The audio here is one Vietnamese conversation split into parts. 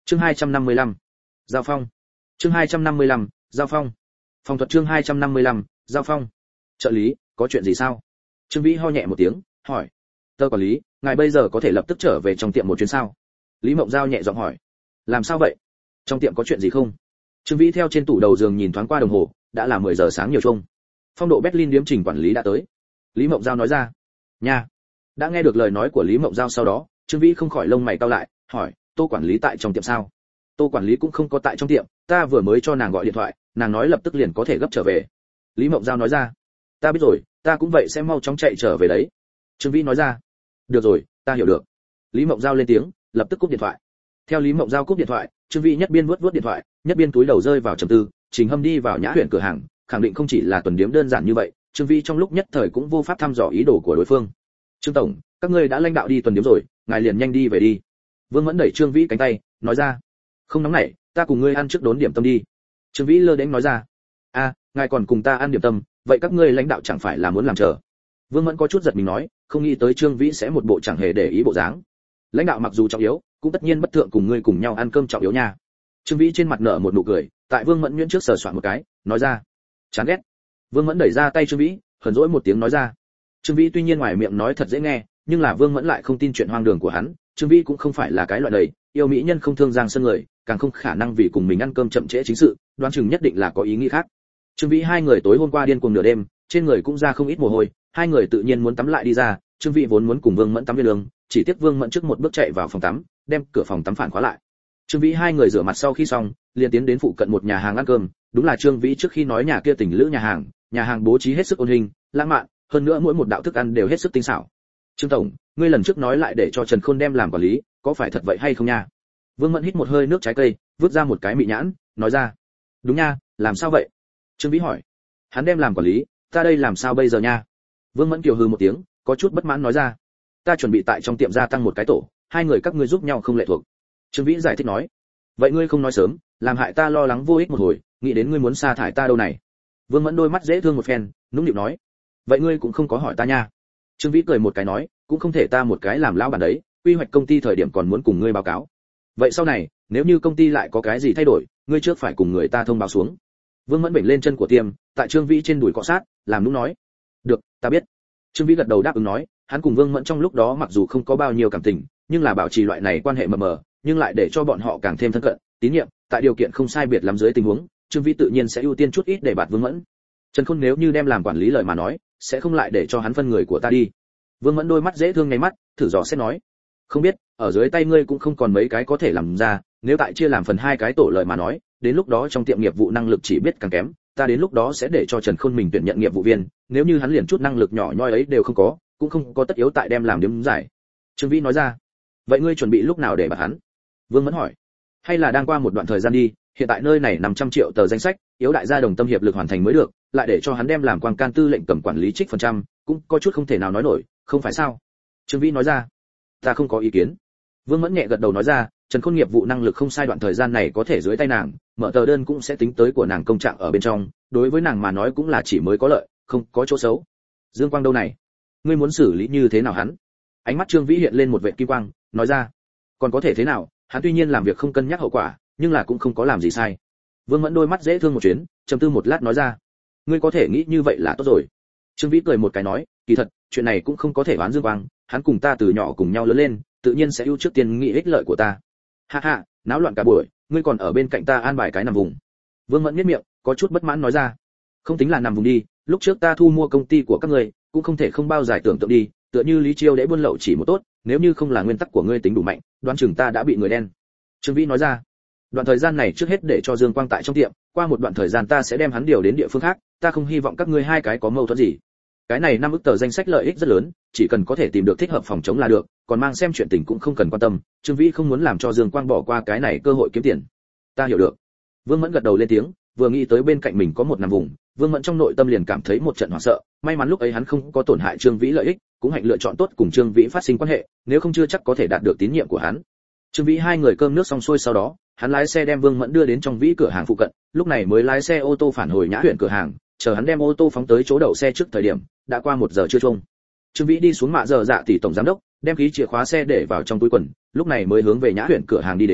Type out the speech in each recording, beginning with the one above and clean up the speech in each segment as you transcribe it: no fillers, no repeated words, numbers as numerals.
Chương 255. Giao phong. Chương 255. Giao phong. Phòng thuật chương 255. Giao phong. Trợ lý, có chuyện gì sao? Trương Vĩ ho nhẹ một tiếng, hỏi. Tờ quản lý, ngài bây giờ có thể lập tức trở về trong tiệm một chuyến sao? Lý Mộng Giao nhẹ giọng hỏi. Làm sao vậy? Trong tiệm có chuyện gì không? Trương Vĩ theo trên tủ đầu giường nhìn thoáng qua đồng hồ, đã là 10 giờ sáng nhiều chung. Phong độ Berlin điếm trình quản lý đã tới. Lý Mộng Giao nói ra. Nha. Đã nghe được lời nói của Lý Mộng Giao sau đó, Trương Vĩ không khỏi lông mày cau lại, hỏi, Tô quản lý tại trong tiệm sao? Tô quản lý cũng không có tại trong tiệm, ta vừa mới cho nàng gọi điện thoại, nàng nói lập tức liền có thể gấp trở về. Lý Mộng Giao nói ra. Ta biết rồi, ta cũng vậy sẽ mau chóng chạy trở về đấy. Trương Vĩ nói ra. Được rồi, ta hiểu được. Lý Mộng Giao lên tiếng, lập tức cúp điện thoại. Theo Lý Mộng Giao cúp điện thoại, Trương Vĩ nhất biên vuốt điện thoại, nhất biên túi đầu rơi vào trầm tư. Trình Hâm đi vào Nhã Huyền cửa hàng, khẳng định không chỉ là tuần điếm đơn giản như vậy. Trương Vĩ trong lúc nhất thời cũng vô pháp thăm dò ý đồ của đối phương. Trương tổng, các ngươi đã lãnh đạo đi tuần điếm rồi, ngài liền nhanh đi về đi. Vương Mẫn đẩy Trương Vĩ cánh tay, nói ra. Không nóng nảy, ta cùng ngươi ăn trước đốn điểm tâm đi. Trương Vĩ lơ đễnh nói ra. A, ngài còn cùng ta ăn điểm tâm, vậy các ngươi lãnh đạo chẳng phải là muốn làm chờ? Vương Mẫn có chút giật mình nói, không nghĩ tới Trương Vĩ sẽ một bộ chẳng hề để ý bộ dáng. Lãnh đạo mặc dù trọng yếu, cũng tất nhiên bất thượng cùng ngươi cùng nhau ăn cơm trọng yếu nha. Trương Vĩ trên mặt nở một nụ cười, tại Vương Mẫn nhuyễn trước sờ soạn một cái, nói ra. Chán ghét. Vương Mẫn đẩy ra tay Trương Vĩ, hờn dỗi một tiếng nói ra. Trương Vĩ tuy nhiên ngoài miệng nói thật dễ nghe, nhưng là Vương Mẫn lại không tin chuyện hoang đường của hắn. Trương Vĩ cũng không phải là cái loại đầy yêu mỹ nhân không thương giang sơn người, càng không khả năng vì cùng mình ăn cơm chậm trễ chính sự, đoán chừng nhất định là có ý nghĩ khác. Trương Vĩ hai người tối hôm qua điên cuồng nửa đêm, trên người cũng ra không ít mồ hôi, hai người tự nhiên muốn tắm lại đi ra. Trương Vĩ vốn muốn cùng Vương Mẫn tắm viên lương, chỉ tiếc Vương Mẫn trước một bước chạy vào phòng tắm, đem cửa phòng tắm phản khóa lại. Trương Vĩ hai người rửa mặt sau khi xong, liền tiến đến phụ cận một nhà hàng ăn cơm. Đúng là Trương Vĩ trước khi nói nhà kia tình lữ nhà hàng bố trí hết sức ôn hình, lãng mạn, hơn nữa mỗi một đạo thức ăn đều hết sức tinh xảo. Trương tổng, ngươi lần trước nói lại để cho Trần Khôn đem làm quản lý, có phải thật vậy hay không nha? Vương Mẫn hít một hơi nước trái cây, vứt ra một cái mị nhãn, nói ra. Đúng nha, làm sao vậy? Trương Vĩ hỏi. Hắn đem làm quản lý, ta đây làm sao bây giờ nha? Vương Mẫn kiều hừ một tiếng, có chút bất mãn nói ra. Ta chuẩn bị tại trong tiệm gia tăng một cái tổ, hai người các ngươi giúp nhau không lệ thuộc. Trương Vĩ giải thích nói. Vậy ngươi không nói sớm, làm hại ta lo lắng vô ích một hồi, nghĩ đến ngươi muốn sa thải ta đâu này. Vương Mẫn đôi mắt dễ thương một phen, nũng nịu nói. Vậy ngươi cũng không có hỏi ta nha. Trương Vĩ cười một cái nói, cũng không thể ta một cái làm lão bản đấy, quy hoạch công ty thời điểm còn muốn cùng ngươi báo cáo. Vậy sau này, nếu như công ty lại có cái gì thay đổi, ngươi trước phải cùng người ta thông báo xuống. Vương Mẫn bệnh lên chân của tiêm, tại Trương Vĩ trên đùi cọ sát, làm nũng nói. Được, ta biết. Trương Vĩ gật đầu đáp ứng nói, hắn cùng Vương Mẫn trong lúc đó mặc dù không có bao nhiêu cảm tình, nhưng là bảo trì loại này quan hệ mờ mờ, nhưng lại để cho bọn họ càng thêm thân cận, tín nhiệm, tại điều kiện không sai biệt lắm dưới tình huống, Trương Vĩ tự nhiên sẽ ưu tiên chút ít để bạt Vương Mẫn. Trần Khôn nếu như đem làm quản lý lời mà nói, sẽ không lại để cho hắn phân người của ta đi. Vương Mẫn đôi mắt dễ thương ngay mắt, thử dò xét nói, không biết, ở dưới tay ngươi cũng không còn mấy cái có thể làm ra, nếu tại chia làm phần hai cái tổ lời mà nói, đến lúc đó trong tiệm nghiệp vụ năng lực chỉ biết càng kém, ta đến lúc đó sẽ để cho Trần Khôn mình tuyển nhận nghiệp vụ viên, nếu như hắn liền chút năng lực nhỏ nhoi ấy đều không có, cũng không có tất yếu tại đem làm điểm giải. Trương Vĩ nói ra. Vậy ngươi chuẩn bị lúc nào để bạt hắn? Vương Mẫn hỏi. Hay là đang qua một đoạn thời gian đi, hiện tại nơi này 500 triệu tờ danh sách, yếu đại gia đồng tâm hiệp lực hoàn thành mới được, lại để cho hắn đem làm quan can tư lệnh cầm quản lý trích phần trăm, cũng có chút không thể nào nói nổi, không phải sao? Trương Vĩ nói ra. Ta không có ý kiến. Vương Mẫn nhẹ gật đầu nói ra, Trần Khôn nghiệp vụ năng lực không sai đoạn thời gian này có thể dưới tay nàng, mở tờ đơn cũng sẽ tính tới của nàng công trạng ở bên trong, đối với nàng mà nói cũng là chỉ mới có lợi, không có chỗ xấu. Dương Quang đâu này? Ngươi muốn xử lý như thế nào hắn? Ánh mắt Trương Vĩ hiện lên một vệt kim quang, nói ra. Còn có thể thế nào, hắn tuy nhiên làm việc không cân nhắc hậu quả, nhưng là cũng không có làm gì sai. Vương Mẫn đôi mắt dễ thương một chuyến, trầm tư một lát nói ra. Ngươi có thể nghĩ như vậy là tốt rồi. Trương Vĩ cười một cái nói, kỳ thật, chuyện này cũng không có thể oán Dương Quang, hắn cùng ta từ nhỏ cùng nhau lớn lên, tự nhiên sẽ ưu trước tiên nghĩ ích lợi của ta. Ha ha, náo loạn cả buổi, ngươi còn ở bên cạnh ta an bài cái nằm vùng. Vương Mẫn nhếch miệng, có chút bất mãn nói ra. Không tính là nằm vùng đi, lúc trước ta thu mua công ty của các ngươi, cũng không thể không bao giải tưởng tượng đi, tựa như Lý Chiêu để buôn lậu chỉ một tốt, nếu như không là nguyên tắc của ngươi tính đủ mạnh, đoán chừng ta đã bị người đen. Trương Vĩ nói ra. Đoạn thời gian này trước hết để cho Dương Quang tại trong tiệm, qua một đoạn thời gian ta sẽ đem hắn điều đến địa phương khác, ta không hy vọng các ngươi hai cái có mâu thuẫn gì. Cái này 5 ức tờ danh sách lợi ích rất lớn, chỉ cần có thể tìm được thích hợp phòng chống là được, còn mang xem chuyện tình cũng không cần quan tâm. Trương Vĩ không muốn làm cho Dương Quang bỏ qua cái này cơ hội kiếm tiền. Ta hiểu được. Vương Mẫn gật đầu lên tiếng, vừa nghĩ tới bên cạnh mình có một nằm vùng, Vương Mẫn trong nội tâm liền cảm thấy một trận hoảng sợ, may mắn lúc ấy hắn không có tổn hại Trương Vĩ lợi ích, cũng hạnh lựa chọn tốt cùng Trương Vĩ phát sinh quan hệ, nếu không chưa chắc có thể đạt được tín nhiệm của hắn. Trương Vĩ hai người cơm nước xong xuôi sau đó, hắn lái xe đem Vương Mẫn đưa đến trong Vĩ cửa hàng phụ cận, lúc này mới lái xe ô tô phản hồi Nhã Huyền cửa hàng, chờ hắn đem ô tô phóng tới chỗ đậu xe trước thời điểm, đã qua 1 giờ trưa chung. Trương Vĩ đi xuống mạ giờ dạ tỷ tổng giám đốc, đem ký chìa khóa xe để vào trong túi quần, lúc này mới hướng về Nhã Huyền cửa hàng đi đến,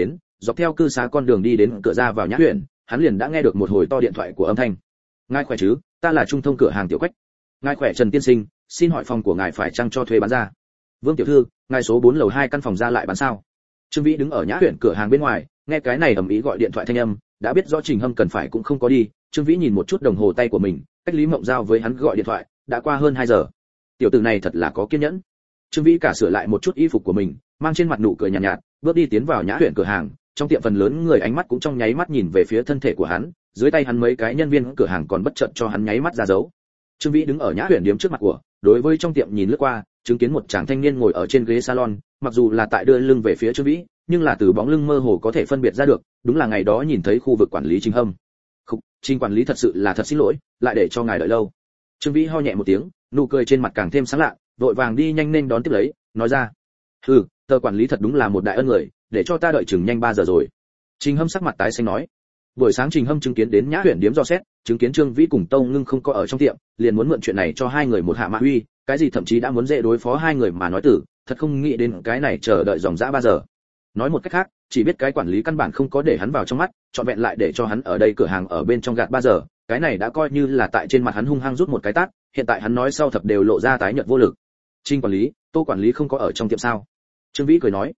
dọc theo cư xá con đường đi đến cửa ra vào nhã huyện, hắn liền đã nghe được một hồi to điện thoại của âm thanh. Ngài khỏe chứ, ta là trung thông cửa hàng Tiểu Quách. Ngài khỏe Trần tiên sinh, xin hỏi phòng của ngài phải chăng cho thuê bán ra? Vương tiểu thư, ngài số 4 lầu 2 căn phòng ra lại bán sao? Trương Vĩ đứng ở nhã huyện cửa hàng bên ngoài, nghe cái này ầm ĩ gọi điện thoại thanh âm, đã biết rõ Trình Hâm cần phải cũng không có đi. Trương Vĩ nhìn một chút đồng hồ tay của mình, cách Lý Mộng Giao với hắn gọi điện thoại đã qua hơn 2 giờ. Tiểu tử này thật là có kiên nhẫn. Trương Vĩ cả sửa lại một chút y phục của mình, mang trên mặt nụ cười nhàn nhạt, bước đi tiến vào nhã huyện cửa hàng. Trong tiệm phần lớn người ánh mắt cũng trong nháy mắt nhìn về phía thân thể của hắn, dưới tay hắn mấy cái nhân viên cửa hàng còn bất chợt cho hắn nháy mắt ra dấu. Trương Vĩ đứng ở nhã huyện điếm trước mặt của, đối với trong tiệm nhìn lướt qua, chứng kiến một chàng thanh niên ngồi ở trên ghế salon, mặc dù là tại đưa lưng về phía Trương Vĩ, nhưng là từ bóng lưng mơ hồ có thể phân biệt ra được, đúng là ngày đó nhìn thấy khu vực quản lý Trình Hâm. Khục, Trình quản lý thật sự là thật xin lỗi, lại để cho ngài đợi lâu. Trương Vĩ ho nhẹ một tiếng, nụ cười trên mặt càng thêm sáng lạ, vội vàng đi nhanh nên đón tiếp lấy, nói ra: tờ quản lý thật đúng là một đại ân người, để cho ta đợi chừng nhanh 3 giờ rồi. Trình Hâm sắc mặt tái xanh nói. Buổi sáng Trình Hâm chứng kiến đến nhã huyện điếm dò xét, chứng kiến Trương Vĩ cùng Tâu Ngưng không có ở trong tiệm, liền muốn mượn chuyện này cho hai người một hạ mã uy, cái gì thậm chí đã muốn dễ đối phó hai người mà nói tử, thật không nghĩ đến cái này chờ đợi dòng dã 3 giờ. Nói một cách khác, chỉ biết cái quản lý căn bản không có để hắn vào trong mắt, chọn vẹn lại để cho hắn ở đây cửa hàng ở bên trong gạt 3 giờ, cái này đã coi như là tại trên mặt hắn hung hăng rút một cái tát, hiện tại hắn nói sau thập đều lộ ra tái nhợt vô lực. Trình quản lý, Tô quản lý không có ở trong tiệm sao? Trương Vĩ cười nói.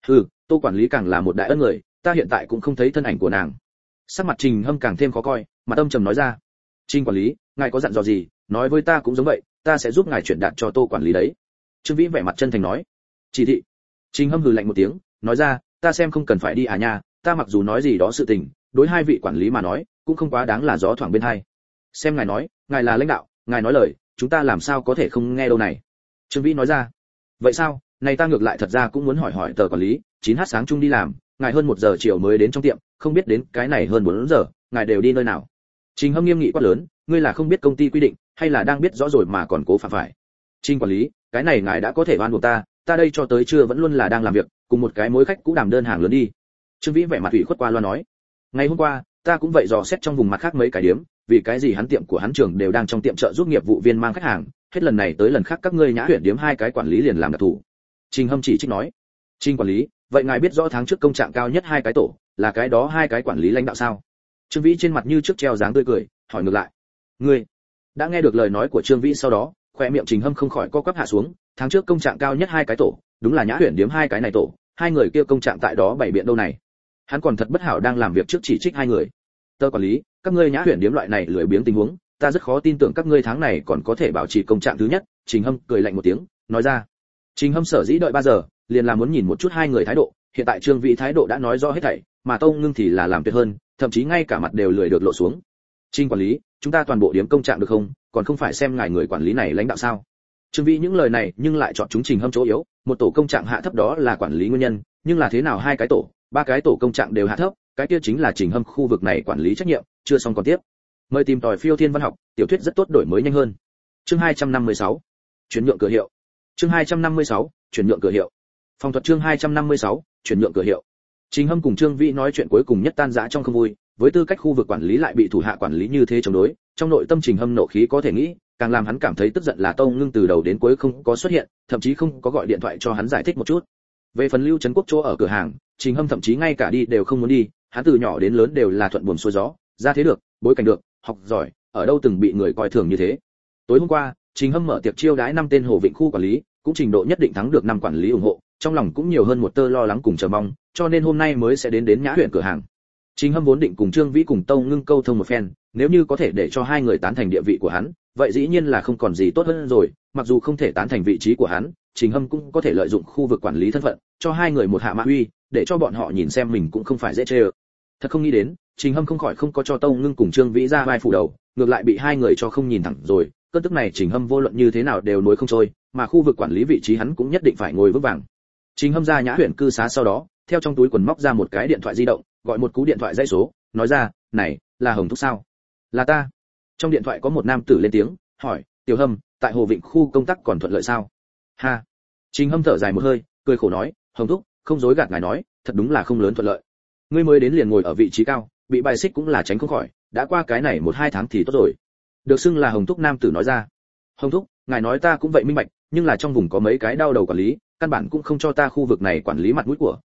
Tô quản lý càng là một đại ân người, ta hiện tại cũng không thấy thân ảnh của nàng. Sắc mặt Trình Hâm càng thêm khó coi, mặt âm trầm nói ra. Trình quản lý, ngài có dặn dò gì, nói với ta cũng giống vậy, ta sẽ giúp ngài chuyển đạt cho Tô quản lý đấy. Trương Vĩ vẻ mặt chân thành nói. Chỉ thị. Trình Hâm hừ lạnh một tiếng, nói ra, ta xem không cần phải đi à nha, ta mặc dù nói gì đó sự tình, đối hai vị quản lý mà nói, cũng không quá đáng là gió thoảng bên hai. Xem ngài nói, ngài là lãnh đạo, ngài nói lời, chúng ta làm sao có thể không nghe đâu này. Trương Vĩ nói ra. Vậy sao, này ta ngược lại thật ra cũng muốn hỏi hỏi tờ quản lý, 9h sáng chung đi làm, ngài hơn 1 giờ chiều mới đến trong tiệm, không biết đến cái này hơn 4 giờ, ngài đều đi nơi nào? Trình Hâm nghiêm nghị quát lớn, ngươi là không biết công ty quy định, hay là đang biết rõ rồi mà còn cố phạm phải? Trình quản lý, cái này ngài đã có thể oan uổng ta đây cho tới trưa vẫn luôn là đang làm việc, cùng một cái mối khách cũ đàm đơn hàng lớn đi. Trương Vĩ vẻ mặt ủy khuất qua loa nói, ngày hôm qua ta cũng vậy dò xét trong vùng mặt khác mấy cái điếm, vì cái gì hắn tiệm của hắn trưởng đều đang trong tiệm trợ giúp nghiệp vụ viên mang khách hàng, hết lần này tới lần khác các ngươi nhã huyện điếm hai cái quản lý liền làm đặc thù. Trình Hâm chỉ trích nói, Trình quản lý, vậy ngài biết rõ tháng trước công trạng cao nhất hai cái tổ là cái đó hai cái quản lý lãnh đạo sao? Trương Vĩ trên mặt như trước treo dáng tươi cười, hỏi ngược lại, ngươi đã nghe được lời nói của Trương Vĩ sau đó, khoe miệng Trình Hâm không khỏi co quắp hạ xuống, tháng trước công trạng cao nhất hai cái tổ, đúng là nhã huyện điếm hai cái này tổ, hai người kia công trạng tại đó bảy biện đâu này. Hắn còn thật bất hảo đang làm việc trước chỉ trích hai người. Tờ quản lý, các ngươi nhã huyện điếm loại này lười biếng tình huống, ta rất khó tin tưởng các ngươi tháng này còn có thể bảo trì công trạng thứ nhất. Trình Hâm cười lạnh một tiếng, nói ra. Trình Hâm sở dĩ đợi 3 giờ, liền là muốn nhìn một chút hai người thái độ, hiện tại Trương Vĩ thái độ đã nói rõ hết thảy, mà Tâu Ngưng thì là làm tuyệt hơn, thậm chí ngay cả mặt đều lười được lộ xuống. Trình quản lý, chúng ta toàn bộ điếm công trạng được không, còn không phải xem ngài người quản lý này lãnh đạo sao? Trương Vĩ những lời này nhưng lại chọn chúng Trình Hâm chỗ yếu, một tổ công trạng hạ thấp đó là quản lý nguyên nhân, nhưng là thế nào hai cái tổ, ba cái tổ công trạng đều hạ thấp, cái kia chính là Trình Hâm khu vực này quản lý trách nhiệm, chưa xong còn tiếp. Mời tìm tòi phiêu thiên văn học, tiểu thuyết rất tốt đổi mới nhanh hơn. Chương 256. Chuyển nhượng cửa hiệu. Chương 256. Chuyển nhượng cửa hiệu. Phòng thuật chương 256. Chuyển nhượng cửa hiệu. Trình Hâm cùng Trương Vĩ nói chuyện cuối cùng nhất tan rã trong không vui, với tư cách khu vực quản lý lại bị thủ hạ quản lý như thế chống đối, trong nội tâm Trình Hâm nộ khí có thể nghĩ, càng làm hắn cảm thấy tức giận là Tâu Ngưng từ đầu đến cuối không có xuất hiện, thậm chí không có gọi điện thoại cho hắn giải thích một chút. Về phần Lưu Trấn Quốc chỗ ở cửa hàng, Trình Hâm thậm chí ngay cả đi đều không muốn đi, hắn từ nhỏ đến lớn đều là thuận buồm xuôi gió, ra thế được, bối cảnh được, học giỏi, ở đâu từng bị người coi thường như thế. Tối hôm qua, Trình Hâm mở tiệc chiêu đãi 5 tên Hồ Vịnh khu quản lý, cũng trình độ nhất định thắng được 5 quản lý ủng hộ, trong lòng cũng nhiều hơn một tơ lo lắng cùng chờ mong, cho nên hôm nay mới sẽ đến nhã huyện cửa hàng. Trình Hâm vốn định cùng Trương Vĩ cùng Tâu Ngưng câu thông một phen, nếu như có thể để cho hai người tán thành địa vị của hắn, vậy dĩ nhiên là không còn gì tốt hơn rồi, mặc dù không thể tán thành vị trí của hắn, Trình Hâm cũng có thể lợi dụng khu vực quản lý thân phận, cho hai người một hạ mã uy, để cho bọn họ nhìn xem mình cũng không phải dễ chơi. Thật không nghĩ đến, Trình Hâm không khỏi không có cho Tâu Ngưng cùng Trương Vĩ ra vai phủ đầu, ngược lại bị hai người cho không nhìn thẳng rồi, cơn tức này Trình Hâm vô luận như thế nào đều nuối không trôi, mà khu vực quản lý vị trí hắn cũng nhất định phải ngồi vững vàng. Trình Hâm ra nhã huyện cư xá sau đó, theo trong túi quần móc ra một cái điện thoại di động, gọi một cú điện thoại dãy số, nói ra, "Này, là Hồng Thúc sao?" "Là ta." Trong điện thoại có một nam tử lên tiếng, hỏi, "Tiểu Hâm, tại Hồ Vịnh khu công tác còn thuận lợi sao?" "Ha." Trình Hâm thở dài một hơi, cười khổ nói, "Hồng Thúc, không dối gạt ngài nói, thật đúng là không lớn thuận lợi. Ngươi mới đến liền ngồi ở vị trí cao, bị bài xích cũng là tránh không khỏi, đã qua cái này 1-2 tháng thì tốt rồi." Được xưng là Hồng Thúc nam tử nói ra. "Hồng Thúc, ngài nói ta cũng vậy minh bạch, nhưng là trong vùng có mấy cái đau đầu quản lý, căn bản cũng không cho ta khu vực này quản lý mặt mũi của,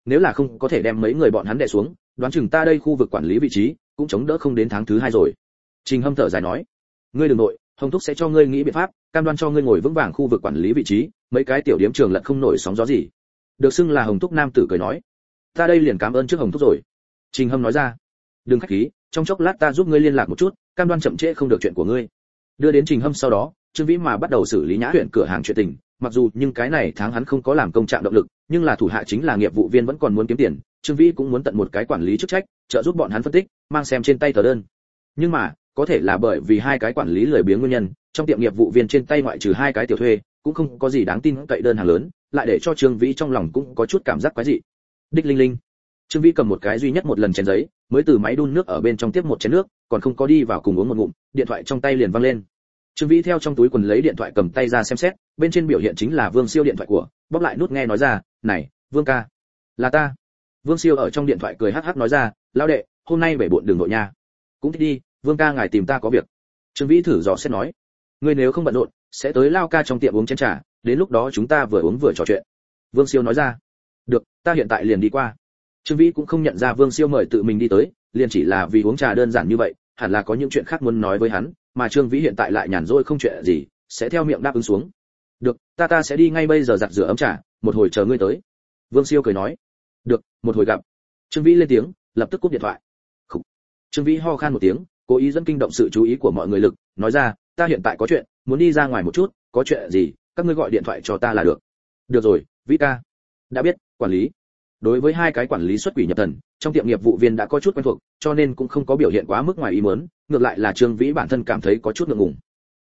nếu là không có thể đem mấy người bọn hắn đè xuống, đoán chừng ta đây khu vực quản lý vị trí cũng chống đỡ không đến tháng thứ 2 rồi. Trình Hâm thở dài nói, ngươi đừng nội, Hồng Thúc sẽ cho ngươi nghĩ biện pháp, cam đoan cho ngươi ngồi vững vàng khu vực quản lý vị trí, mấy cái tiểu điểm trường lận không nổi sóng gió gì. Được xưng là Hồng Thúc nam tử cười nói, ta đây liền cảm ơn trước Hồng Thúc rồi. Trình Hâm nói ra, đừng khách khí, trong chốc lát ta giúp ngươi liên lạc một chút, cam đoan chậm trễ không được chuyện của ngươi. Đưa đến Trình Hâm sau đó, Trương Vĩ mà bắt đầu xử lý Nhã huyện cửa hàng chuyện tình, mặc dù nhưng cái này tháng hắn không có làm công trạng động lực, nhưng là thủ hạ chính là nghiệp vụ viên vẫn còn muốn kiếm tiền, Trương Vĩ cũng muốn tận một cái quản lý chức trách, trợ giúp bọn hắn phân tích, mang xem trên tay tờ đơn. Nhưng mà, có thể là bởi vì hai cái quản lý lười biếng nguyên nhân, trong tiệm nghiệp vụ viên trên tay ngoại trừ hai cái tiểu thuê, cũng không có gì đáng tin cậy đơn hàng lớn, lại để cho Trương Vĩ trong lòng cũng có chút cảm giác quái dị. Đích linh linh. Trương Vĩ cầm một cái duy nhất một lần chén giấy, mới từ máy đun nước ở bên trong tiếp một chén nước, còn không có đi vào cùng uống một ngụm, điện thoại trong tay liền vang lên. Trương Vĩ theo trong túi quần lấy điện thoại cầm tay ra xem xét, bên trên biểu hiện chính là Vương Siêu điện thoại của, bóc lại nút nghe nói ra, "Này, Vương ca, là ta." Vương Siêu ở trong điện thoại cười hắc hắc nói ra, "Lão đệ, hôm nay bể bộn đường nội nha." "Cũng thích đi, Vương ca ngài tìm ta có việc." Trương Vĩ thử dò xét nói, "Ngươi nếu không bận rộn, sẽ tới Lao ca trong tiệm uống chén trà, đến lúc đó chúng ta vừa uống vừa trò chuyện." Vương Siêu nói ra, "Được, ta hiện tại liền đi qua." Trương Vĩ cũng không nhận ra Vương Siêu mời tự mình đi tới, liền chỉ là vì uống trà đơn giản như vậy, hẳn là có những chuyện khác muốn nói với hắn, mà Trương Vĩ hiện tại lại nhàn rỗi không chuyện gì, sẽ theo miệng đáp ứng xuống. "Được, ta sẽ đi ngay bây giờ giặt rửa ấm trà, một hồi chờ ngươi tới." Vương Siêu cười nói. "Được, một hồi gặp." Trương Vĩ lên tiếng, lập tức cúp điện thoại. Khủ. Trương Vĩ ho khan một tiếng, cố ý dẫn kinh động sự chú ý của mọi người lực, nói ra, "Ta hiện tại có chuyện, muốn đi ra ngoài một chút, có chuyện gì, các ngươi gọi điện thoại cho ta là được." "Được rồi, Vĩ ca." "Đã biết, quản lý." Đối với hai cái quản lý xuất quỷ nhập thần, trong tiệm nghiệp vụ viên đã có chút quen thuộc, cho nên cũng không có biểu hiện quá mức ngoài ý muốn, ngược lại là Trương Vĩ bản thân cảm thấy có chút ngượng ngùng.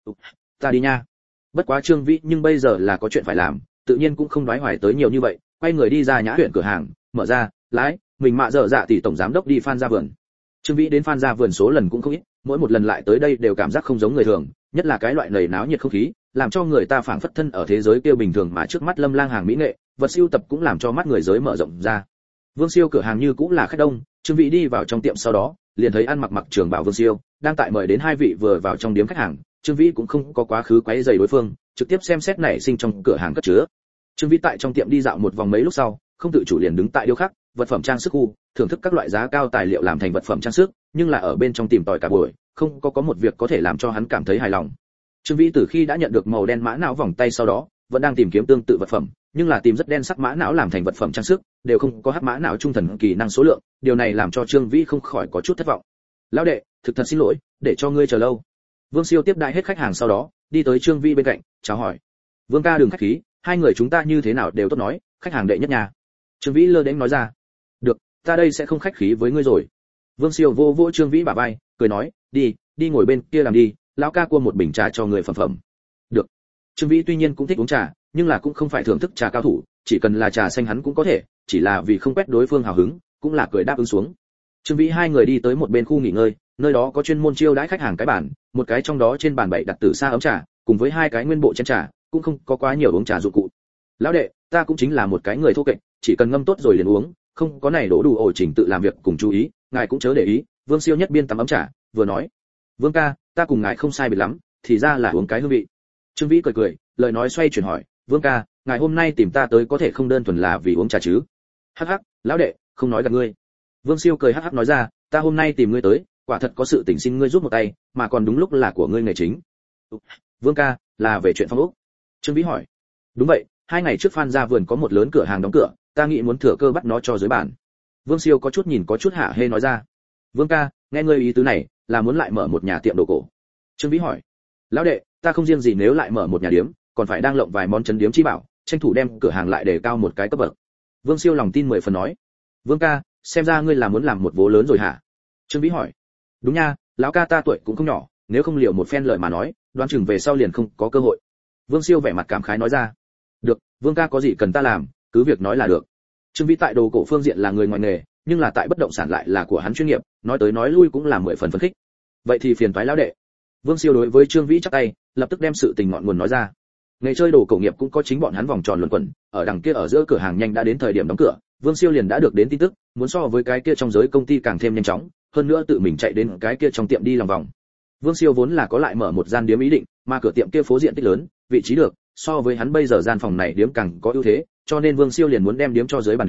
"Ta đi nha." Bất quá Trương Vĩ nhưng bây giờ là có chuyện phải làm, tự nhiên cũng không đoái hoài tới nhiều như vậy, quay người đi ra Nhã huyện cửa hàng, mở ra, lái, mình mạ dở dạ tỷ tổng giám đốc đi Phan Gia Vườn. Trương Vĩ đến Phan Gia Vườn số lần cũng không ít, mỗi một lần lại tới đây đều cảm giác không giống người thường, nhất là cái loại nầy náo nhiệt không khí, làm cho người ta phảng phất thân ở thế giới kia bình thường mà trước mắt lâm lang hàng mỹ nghệ, vật sưu tập cũng làm cho mắt người giới mở rộng ra. Vương Siêu cửa hàng như cũng là khách đông, Trương Vĩ đi vào trong tiệm sau đó, liền thấy ăn mặc trường bảo Vương Siêu đang tại mời đến hai vị vừa vào trong điếm khách hàng, Trương Vĩ cũng không có quá khứ quấy rầy đối phương, trực tiếp xem xét nảy sinh trong cửa hàng cất chứa. Trương Vĩ tại trong tiệm đi dạo một vòng mấy lúc sau, không tự chủ liền đứng tại điêu khắc, vật phẩm trang sức khu, thưởng thức các loại giá cao tài liệu làm thành vật phẩm trang sức, nhưng là ở bên trong tìm tòi cả buổi, không có một việc có thể làm cho hắn cảm thấy hài lòng. Trương Vĩ từ khi đã nhận được màu đen mã não vòng tay sau đó, vẫn đang tìm kiếm tương tự vật phẩm, nhưng là tìm rất đen sắc mã não làm thành vật phẩm trang sức, đều không có hắc mã não trung thần kỳ năng số lượng, điều này làm cho Trương Vĩ không khỏi có chút thất vọng. "Lão đệ, thực thật xin lỗi, để cho ngươi chờ lâu." Vương Siêu tiếp đãi hết khách hàng sau đó, đi tới Trương Vĩ bên cạnh, chào hỏi. "Vương ca đừng khách khí, hai người chúng ta như thế nào đều tốt nói, khách hàng đệ nhất nhà." Trương Vĩ lơ đễnh nói ra. "Được, ta đây sẽ không khách khí với ngươi rồi." Vương Siêu vô vỗ Trương Vĩ bả vai, cười nói, đi ngồi bên kia làm đi, lão ca cua một bình trà cho người phẩm phẩm." "Được." Trương Vĩ tuy nhiên cũng thích uống trà, nhưng là cũng không phải thưởng thức trà cao thủ, chỉ cần là trà xanh hắn cũng có thể, chỉ là vì không quét đối phương hào hứng, cũng là cười đáp ứng xuống. Trương Vĩ hai người đi tới một bên khu nghỉ ngơi, nơi đó có chuyên môn chiêu đãi khách hàng cái bàn, một cái trong đó trên bàn bày đặt tử sa ấm trà, cùng với hai cái nguyên bộ chén trà, cũng không có quá nhiều uống trà dụng cụ. "Lão đệ, ta cũng chính là một cái người thô kệch, chỉ cần ngâm tốt rồi liền uống, không có này đổ đủ ổ chỉnh tự làm việc cùng chú ý, ngài cũng chớ để ý." Vương Siêu nhất biên tắm ấm trà, vừa nói, "Vương ca, ta cùng ngài không sai biệt lắm, thì ra là uống cái hương vị." Trương Vĩ cười cười, lời nói xoay chuyển hỏi, "Vương ca, ngài hôm nay tìm ta tới có thể không đơn thuần là vì uống trà chứ?" "Hắc hắc, lão đệ, không nói gạt ngươi." Vương Siêu cười hắc hắc nói ra, "Ta hôm nay tìm ngươi tới, quả thật có sự tình xin ngươi giúp một tay, mà còn đúng lúc là của ngươi nghề chính." "Vương ca, là về chuyện phong ốc?" Trương Vĩ hỏi. "Đúng vậy, 2 ngày trước Phan Gia Vườn có một lớn cửa hàng đóng cửa, ta nghĩ muốn thừa cơ bắt nó cho dưới bàn." Vương Siêu có chút nhìn có chút hạ hê nói ra. "Vương ca, nghe ngươi ý tứ này, là muốn lại mở một nhà tiệm đồ cổ?" Trương Vĩ hỏi. "Lão đệ, ta không riêng gì nếu lại mở một nhà điếm, còn phải đang lộng vài món chấn điếm chi bảo, tranh thủ đem cửa hàng lại để cao một cái cấp bậc." Vương Siêu lòng tin 10 phần nói. "Vương ca, xem ra ngươi là muốn làm một vố lớn rồi hả?" Trương Vĩ hỏi. "Đúng nha, lão ca ta tuổi cũng không nhỏ, nếu không liều một phen lời mà nói, đoán chừng về sau liền không có cơ hội." Vương Siêu vẻ mặt cảm khái nói ra. "Được, Vương ca có gì cần ta làm, cứ việc nói là được." Trương Vĩ tại đồ cổ phương diện là người ngoài nghề, nhưng là tại bất động sản lại là của hắn chuyên nghiệp, nói tới nói lui cũng là 10 phần phấn khích. "Vậy thì phiền toái lão đệ." Vương Siêu đối với Trương Vĩ chắp tay, lập tức đem sự tình ngọn nguồn nói ra. Nghề chơi đồ cổ nghiệp cũng có chính bọn hắn vòng tròn luẩn quẩn, ở đằng kia ở giữa cửa hàng nhanh đã đến thời điểm đóng cửa, Vương Siêu liền đã được đến tin tức, muốn so với cái kia trong giới công ty càng thêm nhanh chóng, hơn nữa tự mình chạy đến cái kia trong tiệm đi lòng vòng. Vương Siêu vốn là có lại mở một gian điếm ý định, mà cửa tiệm kia phố diện tích lớn, vị trí được, so với hắn bây giờ gian phòng này điếm càng có ưu thế, cho nên Vương Siêu liền muốn đem điếm cho dưới bàn đến,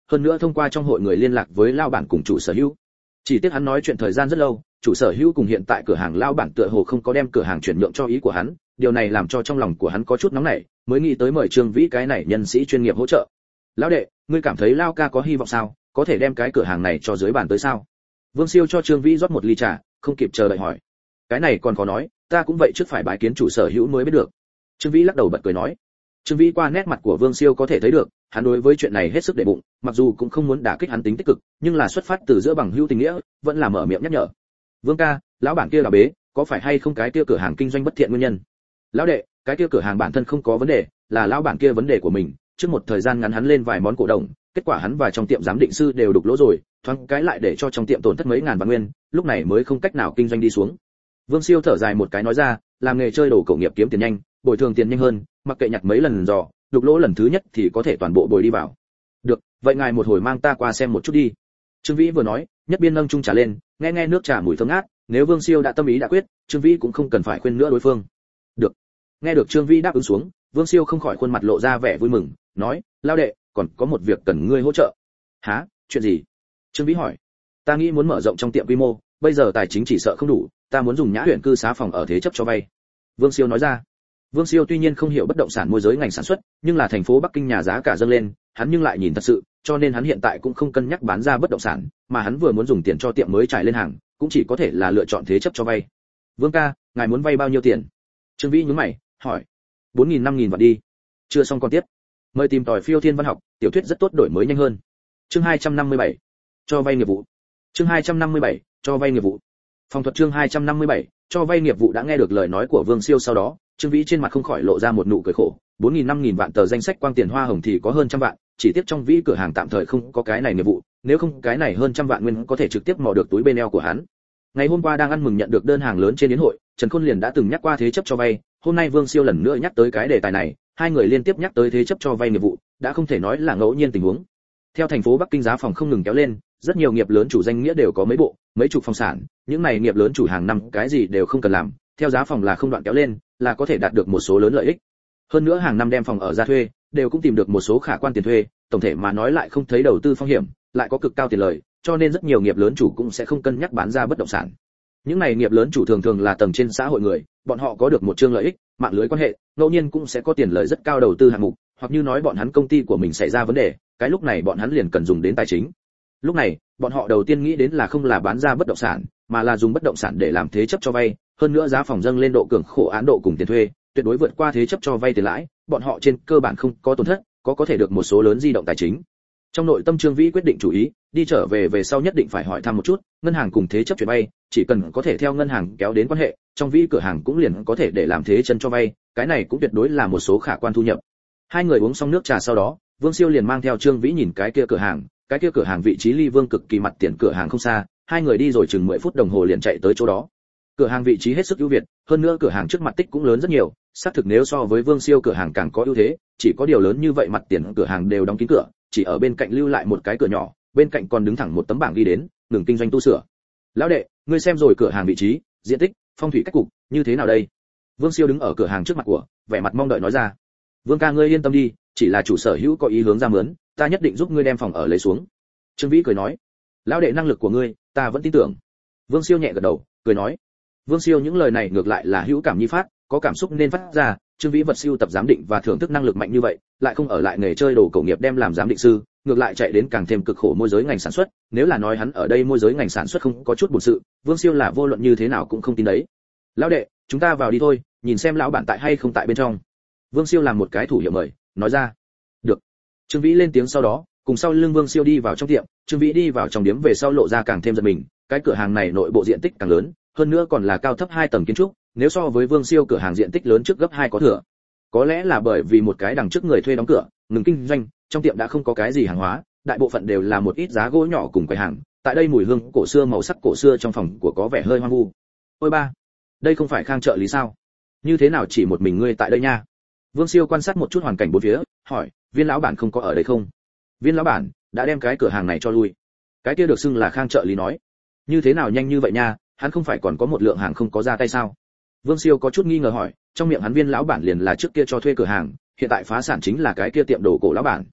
hơn nữa thông qua trong hội người liên lạc với lao bản cùng chủ sở hữu. Chỉ tiếc hắn nói chuyện thời gian rất lâu, chủ sở hữu cùng hiện tại cửa hàng lao bản tựa hồ không có đem cửa hàng chuyển nhượng cho ý của hắn, điều này làm cho trong lòng của hắn có chút nóng nảy, mới nghĩ tới mời Trương Vĩ cái này nhân sĩ chuyên nghiệp hỗ trợ. Lão đệ, ngươi cảm thấy Lao ca có hy vọng sao, có thể đem cái cửa hàng này cho dưới bàn tới sao? Vương Siêu cho Trương Vĩ rót một ly trà, không kịp chờ đợi hỏi. Cái này còn khó nói, ta cũng vậy trước phải bái kiến chủ sở hữu mới biết được. Trương Vĩ lắc đầu bật cười nói. Trương Vĩ qua nét mặt của Vương Siêu có thể thấy được, hắn đối với chuyện này hết sức để bụng, mặc dù cũng không muốn đả kích hắn tính tích cực, nhưng là xuất phát từ giữa bằng hữu tình nghĩa, vẫn là mở miệng nhắc nhở. Vương ca, lão bản kia là bế, có phải hay không cái kia cửa hàng kinh doanh bất thiện nguyên nhân? Lão đệ, cái kia cửa hàng bản thân không có vấn đề, là lão bản kia vấn đề của mình, trước một thời gian ngắn hắn lên vài món cổ đồng, kết quả hắn và trong tiệm giám định sư đều đục lỗ rồi, thoáng cái lại để cho trong tiệm tổn thất mấy ngàn vạn nguyên, lúc này mới không cách nào kinh doanh đi xuống. Vương Siêu thở dài một cái nói ra, làm nghề chơi đồ cổ nghiệp kiếm tiền nhanh, bồi thường tiền nhanh hơn, mặc kệ nhặt mấy lần dò, đục lỗ lần thứ nhất thì có thể toàn bộ bồi đi vào. Được, vậy ngài một hồi mang ta qua xem một chút đi. Trương Vĩ vừa nói, nhất biên nâng chung trà lên, nghe nước trà mùi thơm ngát, nếu Vương Siêu đã tâm ý đã quyết, Trương Vĩ cũng không cần phải khuyên nữa đối phương. Được. Nghe được Trương Vĩ đáp ứng xuống, Vương Siêu không khỏi khuôn mặt lộ ra vẻ vui mừng, nói, lao đệ, còn có một việc cần ngươi hỗ trợ. Hả, chuyện gì? Trương Vĩ hỏi. Ta nghĩ muốn mở rộng trong tiệm quy mô, bây giờ tài chính chỉ sợ không đủ, ta muốn dùng Nhã huyện cư xá phòng ở thế chấp cho vay. Vương Siêu nói ra. Vương Siêu tuy nhiên không hiểu bất động sản môi giới ngành sản xuất, nhưng là thành phố Bắc Kinh nhà giá cả dâng lên, hắn nhưng lại nhìn thật sự, cho nên hắn hiện tại cũng không cân nhắc bán ra bất động sản, mà hắn vừa muốn dùng tiền cho tiệm mới trải lên hàng, cũng chỉ có thể là lựa chọn thế chấp cho vay. Vương ca, ngài muốn vay bao nhiêu tiền? Trương Vĩ nhướng mày, hỏi. 4.000 5.000 vạn đi. Chưa xong còn tiếp. Mời tìm tòi Phiêu Thiên Văn học, tiểu thuyết rất tốt đổi mới nhanh hơn. Chương 257. Cho vay nghiệp vụ. Chương 257. Cho vay nghiệp vụ. Phòng thuật chương 257. Cho vay nghiệp vụ đã nghe được lời nói của Vương Siêu sau đó, Trương Vĩ trên mặt không khỏi lộ ra một nụ cười khổ. 4.000 5.000 vạn tờ danh sách quang tiền hoa hồng thì có hơn trăm vạn, chỉ tiếc trong Vĩ cửa hàng tạm thời không có cái này nghiệp vụ, nếu không cái này hơn trăm vạn nguyên có thể trực tiếp mò được túi bên eo của hắn. Ngày hôm qua đang ăn mừng nhận được đơn hàng lớn trên yến hội, Trần Khôn liền đã từng nhắc qua thế chấp cho vay, hôm nay Vương Siêu lần nữa nhắc tới cái đề tài này, hai người liên tiếp nhắc tới thế chấp cho vay nghiệp vụ, đã không thể nói là ngẫu nhiên tình huống. Theo thành phố Bắc Kinh giá phòng không ngừng kéo lên, rất nhiều nghiệp lớn chủ danh nghĩa đều có mấy bộ, mấy chục phòng sản, những này nghiệp lớn chủ hàng năm cái gì đều không cần làm, theo giá phòng là không đoạn kéo lên, là có thể đạt được một số lớn lợi ích. Hơn nữa hàng năm đem phòng ở ra thuê, đều cũng tìm được một số khả quan tiền thuê, tổng thể mà nói lại không thấy đầu tư phong hiểm, lại có cực cao tiền lời, cho nên rất nhiều nghiệp lớn chủ cũng sẽ không cân nhắc bán ra bất động sản. Những này nghiệp lớn chủ thường thường là tầng trên xã hội người, bọn họ có được một chương lợi ích, mạng lưới quan hệ, ngẫu nhiên cũng sẽ có tiền lời rất cao đầu tư hạng mục, hoặc như nói bọn hắn công ty của mình xảy ra vấn đề, cái lúc này bọn hắn liền cần dùng đến tài chính. Lúc này, bọn họ đầu tiên nghĩ đến là không là bán ra bất động sản, mà là dùng bất động sản để làm thế chấp cho vay, hơn nữa giá phòng dâng lên độ cường khổ án độ cùng tiền thuê, tuyệt đối vượt qua thế chấp cho vay tiền lãi, bọn họ trên cơ bản không có tổn thất, có thể được một số lớn di động tài chính. Trong nội tâm Trương Vĩ quyết định chủ ý, đi trở về sau nhất định phải hỏi thăm một chút, ngân hàng cùng thế chấp chuyển vay, chỉ cần có thể theo ngân hàng kéo đến quan hệ, trong Vĩ cửa hàng cũng liền có thể để làm thế chân cho vay, cái này cũng tuyệt đối là một số khả quan thu nhập. Hai người uống xong nước trà sau đó, Vương Siêu liền mang theo Trương Vĩ nhìn cái kia cửa hàng vị trí ly Vương cực kỳ mặt tiền cửa hàng không xa, hai người đi rồi chừng 10 phút đồng hồ liền chạy tới chỗ đó. Cửa hàng vị trí hết sức ưu việt, hơn nữa cửa hàng trước mặt tích cũng lớn rất nhiều, xác thực nếu so với Vương Siêu cửa hàng càng có ưu thế, chỉ có điều lớn như vậy mặt tiền cửa hàng đều đóng kín cửa, chỉ ở bên cạnh lưu lại một cái cửa nhỏ, bên cạnh còn đứng thẳng một tấm bảng ghi đến, ngừng kinh doanh tu sửa. Lão đệ, ngươi xem rồi cửa hàng vị trí, diện tích, phong thủy cách cục, như thế nào đây? Vương Siêu đứng ở cửa hàng trước mặt của, vẻ mặt mong đợi nói ra. Vương ca ngươi yên tâm đi, chỉ là chủ sở hữu có ý hướng ra mướn, ta nhất định giúp ngươi đem phòng ở lấy xuống. Trương Vĩ cười nói. Lão đệ năng lực của ngươi, ta vẫn tin tưởng. Vương Siêu nhẹ gật đầu, cười nói. Vương Siêu những lời này ngược lại là hữu cảm nhi phát, có cảm xúc nên phát ra, Trương Vĩ vật siêu tập giám định và thưởng thức năng lực mạnh như vậy, lại không ở lại nghề chơi đồ cổ nghiệp đem làm giám định sư, ngược lại chạy đến càng thêm cực khổ môi giới ngành sản xuất, nếu là nói hắn ở đây môi giới ngành sản xuất không có chút bổn sự, Vương Siêu là vô luận như thế nào cũng không tin đấy. Lão đệ, chúng ta vào đi thôi, nhìn xem lão bản tại hay không tại bên trong. Vương Siêu làm một cái thủ hiệu mời, nói ra. Được. Trương Vĩ lên tiếng sau đó, cùng sau lưng Vương Siêu đi vào trong tiệm, Trương Vĩ đi vào trong điếm về sau lộ ra càng thêm giật mình, cái cửa hàng này nội bộ diện tích càng lớn, hơn nữa còn là cao thấp 2 tầng kiến trúc, nếu so với Vương Siêu cửa hàng diện tích lớn trước gấp 2 có thừa. Có lẽ là bởi vì một cái đằng trước người thuê đóng cửa, ngừng kinh doanh, trong tiệm đã không có cái gì hàng hóa, đại bộ phận đều là một ít giá gỗ nhỏ cùng quầy hàng, tại đây mùi hương cổ xưa màu sắc cổ xưa trong phòng của có vẻ hơi hoang vu. Ôi ba, đây không phải Khang trợ lý sao? Như thế nào chỉ một mình ngươi tại đây nha? Vương Siêu quan sát một chút hoàn cảnh bốn phía, hỏi, Viên lão bản không có ở đây không? Viên lão bản đã đem cái cửa hàng này cho lui. Cái kia được xưng là Khang trợ lý nói. Như thế nào nhanh như vậy nha, hắn không phải còn có một lượng hàng không có ra tay sao? Vương Siêu có chút nghi ngờ hỏi, trong miệng hắn Viên lão bản liền là trước kia cho thuê cửa hàng, hiện tại phá sản chính là cái kia tiệm đồ cổ lão bản.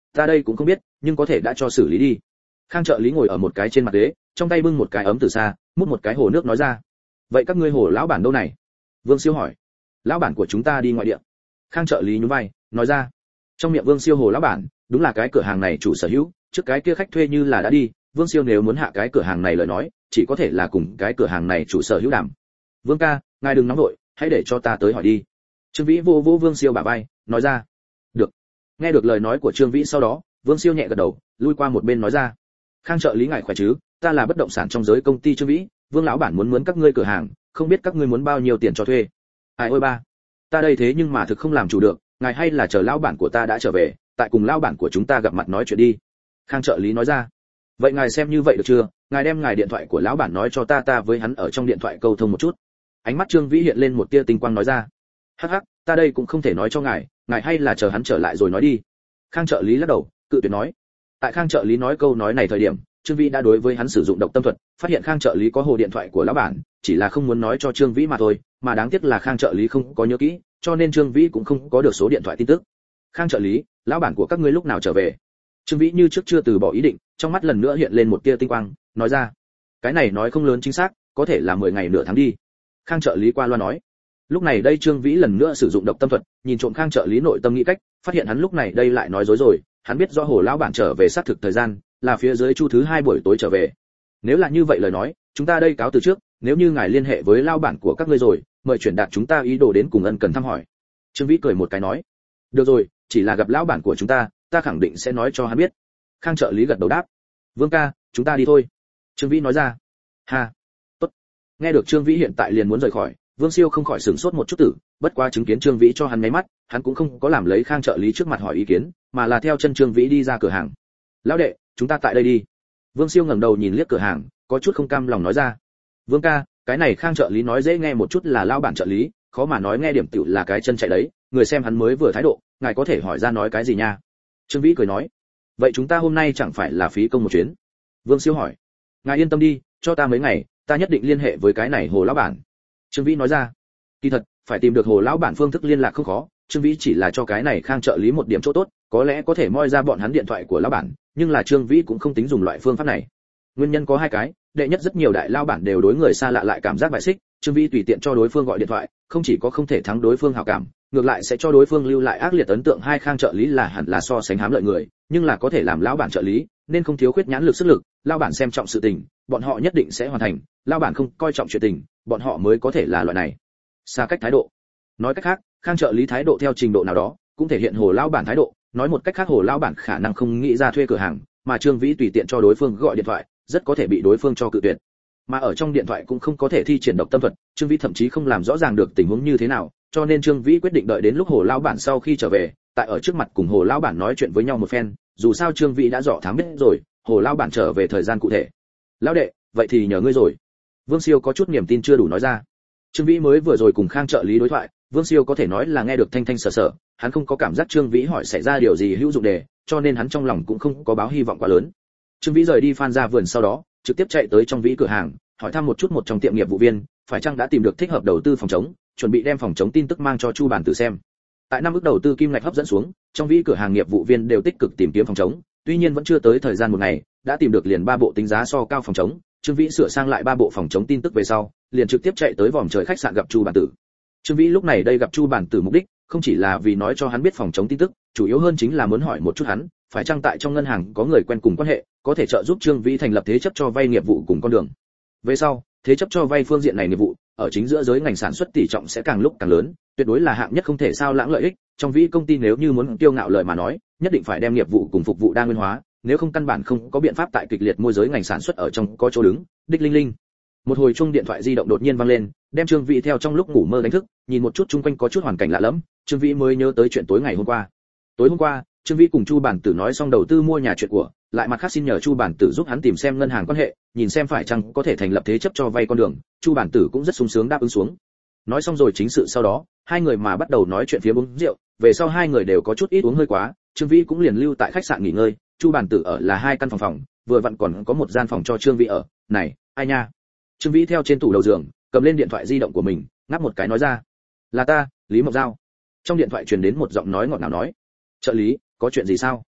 Ta đây cũng không biết, nhưng có thể đã cho xử lý đi. Khang trợ lý ngồi ở một cái trên mặt ghế, trong tay bưng một cái ấm từ xa, múc một cái hồ nước nói ra. Vậy các ngươi hồ lão bản đâu này? Vương Siêu hỏi. Lão bản của chúng ta đi ngoại địa. Khang trợ lý nhún vai, nói ra. Trong miệng Vương Siêu hồ lão bản, đúng là cái cửa hàng này chủ sở hữu, trước cái kia khách thuê như là đã đi, Vương Siêu nếu muốn hạ cái cửa hàng này lời nói, chỉ có thể là cùng cái cửa hàng này chủ sở hữu đàm. Vương ca, ngài đừng nóng vội, hãy để cho ta tới hỏi đi. Trương Vĩ vô vô Vương Siêu bả vai, nói ra. Được. Nghe được lời nói của Trương Vĩ sau đó, Vương Siêu nhẹ gật đầu, lui qua một bên nói ra. Khang trợ lý ngài khỏe chứ? Ta là bất động sản trong giới công ty Trương Vĩ, Vương lão bản muốn mướn các ngươi cửa hàng, không biết các ngươi muốn bao nhiêu tiền cho thuê. Ai ôi ba, ta đây thế nhưng mà thực không làm chủ được, ngài hay là chờ lão bản của ta đã trở về, tại cùng lão bản của chúng ta gặp mặt nói chuyện đi. Khang trợ lý nói ra. Vậy ngài xem như vậy được chưa? Ngài đem ngài điện thoại của lão bản nói cho ta với hắn ở trong điện thoại câu thông một chút. Ánh mắt Trương Vĩ hiện lên một tia tinh quang nói ra. Hắc hắc, ta đây cũng không thể nói cho ngài, ngài hay là chờ hắn trở lại rồi nói đi. Khang trợ lý lắc đầu, cự tuyệt nói. Tại Khang trợ lý nói câu nói này thời điểm, Trương Vĩ đã đối với hắn sử dụng độc tâm thuật, phát hiện Khang trợ lý có hồ điện thoại của lão bản, chỉ là không muốn nói cho Trương Vĩ mà thôi, mà đáng tiếc là Khang trợ lý không có nhớ kỹ, cho nên Trương Vĩ cũng không có được số điện thoại tin tức. Khang trợ lý, lão bản của các ngươi lúc nào trở về? Trương Vĩ như trước chưa từ bỏ ý định, trong mắt lần nữa hiện lên một tia tinh quang, nói ra. Cái này nói không lớn chính xác, có thể là 10 ngày nửa tháng đi. Khang trợ lý qua loa nói. Lúc này đây Trương Vĩ lần nữa sử dụng độc tâm thuật, nhìn trộm Khang trợ lý nội tâm nghĩ cách, phát hiện hắn lúc này đây lại nói dối rồi, hắn biết rõ hồ lão bản trở về xác thực thời gian, là phía dưới chu thứ 2 buổi tối trở về. Nếu là như vậy lời nói, chúng ta đây cáo từ trước, nếu như ngài liên hệ với lão bản của các ngươi rồi, mời chuyển đạt chúng ta ý đồ đến cùng ân cần thăm hỏi. Trương Vĩ cười một cái nói. Được rồi, chỉ là gặp lão bản của chúng ta khẳng định sẽ nói cho hắn biết. Khang trợ lý gật đầu đáp. Vương ca, chúng ta đi thôi. Trương Vĩ nói ra. Ha, tốt. Nghe được Trương Vĩ hiện tại liền muốn rời khỏi, Vương Siêu không khỏi sửng sốt một chút tử, bất quá chứng kiến Trương Vĩ cho hắn mấy mắt, hắn cũng không có làm lấy Khang trợ lý trước mặt hỏi ý kiến, mà là theo chân Trương Vĩ đi ra cửa hàng. Lão đệ, chúng ta tại đây đi. Vương Siêu ngẩng đầu nhìn liếc cửa hàng, có chút không cam lòng nói ra. Vương ca, cái này Khang trợ lý nói dễ nghe một chút là lão bản trợ lý, khó mà nói nghe điểm tiểu là cái chân chạy đấy, người xem hắn mới vừa thái độ, ngài có thể hỏi ra nói cái gì nha? Trương Vĩ cười nói. Vậy chúng ta hôm nay chẳng phải là phí công một chuyến? Vương Siêu hỏi. Ngài yên tâm đi, cho ta mấy ngày, ta nhất định liên hệ với cái này hồ lão bản. Trương Vĩ nói ra. Kỳ thật, phải tìm được hồ lão bản phương thức liên lạc không khó, Trương Vĩ chỉ là cho cái này Khang trợ lý một điểm chỗ tốt, có lẽ có thể moi ra bọn hắn điện thoại của lão bản, nhưng là Trương Vĩ cũng không tính dùng loại phương pháp này. Nguyên nhân có hai cái, đệ nhất rất nhiều đại lão bản đều đối người xa lạ lại cảm giác bài xích, Trương Vĩ tùy tiện cho đối phương gọi điện thoại, không chỉ có không thể thắng đối phương hảo cảm, ngược lại sẽ cho đối phương lưu lại ác liệt ấn tượng. Hai Khang trợ lý là hẳn là so sánh hám lợi người, nhưng là có thể làm lão bản trợ lý, nên không thiếu khuyết nhãn lực sức lực, lão bản xem trọng sự tình, bọn họ nhất định sẽ hoàn thành, lão bản không coi trọng chuyện tình, bọn họ mới có thể là loại này. Xa cách thái độ. Nói cách khác, Khang trợ lý thái độ theo trình độ nào đó, cũng thể hiện hồ lão bản thái độ, nói một cách khác hồ lão bản khả năng không nghĩ ra thuê cửa hàng, mà Trương Vĩ tùy tiện cho đối phương gọi điện thoại, rất có thể bị đối phương cho cự tuyệt. Mà ở trong điện thoại cũng không có thể thi triển độc tâm thuật, Trương Vĩ thậm chí không làm rõ ràng được tình huống như thế nào, cho nên Trương Vĩ quyết định đợi đến lúc hồ lão bản sau khi trở về, tại ở trước mặt cùng hồ lão bản nói chuyện với nhau một phen, dù sao Trương Vĩ đã rõ thám biết rồi, hồ lão bản trở về thời gian cụ thể. Lão đệ, vậy thì nhờ ngươi rồi. Vương Siêu có chút niềm tin chưa đủ nói ra. Trương Vĩ mới vừa rồi cùng Khang trợ lý đối thoại, Vương Siêu có thể nói là nghe được thanh thanh sở sở, hắn không có cảm giác Trương Vĩ hỏi xảy ra điều gì hữu dụng đề, cho nên hắn trong lòng cũng không có báo hy vọng quá lớn. Trương Vĩ rời đi Phan gia vườn sau đó, trực tiếp chạy tới trong Vĩ cửa hàng, hỏi thăm một chút một trong tiệm nghiệp vụ viên, phải chăng đã tìm được thích hợp đầu tư phòng chống, chuẩn bị đem phòng chống tin tức mang cho Chu Bản Tử xem. Tại năm ước đầu tư kim ngạch hấp dẫn xuống, trong Vĩ cửa hàng nghiệp vụ viên đều tích cực tìm kiếm phòng chống, tuy nhiên vẫn chưa tới thời gian một ngày, đã tìm được liền 3 bộ tính giá so cao phòng chống. Trương Vĩ sửa sang lại 3 bộ phòng chống tin tức về sau, liền trực tiếp chạy tới vòm trời khách sạn gặp Chu Bản Tử. Trương Vĩ lúc này đây gặp Chu Bản Tử mục đích, không chỉ là vì nói cho hắn biết phòng chống tin tức, chủ yếu hơn chính là muốn hỏi một chút hắn, phải chăng tại trong ngân hàng có người quen cùng quan hệ, có thể trợ giúp Trương Vĩ thành lập thế chấp cho vay nghiệp vụ cùng con đường. Về sau, thế chấp cho vay phương diện này nghiệp vụ, ở chính giữa giới ngành sản xuất tỷ trọng sẽ càng lúc càng lớn, tuyệt đối là hạng nhất không thể sao lãng lợi ích, trong Vĩ công ty nếu như muốn kiêu ngạo lời mà nói, nhất định phải đem nghiệp vụ cùng phục vụ đa nguyên hóa, nếu không căn bản không có biện pháp tại kịch liệt môi giới ngành sản xuất ở trong có chỗ đứng. Đích linh linh. Một hồi chuông điện thoại di động đột nhiên vang lên, đem Trương Vĩ theo trong lúc ngủ mơ đánh thức, nhìn một chút chung quanh có chút hoàn cảnh lạ lẫm, Trương Vĩ mới nhớ tới chuyện tối ngày hôm qua. Tối hôm qua, Trương Vĩ cùng Chu Bản Tử nói xong đầu tư mua nhà chuyện của, lại mặt khác xin nhờ Chu Bản Tử giúp hắn tìm xem ngân hàng quan hệ, nhìn xem phải chăng có thể thành lập thế chấp cho vay con đường, Chu Bản Tử cũng rất sung sướng đáp ứng xuống. Nói xong rồi chính sự sau đó, hai người mà bắt đầu nói chuyện phía uống rượu, về sau hai người đều có chút ít uống hơi quá, Trương Vĩ cũng liền lưu tại khách sạn nghỉ ngơi, Chu Bản Tử ở là 2 căn phòng, vừa vặn còn có một gian phòng cho Trương Vĩ ở. Này, ai nha? Trương Vĩ theo trên tủ đầu giường, cầm lên điện thoại di động của mình, ngáp một cái nói ra. Là ta, Lý Mộc Giao. Trong điện thoại truyền đến một giọng nói ngọt ngào nói. Trợ lý, có chuyện gì sao?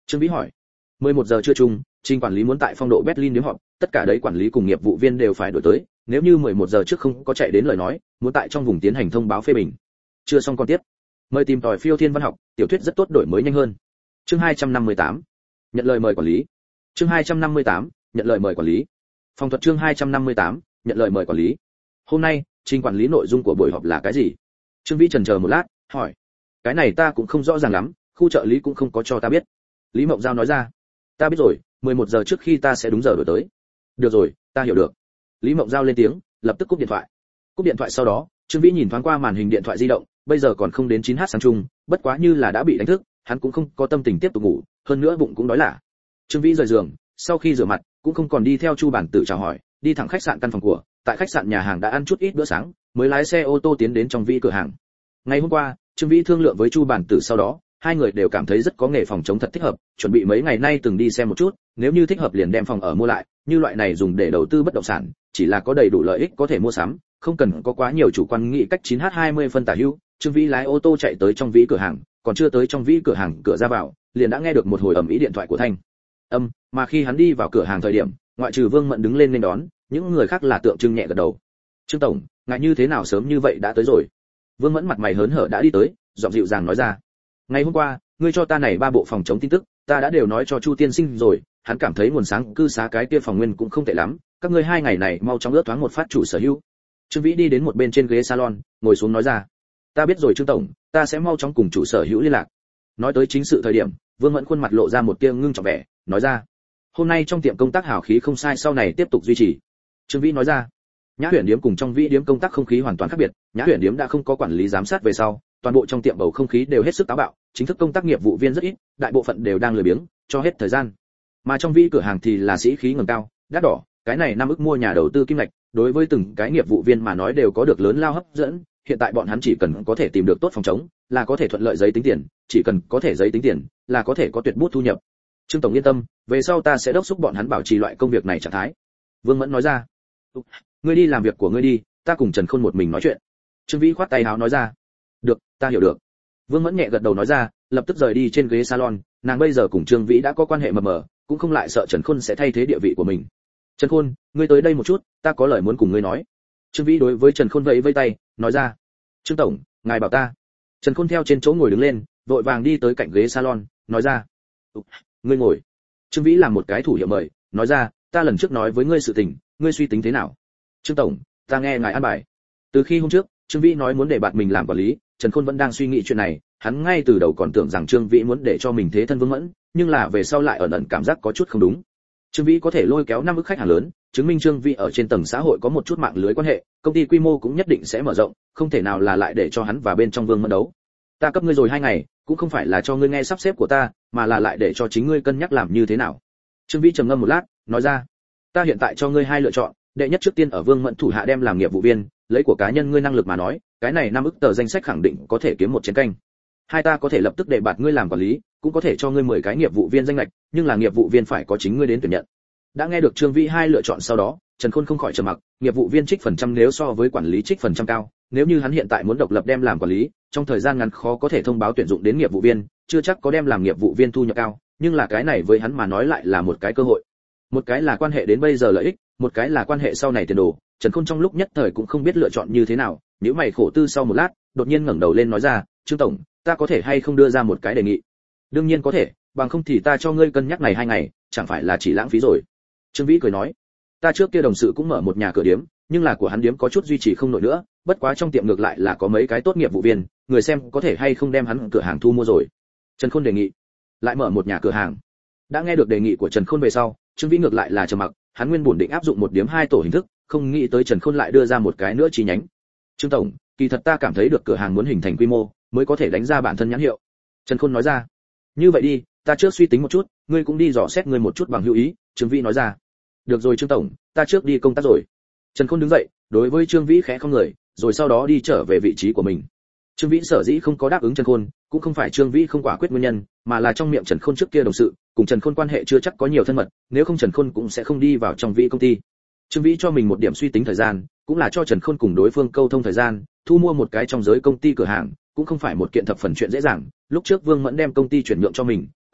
Trương Vĩ hỏi. 11 giờ trưa chung, Trình quản lý muốn tại phong độ Berlin điếm họp, tất cả đấy quản lý cùng nghiệp vụ viên đều phải đổi tới, nếu như 11 giờ trước không có chạy đến lời nói, muốn tại trong vùng tiến hành thông báo phê bình. Chưa xong còn tiếp. Mời tìm tòi phiêu thiên văn học, tiểu thuyết rất tốt đổi mới nhanh hơn. Chương 258. Nhận lời mời quản lý. Chương 258. Nhận lời mời quản lý. Phòng thuật chương 258. Nhận lời mời quản lý. Hôm nay, Trình quản lý nội dung của buổi họp là cái gì? Trương Vĩ chần chờ một lát, hỏi. Cái này ta cũng không rõ ràng lắm, khu trợ lý cũng không có cho ta biết. Lý Mộng Giao nói ra. Ta biết rồi, 11 giờ trước khi ta sẽ đúng giờ đổi tới. Được rồi, ta hiểu được. Lý Mộng Giao lên tiếng, lập tức cúp điện thoại. Cúp điện thoại sau đó, Trương Vĩ nhìn thoáng qua màn hình điện thoại di động, bây giờ còn không đến 9h sáng chung, bất quá như là đã bị đánh thức, hắn cũng không có tâm tình tiếp tục ngủ, hơn nữa bụng cũng đói lả. Trương Vĩ rời giường, sau khi rửa mặt, cũng không còn đi theo Chu Bản Tử chào hỏi, đi thẳng khách sạn căn phòng của, tại khách sạn nhà hàng đã ăn chút ít bữa sáng, mới lái xe ô tô tiến đến trong Vĩ cửa hàng. Ngày hôm qua, Trương Vĩ thương lượng với Chu Bản Tử sau đó, hai người đều cảm thấy rất có nghề phòng chống thật thích hợp, chuẩn bị mấy ngày nay từng đi xem một chút, nếu như thích hợp liền đem phòng ở mua lại, như loại này dùng để đầu tư bất động sản, chỉ là có đầy đủ lợi ích có thể mua sắm, không cần có quá nhiều chủ quan nghĩ cách 9h20 phân tả hữu. Trương Vĩ lái ô tô chạy tới trong Vĩ cửa hàng, còn chưa tới trong Vĩ cửa hàng cửa ra vào, liền đã nghe được một hồi ầm ĩ điện thoại của Thanh Âm, mà khi hắn đi vào cửa hàng thời điểm, ngoại trừ Vương Mẫn đứng lên nên đón, những người khác là tượng trưng nhẹ gật đầu. "Trương tổng, ngài như thế nào sớm như vậy đã tới rồi?" Vương Mẫn mặt mày hớn hở đã đi tới, giọng dịu dàng nói ra. "Ngày hôm qua, ngươi cho ta này 3 bộ phòng chống tin tức, ta đã đều nói cho Chu tiên sinh rồi, hắn cảm thấy nguồn sáng cư xá cái kia phòng nguyên cũng không tệ lắm, các ngươi 2 ngày này mau chóng ước thoáng một phát chủ sở hữu." Trương Vĩ đi đến một bên trên ghế salon, ngồi xuống nói ra. "Ta biết rồi Trương tổng, ta sẽ mau chóng cùng chủ sở hữu liên lạc." Nói tới chính sự thời điểm, Vương Mẫn khuôn mặt lộ ra một tia ngưng trọng vẻ, nói ra. "Hôm nay trong tiệm công tác hào khí không sai, sau này tiếp tục duy trì." Trương Vĩ nói ra. Nhã Huyền điếm cùng trong Vĩ điếm công tác không khí hoàn toàn khác biệt, Nhã Huyền điếm đã không có quản lý giám sát về sau, toàn bộ trong tiệm bầu không khí đều hết sức táo bạo, chính thức công tác nghiệp vụ viên rất ít, đại bộ phận đều đang lười biếng, cho hết thời gian. Mà trong Vĩ cửa hàng thì là sĩ khí ngẩng cao, đắt đỏ, cái này 5 ức mua nhà đầu tư kim ngạch, đối với từng cái nghiệp vụ viên mà nói đều có được lớn lao hấp dẫn, hiện tại bọn hắn chỉ cần có thể tìm được tốt phòng chống, là có thể thuận lợi giấy tính tiền, chỉ cần có thể giấy tính tiền, là có thể có tuyệt bút thu nhập. Trương tổng yên tâm, về sau ta sẽ đốc thúc bọn hắn bảo trì loại công việc này trạng thái." Vương Mẫn nói ra. "Ngươi đi làm việc của ngươi đi, ta cùng Trần Khôn một mình nói chuyện." Trương Vĩ khoát tay áo nói ra. "Được, ta hiểu được." Vương Mẫn nhẹ gật đầu nói ra, lập tức rời đi trên ghế salon, nàng bây giờ cùng Trương Vĩ đã có quan hệ mờ mờ, cũng không lại sợ Trần Khôn sẽ thay thế địa vị của mình. "Trần Khôn, ngươi tới đây một chút, ta có lời muốn cùng ngươi nói." Trương Vĩ đối với Trần Khôn vẫy vẫy tay, nói ra. "Trương tổng, ngài bảo ta." Trần Khôn theo trên chỗ ngồi đứng lên, vội vàng đi tới cạnh ghế salon, nói ra. "Ngươi ngồi." Trương Vĩ làm một cái thủ hiệu mời, nói ra, "Ta lần trước nói với ngươi sự tình, ngươi suy tính thế nào?" "Trương tổng, ta nghe ngài an bài." Từ khi hôm trước, Trương Vĩ nói muốn để bạn mình làm quản lý, Trần Khôn vẫn đang suy nghĩ chuyện này, hắn ngay từ đầu còn tưởng rằng Trương Vĩ muốn để cho mình thế thân Vương Mẫn, nhưng là về sau lại ẩn ẩn cảm giác có chút không đúng. Trương Vĩ có thể lôi kéo 5 ức khách hàng lớn, chứng minh Trương Vĩ ở trên tầng xã hội có một chút mạng lưới quan hệ, công ty quy mô cũng nhất định sẽ mở rộng, không thể nào là lại để cho hắn và bên trong Vương Mẫn đấu. "Ta cấp ngươi rồi 2 ngày, cũng không phải là cho ngươi nghe sắp xếp của ta, mà là lại để cho chính ngươi cân nhắc làm như thế nào." Trương Vĩ trầm ngâm một lát, nói ra. "Ta hiện tại cho ngươi 2 lựa chọn, đệ nhất trước tiên ở Vương Mẫn thủ hạ đem làm nghiệp vụ viên, lấy của cá nhân ngươi năng lực mà nói, cái này 5 ức tờ danh sách khẳng định có thể kiếm một chén canh. Hai, ta có thể lập tức để bạt ngươi làm quản lý, cũng có thể cho ngươi 10 cái nghiệp vụ viên danh lệch, nhưng là nghiệp vụ viên phải có chính ngươi đến tuyển nhận." Đã nghe được Trương Vĩ 2 lựa chọn sau đó, Trần Khôn không khỏi trầm mặc, nghiệp vụ viên trích phần trăm nếu so với quản lý trích phần trăm cao, nếu như hắn hiện tại muốn độc lập đem làm quản lý, trong thời gian ngắn khó có thể thông báo tuyển dụng đến nghiệp vụ viên, chưa chắc có đem làm nghiệp vụ viên thu nhập cao, nhưng là cái này với hắn mà nói lại là một cái cơ hội. Một cái là quan hệ đến bây giờ lợi ích, một cái là quan hệ sau này tiền đồ. Trần Khôn trong lúc nhất thời cũng không biết lựa chọn như thế nào, nếu mày khổ tư sau một lát, đột nhiên ngẩng đầu lên nói ra, "Trương tổng, ta có thể hay không đưa ra một cái đề nghị?" "Đương nhiên có thể, bằng không thì ta cho ngươi cân nhắc này 2 ngày, chẳng phải là chỉ lãng phí rồi." Trương Vĩ cười nói. "Ta trước kia đồng sự cũng mở một nhà cửa điếm, nhưng là của hắn điếm có chút duy trì không nổi nữa, bất quá trong tiệm ngược lại là có mấy cái tốt nghiệp vụ viên, người xem có thể hay không đem hắn cửa hàng thu mua rồi." Trần Khôn đề nghị. Lại mở một nhà cửa hàng. Đã nghe được đề nghị của Trần Khôn về sau, Trương Vĩ ngược lại là trầm mặc, hắn nguyên bổn định áp dụng một điếm 2 tổ hình thức, không nghĩ tới Trần Khôn lại đưa ra một cái nữa chi nhánh. "Trương tổng, kỳ thật ta cảm thấy được cửa hàng muốn hình thành quy mô, mới có thể đánh ra bản thân nhãn hiệu." Trần Khôn nói ra. "Như vậy đi, ta trước suy tính một chút, ngươi cũng đi dò xét ngươi một chút bằng hữu ý." Trương Vĩ nói ra. "Được rồi Trương tổng, ta trước đi công tác rồi." Trần Khôn đứng dậy, đối với Trương Vĩ khẽ không người, rồi sau đó đi trở về vị trí của mình. Trương Vĩ sở dĩ không có đáp ứng Trần Khôn, cũng không phải Trương Vĩ không quả quyết nguyên nhân, mà là trong miệng Trần Khôn trước kia đồng sự, cùng Trần Khôn quan hệ chưa chắc có nhiều thân mật, nếu không Trần Khôn cũng sẽ không đi vào trong Vĩ công ty. Trương Vĩ cho mình một điểm suy tính thời gian, cũng là cho Trần Khôn cùng đối phương câu thông thời gian, thu mua một cái trong giới công ty cửa hàng, cũng không phải một kiện thập phần chuyện dễ dàng. Lúc trước Vương Mẫn đem công ty chuyển nhượng cho mình,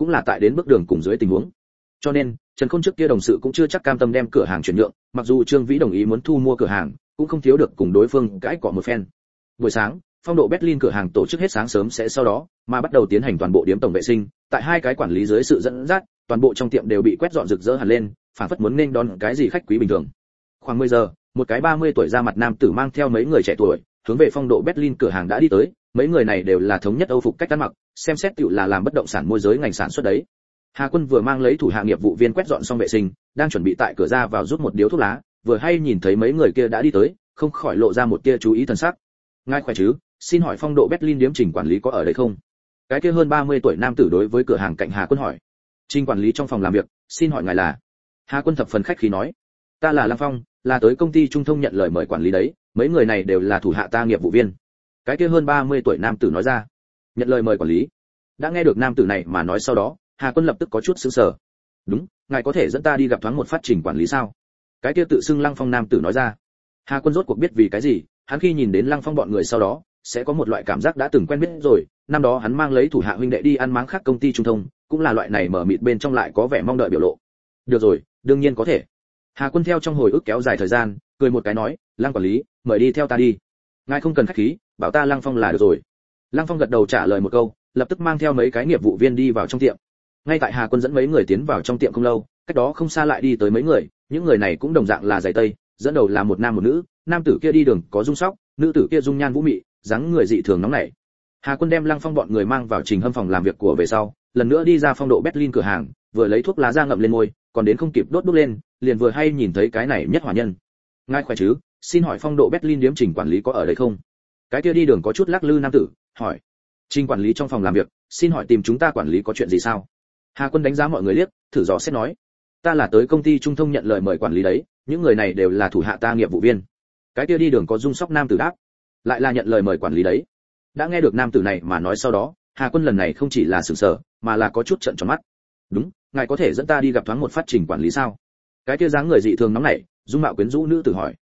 cũng là tại đến bước đường cùng dưới tình huống. Cho nên, Trần Khôn trước kia đồng sự cũng chưa chắc cam tâm đem cửa hàng chuyển nhượng, mặc dù Trương Vĩ đồng ý muốn thu mua cửa hàng, cũng không thiếu được cùng đối phương cãi cọ một phen. Buổi sáng, Phong độ Berlin cửa hàng tổ chức hết sáng sớm sẽ sau đó, mà bắt đầu tiến hành toàn bộ điểm tổng vệ sinh, tại hai cái quản lý dưới sự dẫn dắt, toàn bộ trong tiệm đều bị quét dọn rực rỡ hẳn lên, phảng phất muốn nên đón cái gì khách quý bình thường. Khoảng 10 giờ, một cái 30 tuổi ra mặt nam tử mang theo mấy người trẻ tuổi, hướng về Phong độ Berlin cửa hàng đã đi tới, mấy người này đều là thống nhất Âu phục cách ăn mặc, xem xét tựu là làm bất động sản môi giới ngành sản xuất đấy. Hà Quân vừa mang lấy thủ hạ nghiệp vụ viên quét dọn xong vệ sinh, đang chuẩn bị tại cửa ra vào rút một điếu thuốc lá, vừa hay nhìn thấy mấy người kia đã đi tới, không khỏi lộ ra một tia chú ý thần sắc. Ngài khỏe chứ, xin hỏi Phong độ Berlin điếm trình quản lý có ở đây không? Cái kia hơn 30 tuổi nam tử đối với cửa hàng cạnh Hà Quân hỏi. Trình quản lý trong phòng làm việc, xin hỏi ngài là? Hà Quân thập phần khách khí nói, ta là Lăng Phong, là tới công ty Trung Thông nhận lời mời quản lý đấy, mấy người này đều là thủ hạ ta nghiệp vụ viên. Cái kia hơn 30 tuổi nam tử nói ra. Nhận lời mời quản lý. Đã nghe được nam tử này mà nói sau đó, Hà Quân lập tức có chút sững sờ. Đúng, ngài có thể dẫn ta đi gặp thoáng một phát trình quản lý sao? Cái kia tự xưng Lăng Phong nam tử nói ra. Hà Quân rốt cuộc biết vì cái gì, hắn khi nhìn đến Lăng Phong bọn người sau đó, sẽ có một loại cảm giác đã từng quen biết rồi, năm đó hắn mang lấy thủ hạ huynh đệ đi ăn máng khác công ty Trung Thông, cũng là loại này mở mịt bên trong lại có vẻ mong đợi biểu lộ. Được rồi, đương nhiên có thể. Hà Quân theo trong hồi ức kéo dài thời gian, cười một cái nói, Lăng quản lý, mời đi theo ta đi. Ngài không cần khách khí, bảo ta Lăng Phong là được rồi. Lăng Phong gật đầu trả lời một câu, lập tức mang theo mấy cái nghiệp vụ viên đi vào trong tiệm. Ngay tại Hà Quân dẫn mấy người tiến vào trong tiệm không lâu, cách đó không xa lại đi tới mấy người, những người này cũng đồng dạng là giày tây, dẫn đầu là một nam một nữ, nam tử kia đi đường có dung sóc, nữ tử kia dung nhan vũ mị, dáng người dị thường nóng nảy. Hà Quân đem Lăng Phong bọn người mang vào Trình Hâm phòng làm việc của về sau, lần nữa đi ra Phong độ Berlin cửa hàng, vừa lấy thuốc lá ra ngậm lên môi, còn đến không kịp đốt lên, liền vừa hay nhìn thấy cái này nhất hỏa nhân. Ngài khỏe chứ, xin hỏi Phong độ Berlin điếm Trình quản lý có ở đây không? Cái kia đi đường có chút lắc lư nam tử hỏi. Trình quản lý trong phòng làm việc, xin hỏi tìm chúng ta quản lý có chuyện gì sao? Hà Quân đánh giá mọi người liếc, thử dò xét nói, ta là tới công ty Trung Thông nhận lời mời quản lý đấy, những người này đều là thủ hạ ta nghiệp vụ viên. Cái kia đi đường có dung sóc nam tử đáp, lại là nhận lời mời quản lý đấy. Đã nghe được nam tử này mà nói sau đó, Hà Quân lần này không chỉ là sửng sở, mà là có chút trợn tròn mắt. Đúng, ngài có thể dẫn ta đi gặp thoáng một phát Trình quản lý sao? Cái kia dáng người dị thường nóng nảy, dung mạo quyến rũ nữ tử hỏi.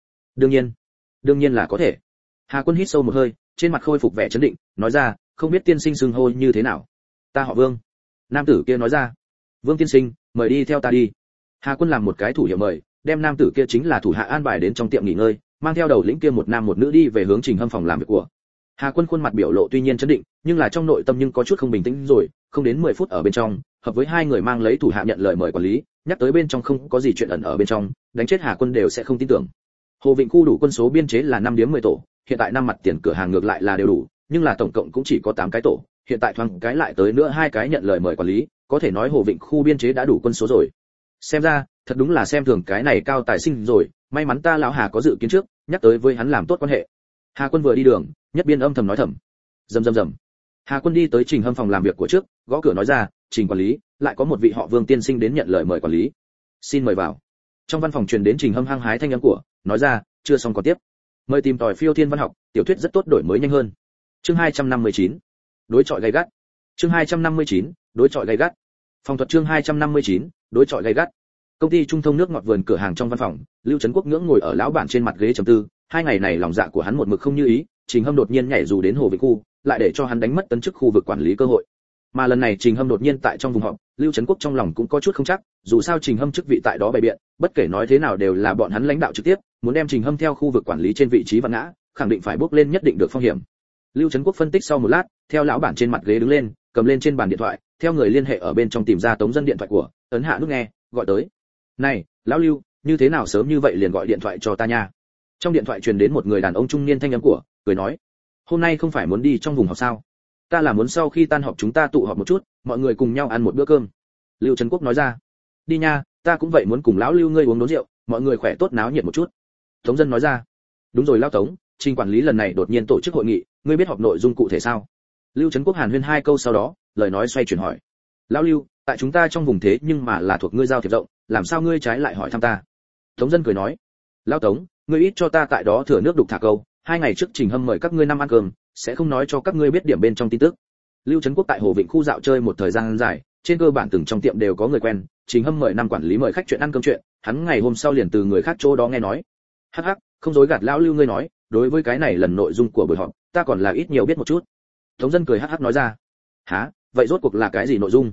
Đương nhiên là có thể. Hà Quân hít sâu một hơi, trên mặt khôi phục vẻ trấn định, nói ra, không biết tiên sinh xưng hô như thế nào? Ta họ Vương. Nam tử kia nói ra. Vương tiên sinh, mời đi theo ta đi. Hà Quân làm một cái thủ hiệu mời, đem nam tử kia chính là thủ hạ an bài đến trong tiệm nghỉ ngơi, mang theo đầu lĩnh kia một nam một nữ đi về hướng Trình Hâm phòng làm việc của. Hà Quân khuôn mặt biểu lộ tuy nhiên trấn định, nhưng là trong nội tâm nhưng có chút không bình tĩnh rồi, không đến 10 phút ở bên trong, hợp với hai người mang lấy thủ hạ nhận lời mời quản lý, nhắc tới bên trong không có gì chuyện ẩn ở bên trong, đánh chết Hà Quân đều sẽ không tin tưởng. Hồ Vịnh khu đủ quân số biên chế là 5 điếm 10 tổ, hiện tại năm mặt tiền cửa hàng ngược lại là đều đủ, nhưng là tổng cộng cũng chỉ có 8 cái tổ, hiện tại thoáng cái lại tới nữa 2 cái nhận lời mời quản lý, có thể nói Hồ Vịnh khu biên chế đã đủ quân số rồi. Xem ra, thật đúng là xem thường cái này cao tài sinh rồi, may mắn ta lão Hà có dự kiến trước, nhắc tới với hắn làm tốt quan hệ. Hà Quân vừa đi đường, nhất biên âm thầm nói thầm. Rầm. Hà Quân đi tới Trình Hâm phòng làm việc của trước, gõ cửa nói ra, Trình quản lý, lại có một vị họ Vương tiên sinh đến nhận lời mời quản lý. Xin mời vào. Trong văn phòng truyền đến Trình Hâm hăng hái thanh âm của, nói ra, chưa xong còn tiếp. Mời tìm tòi phiêu thiên văn học, tiểu thuyết rất tốt đổi mới nhanh hơn. Chương 259. Đối chọi gay gắt. Chương 259. Đối chọi gay gắt. Phòng thuật chương 259. Đối chọi gay gắt. Công ty Trung Thông nước ngọt vườn cửa hàng trong văn phòng, Lưu Trấn Quốc ngưỡng ngồi ở lão bản trên mặt ghế trầm tư, 2 ngày này lòng dạ của hắn một mực không như ý, Trình Hâm đột nhiên nhảy dù đến Hồ Vịnh khu, lại để cho hắn đánh mất tấn chức khu vực quản lý cơ hội. Mà lần này Trình Hâm đột nhiên tại trong vùng họp, Lưu Trấn Quốc trong lòng cũng có chút không chắc, dù sao Trình Hâm chức vị tại đó bày biện, bất kể nói thế nào đều là bọn hắn lãnh đạo trực tiếp, muốn đem Trình Hâm theo khu vực quản lý trên vị trí vặn ngã, khẳng định phải bước lên nhất định được phong hiểm. Lưu Trấn Quốc phân tích sau một lát, theo lão bản trên mặt ghế đứng lên, cầm lên trên bàn điện thoại, theo người liên hệ ở bên trong tìm ra tống dân điện thoại của, ấn hạ nút nghe, gọi tới. Này, lão Lưu, như thế nào sớm như vậy liền gọi điện thoại cho ta nha? Trong điện thoại truyền đến một người đàn ông trung niên thanh âm của, cười nói, hôm nay không phải muốn đi trong vùng họp sao? Ta là muốn sau khi tan họp chúng ta tụ họp một chút, mọi người cùng nhau ăn một bữa cơm. Lưu Trấn Quốc nói ra, đi nha, ta cũng vậy muốn cùng lão Lưu ngươi uống đốn rượu, mọi người khỏe tốt náo nhiệt một chút. Tống dân nói ra, đúng rồi lão Tống, Trình quản lý lần này đột nhiên tổ chức hội nghị, ngươi biết họp nội dung cụ thể sao? Lưu Trấn Quốc hàn huyên 2 câu sau đó, lời nói xoay chuyển hỏi, lão Lưu, tại chúng ta trong vùng thế nhưng mà là thuộc ngươi giao thiệp rộng, làm sao ngươi trái lại hỏi thăm ta? Tống dân cười nói, lão Tống, ngươi ít cho ta tại đó thừa nước đục thả câu, 2 ngày trước Trình Hâm mời các ngươi năm ăn cơm, sẽ không nói cho các ngươi biết điểm bên trong tin tức. Lưu Trấn Quốc tại Hồ Vịnh khu dạo chơi một thời gian dài, trên cơ bản từng trong tiệm đều có người quen, Trình Hâm mời năm quản lý mời khách chuyện ăn cơm chuyện, hắn ngày hôm sau liền từ người khác chỗ đó nghe nói. Hắc hắc, không dối gạt lão Lưu ngươi nói, đối với cái này lần nội dung của buổi họp, ta còn là ít nhiều biết một chút. Tống dân cười hắc hắc nói ra. Hả, vậy rốt cuộc là cái gì nội dung?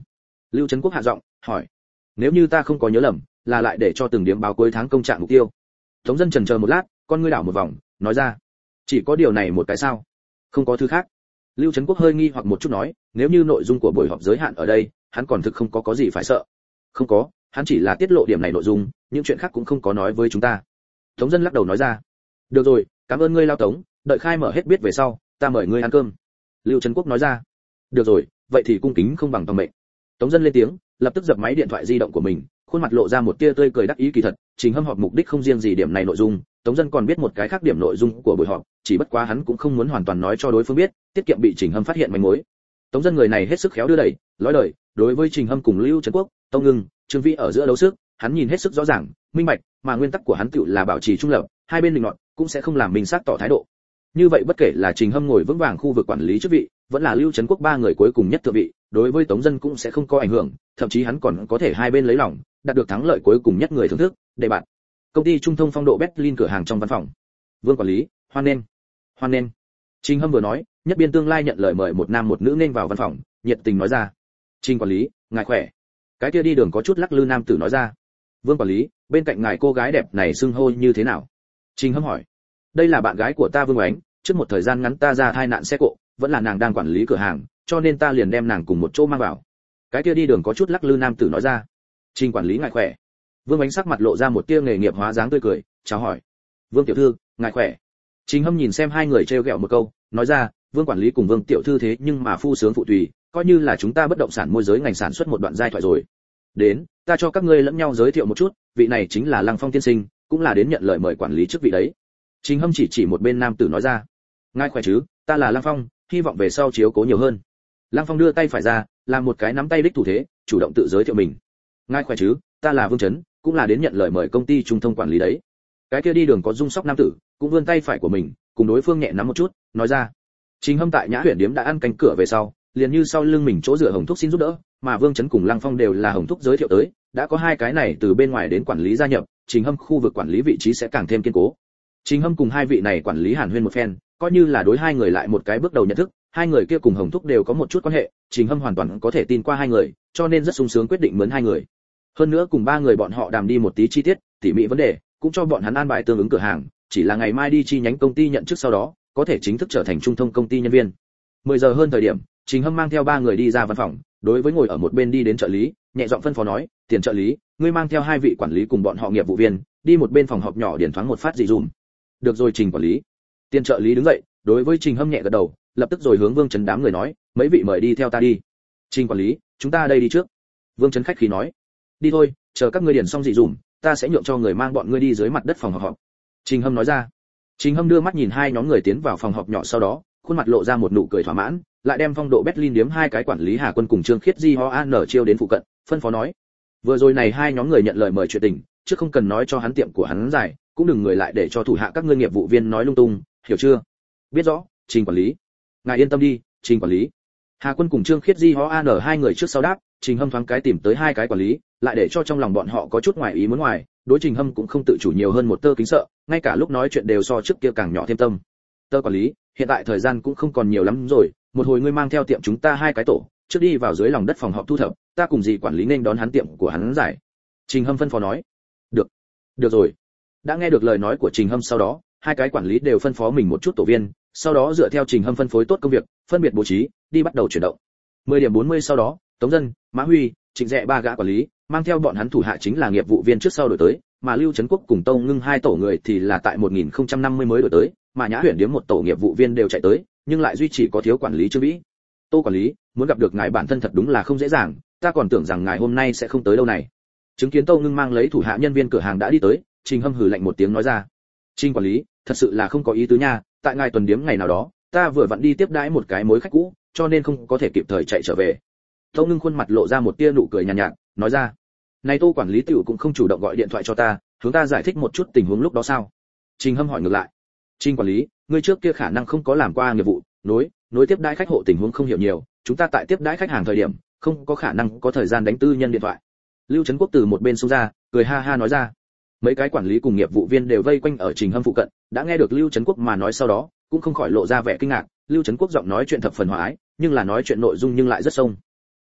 Lưu Trấn Quốc hạ giọng hỏi, nếu như ta không có nhớ lầm, là lại để cho từng điểm báo cuối tháng công trạng mục tiêu. Tống Dân chần chờ một lát, con ngươi đảo một vòng, nói ra, chỉ có điều này một cái sao? Không có thứ khác. Lưu Trấn Quốc hơi nghi hoặc một chút nói, nếu như nội dung của buổi họp giới hạn ở đây, hắn còn thực không có gì phải sợ. Không có, hắn chỉ là tiết lộ điểm này nội dung, những chuyện khác cũng không có nói với chúng ta. Tống Dân lắc đầu nói ra, được rồi, cảm ơn ngươi Lao Tống, đợi khai mở hết biết về sau, ta mời ngươi ăn cơm. Lưu Trấn Quốc nói ra, được rồi, vậy thì cung kính không bằng tòng mệnh. Tống Dân lên tiếng, lập tức dập máy điện thoại di động của mình, khuôn mặt lộ ra một tia tươi cười đắc ý. Kỳ thật, Trình Hâm họp mục đích không riêng gì điểm này nội dung, Tống Dân còn biết một cái khác điểm nội dung của buổi họp, chỉ bất quá hắn cũng không muốn hoàn toàn nói cho đối phương biết, tiết kiệm bị Trình Hâm phát hiện manh mối. Tống Dân người này hết sức khéo đưa đẩy, lói đời, đối với Trình Hâm cùng Lưu Trấn Quốc, Tông Ngưng, Trương Vĩ ở giữa đấu sức, hắn nhìn hết sức rõ ràng, minh bạch, mà nguyên tắc của hắn tựu là bảo trì trung lập, hai bên định luận cũng sẽ không làm mình xác tỏ thái độ. Như vậy bất kể là Trình Hâm ngồi vững vàng khu vực quản lý chức vị, vẫn là Lưu Trấn Quốc ba người cuối cùng nhất thượng vị, đối với Tống Dân cũng sẽ không có ảnh hưởng, thậm chí hắn còn có thể hai bên lấy lòng, đạt được thắng lợi cuối cùng nhất người thưởng thức. Đề bạn. Công ty trung thông phong độ Berlin cửa hàng trong văn phòng. Vương quản lý, hoan nghênh. Hoan nghênh. Trình Hâm vừa nói, nhất biên tương lai nhận lời mời một nam một nữ nên vào văn phòng, nhiệt tình nói ra. Trình quản lý, ngài khỏe. Cái kia đi đường có chút lắc lư nam tử nói ra. Vương quản lý, bên cạnh ngài cô gái đẹp này xưng hô như thế nào? Trình Hâm hỏi. Đây là bạn gái của ta Vương Oánh, trước một thời gian ngắn ta ra tai nạn xe cộ, vẫn là nàng đang quản lý cửa hàng, cho nên ta liền đem nàng cùng một chỗ mang vào. Cái kia đi đường có chút lắc lư nam tử nói ra. Trình quản lý ngài khỏe. Vương Oánh sắc mặt lộ ra một tia nghề nghiệp hóa dáng tươi cười, chào hỏi. Vương tiểu thư, ngài khỏe. Trình Hâm nhìn xem hai người trêu ghẹo một câu, nói ra, Vương quản lý cùng Vương tiểu thư thế nhưng mà phu sướng phụ tùy, coi như là chúng ta bất động sản môi giới ngành sản xuất một đoạn giai thoại rồi. Đến, ta cho các ngươi lẫn nhau giới thiệu một chút, vị này chính là Lăng Phong tiên sinh, cũng là đến nhận lời mời quản lý chức vị đấy. Trình Hâm chỉ một bên nam tử nói ra. Ngài khỏe chứ, ta là Lăng Phong, hy vọng về sau chiếu cố nhiều hơn. Lăng Phong đưa tay phải ra, làm một cái nắm tay đích thủ thế, chủ động tự giới thiệu mình. Ngài khỏe chứ, ta là Vương Chấn, cũng là đến nhận lời mời công ty trung thông quản lý đấy. Cái kia đi đường có dung sóc nam tử, cũng vươn tay phải của mình, cùng đối phương nhẹ nắm một chút, nói ra. Trình Hâm tại Nhã Huyền điếm đã ăn cánh cửa về sau, liền như sau lưng mình chỗ dựa Hồng Thúc xin giúp đỡ, mà Vương Chấn cùng Lăng Phong đều là Hồng Thúc giới thiệu tới, đã có hai cái này từ bên ngoài đến quản lý gia nhập, Trình Hâm khu vực quản lý vị trí sẽ càng thêm kiên cố. Trình Hâm cùng hai vị này quản lý hàn huyên một phen, coi như là đối hai người lại một cái bước đầu nhận thức, hai người kia cùng Hồng Thúc đều có một chút quan hệ, Trình Hâm hoàn toàn có thể tin qua hai người, cho nên rất sung sướng quyết định mướn hai người. Hơn nữa cùng ba người bọn họ đàm đi một tí chi tiết, tỉ mỉ vấn đề, cũng cho bọn hắn an bài tương ứng cửa hàng, chỉ là ngày mai đi chi nhánh công ty nhận chức sau đó, có thể chính thức trở thành trung thông công ty nhân viên. 10 giờ hơn thời điểm, Trình Hâm mang theo ba người đi ra văn phòng, đối với ngồi ở một bên đi đến trợ lý, nhẹ giọng phân phó nói, "Tiền trợ lý, ngươi mang theo hai vị quản lý cùng bọn họ nghiệp vụ viên, đi một bên phòng họp nhỏ điển thoáng một phát gì dùm." "Được rồi Trình quản lý." Tiền trợ lý đứng dậy, đối với Trình Hâm nhẹ gật đầu, lập tức rồi hướng Vương Trấn đám người nói, "Mấy vị mời đi theo ta đi." "Trình quản lý, chúng ta đây đi trước." Vương Trấn khách khí nói. "Đi thôi, chờ các ngươi điển xong gì dùm, ta sẽ nhượng cho người mang bọn ngươi đi dưới mặt đất phòng họp." Trình Hâm nói ra. Trình Hâm đưa mắt nhìn hai nhóm người tiến vào phòng họp nhỏ, sau đó, khuôn mặt lộ ra một nụ cười thỏa mãn, lại đem phong độ Berlin điếm hai cái quản lý Hà Quân cùng Trương Khiết Di Ho An chiêu đến phụ cận, phân phó nói: "Vừa rồi này hai nhóm người nhận lời mời chuyện tình, chứ không cần nói cho hắn tiệm của hắn giải, cũng đừng người lại để cho thủ hạ các ngươi nghiệp vụ viên nói lung tung, hiểu chưa?" "Biết rõ, Trình quản lý." "Ngài yên tâm đi, Trình quản lý." Hà Quân cùng Trương Khiết Di Ho An hai người trước sau đáp, Trình Hâm thoáng cái tìm tới hai cái quản lý, lại để cho trong lòng bọn họ có chút ngoài ý muốn ngoài, đối Trình Hâm cũng không tự chủ nhiều hơn một tơ kính sợ, ngay cả lúc nói chuyện đều so trước kia càng nhỏ thêm tâm. "Tơ quản lý, hiện tại thời gian cũng không còn nhiều lắm rồi, một hồi ngươi mang theo tiệm chúng ta hai cái tổ, trước đi vào dưới lòng đất phòng họp thu thập, ta cùng dì quản lý nên đón hắn tiệm của hắn giải." Trình Hâm phân phó nói. "Được, được rồi." Đã nghe được lời nói của Trình Hâm sau đó, hai cái quản lý đều phân phó mình một chút tổ viên, sau đó dựa theo Trình Hâm phân phối tốt công việc, phân biệt bố trí, đi bắt đầu chuyển động. 10 điểm 40 sau đó, Tống Dân, Mã Huy, Trịnh Dẹ ba gã quản lý, mang theo bọn hắn thủ hạ chính là nghiệp vụ viên trước sau đổi tới, mà Lưu Trấn Quốc cùng Tông Ngưng hai tổ người thì là tại 1050 mới đổi tới, mà Nhã Huyền điếm một tổ nghiệp vụ viên đều chạy tới, nhưng lại duy trì có thiếu quản lý Trương Vĩ. "Tô quản lý, muốn gặp được ngài bản thân thật đúng là không dễ dàng, ta còn tưởng rằng ngài hôm nay sẽ không tới đâu này." Chứng kiến Tông Ngưng mang lấy thủ hạ nhân viên cửa hàng đã đi tới, Trình Hâm hừ lạnh một tiếng nói ra: "Trình quản lý, thật sự là không có ý tứ nha, tại ngài tuần điếm ngày nào đó, ta vừa vặn đi tiếp đãi một cái mối khách cũ, cho nên không có thể kịp thời chạy trở về." Tông Ngưng khuôn mặt lộ ra một tia nụ cười nhàn nhạt, nói ra: "Này Tô quản lý tiểu cũng không chủ động gọi điện thoại cho ta, hướng ta giải thích một chút tình huống lúc đó sao?" Trình Hâm hỏi ngược lại. "Trình quản lý, ngươi trước kia khả năng không có làm qua nghiệp vụ, nối tiếp đãi khách hộ tình huống không hiểu nhiều, chúng ta tại tiếp đãi khách hàng thời điểm, không có khả năng có thời gian đánh tư nhân điện thoại." Lưu Trấn Quốc từ một bên xông ra, cười ha ha nói ra. Mấy cái quản lý cùng nghiệp vụ viên đều vây quanh ở Trình Hâm phụ cận, đã nghe được Lưu Trấn Quốc mà nói sau đó, cũng không khỏi lộ ra vẻ kinh ngạc. Lưu Trấn Quốc giọng nói chuyện thập phần hòa ái, nhưng là nói chuyện nội dung nhưng lại rất sông.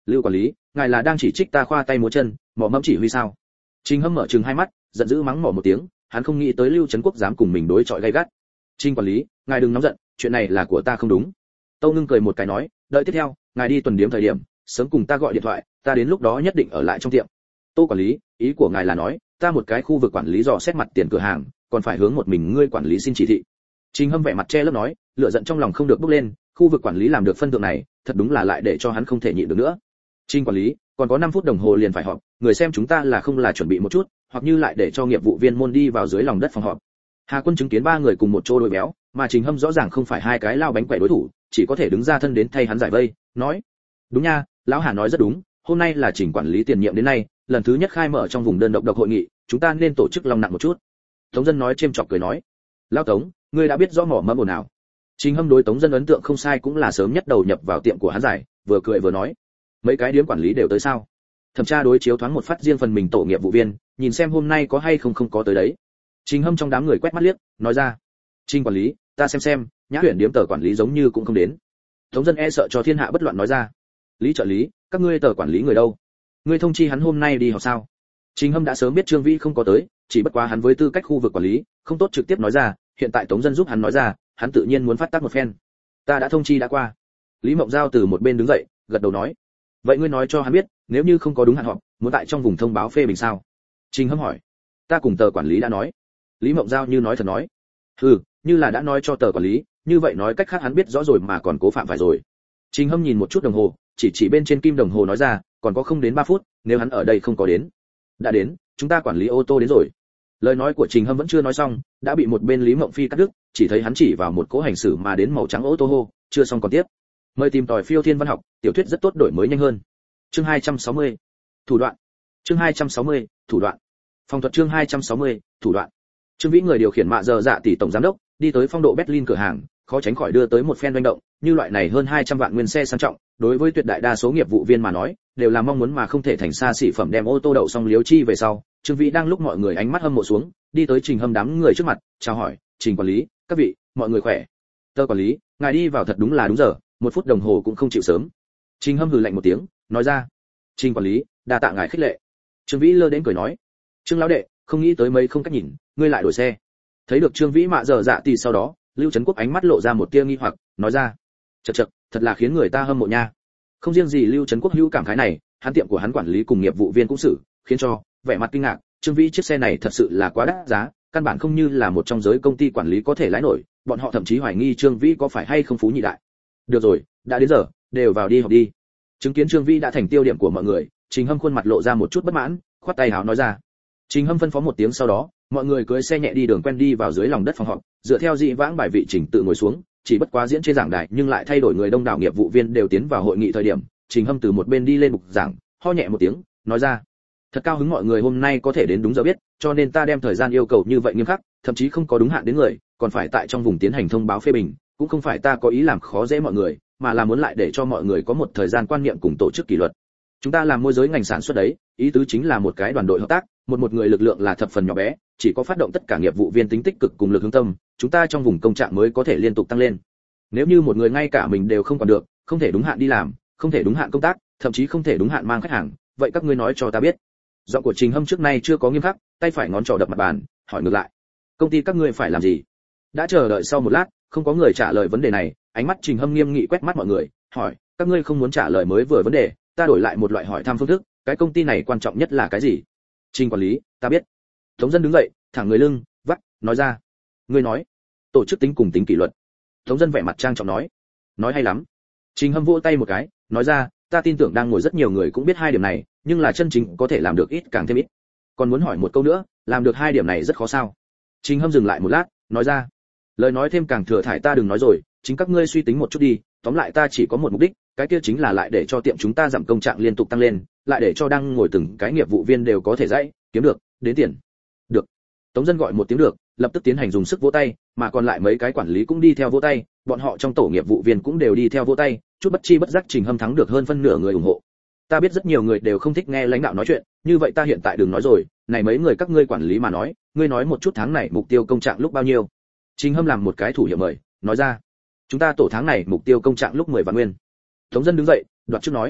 Lưu quản lý, ngài là đang chỉ trích ta khoa tay múa chân, mỏ mẫm chỉ huy sao? Trình Hâm mở trừng hai mắt, giận dữ mắng mỏ một tiếng, hắn không nghĩ tới Lưu Trấn Quốc dám cùng mình đối chọi gay gắt. Trình quản lý, ngài đừng nóng giận, chuyện này là của ta không đúng. Tâu Ngưng cười một cái nói, đợi tiếp theo, ngài đi tuần điếm thời điểm, sớm cùng ta gọi điện thoại, ta đến lúc đó nhất định ở lại trong tiệm. Tô quản lý, ý của ngài là nói, ta một cái khu vực quản lý dò xét mặt tiền cửa hàng, còn phải hướng một mình ngươi quản lý xin chỉ thị. Trình Hâm vẻ mặt che lấp nói, lửa giận trong lòng không được bốc lên, khu vực quản lý làm được phân thượng này, thật đúng là lại để cho hắn không thể nhịn được nữa. Trình quản lý, còn có 5 phút đồng hồ liền phải họp, người xem chúng ta là không là chuẩn bị một chút, hoặc như lại để cho nghiệp vụ viên môn đi vào dưới lòng đất phòng họp. Hà Quân chứng kiến 3 người cùng một chỗ đối béo, mà Trình Hâm rõ ràng không phải hai cái lao bánh quẩy đối thủ, chỉ có thể đứng ra thân đến thay hắn giải vây, nói: "Đúng nha, lão Hà nói rất đúng, hôm nay là Trình quản lý tiền nhiệm đến nay, lần thứ nhất khai mở trong vùng đơn độc hội nghị, chúng ta nên tổ chức lòng nặng một chút." Tống Dân nói chêm chọc cười nói: "Lão Tống, ngươi đã biết rõ mỏ mẫm ồn nào." Trình Hâm đối Tống Dân ấn tượng không sai, cũng là sớm nhất đầu nhập vào tiệm của hắn giải, vừa cười vừa nói: "Mấy cái điếm quản lý đều tới sao?" Thẩm tra đối chiếu thoáng một phát riêng phần mình tổ nghiệp vụ viên, nhìn xem hôm nay có hay không có tới đấy. Trình Hâm trong đám người quét mắt liếc, nói ra: "Trình quản lý, ta xem, Nhã Huyền điếm tờ quản lý giống như cũng không đến." Tống Dân e sợ cho thiên hạ bất loạn nói ra: "Lý trợ lý, các ngươi tờ quản lý người đâu? Ngươi thông chi hắn hôm nay đi họp sao?" Trình Hâm đã sớm biết Trương Vĩ không có tới, chỉ bất quá hắn với tư cách khu vực quản lý, không tốt trực tiếp nói ra, hiện tại Tống Dân giúp hắn nói ra, hắn tự nhiên muốn phát tác một phen. "Ta đã thông chi đã qua." Lý Mộng Giao từ một bên đứng dậy, gật đầu nói: "Vậy ngươi nói cho hắn biết, nếu như không có đúng hạn họp, muốn tại trong vùng thông báo phê bình sao?" Trình Hâm hỏi: "Ta cùng tờ quản lý đã nói." Lý Mộng Giao như nói thật nói: Như là đã nói cho tờ quản lý, như vậy nói cách khác hắn biết rõ rồi mà còn cố phạm phải rồi." Trình Hâm nhìn một chút đồng hồ, chỉ bên trên kim đồng hồ nói ra, còn có không đến 3 phút, nếu hắn ở đây không có đến. "Đã đến, chúng ta quản lý ô tô đến rồi." Lời nói của Trình Hâm vẫn chưa nói xong, đã bị một bên Lý Mộng Phi cắt đứt, chỉ thấy hắn chỉ vào một cỗ hành xử mà đến màu trắng ô tô hô, chưa xong còn tiếp. Mời tìm tòi phiêu thiên văn học, tiểu thuyết rất tốt đổi mới nhanh hơn. Chương 260. Thủ đoạn. Chương 260. Thủ đoạn. Phòng thuật chương 260. Thủ đoạn. Trương Vĩ người điều khiển mạ giờ dạ tỷ tổng giám đốc, đi tới phong độ Berlin cửa hàng, khó tránh khỏi đưa tới một phen doanh động, như loại này hơn 200 vạn nguyên xe sang trọng, đối với tuyệt đại đa số nghiệp vụ viên mà nói, đều là mong muốn mà không thể thành xa xỉ phẩm đem ô tô đậu xong liếu chi về sau. Trương Vĩ đang lúc mọi người ánh mắt hâm mộ xuống, đi tới Trình Hâm đám người trước mặt, chào hỏi: "Trình quản lý, các vị, mọi người khỏe. Tờ quản lý, ngài đi vào thật đúng là đúng giờ, 1 phút đồng hồ cũng không chịu sớm." Trình Hâm hừ lạnh một tiếng, nói ra: "Trình quản lý, đa tạ ngài khích lệ." Trương Vĩ lơ đến cười nói: "Trương lão đệ, không nghĩ tới mấy không cách nhìn, ngươi lại đổi xe." Thấy được Trương Vĩ mạ giờ dạ tỷ sau đó, Lưu Trấn Quốc ánh mắt lộ ra một tia nghi hoặc, nói ra: Chậc, thật là khiến người ta hâm mộ nha." Không riêng gì Lưu Trấn Quốc hữu cảm khái này, hắn tiệm của hắn quản lý cùng nghiệp vụ viên cũng xử, khiến cho vẻ mặt kinh ngạc, Trương Vĩ chiếc xe này thật sự là quá đắt giá, căn bản không như là một trong giới công ty quản lý có thể lái nổi, bọn họ thậm chí hoài nghi Trương Vĩ có phải hay không phú nhị đại. "Được rồi, đã đến giờ, đều vào đi họp đi." Chứng kiến Trương Vĩ đã thành tiêu điểm của mọi người, Trình Hâm khuôn mặt lộ ra một chút bất mãn, khoát tay háo nói ra. Trình Hâm phân phó một tiếng sau đó, mọi người cưỡi xe nhẹ đi đường quen đi vào dưới lòng đất phòng họp, dựa theo dị vãng bài vị trình tự ngồi xuống, chỉ bất quá diễn trên giảng đài nhưng lại thay đổi người đông đảo nghiệp vụ viên đều tiến vào hội nghị thời điểm, Trình Hâm từ một bên đi lên bục giảng, ho nhẹ một tiếng, nói ra: "Thật cao hứng mọi người hôm nay có thể đến đúng giờ biết, cho nên ta đem thời gian yêu cầu như vậy nghiêm khắc, thậm chí không có đúng hạn đến người, còn phải tại trong vùng tiến hành thông báo phê bình, cũng không phải ta có ý làm khó dễ mọi người, mà là muốn lại để cho mọi người có một thời gian quan niệm cùng tổ chức kỷ luật. Chúng ta làm môi giới ngành sản xuất đấy, ý tứ chính là một cái đoàn đội hợp tác, một người lực lượng là thập phần nhỏ bé, chỉ có phát động tất cả nghiệp vụ viên tính tích cực cùng lực hướng tâm, chúng ta trong vùng công trạng mới có thể liên tục tăng lên. Nếu như một người ngay cả mình đều không còn được, không thể đúng hạn đi làm, không thể đúng hạn công tác, thậm chí không thể đúng hạn mang khách hàng, vậy các ngươi nói cho ta biết." Giọng của Trình Hâm trước nay chưa có nghiêm khắc, tay phải ngón trỏ đập mặt bàn, hỏi ngược lại: "Công ty các ngươi phải làm gì?" Đã chờ đợi sau một lát, không có người trả lời vấn đề này, ánh mắt Trình Hâm nghiêm nghị quét mắt mọi người, hỏi: "Các ngươi không muốn trả lời mới vừa vấn đề, ta đổi lại một loại hỏi thăm phương thức, cái công ty này quan trọng nhất là cái gì?" "Trình quản lý, ta biết." Tống Dân đứng dậy, thẳng người lưng, vắt, nói ra: "Ngươi nói." "Tổ chức tính cùng tính kỷ luật." Tống Dân vẻ mặt trang trọng nói: "Nói hay lắm." Trình Hâm vỗ tay một cái, nói ra: "Ta tin tưởng đang ngồi rất nhiều người cũng biết hai điểm này, nhưng là chân chính có thể làm được ít càng thêm ít. Còn muốn hỏi một câu nữa, làm được hai điểm này rất khó sao?" Trình Hâm dừng lại một lát, nói ra: "Lời nói thêm càng thừa thải ta đừng nói rồi, chính các ngươi suy tính một chút đi, tóm lại ta chỉ có một mục đích, cái kia chính là lại để cho tiệm chúng ta giảm công trạng liên tục tăng lên, lại để cho đang ngồi từng cái nghiệp vụ viên đều có thể dãy, kiếm được, đến tiền." "Được." Tống Dân gọi một tiếng được, lập tức tiến hành dùng sức vỗ tay, mà còn lại mấy cái quản lý cũng đi theo vỗ tay, bọn họ trong tổ nghiệp vụ viên cũng đều đi theo vỗ tay, chút bất chi bất giác Trình Hâm thắng được hơn phân nửa người ủng hộ. Ta biết rất nhiều người đều không thích nghe lãnh đạo nói chuyện, như vậy ta hiện tại đừng nói rồi, này mấy người các ngươi quản lý mà nói, ngươi nói một chút tháng này mục tiêu công trạng lúc bao nhiêu? Trình Hâm làm một cái thủ hiệu mời, nói ra: "Chúng ta tổ tháng này mục tiêu công trạng lúc 10 vạn nguyên." Tống Dân đứng dậy, đoạt trước nói: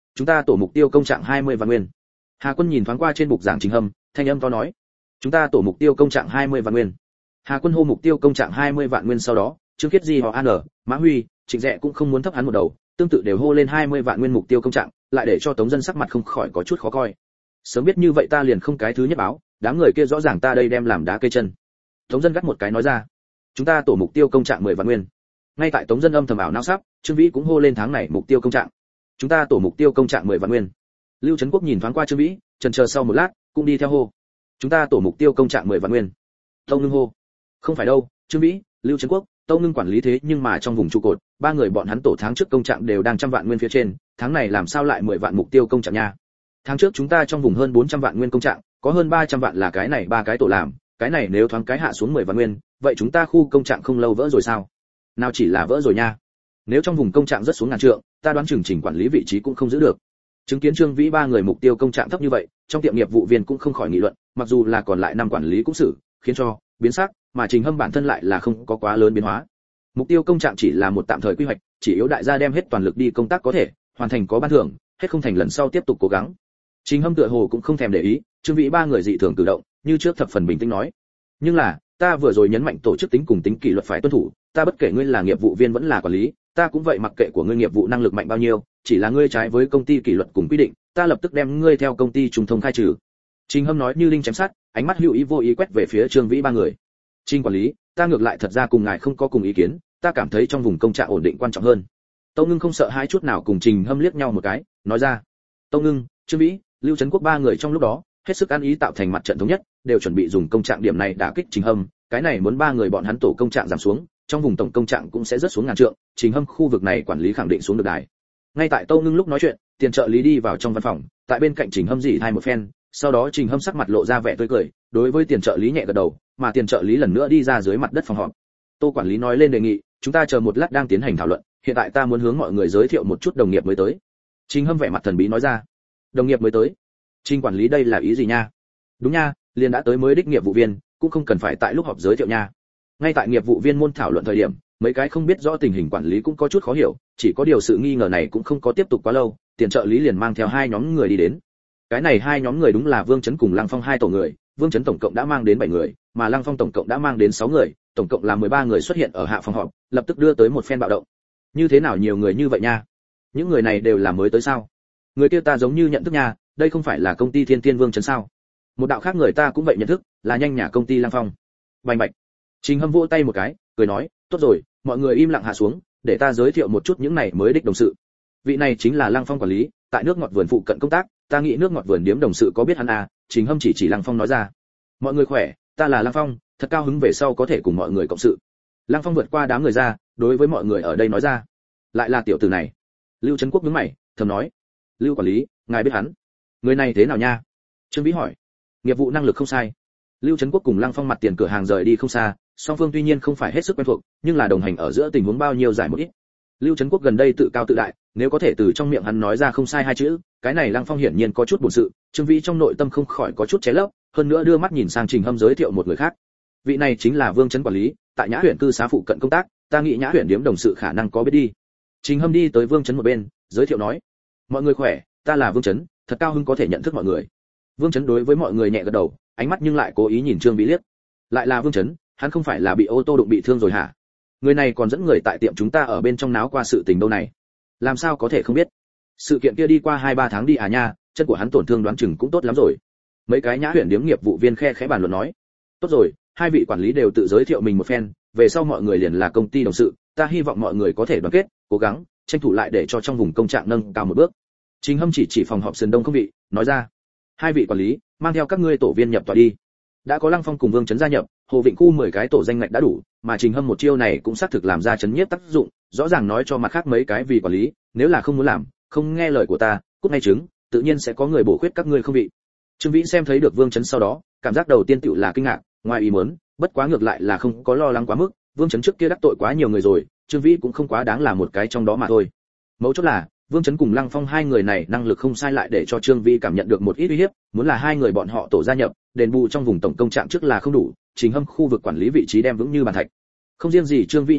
chúng ta tổ mục tiêu công trạng 20 vạn nguyên. Hà Quân nhìn thoáng qua trên bục giảng Trình Hâm, thanh âm to nói, chúng ta tổ mục tiêu công trạng 20 vạn nguyên. Hà Quân hô mục tiêu công trạng 20 vạn nguyên, sau đó Trương Kiết Di họ An, Mã Huy, Trịnh Dệ cũng không muốn thấp hắn một đầu, tương tự đều hô lên 20 vạn nguyên mục tiêu công trạng, lại để cho Tống Dân sắc mặt không khỏi có chút khó coi. Sớm biết như vậy ta liền không cái thứ nhất báo, đám người kia rõ ràng ta đây đem làm đá cây chân. Tống Dân gắt một cái nói ra, chúng ta tổ mục tiêu công trạng 10 vạn nguyên. Ngay tại Tống Dân âm thầm ảo não sắp, Trương Vĩ cũng hô lên tháng này mục tiêu công trạng. Chúng ta tổ mục tiêu công trạng 10 vạn nguyên. Lưu Trấn Quốc nhìn thoáng qua Trương Vĩ, chần chờ sau một lát, cũng đi theo hô. Chúng ta tổ mục tiêu công trạng 10 vạn nguyên. Tâu Ngưng hô. Không phải đâu, Trương Vĩ, Lưu Trấn Quốc, Tâu Ngưng quản lý thế nhưng mà trong vùng trụ cột, ba người bọn hắn tổ tháng trước công trạng đều đang trăm vạn nguyên phía trên, tháng này làm sao lại 10 vạn mục tiêu công trạng nha? Tháng trước chúng ta trong vùng hơn 400 vạn nguyên công trạng, có hơn 300 vạn là cái này ba cái tổ làm, cái này nếu thoáng cái hạ xuống 10 vạn nguyên, vậy chúng ta khu công trạng không lâu vỡ rồi sao? Nào chỉ là vỡ rồi nha. Nếu trong vùng công trạng rất xuống ngàn trượng, ta đoán chừng chỉnh quản lý vị trí cũng không giữ được. Chứng kiến Trương Vĩ ba người mục tiêu công trạng thấp như vậy, trong tiệm nghiệp vụ viên cũng không khỏi nghị luận, mặc dù là còn lại năm quản lý cũng xử, khiến cho biến sắc, mà Trình Hâm bản thân lại là không có quá lớn biến hóa. Mục tiêu công trạng chỉ là một tạm thời quy hoạch, chỉ yếu đại gia đem hết toàn lực đi công tác có thể, hoàn thành có ban thưởng, hết không thành lần sau tiếp tục cố gắng. Trình Hâm tựa hồ cũng không thèm để ý, Trương Vĩ ba người dị thường cử động, như trước thập phần bình tĩnh nói. Nhưng là, ta vừa rồi nhấn mạnh tổ chức tính cùng tính kỷ luật phải tuân thủ, ta bất kể ngươi là nghiệp vụ viên vẫn là quản lý, ta cũng vậy mặc kệ của ngươi nghiệp vụ năng lực mạnh bao nhiêu, chỉ là ngươi trái với công ty kỷ luật cùng quy định, ta lập tức đem ngươi theo công ty trùng thông khai trừ. Trình Hâm nói như linh chém sắt, ánh mắt hữu ý vô ý quét về phía Trương Vĩ ba người. Trình quản lý, ta ngược lại thật ra cùng ngài không có cùng ý kiến, ta cảm thấy trong vùng công trạng ổn định quan trọng hơn. Tâu Ngưng không sợ hãi chút nào cùng Trình Hâm liếc nhau một cái, nói ra. Tâu Ngưng, Trương Vĩ, Lưu Trấn Quốc ba người trong lúc đó, hết sức ăn ý tạo thành mặt trận thống nhất, đều chuẩn bị dùng công trạng điểm này đả kích Trình Hâm, cái này muốn ba người bọn hắn tổ công trạng giảm xuống, trong vùng tổng công trạng cũng sẽ rất xuống ngàn trượng, Trình Hâm khu vực này quản lý khẳng định xuống được đài. Ngay tại Tâu Ngưng lúc nói chuyện, tiền trợ lý đi vào trong văn phòng, tại bên cạnh Trình Hâm dỉ thai một phen, sau đó Trình Hâm sắc mặt lộ ra vẻ tươi cười, đối với tiền trợ lý nhẹ gật đầu, mà tiền trợ lý lần nữa đi ra dưới mặt đất phòng họp. Tô quản lý nói lên đề nghị, chúng ta chờ một lát đang tiến hành thảo luận, hiện tại ta muốn hướng mọi người giới thiệu một chút đồng nghiệp mới tới. Trình Hâm vẻ mặt thần bí nói ra. Đồng nghiệp mới tới? Trình quản lý đây là ý gì nha? Đúng nha, liền đã tới mới đích nghiệp vụ viên, cũng không cần phải tại lúc họp giới thiệu nha. Ngay tại nghiệp vụ viên môn thảo luận thời điểm, mấy cái không biết rõ tình hình quản lý cũng có chút khó hiểu, chỉ có điều sự nghi ngờ này cũng không có tiếp tục quá lâu, tiền trợ lý liền mang theo hai nhóm người đi đến. Cái này hai nhóm người đúng là Vương Chấn cùng Lăng Phong hai tổ người, Vương Chấn tổng cộng đã mang đến 7 người, mà Lăng Phong tổng cộng đã mang đến 6 người, tổng cộng là 13 người xuất hiện ở hạ phòng họp, lập tức đưa tới một phen bạo động. Như thế nào nhiều người như vậy nha? Những người này đều là mới tới sao? Người kia ta giống như nhận thức nha, đây không phải là công ty Thiên Tiên Vương Chấn sao? Một đạo khác người ta cũng vậy nhận thức, là nhanh nhà công ty Lăng Phong. Bành bạch. Trình Hâm vỗ tay một cái, cười nói, tốt rồi, mọi người im lặng hạ xuống, để ta giới thiệu một chút những này mới đích đồng sự. Vị này chính là Lăng Phong quản lý, tại nước ngọt vườn phụ cận công tác, ta nghĩ nước ngọt vườn điếm đồng sự có biết hắn à? Trình Hâm chỉ Lăng Phong nói ra. Mọi người khỏe, ta là Lăng Phong, thật cao hứng về sau có thể cùng mọi người cộng sự. Lăng Phong vượt qua đám người ra, đối với mọi người ở đây nói ra. Lại là tiểu tử này. Lưu Trấn Quốc nhướng mày, thầm nói. Lưu quản lý, ngài biết hắn? Người này thế nào nha? Trương Vĩ hỏi. Nghiệp vụ năng lực không sai. Lưu Trấn Quốc cùng Lăng Phong mặt tiền cửa hàng rời đi không xa, song phương tuy nhiên không phải hết sức quen thuộc, nhưng là đồng hành ở giữa tình huống bao nhiêu giải một ít. Lưu Trấn Quốc gần đây tự cao tự đại, nếu có thể từ trong miệng hắn nói ra không sai hai chữ, cái này Lăng Phong hiển nhiên có chút buồn sự, Trương Vĩ trong nội tâm không khỏi có chút ché lấp, hơn nữa đưa mắt nhìn sang Trình Hâm giới thiệu một người khác. Vị này chính là Vương Chấn quản lý, tại Nhã huyện cư xá phụ cận công tác, ta nghĩ Nhã huyện điếm đồng sự khả năng có biết đi. Trình Hâm đi tới Vương Chấn một bên, giới thiệu nói: "Mọi người khỏe, ta là Vương Chấn, thật cao hứng có thể nhận thức mọi người." Vương Chấn đối với mọi người nhẹ gật đầu, ánh mắt nhưng lại cố ý nhìn Trương Vĩ liếc. Lại là Vương Chấn, hắn không phải là bị ô tô đụng bị thương rồi hả? Người này còn dẫn người tại tiệm chúng ta ở bên trong náo qua sự tình đâu này. Làm sao có thể không biết? Sự kiện kia đi qua 2-3 tháng đi à nha, chân của hắn tổn thương đoán chừng cũng tốt lắm rồi. Mấy cái Nhã huyện điếm nghiệp vụ viên khe khẽ bàn luận nói. Tốt rồi, hai vị quản lý đều tự giới thiệu mình một phen, về sau mọi người liền là công ty đồng sự, ta hy vọng mọi người có thể đoàn kết, cố gắng, tranh thủ lại để cho trong vùng công trạng nâng cao một bước. Trình Hâm chỉ phòng họp sườn đông không vị, nói ra: "Hai vị quản lý, mang theo các ngươi tổ viên nhập tọa đi." Đã có Lăng Phong cùng Vương Chấn gia nhập, Hồ Vịnh khu 10 cái tổ danh ngạch đã đủ, mà Trình Hâm một chiêu này cũng xác thực làm ra chấn nhiếp tác dụng, rõ ràng nói cho mặt khác mấy cái vị quản lý, nếu là không muốn làm, không nghe lời của ta, cút ngay trứng, tự nhiên sẽ có người bổ khuyết các ngươi không vị. Trương Vĩ xem thấy được Vương Chấn sau đó, cảm giác đầu tiên tựu là kinh ngạc, ngoài ý muốn, bất quá ngược lại là không có lo lắng quá mức, Vương Chấn trước kia đắc tội quá nhiều người rồi, Trương Vĩ cũng không quá đáng là một cái trong đó mà thôi. Mấu chốt là, Vương Chấn cùng Lăng Phong hai người này năng lực không sai lại để cho Trương Vĩ cảm nhận được một ít uy hiếp, muốn là hai người bọn họ tổ gia nhập, đền bù trong vùng tổng công trạng trước là không đủ, Trình Hâm khu vực quản lý vị trí đem vững như bàn thạch. Không riêng gì Trương Vĩ như thế,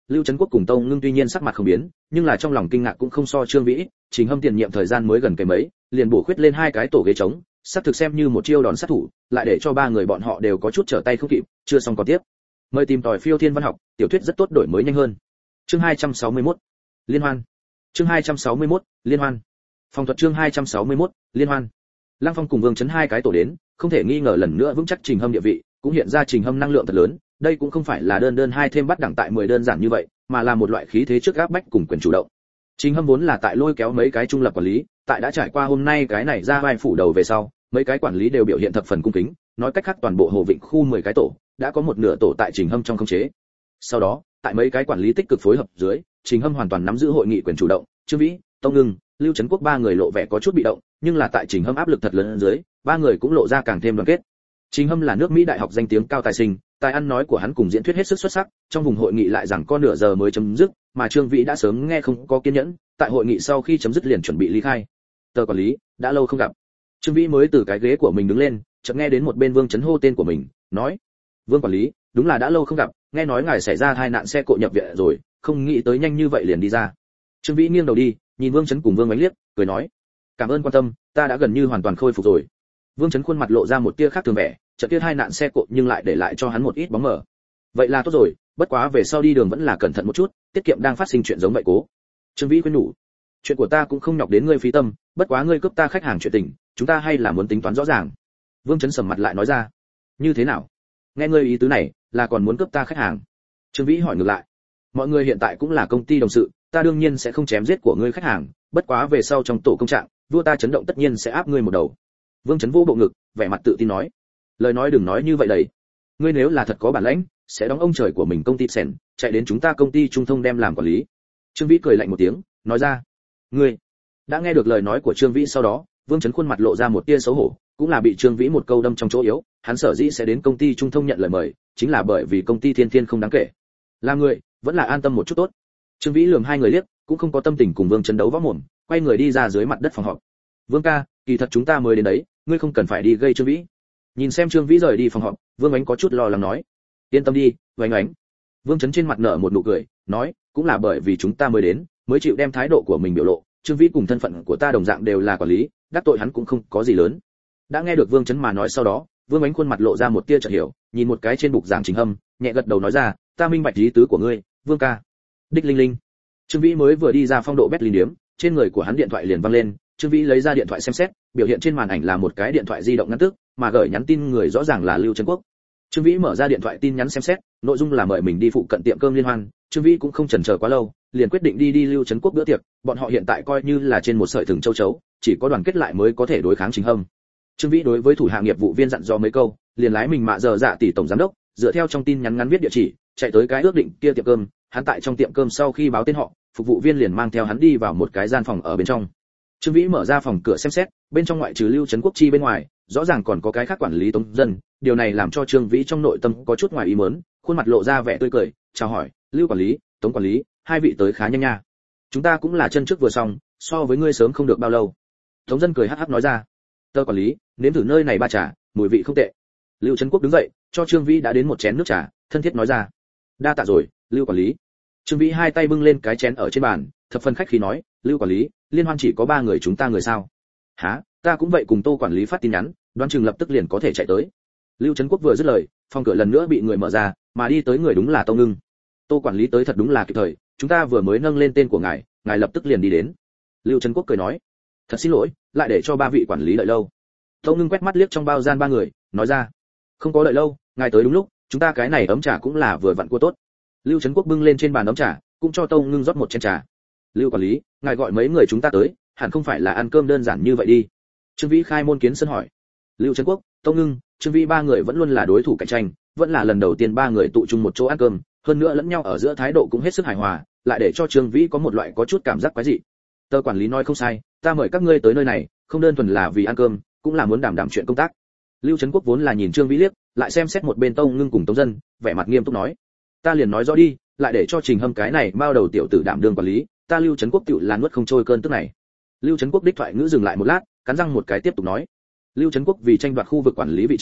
Lưu Trấn Quốc cùng Tông Ngưng tuy nhiên sắc mặt không biến, nhưng là trong lòng kinh ngạc cũng không so Trương Vĩ. Trình Hâm tiền nhiệm thời gian mới gần cái mấy, liền bổ khuyết lên 2 cái tổ ghế trống, sắp thực xem như một chiêu đòn sát thủ, lại để cho 3 người bọn họ đều có chút trở tay không kịp, chưa xong còn tiếp. Mời tìm tòi phiêu thiên văn học, tiểu thuyết rất tốt đổi mới nhanh hơn. Chương 261. Liên hoan. Chương 261. Liên hoan. Phòng thuật chương 261. Liên hoan. Lăng Phong cùng Vương Chấn 2 cái tổ đến, không thể nghi ngờ lần nữa vững chắc Trình Hâm địa vị, cũng hiện ra Trình Hâm năng lượng thật lớn, đây cũng không phải là đơn 2 thêm bắt đẳng tại 10 đơn giản như vậy, mà là một loại khí thế trước áp bách cùng quyền chủ động. Trình Hâm vốn là tại lôi kéo mấy cái trung lập quản lý, tại đã trải qua hôm nay cái này ra vai phủ đầu về sau, mấy cái quản lý đều biểu hiện thập phần cung kính, nói cách khác toàn bộ Hồ Vịnh khu 10 cái tổ, đã có một nửa tổ tại Trình Hâm trong khống chế. Sau đó, tại mấy cái quản lý tích cực phối hợp dưới, Trình Hâm hoàn toàn nắm giữ hội nghị quyền chủ động, Trương Vĩ, Tông Ngưng, Lưu Trấn Quốc 3 người lộ vẻ có chút bị động, nhưng là tại Trình Hâm áp lực thật lớn dưới, 3 người cũng lộ ra càng thêm đoàn kết. Trình Hâm là nước Mỹ đại học danh tiếng cao tài sinh, tài ăn nói của hắn cùng diễn thuyết hết sức xuất sắc, trong vùng hội nghị lại rằng có nửa giờ mới chấm dứt, mà Trương Vĩ đã sớm nghe không có kiên nhẫn, tại hội nghị sau khi chấm dứt liền chuẩn bị ly khai. Tờ quản lý, đã lâu không gặp. Trương Vĩ mới từ cái ghế của mình đứng lên, chợt nghe đến một bên Vương Chấn hô tên của mình, nói: "Vương quản lý, đúng là đã lâu không gặp, nghe nói ngài xảy ra tai nạn xe cộ nhập viện rồi, không nghĩ tới nhanh như vậy liền đi ra." Trương Vĩ nghiêng đầu đi, nhìn Vương Chấn cùng Vương Ánh liếc, cười nói: "Cảm ơn quan tâm, ta đã gần như hoàn toàn khôi phục rồi." Vương Chấn khuôn mặt lộ ra một tia khác thường vẻ, chợt kia tai nạn xe cộ nhưng lại để lại cho hắn một ít bóng mờ. Vậy là tốt rồi, bất quá về sau đi đường vẫn là cẩn thận một chút, tiết kiệm đang phát sinh chuyện giống vậy cố. Trương Vĩ khuyên nhủ: "Chuyện của ta cũng không nhọc đến ngươi phí tâm, bất quá ngươi cướp ta khách hàng chuyện tình, chúng ta hay là muốn tính toán rõ ràng." Vương Chấn sầm mặt lại nói ra: "Như thế nào? Nghe ngươi ý tứ này, là còn muốn cướp ta khách hàng?" Trương Vĩ hỏi ngược lại: "Mọi người hiện tại cũng là công ty đồng sự, ta đương nhiên sẽ không chém giết của ngươi khách hàng, bất quá về sau trong tổ công trạng, vua ta chấn động tất nhiên sẽ áp ngươi một đầu." Vương Chấn vô bộ ngực, vẻ mặt tự tin nói: "Lời nói đừng nói như vậy đầy. Ngươi nếu là thật có bản lĩnh, sẽ đóng ông trời của mình công ty Sen, chạy đến chúng ta công ty Trung Thông đem làm quản lý." Trương Vĩ cười lạnh một tiếng, nói ra: "Ngươi." Đã nghe được lời nói của Trương Vĩ sau đó, Vương Chấn khuôn mặt lộ ra một tia xấu hổ, cũng là bị Trương Vĩ một câu đâm trong chỗ yếu, hắn sở dĩ sẽ đến công ty Trung Thông nhận lời mời, chính là bởi vì công ty Thiên Thiên không đáng kể. Làm người, vẫn là an tâm một chút tốt. Trương Vĩ lườm 2 người liếc, cũng không có tâm tình cùng Vương Chấn đấu võ mồm, quay người đi ra dưới mặt đất phòng họp. "Vương ca, kỳ thật chúng ta mới đến đấy, ngươi không cần phải đi gây Trương Vĩ." Nhìn xem Trương Vĩ rời đi phòng họp, Vương Ánh có chút lo lắng nói: "Yên tâm đi, Ánh Ánh." Vương Chấn trên mặt nở một nụ cười, nói: "Cũng là bởi vì chúng ta mới đến, mới chịu đem thái độ của mình biểu lộ, Trương Vĩ cùng thân phận của ta đồng dạng đều là quản lý, đắc tội hắn cũng không có gì lớn." Đã nghe được Vương Chấn mà nói sau đó, Vương Ánh khuôn mặt lộ ra một tia chợt hiểu, nhìn một cái trên bục giảng Trình Hâm, nhẹ gật đầu nói ra: "Ta minh bạch ý tứ của ngươi, Vương ca." Đích linh linh. Trương Vĩ mới vừa đi ra phong độ Berlin điếm, trên người của hắn điện thoại liền vang lên, Trương Vĩ lấy ra điện thoại xem xét, biểu hiện trên màn ảnh là một cái điện thoại di động ngắn tức, mà gửi nhắn tin người rõ ràng là Lưu Trấn Quốc. Trương Vĩ mở ra điện thoại tin nhắn xem xét, nội dung là mời mình đi phụ cận tiệm cơm liên hoan, Trương Vĩ cũng không chần chờ quá lâu, liền quyết định đi Lưu Trấn Quốc bữa tiệc, bọn họ hiện tại coi như là trên một sợi thừng châu chấu, chỉ có đoàn kết lại mới có thể đối kháng Trình Hâm. Trương Vĩ đối với thủ hạ nghiệp vụ viên dặn dò mấy câu, liền lái mình mạ giờ dạ tỷ tổng giám đốc, dựa theo trong tin nhắn ngắn viết địa chỉ, chạy tới cái ước định kia tiệm cơm, hắn tại trong tiệm cơm sau khi báo tên họ, phục vụ viên liền mang theo hắn đi vào một cái gian phòng ở bên trong. Trương Vĩ mở ra phòng cửa xem xét, bên trong ngoại trừ Lưu Trấn Quốc chi bên ngoài, rõ ràng còn có cái khác quản lý Tống Dân, điều này làm cho Trương Vĩ trong nội tâm có chút ngoài ý muốn, khuôn mặt lộ ra vẻ tươi cười, chào hỏi: "Lưu quản lý, Tống quản lý, 2 vị tới khá nhanh nha. Chúng ta cũng là chân trước vừa xong, so với ngươi sớm không được bao lâu." Tống Dân cười hắc hắc nói ra: "Tơ quản lý, nếm thử nơi này ba trà, mùi vị không tệ." Lưu Trấn Quốc đứng dậy, cho Trương Vĩ đã đến một chén nước trà, thân thiết nói ra: "Đa tạ rồi, Lưu quản lý." Trương Vĩ 2 tay bưng lên cái chén ở trên bàn, thập phần khách khí nói: "Lưu quản lý, liên hoan chỉ có 3 người chúng ta người sao?" "Hả, ta cũng vậy." Cùng Tô quản lý phát tin nhắn, đoán chừng lập tức liền có thể chạy tới. Lưu Trấn Quốc vừa dứt lời, phòng cửa lần nữa bị người mở ra, mà đi tới người đúng là Tô Ngưng. "Tô quản lý tới thật đúng là kịp thời, chúng ta vừa mới nâng lên tên của ngài, ngài lập tức liền đi đến." Lưu Trấn Quốc cười nói: "Thật xin lỗi, lại để cho 3 vị quản lý đợi lâu." Tô Ngưng quét mắt liếc trong bao gian 3 người, nói ra: "Không có đợi lâu, ngài tới đúng lúc, chúng ta cái này ấm trà cũng là vừa vặn cua tốt." Lưu Trấn Quốc bưng lên trên bàn ấm trà, cũng cho Tô Ngưng rót một chén trà. "Lưu quản lý, ngài gọi mấy người chúng ta tới, hẳn không phải là ăn cơm đơn giản như vậy đi?" Trương Vĩ khai môn kiến sân hỏi. Lưu Trấn Quốc, Tô Ngưng, Trương Vĩ 3 người vẫn luôn là đối thủ cạnh tranh, vẫn là lần đầu tiên 3 người tụ chung một chỗ ăn cơm, hơn nữa lẫn nhau ở giữa thái độ cũng hết sức hài hòa, lại để cho Trương Vĩ có một loại có chút cảm giác quái dị. "Tơ quản lý nói không sai, ta mời các ngươi tới nơi này, không đơn thuần là vì ăn cơm, cũng là muốn đảm đảm chuyện công tác." Lưu Trấn Quốc vốn là nhìn Trương Vĩ liếc, lại xem xét một bên Tô Ngưng cùng Tống Dân, vẻ mặt nghiêm túc nói: "Ta liền nói rõ đi, lại để cho Trình Hâm cái này bao đầu tiểu tử đảm đương quản lý, ta Lưu Trấn Quốc tựu là nuốt không trôi cơn tức này." Lưu Trấn Quốc đích thoại ngữ dừng lại một lát, cắn răng một cái tiếp tục nói: "Lưu Trấn Quốc vì tranh đoạt khu vực quản lý vị trí,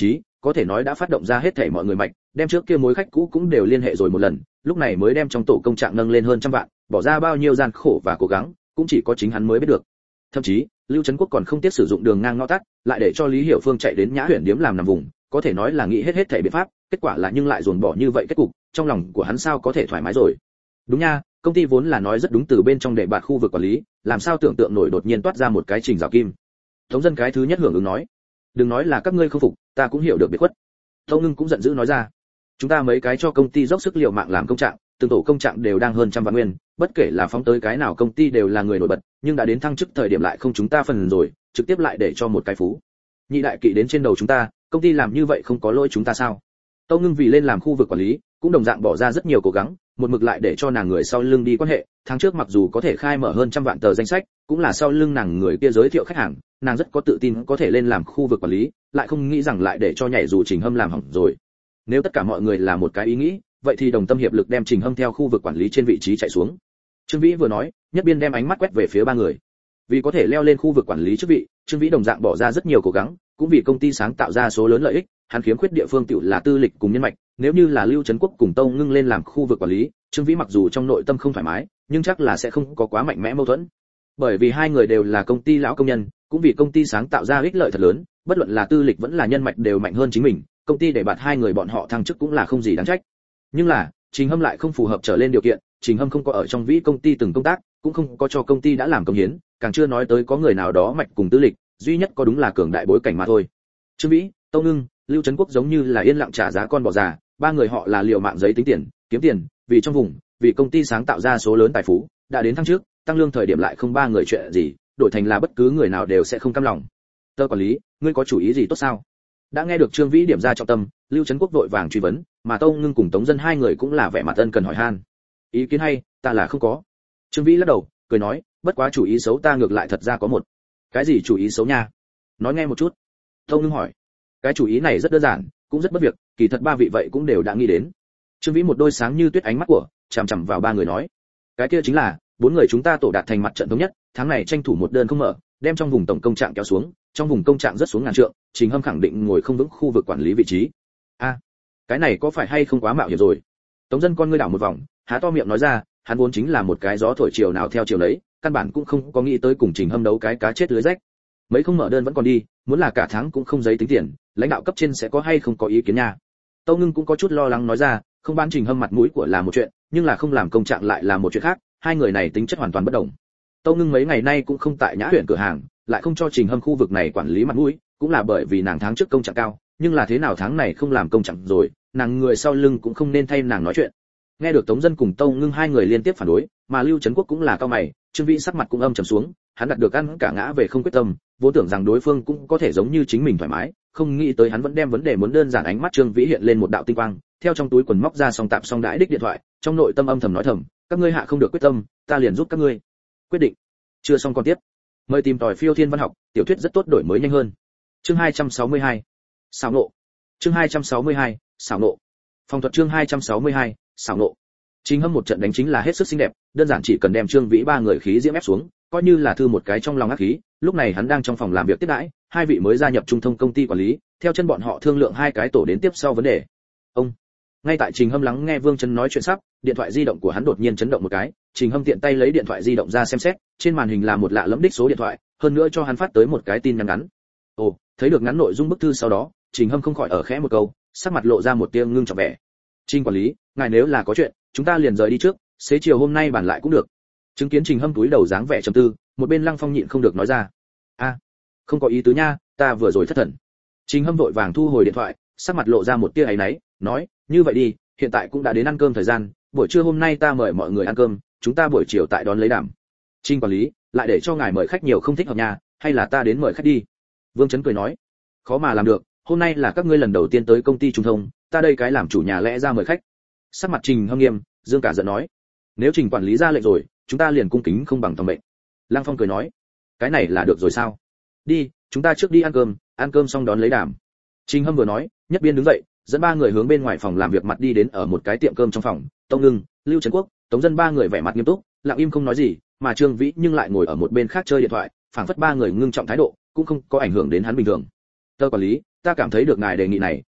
có thể nói đã phát động ra hết thảy mọi người mạch, đem trước kia mối khách cũ cũng đều liên hệ rồi một lần, lúc này mới đem trong tổ công trạng nâng lên hơn trăm vạn, bỏ ra bao nhiêu gian khổ và cố gắng, cũng chỉ có chính hắn mới biết được. Thậm chí, Lưu Trấn Quốc còn không tiếc sử dụng đường ngang ngõ tắt, lại để cho Lý Hiểu Phương chạy đến Nhã Huyền điếm làm nằm vùng, có thể nói là nghĩ hết thảy biện pháp, kết quả là nhưng lại dồn bỏ như vậy kết cục, trong lòng của hắn sao có thể thoải mái rồi. Đúng nha, công ty vốn là nói rất đúng từ bên trong đệ bạt khu vực quản lý, làm sao tưởng tượng nổi đột nhiên toát ra một cái Trình Giảo Kim. Tống Dân cái thứ nhất hưởng ứng nói, đừng nói là các ngươi không phục, ta cũng hiểu được biệt khuất. Tông Ngưng cũng giận dữ nói ra, chúng ta mấy cái cho công ty dốc sức liều mạng làm công trạng, từng tổ công trạng đều đang hơn trăm vạn nguyên, bất kể là phóng tới cái nào công ty đều là người nổi bật, nhưng đã đến thăng chức thời điểm lại không chúng ta phần rồi, trực tiếp lại để cho một cái phú nhị đại kỵ đến trên đầu chúng ta, công ty làm như vậy không có lỗi chúng ta sao? Tông Ngưng vì lên làm khu vực quản lý, cũng đồng dạng bỏ ra rất nhiều cố gắng, một mực lại để cho nàng người sau lưng đi quan hệ, tháng trước mặc dù có thể khai mở hơn trăm vạn tờ danh sách, cũng là sau lưng nàng người kia giới thiệu khách hàng, nàng rất có tự tin có thể lên làm khu vực quản lý, lại không nghĩ rằng lại để cho nhảy dù Trình Hâm làm hỏng rồi. Nếu tất cả mọi người là một cái ý nghĩ, vậy thì đồng tâm hiệp lực đem Trình Hâm theo khu vực quản lý trên vị trí chạy xuống. Trương Vĩ vừa nói, Nhất Biên đem ánh mắt quét về phía ba người. Vì có thể leo lên khu vực quản lý chức vị, Trương Vĩ đồng dạng bỏ ra rất nhiều cố gắng, cũng vì công ty sáng tạo ra số lớn lợi ích, hắn khiếm khuyết địa phương tiểu là tư lịch cùng nhân mạch, nếu như là Lưu Trấn Quốc cùng Tông Ngưng lên làm khu vực quản lý, Trương Vĩ mặc dù trong nội tâm không thoải mái, nhưng chắc là sẽ không có quá mạnh mẽ mâu thuẫn. Bởi vì hai người đều là công ty lão công nhân, cũng vì công ty sáng tạo ra ích lợi thật lớn, bất luận là tư lịch vẫn là nhân mạch đều mạnh hơn chính mình, công ty để bạt hai người bọn họ thăng chức cũng là không gì đáng trách. Nhưng là, Trình Hâm lại không phù hợp trở lên điều kiện, Trình Hâm không có ở trong Vĩ công ty từng công tác, cũng không có cho công ty đã làm công hiến, càng chưa nói tới có người nào đó mạch cùng tư lịch, duy nhất có đúng là cường đại bối cảnh mà thôi. Trương Vĩ, Tông Ngưng, Lưu Trấn Quốc giống như là yên lặng trả giá con bò già, ba người họ là liều mạng giấy tính tiền, kiếm tiền, vì trong vùng, vì công ty sáng tạo ra số lớn tài phú, đã đến tháng trước, tăng lương thời điểm lại không ba người chuyện gì, đổi thành là bất cứ người nào đều sẽ không cam lòng. Tơ quản lý, ngươi có chủ ý gì tốt sao? Đã nghe được Trương Vĩ điểm ra trọng tâm, Lưu Trấn Quốc vội vàng truy vấn, mà Tông Ngưng cùng Tống Dân hai người cũng là vẻ mặt ân cần hỏi han. Ý kiến hay, ta là không có. Trương Vĩ lắc đầu, cười nói, bất quá chủ ý xấu ta ngược lại thật ra có một. Cái gì chủ ý xấu nha? Nói nghe một chút. Tông Ngưng hỏi. Cái chủ ý này rất đơn giản, cũng rất bất việc, kỳ thật ba vị vậy cũng đều đã nghĩ đến. Trương Vĩ một đôi sáng như tuyết ánh mắt của chằm chằm vào ba người nói, cái kia chính là bốn người chúng ta tổ đạt thành mặt trận thống nhất, tháng này tranh thủ một đơn không mở, đem trong vùng tổng công trạng kéo xuống, trong vùng công trạng rất xuống ngàn trượng, Trình Hâm khẳng định ngồi không vững khu vực quản lý vị trí. A, cái này có phải hay không quá mạo hiểm rồi? Tống Dân con ngươi đảo một vòng, há to miệng nói ra, hắn vốn chính là một cái gió thổi chiều nào theo chiều lấy, căn bản cũng không có nghĩ tới cùng Trình Hâm đấu cái cá chết lưới rách. Mấy không mở đơn vẫn còn đi, muốn là cả tháng cũng không giấy tính tiền, lãnh đạo cấp trên sẽ có hay không có ý kiến nha. Tâu Ngưng cũng có chút lo lắng nói ra, không bán Trình Hâm mặt mũi của là một chuyện, nhưng là không làm công trạng lại là một chuyện khác, hai người này tính chất hoàn toàn bất đồng. Tâu Ngưng mấy ngày nay cũng không tại Nhã Huyền cửa hàng, lại không cho Trình Hâm khu vực này quản lý mặt mũi, cũng là bởi vì nàng tháng trước công trạng cao, nhưng là thế nào tháng này không làm công trạng rồi, nàng người sau lưng cũng không nên thay nàng nói chuyện. Nghe được Tống Dân cùng Tâu Ngưng hai người liên tiếp phản đối, mà Lưu Trấn Quốc cũng là cao mày, Trương Vĩ sắc mặt cũng âm trầm xuống, hắn đặt được ăn cả ngã về không quyết tâm, vốn tưởng rằng đối phương cũng có thể giống như chính mình thoải mái, không nghĩ tới hắn vẫn đem vấn đề muốn đơn giản. Ánh mắt Trương Vĩ hiện lên một đạo tinh quang, theo trong túi quần móc ra song tạp song đãi đích điện thoại, trong nội tâm âm thầm nói thầm, các ngươi hạ không được quyết tâm, ta liền giúp các ngươi. Quyết định. Chưa xong còn tiếp. Mời tìm tòi Phiêu Thiên Văn học, tiểu thuyết rất tốt đổi mới nhanh hơn. Chương 262. Xảo nộ. Chương 262. Xảo nộ. Phòng thuật chương 262. Xảo nộ. Trình Hâm một trận đánh chính là hết sức xinh đẹp, đơn giản chỉ cần đem Trương Vĩ ba người khí diễm ép xuống, coi như là thư một cái trong lòng ác khí. Lúc này hắn đang trong phòng làm việc tiếp đãi, hai vị mới gia nhập trung thông công ty quản lý, theo chân bọn họ thương lượng hai cái tổ đến tiếp sau vấn đề. Ông. Ngay tại Trình Hâm lắng nghe Vương Chấn nói chuyện sắp, điện thoại di động của hắn đột nhiên chấn động một cái, Trình Hâm tiện tay lấy điện thoại di động ra xem xét, trên màn hình là một lạ lẫm đích số điện thoại, hơn nữa cho hắn phát tới một cái tin nhắn ngắn. Ồ, thấy được ngắn nội dung bức thư sau đó, Trình Hâm không khỏi ở khẽ một câu, sắc mặt lộ ra một tia ngưng trọng vẻ. Trình quản lý, ngài nếu là có chuyện, chúng ta liền rời đi trước, xế chiều hôm nay bàn lại cũng được. Chứng kiến Trình Hâm túi đầu dáng vẻ trầm tư, một bên Lăng Phong nhịn không được nói ra. A, không có ý tứ nha, ta vừa rồi thất thần. Trình Hâm vội vàng thu hồi điện thoại, sắc mặt lộ ra một tia áy náy, nói, như vậy đi, hiện tại cũng đã đến ăn cơm thời gian, buổi trưa hôm nay ta mời mọi người ăn cơm, chúng ta buổi chiều tại đón lấy đảm. Trình quản lý, lại để cho ngài mời khách nhiều không thích hợp nhà, hay là ta đến mời khách đi? Vương Chấn cười nói, khó mà làm được, hôm nay là các ngươi lần đầu tiên tới công ty Trung Thông, ta đây cái làm chủ nhà lẽ ra mời khách. Sắc mặt Trình Hâm nghiêm, Dương cả giận nói, nếu Trình quản lý ra lệnh rồi, chúng ta liền cung kính không bằng tòng mệnh. Lăng Phong cười nói, cái này là được rồi sao? Đi, chúng ta trước đi ăn cơm xong đón lấy đảm. Trình Hâm vừa nói, Nhất Biên đứng dậy, dẫn ba người hướng bên ngoài phòng làm việc mặt đi đến. Ở một cái tiệm cơm trong phòng, Tông Ngưng, Lưu Trấn Quốc, Tống Dân ba người vẻ mặt nghiêm túc, lặng im không nói gì, mà Trương Vĩ nhưng lại ngồi ở một bên khác chơi điện thoại, phảng phất ba người ngưng trọng thái độ, cũng không có ảnh hưởng đến hắn bình thường. Tơ quản lý, ta cảm thấy được ngài đề nghị này,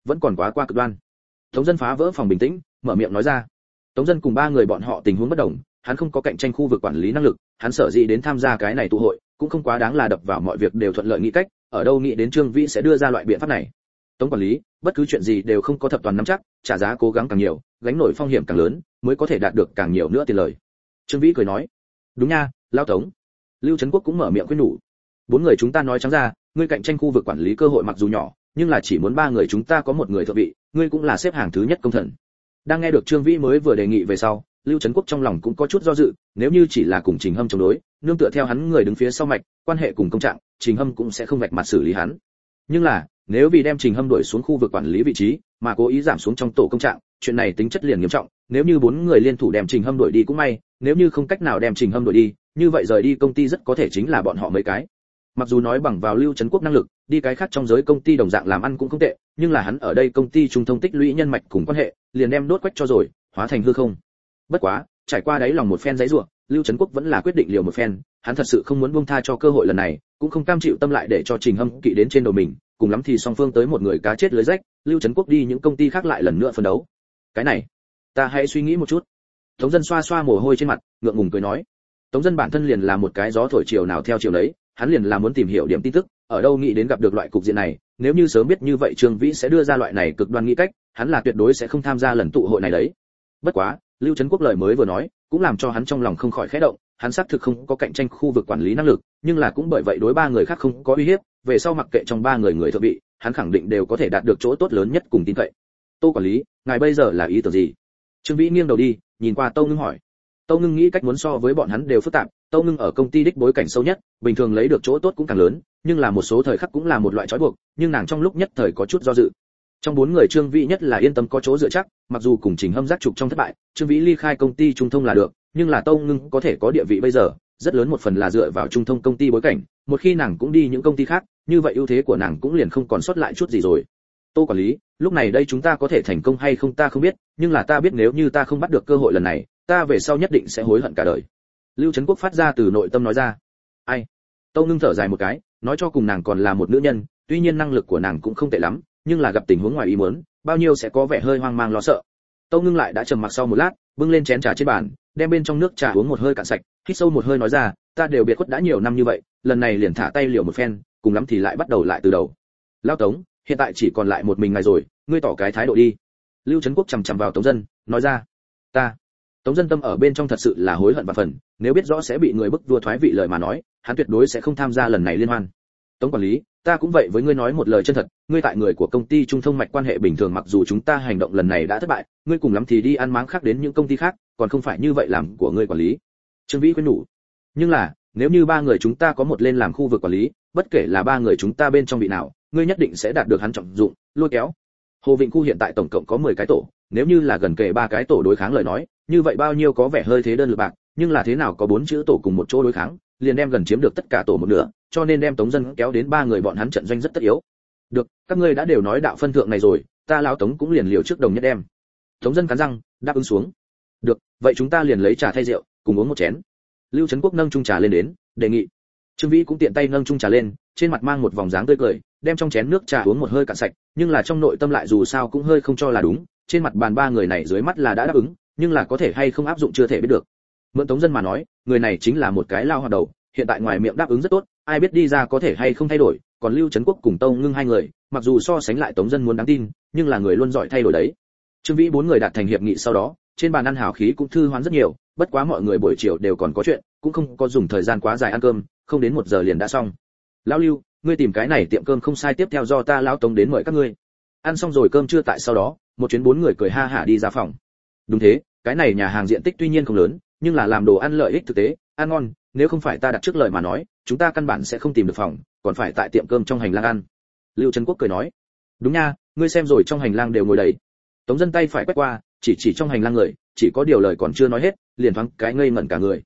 vẫn còn quá qua cực đoan. Tống Dân phá vỡ phòng bình tĩnh, mở miệng nói ra. Tống Dân cùng ba người bọn họ tình huống bất đồng, hắn không có cạnh tranh khu vực quản lý năng lực, hắn sở dĩ đến tham gia cái này tụ hội, cũng không quá đáng là đập vào mọi việc đều thuận lợi nghĩ cách, ở đâu nghĩ đến Trương Vĩ sẽ đưa ra loại biện pháp này. Tống quản lý, bất cứ chuyện gì đều không có thập toàn nắm chắc, trả giá cố gắng càng nhiều, gánh nổi phong hiểm càng lớn, mới có thể đạt được càng nhiều nữa tiền lời. Trương Vĩ cười nói, đúng nha, lão Tống. Lưu Trấn Quốc cũng mở miệng khuyên nhủ. Bốn người chúng ta nói trắng ra, ngươi cạnh tranh khu vực quản lý cơ hội mặc dù nhỏ, nhưng là chỉ muốn ba người chúng ta có một người thượng vị, ngươi cũng là xếp hàng thứ nhất công thần. Đang nghe được Trương Vĩ mới vừa đề nghị về sau, Lưu Trấn Quốc trong lòng cũng có chút do dự, nếu như chỉ là cùng Trình Hâm chống đối, nương tựa theo hắn người đứng phía sau mạch, quan hệ cùng công trạng, Trình Hâm cũng sẽ không vạch mặt xử lý hắn. Nhưng là, nếu vì đem Trình Hâm đuổi xuống khu vực quản lý vị trí, mà cố ý giảm xuống trong tổ công trạng, chuyện này tính chất liền nghiêm trọng, nếu như bốn người liên thủ đem Trình Hâm đuổi đi cũng may, nếu như không cách nào đem Trình Hâm đuổi đi, như vậy rời đi công ty rất có thể chính là bọn họ mấy cái. Mặc dù nói bằng vào Lưu Trấn Quốc năng lực, đi cái khác trong giới công ty đồng dạng làm ăn cũng không tệ, nhưng là hắn ở đây công ty trung thông tích lũy nhân mạch cùng quan hệ, liền đem đốt quách cho rồi, hóa thành hư không. Bất quá, trải qua đáy lòng một phen giãy giụa, Lưu Trấn Quốc vẫn là quyết định liều một phen, hắn thật sự không muốn buông tha cho cơ hội lần này, cũng không cam chịu tâm lại để cho Trình Hâm kỵ đến trên đầu mình, cùng lắm thì song phương tới một người cá chết lưới rách, Lưu Trấn Quốc đi những công ty khác lại lần nữa phân đấu. Cái này, ta hãy suy nghĩ một chút. Tống Dân xoa xoa mồ hôi trên mặt, ngượng ngùng cười nói. Tống Dân bản thân liền là một cái gió thổi chiều nào theo chiều đấy, hắn liền là muốn tìm hiểu điểm tin tức, ở đâu nghĩ đến gặp được loại cục diện này, nếu như sớm biết như vậy Trương Vĩ sẽ đưa ra loại này cực đoan nghĩ cách, hắn là tuyệt đối sẽ không tham gia lần tụ hội này đấy. Bất quá, Lưu Trấn Quốc lời mới vừa nói, cũng làm cho hắn trong lòng không khỏi khẽ động, hắn xác thực không có cạnh tranh khu vực quản lý năng lực, nhưng là cũng bởi vậy đối ba người khác không có uy hiếp, về sau mặc kệ trong ba người người thượng vị, hắn khẳng định đều có thể đạt được chỗ tốt lớn nhất cùng tin cậy. Tô quản lý, ngài bây giờ là ý tưởng gì? Trương Vĩ nghiêng đầu đi, nhìn qua Tâu Ngưng hỏi. Tâu Ngưng nghĩ cách muốn so với bọn hắn đều phức tạp, Tâu Ngưng ở công ty đích bối cảnh sâu nhất, bình thường lấy được chỗ tốt cũng càng lớn, nhưng là một số thời khắc cũng là một loại trói buộc, nhưng nàng trong lúc nhất thời có chút do dự. Trong bốn người Trương Vĩ nhất là yên tâm có chỗ dựa chắc, mặc dù cùng Trình Hâm giác trục trong thất bại, Trương Vĩ ly khai công ty Trung Thông là được, nhưng là Tâu Ngưng có thể có địa vị bây giờ, rất lớn một phần là dựa vào Trung Thông công ty bối cảnh, một khi nàng cũng đi những công ty khác, như vậy ưu thế của nàng cũng liền không còn sót lại chút gì rồi. Tô quản lý, lúc này đây chúng ta có thể thành công hay không ta không biết, nhưng là ta biết nếu như ta không bắt được cơ hội lần này, ta về sau nhất định sẽ hối hận cả đời. Lưu Trấn Quốc phát ra từ nội tâm nói ra. Ai? Tâu Ngưng thở dài một cái, nói cho cùng nàng còn là một nữ nhân, tuy nhiên năng lực của nàng cũng không tệ lắm, nhưng là gặp tình huống ngoài ý muốn, bao nhiêu sẽ có vẻ hơi hoang mang lo sợ. Tâu Ngưng lại đã trầm mặc sau một lát, bưng lên chén trà trên bàn, đem bên trong nước trà uống một hơi cạn sạch, hít sâu một hơi nói ra, ta đều biệt khuất đã nhiều năm như vậy, lần này liền thả tay liều một phen, cùng lắm thì lại bắt đầu lại từ đầu. Lão Tống, hiện tại chỉ còn lại một mình ngài rồi, ngươi tỏ cái thái độ đi. Lưu Trấn Quốc chằm chằm vào Tống Dân, nói ra. Ta. Tống Dân tâm ở bên trong thật sự là hối hận và phần, nếu biết rõ sẽ bị người bức vua thoái vị lời mà nói, hắn tuyệt đối sẽ không tham gia lần này liên hoan. Tống quản lý, ta cũng vậy với ngươi nói một lời chân thật, ngươi tại người của công ty Trung Thông mạch quan hệ bình thường, mặc dù chúng ta hành động lần này đã thất bại, ngươi cùng lắm thì đi ăn máng khác đến những công ty khác, còn không phải như vậy làm của ngươi quản lý. Trương Vĩ khuyên nhủ. Nhưng là, nếu như ba người chúng ta có một lên làm khu vực quản lý, bất kể là ba người chúng ta bên trong vị nào, ngươi nhất định sẽ đạt được hắn trọng dụng, lôi kéo. Hồ Vịnh khu hiện tại tổng cộng có 10 cái tổ, nếu như là gần kề ba cái tổ đối kháng lời nói, như vậy bao nhiêu có vẻ hơi thế đơn lực bạc, nhưng là thế nào có 4 chữ tổ cùng một chỗ đối kháng, liền đem gần chiếm được tất cả tổ một nửa, cho nên đem Tống Dân kéo đến ba người bọn hắn trận doanh rất tất yếu. Được, các ngươi đã đều nói đạo phân thượng này rồi, ta lão Tống cũng liền liều trước đồng nhất đem. Tống Dân cắn răng, đáp ứng xuống. Được, vậy chúng ta liền lấy trà thay rượu, cùng uống một chén. Lưu Trấn Quốc nâng chung trà lên đến, đề nghị. Trương Vĩ cũng tiện tay nâng chung trà lên, trên mặt mang một vòng dáng tươi cười, đem trong chén nước trà uống một hơi cạn sạch, nhưng là trong nội tâm lại dù sao cũng hơi không cho là đúng, trên mặt bàn ba người này dưới mắt là đã đáp ứng, nhưng là có thể hay không áp dụng chưa thể biết được. Mượn Tống Dân mà nói, người này chính là một cái lao hoạt đầu, hiện tại ngoài miệng đáp ứng rất tốt, ai biết đi ra có thể hay không thay đổi, còn Lưu Trấn Quốc cùng Tâu Ngưng hai người, mặc dù so sánh lại Tống Dân muốn đáng tin, nhưng là người luôn giỏi thay đổi đấy. Trương Vĩ bốn người đạt thành hiệp nghị sau đó, trên bàn ăn hào khí cũng thư hoán rất nhiều, bất quá mọi người buổi chiều đều còn có chuyện, cũng không có dùng thời gian quá dài ăn cơm, không đến 1 giờ liền đã xong. Lão Lưu, ngươi tìm cái này tiệm cơm không sai, tiếp theo do ta lão Tống đến mời các ngươi. Ăn xong rồi cơm trưa tại sau đó, một chuyến 4 người cười ha hả đi ra phòng. Đúng thế, cái này nhà hàng diện tích tuy nhiên không lớn, nhưng là làm đồ ăn lợi ích thực tế, ăn ngon, nếu không phải ta đặt trước lời mà nói, chúng ta căn bản sẽ không tìm được phòng, còn phải tại tiệm cơm trong hành lang ăn. Lưu Trấn Quốc cười nói. Đúng nha, ngươi xem rồi, trong hành lang đều ngồi đầy. Tống Dân tay phải quét qua, chỉ trong hành lang người, chỉ có điều lời còn chưa nói hết, liền thoáng cái ngây ngẩn cả người.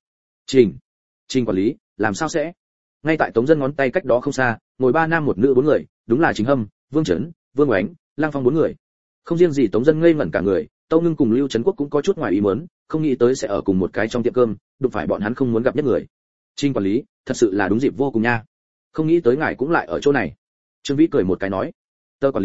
Trình quản lý, làm sao sẽ? Ngay tại Tống Dân ngón tay cách đó không xa, ngồi 3 nam 1 nữ 4 người, đúng là Trình Hâm, Vương Chấn, Vương Oánh, Lang Phong 4 người. Không riêng gì Tống Dân ngây ngẩn cả người, Tâu Ngưng cùng Lưu Trấn Quốc cũng có chút ngoài ý muốn, không nghĩ tới sẽ ở cùng một cái trong tiệm cơm, đụng phải bọn hắn không muốn gặp nhất người. Trình quản lý, thật sự là đúng dịp vô cùng nha. Không nghĩ tới ngài cũng lại ở chỗ này. Trương Vĩ cười một cái nói. Tơ quản lý,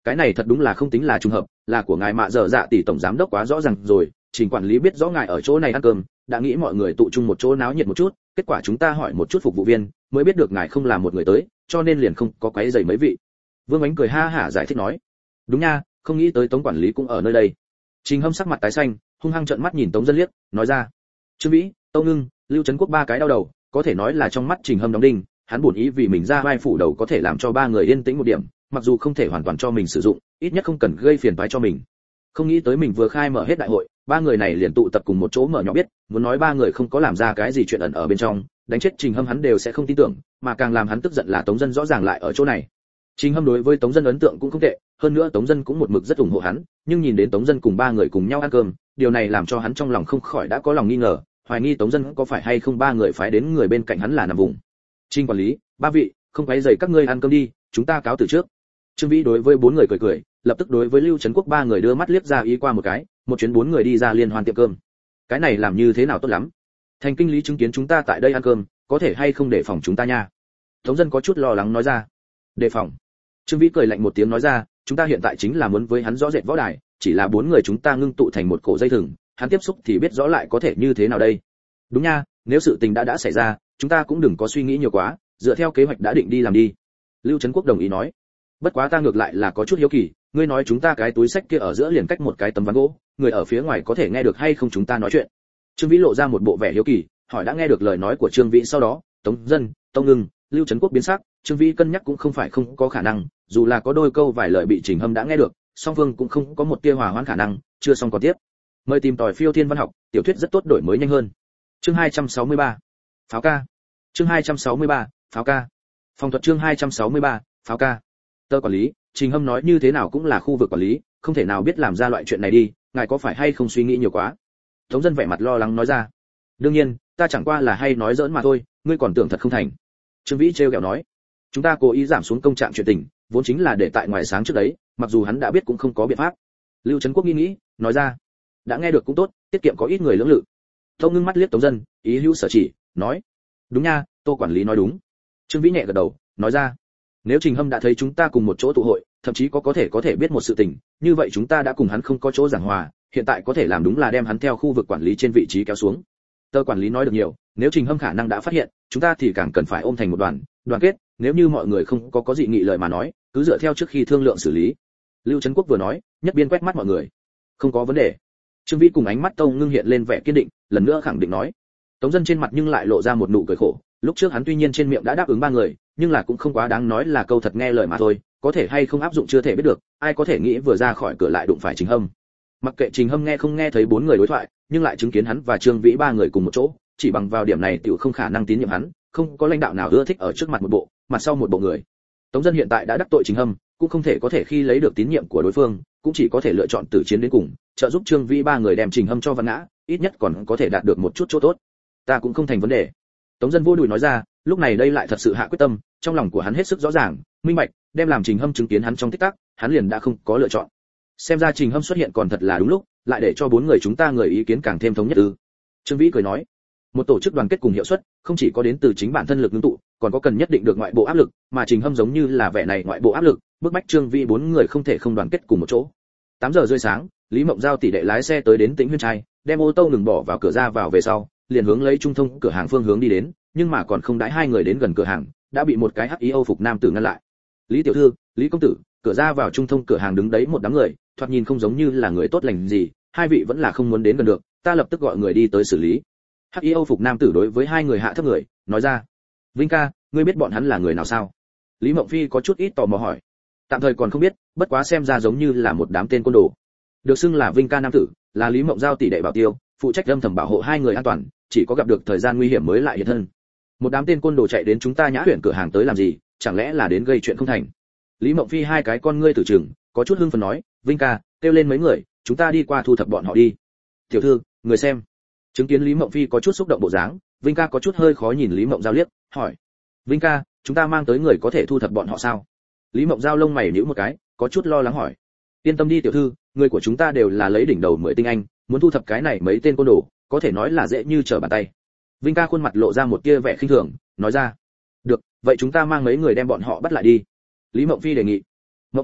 cái này thật đúng là không tính là trùng hợp, là của ngài Mạ Dở Dạ tỷ tổng giám đốc quá rõ ràng rồi, Trình quản lý biết rõ ngài ở chỗ này ăn cơm, đã nghĩ mọi người tụ chung một chỗ náo nhiệt một chút, kết quả chúng ta hỏi một chút phục vụ viên, mới biết được ngài không là một người tới, cho nên liền không có quấy rầy mấy vị. Vương Ánh cười ha hả giải thích nói, đúng nha, không nghĩ tới Tống quản lý cũng ở nơi đây. Trình Hâm sắc mặt tái xanh, hung hăng trợn mắt nhìn Tống Dân liếc, nói ra, Trương Vĩ, Tâu Ngưng, Lưu Trấn Quốc ba cái đau đầu, có thể nói là trong mắt Trình Hâm đóng đinh, hắn bổn ý vì mình ra vai phủ đầu có thể làm cho ba người yên tĩnh một điểm, mặc dù không thể hoàn toàn cho mình sử dụng, ít nhất không cần gây phiền toái cho mình. Không nghĩ tới mình vừa khai mở hết đại hội, ba người này liền tụ tập cùng một chỗ mở nhỏ biết, muốn nói ba người không có làm ra cái gì chuyện ẩn ở bên trong, đánh chết Trình Hâm hắn đều sẽ không tin tưởng, mà càng làm hắn tức giận là Tống Dân rõ ràng lại ở chỗ này. Trình Hâm đối với Tống Dân ấn tượng cũng không tệ, hơn nữa Tống Dân cũng một mực rất ủng hộ hắn, nhưng nhìn đến Tống Dân cùng ba người cùng nhau ăn cơm, điều này làm cho hắn trong lòng không khỏi đã có lòng nghi ngờ, hoài nghi Tống Dân có phải hay không ba người phái đến người bên cạnh hắn là nằm vùng. Trình quản lý, ba vị, không quấy rầy các ngươi ăn cơm đi, chúng ta cáo từ trước. Trương Vĩ đối với bốn người cười cười, lập tức đối với Lưu Trấn Quốc ba người đưa mắt liếc ra ý qua một cái, một chuyến bốn người đi ra liên hoan tiệm cơm. Cái này làm như thế nào tốt lắm? Thành kinh lý chứng kiến chúng ta tại đây ăn cơm, có thể hay không để phòng chúng ta nha? Tống Dân có chút lo lắng nói ra. Đề phòng. Trương Vĩ cười lạnh một tiếng nói ra, chúng ta hiện tại chính là muốn với hắn rõ rệt võ đài, chỉ là bốn người chúng ta ngưng tụ thành một cổ dây thừng, hắn tiếp xúc thì biết rõ lại có thể như thế nào đây. Đúng nha, nếu sự tình đã xảy ra, chúng ta cũng đừng có suy nghĩ nhiều quá, dựa theo kế hoạch đã định đi làm đi. Lưu Trấn Quốc đồng ý nói. Bất quá ta ngược lại là có chút hiếu kỳ, ngươi nói chúng ta cái túi sách kia ở giữa liền cách một cái tấm ván gỗ, người ở phía ngoài có thể nghe được hay không chúng ta nói chuyện? Trương Vĩ lộ ra một bộ vẻ hiếu kỳ, hỏi đã nghe được lời nói của Trương Vĩ sau đó, Tống Dân, Tông Ngưng, Lưu Trấn Quốc biến sắc, Trương Vĩ cân nhắc cũng không phải không có khả năng, dù là có đôi câu vài lời bị Trình Hâm đã nghe được, song phương cũng không có một tia hòa hoãn khả năng, chưa xong còn tiếp. Mời tìm tòi phiêu thiên văn học, tiểu thuyết rất tốt đổi mới nhanh hơn. Chương 263. Pháo ca. Chương 263. Pháo ca. Phòng thuật chương 263. Pháo ca. Tờ quản lý, Trình Hâm nói như thế nào cũng là khu vực quản lý, không thể nào biết làm ra loại chuyện này đi, ngài có phải hay không suy nghĩ nhiều quá? Tống Dân vẻ mặt lo lắng nói ra. Đương nhiên, ta chẳng qua là hay nói giỡn mà thôi, ngươi còn tưởng thật không thành. Trương Vĩ trêu ghẹo nói. Chúng ta cố ý giảm xuống công trạng chuyện tình, vốn chính là để tại ngoài sáng trước đấy, mặc dù hắn đã biết cũng không có biện pháp. Lưu Trấn Quốc nghĩ, nói ra. Đã nghe được cũng tốt, tiết kiệm có ít người lưỡng lự. Tông Ngưng mắt liếc Tống Dân, ý hữu sở chỉ, nói. Đúng nha, Tô quản lý nói đúng. Trương Vĩ nhẹ gật đầu, nói ra. Nếu Trình Hâm đã thấy chúng ta cùng một chỗ tụ hội, thậm chí có thể biết một sự tình, như vậy chúng ta đã cùng hắn không có chỗ giảng hòa, hiện tại có thể làm đúng là đem hắn theo khu vực quản lý trên vị trí kéo xuống. Tờ quản lý nói được nhiều, nếu Trình Hâm khả năng đã phát hiện, chúng ta thì càng cần phải ôm thành một đoàn kết, nếu như mọi người không có dị nghị lời mà nói, cứ dựa theo trước khi thương lượng xử lý. Lưu Trấn Quốc vừa nói, nhất biên quét mắt mọi người. Không có vấn đề. Trương Vĩ cùng ánh mắt Tông Ngưng hiện lên vẻ kiên định, lần nữa khẳng định nói. Tống Dân trên mặt nhưng lại lộ ra một nụ cười khổ, lúc trước hắn tuy nhiên trên miệng đã đáp ứng ba người, nhưng là cũng không quá đáng nói là câu thật nghe lời mà thôi, có thể hay không áp dụng chưa thể biết được, ai có thể nghĩ vừa ra khỏi cửa lại đụng phải Trình Hâm. Mặc kệ Trình Hâm nghe không nghe thấy bốn người đối thoại, nhưng lại chứng kiến hắn và Trương Vĩ ba người cùng một chỗ, chỉ bằng vào điểm này tiểu không khả năng tín nhiệm hắn, không có lãnh đạo nào ưa thích ở trước mặt một bộ, mặt sau một bộ người. Tống Dân hiện tại đã đắc tội Trình Hâm, cũng không thể có thể khi lấy được tín nhiệm của đối phương, cũng chỉ có thể lựa chọn tử chiến đến cùng, trợ giúp Trương Vĩ ba người đem Trình Hâm cho vặn ngã, ít nhất còn có thể đạt được một chút chỗ tốt. Ta cũng không thành vấn đề. Tống Dân vô đùi nói ra, lúc này đây lại thật sự hạ quyết tâm, trong lòng của hắn hết sức rõ ràng, minh bạch, đem làm Trình Hâm chứng kiến hắn trong tích tắc, hắn liền đã không có lựa chọn. Xem ra Trình Hâm xuất hiện còn thật là đúng lúc, lại để cho bốn người chúng ta người ý kiến càng thêm thống nhất ư? Trương Vĩ cười nói, một tổ chức đoàn kết cùng hiệu suất, không chỉ có đến từ chính bản thân lực ngưng tụ, còn có cần nhất định được ngoại bộ áp lực, mà Trình Hâm giống như là vẻ này ngoại bộ áp lực, bức bách Trương Vĩ bốn người không thể không đoàn kết cùng một chỗ. 8 giờ rưỡi sáng, Lý Mộng Giao tỷ đệ lái xe tới đến Tĩnh Huyên Trai, đem ô tô ngừng bỏ vào cửa ra vào về sau, liền hướng lấy trung thông cửa hàng phương hướng đi đến, nhưng mà còn không đãi hai người đến gần cửa hàng, đã bị một cái hắc y âu phục nam tử ngăn lại. Lý tiểu thư, Lý công tử, cửa ra vào trung thông cửa hàng đứng đấy một đám người, thoạt nhìn không giống như là người tốt lành gì, hai vị vẫn là không muốn đến gần được, ta lập tức gọi người đi tới xử lý. Hắc y âu phục nam tử đối với hai người hạ thấp người, nói ra. Vinh ca, ngươi biết bọn hắn là người nào sao? Lý Mộng Phi có chút ít tò mò hỏi. Tạm thời còn không biết, bất quá xem ra giống như là một đám tên côn đồ. Được xưng là Vinh ca nam tử, là Lý Mộng Giao tỷ đệ bảo tiêu, phụ trách âm thầm bảo hộ hai người an toàn, chỉ có gặp được thời gian nguy hiểm mới lại hiện thân. Một đám tên côn đồ chạy đến chúng ta Nhã Huyền cửa hàng tới làm gì, chẳng lẽ là đến gây chuyện không thành? Lý Mộng Phi hai cái con ngươi tử trừng, có chút hưng phấn nói, Vinh ca, kêu lên mấy người, chúng ta đi qua thu thập bọn họ đi. Tiểu thư, người xem. Chứng kiến Lý Mộng Phi có chút xúc động bộ dáng, Vinh ca có chút hơi khó nhìn Lý Mộng Giao liếc, hỏi, Vinh ca, chúng ta mang tới người có thể thu thập bọn họ sao? Lý Mộng Giao lông mày nhíu một cái, có chút lo lắng hỏi, yên tâm đi tiểu thư, người của chúng ta đều là lấy đỉnh đầu 10 tinh anh, muốn thu thập cái này mấy tên côn đồ, có thể nói là dễ như trở bàn tay. Vinh ca khuôn mặt lộ ra một tia vẻ khinh thường, nói ra, được, vậy chúng ta mang mấy người đem bọn họ bắt lại đi. Lý Mộng Phi đề nghị. Mộng Phi,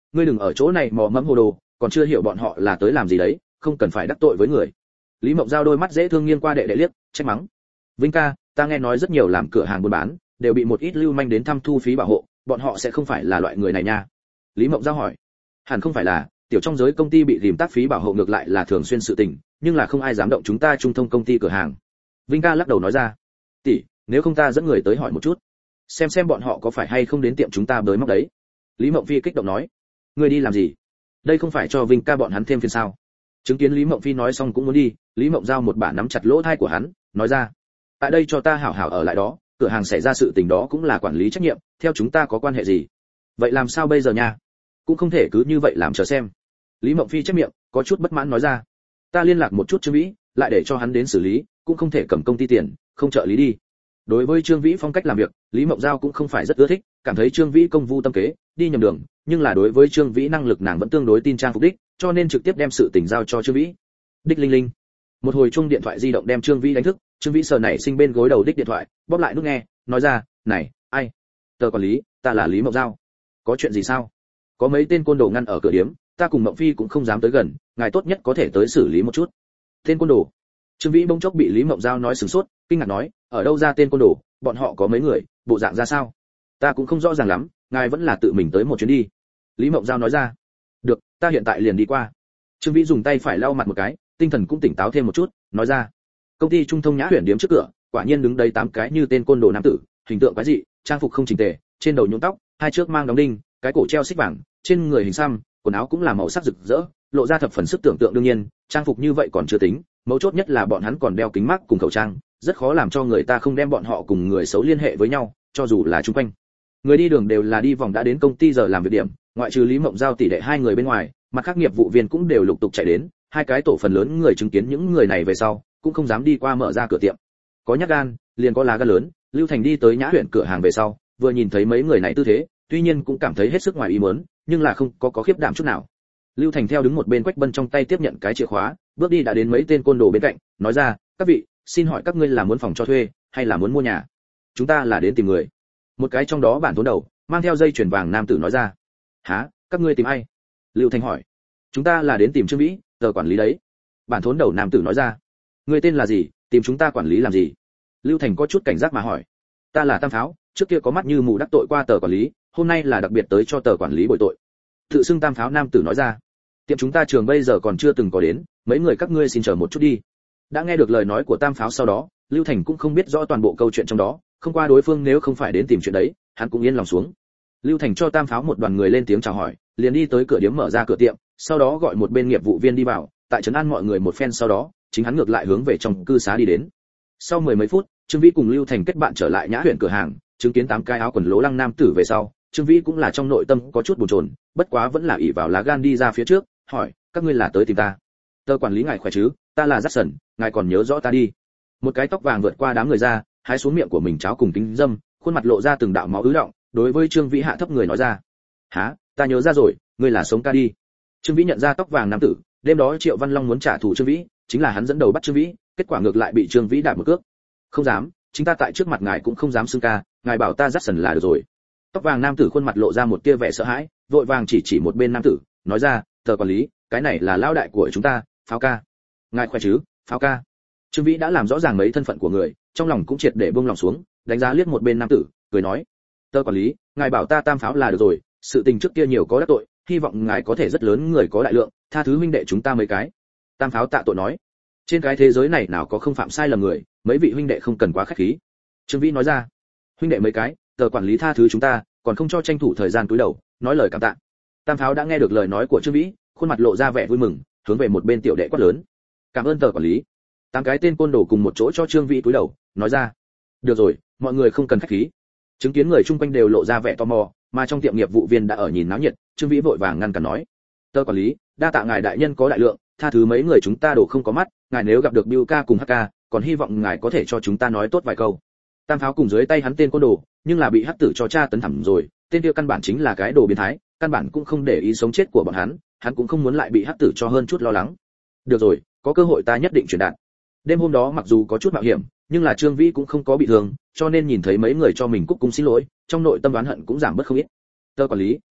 ngươi đừng ở chỗ này mò mẫm hồ đồ, còn chưa hiểu bọn họ là tới làm gì đấy, không cần phải đắc tội với người. Lý Mộng Giao đôi mắt dễ thương nghiêng qua đệ đệ liếc, trách mắng. Vinh ca, ta nghe nói rất nhiều làm cửa hàng buôn bán đều bị một ít lưu manh đến thăm thu phí bảo hộ, bọn họ sẽ không phải là loại người này nha. Lý Mộng Giao hỏi. Hẳn không phải là, tiểu trong giới công ty bị rìm tác phí bảo hộ ngược lại là thường xuyên sự tình, nhưng là không ai dám động chúng ta Trung Thông công ty cửa hàng. Vinh ca lắc đầu nói ra. Tỷ, nếu không ta dẫn người tới hỏi một chút, xem bọn họ có phải hay không đến tiệm chúng ta bới móc đấy. Lý Mộng Phi kích động nói. Ngươi đi làm gì? Đây không phải cho Vinh ca bọn hắn thêm phiền sao? Chứng kiến Lý Mộng Phi nói xong cũng muốn đi, Lý Mộng Giao một bà nắm chặt lỗ tai của hắn, nói ra. Tại đây cho ta hảo hảo ở lại đó, cửa hàng xảy ra sự tình đó cũng là quản lý trách nhiệm, theo chúng ta có quan hệ gì? Vậy làm sao bây giờ nha? Cũng không thể cứ như vậy làm chờ xem. Lý Mộng Phi chép miệng, có chút bất mãn nói ra. Ta liên lạc một chút Trương Vĩ, lại để cho hắn đến xử lý, cũng không thể cầm công ty tiền, không trợ lý đi. Đối với Trương Vĩ phong cách làm việc, Lý Mộng Giao cũng không phải rất ưa thích, cảm thấy Trương Vĩ công vu tâm kế, đi nhầm đường, nhưng là đối với Trương Vĩ năng lực nàng vẫn tương đối tin trang phục đích, cho nên trực tiếp đem sự tình giao cho Trương Vĩ. Đích linh linh. Một hồi chuông điện thoại di động đem Trương Vĩ đánh thức, Trương Vĩ sờ nảy sinh bên gối đầu đích điện thoại, bóp lại nút nghe, nói ra, "Này, ai? Tờ quản lý, ta là Lý Mộng Giao. Có chuyện gì sao? Có mấy tên côn đồ ngăn ở cửa điếm, ta cùng Mộng Phi cũng không dám tới gần, ngài tốt nhất có thể tới xử lý một chút." Tên côn đồ? Trương Vĩ bỗng chốc bị Lý Mộng Giao nói sửng sốt, kinh ngạc nói, "Ở đâu ra tên côn đồ, bọn họ có mấy người, bộ dạng ra sao?" "Ta cũng không rõ ràng lắm, ngài vẫn là tự mình tới một chuyến đi." Lý Mộng Giao nói ra. "Được, ta hiện tại liền đi qua." Trương Vĩ dùng tay phải lau mặt một cái, tinh thần cũng tỉnh táo thêm một chút, nói ra. Công ty Trung Thông Nhã Huyền điếm trước cửa, quả nhiên đứng đấy 8 cái như tên côn đồ nam tử, hình tượng quái dị, trang phục không chỉnh tề, trên đầu nhuộm tóc, hai trước mang đóng đinh, cái cổ treo xích vàng, trên người hình xăm, quần áo cũng là màu sắc rực rỡ, lộ ra thập phần sức tưởng tượng. Đương nhiên, trang phục như vậy còn chưa tính, mấu chốt nhất là bọn hắn còn đeo kính mắt cùng khẩu trang, rất khó làm cho người ta không đem bọn họ cùng người xấu liên hệ với nhau, cho dù là chung quanh. Người đi đường đều là đi vòng đã đến công ty giờ làm việc điểm, ngoại trừ Lý Mộng Giao tỷ đệ hai người bên ngoài, mặt khác nghiệp vụ viên cũng đều lục tục chạy đến, hai cái tổ phần lớn người chứng kiến những người này về sau, cũng không dám đi qua mở ra cửa tiệm. Có nhát gan, liền có lá gan lớn, Lưu Thành đi tới Nhã Huyền cửa hàng về sau, vừa nhìn thấy mấy người này tư thế, tuy nhiên cũng cảm thấy hết sức ngoài ý muốn, nhưng là không có khiếp đảm chút nào. Lưu Thành theo đứng một bên Quách Bân trong tay tiếp nhận cái chìa khóa, bước đi đã đến mấy tên côn đồ bên cạnh, nói ra, "Các vị, xin hỏi các ngươi là muốn phòng cho thuê hay là muốn mua nhà? Chúng ta là đến tìm người." Một cái trong đó bản tốn đầu, mang theo dây chuyền vàng nam tử nói ra. "Hả, các ngươi tìm ai?" Lưu Thành hỏi. "Chúng ta là đến tìm Trương Vĩ, giờ quản lý đấy." Bản thốn đầu nam tử nói ra. "Người tên là gì, tìm chúng ta quản lý làm gì?" Lưu Thành có chút cảnh giác mà hỏi. "Ta là Tam Pháo, trước kia có mắt như mù đắc tội qua tờ quản lý, hôm nay là đặc biệt tới cho tờ quản lý bồi tội." Tự xưng Tam Pháo nam tử nói ra. "Tiệm chúng ta trường bây giờ còn chưa từng có đến, mấy người các ngươi xin chờ một chút đi." Đã nghe được lời nói của Tam Pháo sau đó, Lưu Thành cũng không biết rõ toàn bộ câu chuyện trong đó, không qua đối phương nếu không phải đến tìm chuyện đấy, hắn cũng yên lòng xuống. Lưu Thành cho Tam Pháo một đoàn người lên tiếng chào hỏi, liền đi tới cửa điếm mở ra cửa tiệm, sau đó gọi một bên nghiệp vụ viên đi vào, tại trấn an mọi người một phen sau đó, chính hắn ngược lại hướng về trong cư xá đi đến. Sau mười mấy phút, Trương Vĩ cùng Lưu Thành kết bạn trở lại Nhã Huyền cửa hàng, chứng kiến 8 cái áo quần lố lăng nam tử về sau, Trương Vĩ cũng là trong nội tâm có chút bồn chồn, bất quá vẫn là ỷ vào lá gan đi ra phía trước, hỏi, "Các ngươi là tới tìm ta? Tờ quản lý ngài khỏe chứ, ta là Jackson, ngài còn nhớ rõ ta đi?" Một cái tóc vàng vượt qua đám người ra, hái xuống miệng của mình cháo cùng kính dâm, khuôn mặt lộ ra từng đạo máu ứ động, đối với Trương Vĩ hạ thấp người nói ra. "Hả, ta nhớ ra rồi, ngươi là Sống Ca đi." Trương Vĩ nhận ra tóc vàng nam tử, đêm đó Triệu Văn Long muốn trả thù Trương Vĩ, chính là hắn dẫn đầu bắt Trương Vĩ, kết quả ngược lại bị Trương Vĩ đạp một cước. "Không dám, chính ta tại trước mặt ngài cũng không dám xưng ca, ngài bảo ta Jackson là được rồi." Tóc vàng nam tử khuôn mặt lộ ra một tia vẻ sợ hãi, vội vàng chỉ một bên nam tử, nói ra, "Tờ quản lý, cái này là lão đại của chúng ta, Pháo ca. Ngài khỏe chứ, Pháo ca?" Trương Vĩ đã làm rõ ràng mấy thân phận của người, trong lòng cũng triệt để buông lòng xuống, đánh giá liếc một bên nam tử, cười nói, "Tờ quản lý, ngài bảo ta Tam Pháo là được rồi, sự tình trước kia nhiều có đắc tội, hy vọng ngài có thể rất lớn người có đại lượng, tha thứ huynh đệ chúng ta mấy cái." Tam Pháo tạ tội nói, "Trên cái thế giới này nào có không phạm sai lầm người, mấy vị huynh đệ không cần quá khách khí." Trương Vĩ nói ra, "Huynh đệ mấy cái, tờ quản lý tha thứ chúng ta, còn không cho tranh thủ thời gian túi đầu, nói lời cảm tạ." Tam Pháo đã nghe được lời nói của Trương Vĩ, khuôn mặt lộ ra vẻ vui mừng, hướng về một bên tiểu đệ quát lớn, "Cảm ơn tờ quản lý." 8 cái tên côn đồ cùng một chỗ cho Trương Vĩ túi đầu, nói ra, "Được rồi, mọi người không cần khách khí." Chứng kiến người chung quanh đều lộ ra vẻ tò mò, mà trong tiệm nghiệp vụ viên đã ở nhìn náo nhiệt, Trương Vĩ vội vàng ngăn cản nói, "Tờ quản lý, đa tạ ngài đại nhân có đại lượng, tha thứ mấy người chúng ta đổ không có mắt, ngài nếu gặp được Bưu ca cùng Hắc ca, còn hy vọng ngài có thể cho chúng ta nói tốt vài câu." Tam Pháo cùng dưới tay hắn tên côn đồ, nhưng là bị Hắc tử cho tra tấn thẳm rồi, tên kia căn bản chính là cái đồ biến thái, căn bản cũng không để ý sống chết của bọn hắn cũng không muốn lại bị Hắc tử cho hơn chút lo lắng. "Được rồi, có cơ hội ta nhất định truyền đạt." Đêm hôm đó mặc dù có chút mạo hiểm, nhưng là Trương Vĩ cũng không có bị thương, cho nên nhìn thấy mấy người cho mình cúc cung xin lỗi, trong nội tâm oán hận cũng giảm bớt không ít. "Tờ quản lý,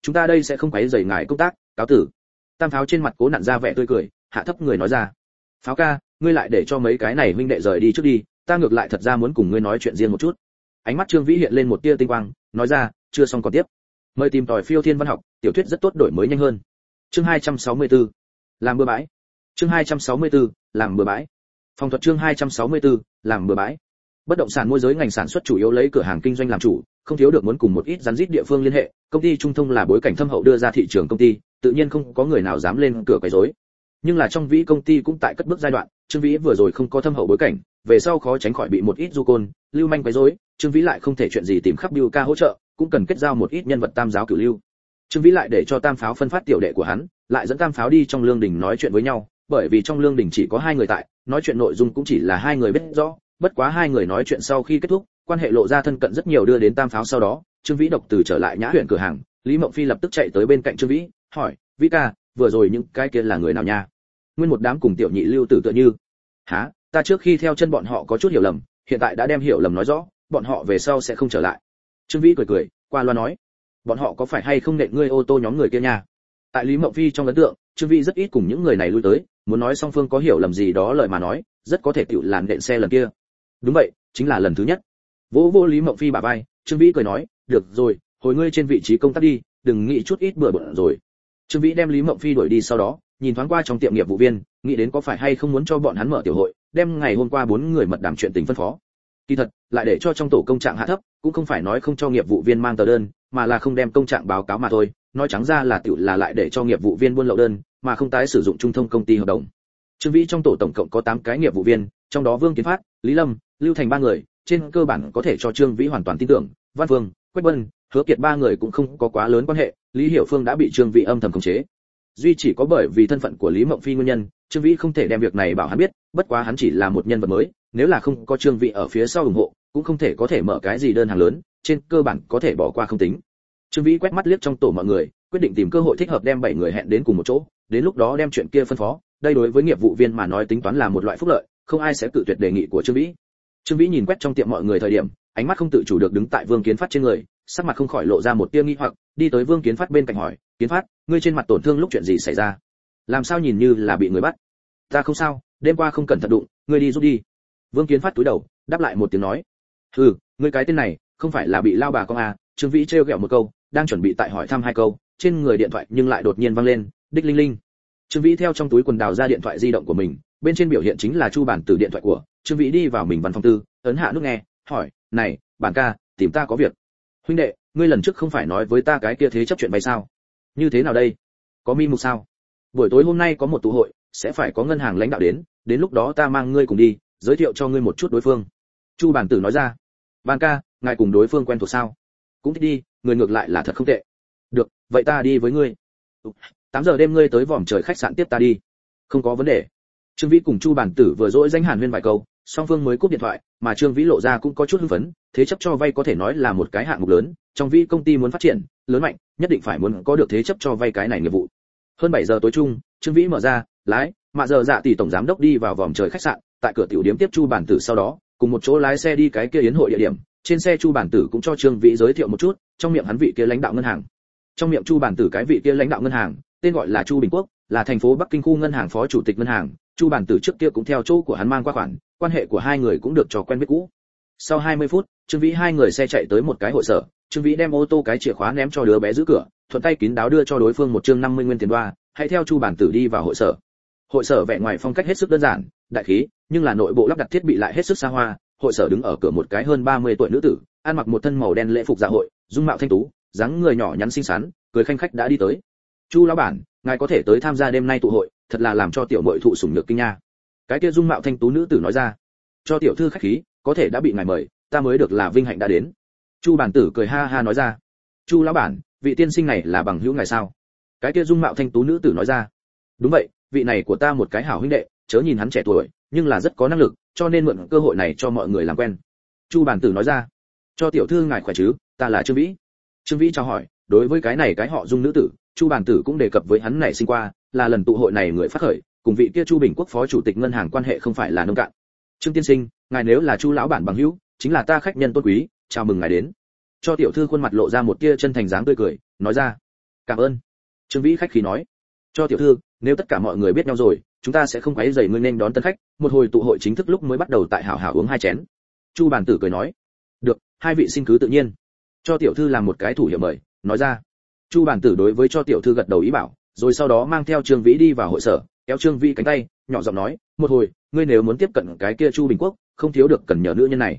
chúng ta đây sẽ không quấy rầy ngài công tác, cáo tử. Tam Pháo trên mặt cố nặn ra vẻ tươi cười, hạ thấp người nói ra. Pháo ca, ngươi lại để cho mấy cái này huynh đệ rời đi trước đi, ta ngược lại thật ra muốn cùng ngươi nói chuyện riêng một chút. Ánh mắt Trương Vĩ hiện lên một tia tinh quang, nói ra, chưa xong còn tiếp. Mời tìm tòi phiêu thiên văn học, tiểu thuyết rất tốt đổi mới nhanh hơn. Chương 264. Làm bừa bãi. Chương 264. Làm bừa bãi. Phòng thuật chương 264. Làm bừa bãi. Bất động sản môi giới ngành sản xuất chủ yếu lấy cửa hàng kinh doanh làm chủ, không thiếu được muốn cùng một ít rắn rít địa phương liên hệ, công ty Trung Thông là bối cảnh thâm hậu đưa ra thị trường công ty, tự nhiên không có người nào dám lên cửa quấy rối. Nhưng là trong Vĩ công ty cũng tại cất bước giai đoạn, Trương Vĩ vừa rồi không có thâm hậu bối cảnh, về sau khó tránh khỏi bị một ít du côn, lưu manh quấy rối, Trương Vĩ lại không thể chuyện gì tìm khắp Bưu Ca hỗ trợ, cũng cần kết giao một ít nhân vật tam giáo cửu lưu. Trương Vĩ lại để cho Tam Pháo phân phát tiểu đệ của hắn, lại dẫn Tam Pháo đi trong lương đình nói chuyện với nhau, bởi vì trong lương đình chỉ có hai người tại, nói chuyện nội dung cũng chỉ là hai người biết rõ, bất quá hai người nói chuyện sau khi kết thúc, quan hệ lộ ra thân cận rất nhiều đưa đến Tam Pháo sau đó, Trương Vĩ độc từ trở lại Nhã huyện cửa hàng, Lý Mộng Phi lập tức chạy tới bên cạnh Trương Vĩ, hỏi, Vĩ ca, vừa rồi những cái kia là người nào nha? Nguyên một đám cùng tiểu nhị lưu tử tựa như. Hả, ta trước khi theo chân bọn họ có chút hiểu lầm, hiện tại đã đem hiểu lầm nói rõ, bọn họ về sau sẽ không trở lại. Trương Vĩ cười cười, qua loa nói, bọn họ có phải hay không nện ngươi ô tô nhóm người kia nha? Tại Lý Mộng Phi trong ấn tượng, Trương Vĩ rất ít cùng những người này lui tới, muốn nói song phương có hiểu lầm gì đó lời mà nói, rất có thể tiểu làn nện xe lần kia. Đúng vậy, chính là lần thứ nhất. Vỗ vỗ Lý Mộng Phi bả vai, Trương Vĩ cười nói, được rồi, hồi ngươi trên vị trí công tác đi, đừng nghĩ chút ít bừa bộn rồi. Trương Vĩ đem Lý Mộng Phi đuổi đi sau đó, nhìn thoáng qua trong tiệm nghiệp vụ viên, nghĩ đến có phải hay không muốn cho bọn hắn mở tiểu hội, đem ngày hôm qua 4 người mật đàm chuyện tình phân phó. Kỳ thật, lại để cho trong tổ công trạng hạ thấp, cũng không phải nói không cho nghiệp vụ viên mang tờ đơn, mà là không đem công trạng báo cáo mà thôi, nói trắng ra là tiểu là lại để cho nghiệp vụ viên buôn lậu đơn, mà không tái sử dụng Trung Thông công ty hợp đồng. Trương Vĩ trong tổ tổng cộng có 8 cái nghiệp vụ viên, trong đó Vương Kiến Phát, Lý Lâm, Lưu Thành 3 người, trên cơ bản có thể cho Trương Vĩ hoàn toàn tin tưởng, Văn Phương, Quách Vân, Hứa Kiệt 3 người cũng không có quá lớn quan hệ, Lý Hiểu Phương đã bị Trương Vĩ âm thầm khống chế. Duy chỉ có bởi vì thân phận của Lý Mộng Phi nguyên nhân, Trương Vĩ không thể đem việc này bảo hắn biết, bất quá hắn chỉ là một nhân vật mới, nếu là không có Trương Vĩ ở phía sau ủng hộ, cũng không thể có thể mở cái gì đơn hàng lớn, trên cơ bản có thể bỏ qua không tính. Trương Vĩ quét mắt liếc trong tổ mọi người, quyết định tìm cơ hội thích hợp đem 7 người hẹn đến cùng một chỗ, đến lúc đó đem chuyện kia phân phó, đây đối với nghiệp vụ viên mà nói tính toán là một loại phúc lợi, không ai sẽ cự tuyệt đề nghị của Trương Vĩ. Trương Vĩ nhìn quét trong tiệm mọi người thời điểm, ánh mắt không tự chủ được đứng tại Vương Kiến Phát trên người, sắc mặt không khỏi lộ ra một tia nghi hoặc, đi tới Vương Kiến Phát bên cạnh hỏi, Kiến Phát, ngươi trên mặt tổn thương lúc chuyện gì xảy ra? Làm sao nhìn như là bị người bắt? Ta không sao, đêm qua không cẩn thận đụng, ngươi đi giúp đi. Vương Kiến Phát cúi đầu, đáp lại một tiếng nói, hừ, ngươi cái tên này, không phải là bị lao bà con à? Trương Vĩ trêu ghẹo một câu, đang chuẩn bị tại hỏi thăm hai câu, trên người điện thoại nhưng lại đột nhiên vang lên, đích linh linh. Trương Vĩ theo trong túi quần đào ra điện thoại di động của mình, bên trên biểu hiện chính là Chu Bản Tử điện thoại của. Trương Vĩ đi vào mình văn phòng tư, ấn hạ nút nghe, hỏi, này, Bản ca, tìm ta có việc. Huynh đệ, ngươi lần trước không phải nói với ta cái kia thế chấp chuyện vay sao? Như thế nào đây? Có mi mục sao? Buổi tối hôm nay có một tụ hội, sẽ phải có ngân hàng lãnh đạo đến lúc đó ta mang ngươi cùng đi, giới thiệu cho ngươi một chút đối phương. Chu Bản Tử nói ra. Bản ca, ngài cùng đối phương quen thuộc sao? Cũng thích đi, người ngược lại là thật không tệ. Được, vậy ta đi với ngươi. 8 giờ đêm ngươi tới vòm trời khách sạn tiếp ta đi. Không có vấn đề. Trương Vĩ cùng Chu Bản Tử vừa dỗi danh hàn huyên vài câu, song phương mới cúp điện thoại, mà Trương Vĩ lộ ra cũng có chút hưng phấn, thế chấp cho vay có thể nói là một cái hạng mục lớn, trong Vĩ công ty muốn phát triển lớn mạnh, nhất định phải muốn có được thế chấp cho vay cái này nghiệp vụ. Hơn 7 giờ tối chung, Trương Vĩ mở ra, lái, mạ giờ dạ tỷ tổng giám đốc đi vào vòm trời khách sạn, tại cửa tiểu điếm tiếp Chu Bản Tử sau đó, cùng một chỗ lái xe đi cái kia yến hội địa điểm. Trên xe Chu Bản Tử cũng cho Trương Vĩ giới thiệu một chút, trong miệng hắn vị kia lãnh đạo ngân hàng. Trong miệng Chu Bản Tử cái vị kia lãnh đạo ngân hàng, tên gọi là Chu Bình Quốc, là thành phố Bắc Kinh khu ngân hàng phó chủ tịch ngân hàng. Chu Bản Tử trước kia cũng theo chỗ của hắn mang qua khoản, quan hệ của hai người cũng được trò quen biết cũ. Sau 20 phút, Trương Vĩ hai người xe chạy tới một cái hội sở, Trương Vĩ đem ô tô cái chìa khóa ném cho đứa bé giữ cửa, thuận tay kín đáo đưa cho đối phương một chương 50 nguyên tiền đoa, hãy theo Chu Bản Tử đi vào hội sở. Hội sở vẻ ngoài phong cách hết sức đơn giản, đại khí, nhưng là nội bộ lắp đặt thiết bị lại hết sức xa hoa. Hội sở đứng ở cửa một cái hơn 30 tuổi nữ tử, ăn mặc một thân màu đen lễ phục dạ hội, dung mạo thanh tú, dáng người nhỏ nhắn xinh xắn, cười khanh khách đã đi tới. Chu lão bản, ngài có thể tới tham gia đêm nay tụ hội, thật là làm cho tiểu muội thụ sủng nhược kinh nha. Cái kia dung mạo thanh tú nữ tử nói ra. Cho tiểu thư khách khí, có thể đã bị ngài mời, ta mới được là vinh hạnh đã đến. Chu Bản Tử cười ha ha nói ra. Chu lão bản, vị tiên sinh này là bằng hữu ngài sao? Cái kia dung mạo thanh tú nữ tử nói ra. Đúng vậy, vị này của ta một cái hảo huynh đệ, chớ nhìn hắn trẻ tuổi, nhưng là rất có năng lực, cho nên mượn cơ hội này cho mọi người làm quen. Chu Bản Tử nói ra. Cho tiểu thư ngài khỏe chứ, ta là Trương Vĩ. Trương Vĩ chào hỏi, đối với cái này cái họ Dung nữ tử, Chu Bản Tử cũng đề cập với hắn này sinh qua, là lần tụ hội này người phát khởi, cùng vị kia Chu Bình Quốc phó chủ tịch ngân hàng quan hệ không phải là nông cạn. Trương tiên sinh, ngài nếu là Chu lão bản bằng hữu, chính là ta khách nhân tôn quý, chào mừng ngài đến. Cho tiểu thư khuôn mặt lộ ra một tia chân thành dáng tươi cười, nói ra. Cảm ơn. Trương Vĩ khách khí nói. Cho tiểu thư, nếu tất cả mọi người biết nhau rồi, chúng ta sẽ không quấy rầy ngươi nên đón tân khách, một hồi tụ hội chính thức lúc mới bắt đầu tại hảo hảo uống 2 chén. Chu bản tử cười nói. Được, hai vị xin cứ tự nhiên. Cho tiểu thư làm một cái thủ hiệu mời, nói ra. Chu bản tử đối với cho tiểu thư gật đầu ý bảo, rồi sau đó mang theo Trương Vĩ đi vào hội sở, kéo Trương Vĩ cánh tay, nhỏ giọng nói, một hồi, ngươi nếu muốn tiếp cận cái kia Chu Bình Quốc, không thiếu được cần nhờ nữ nhân này.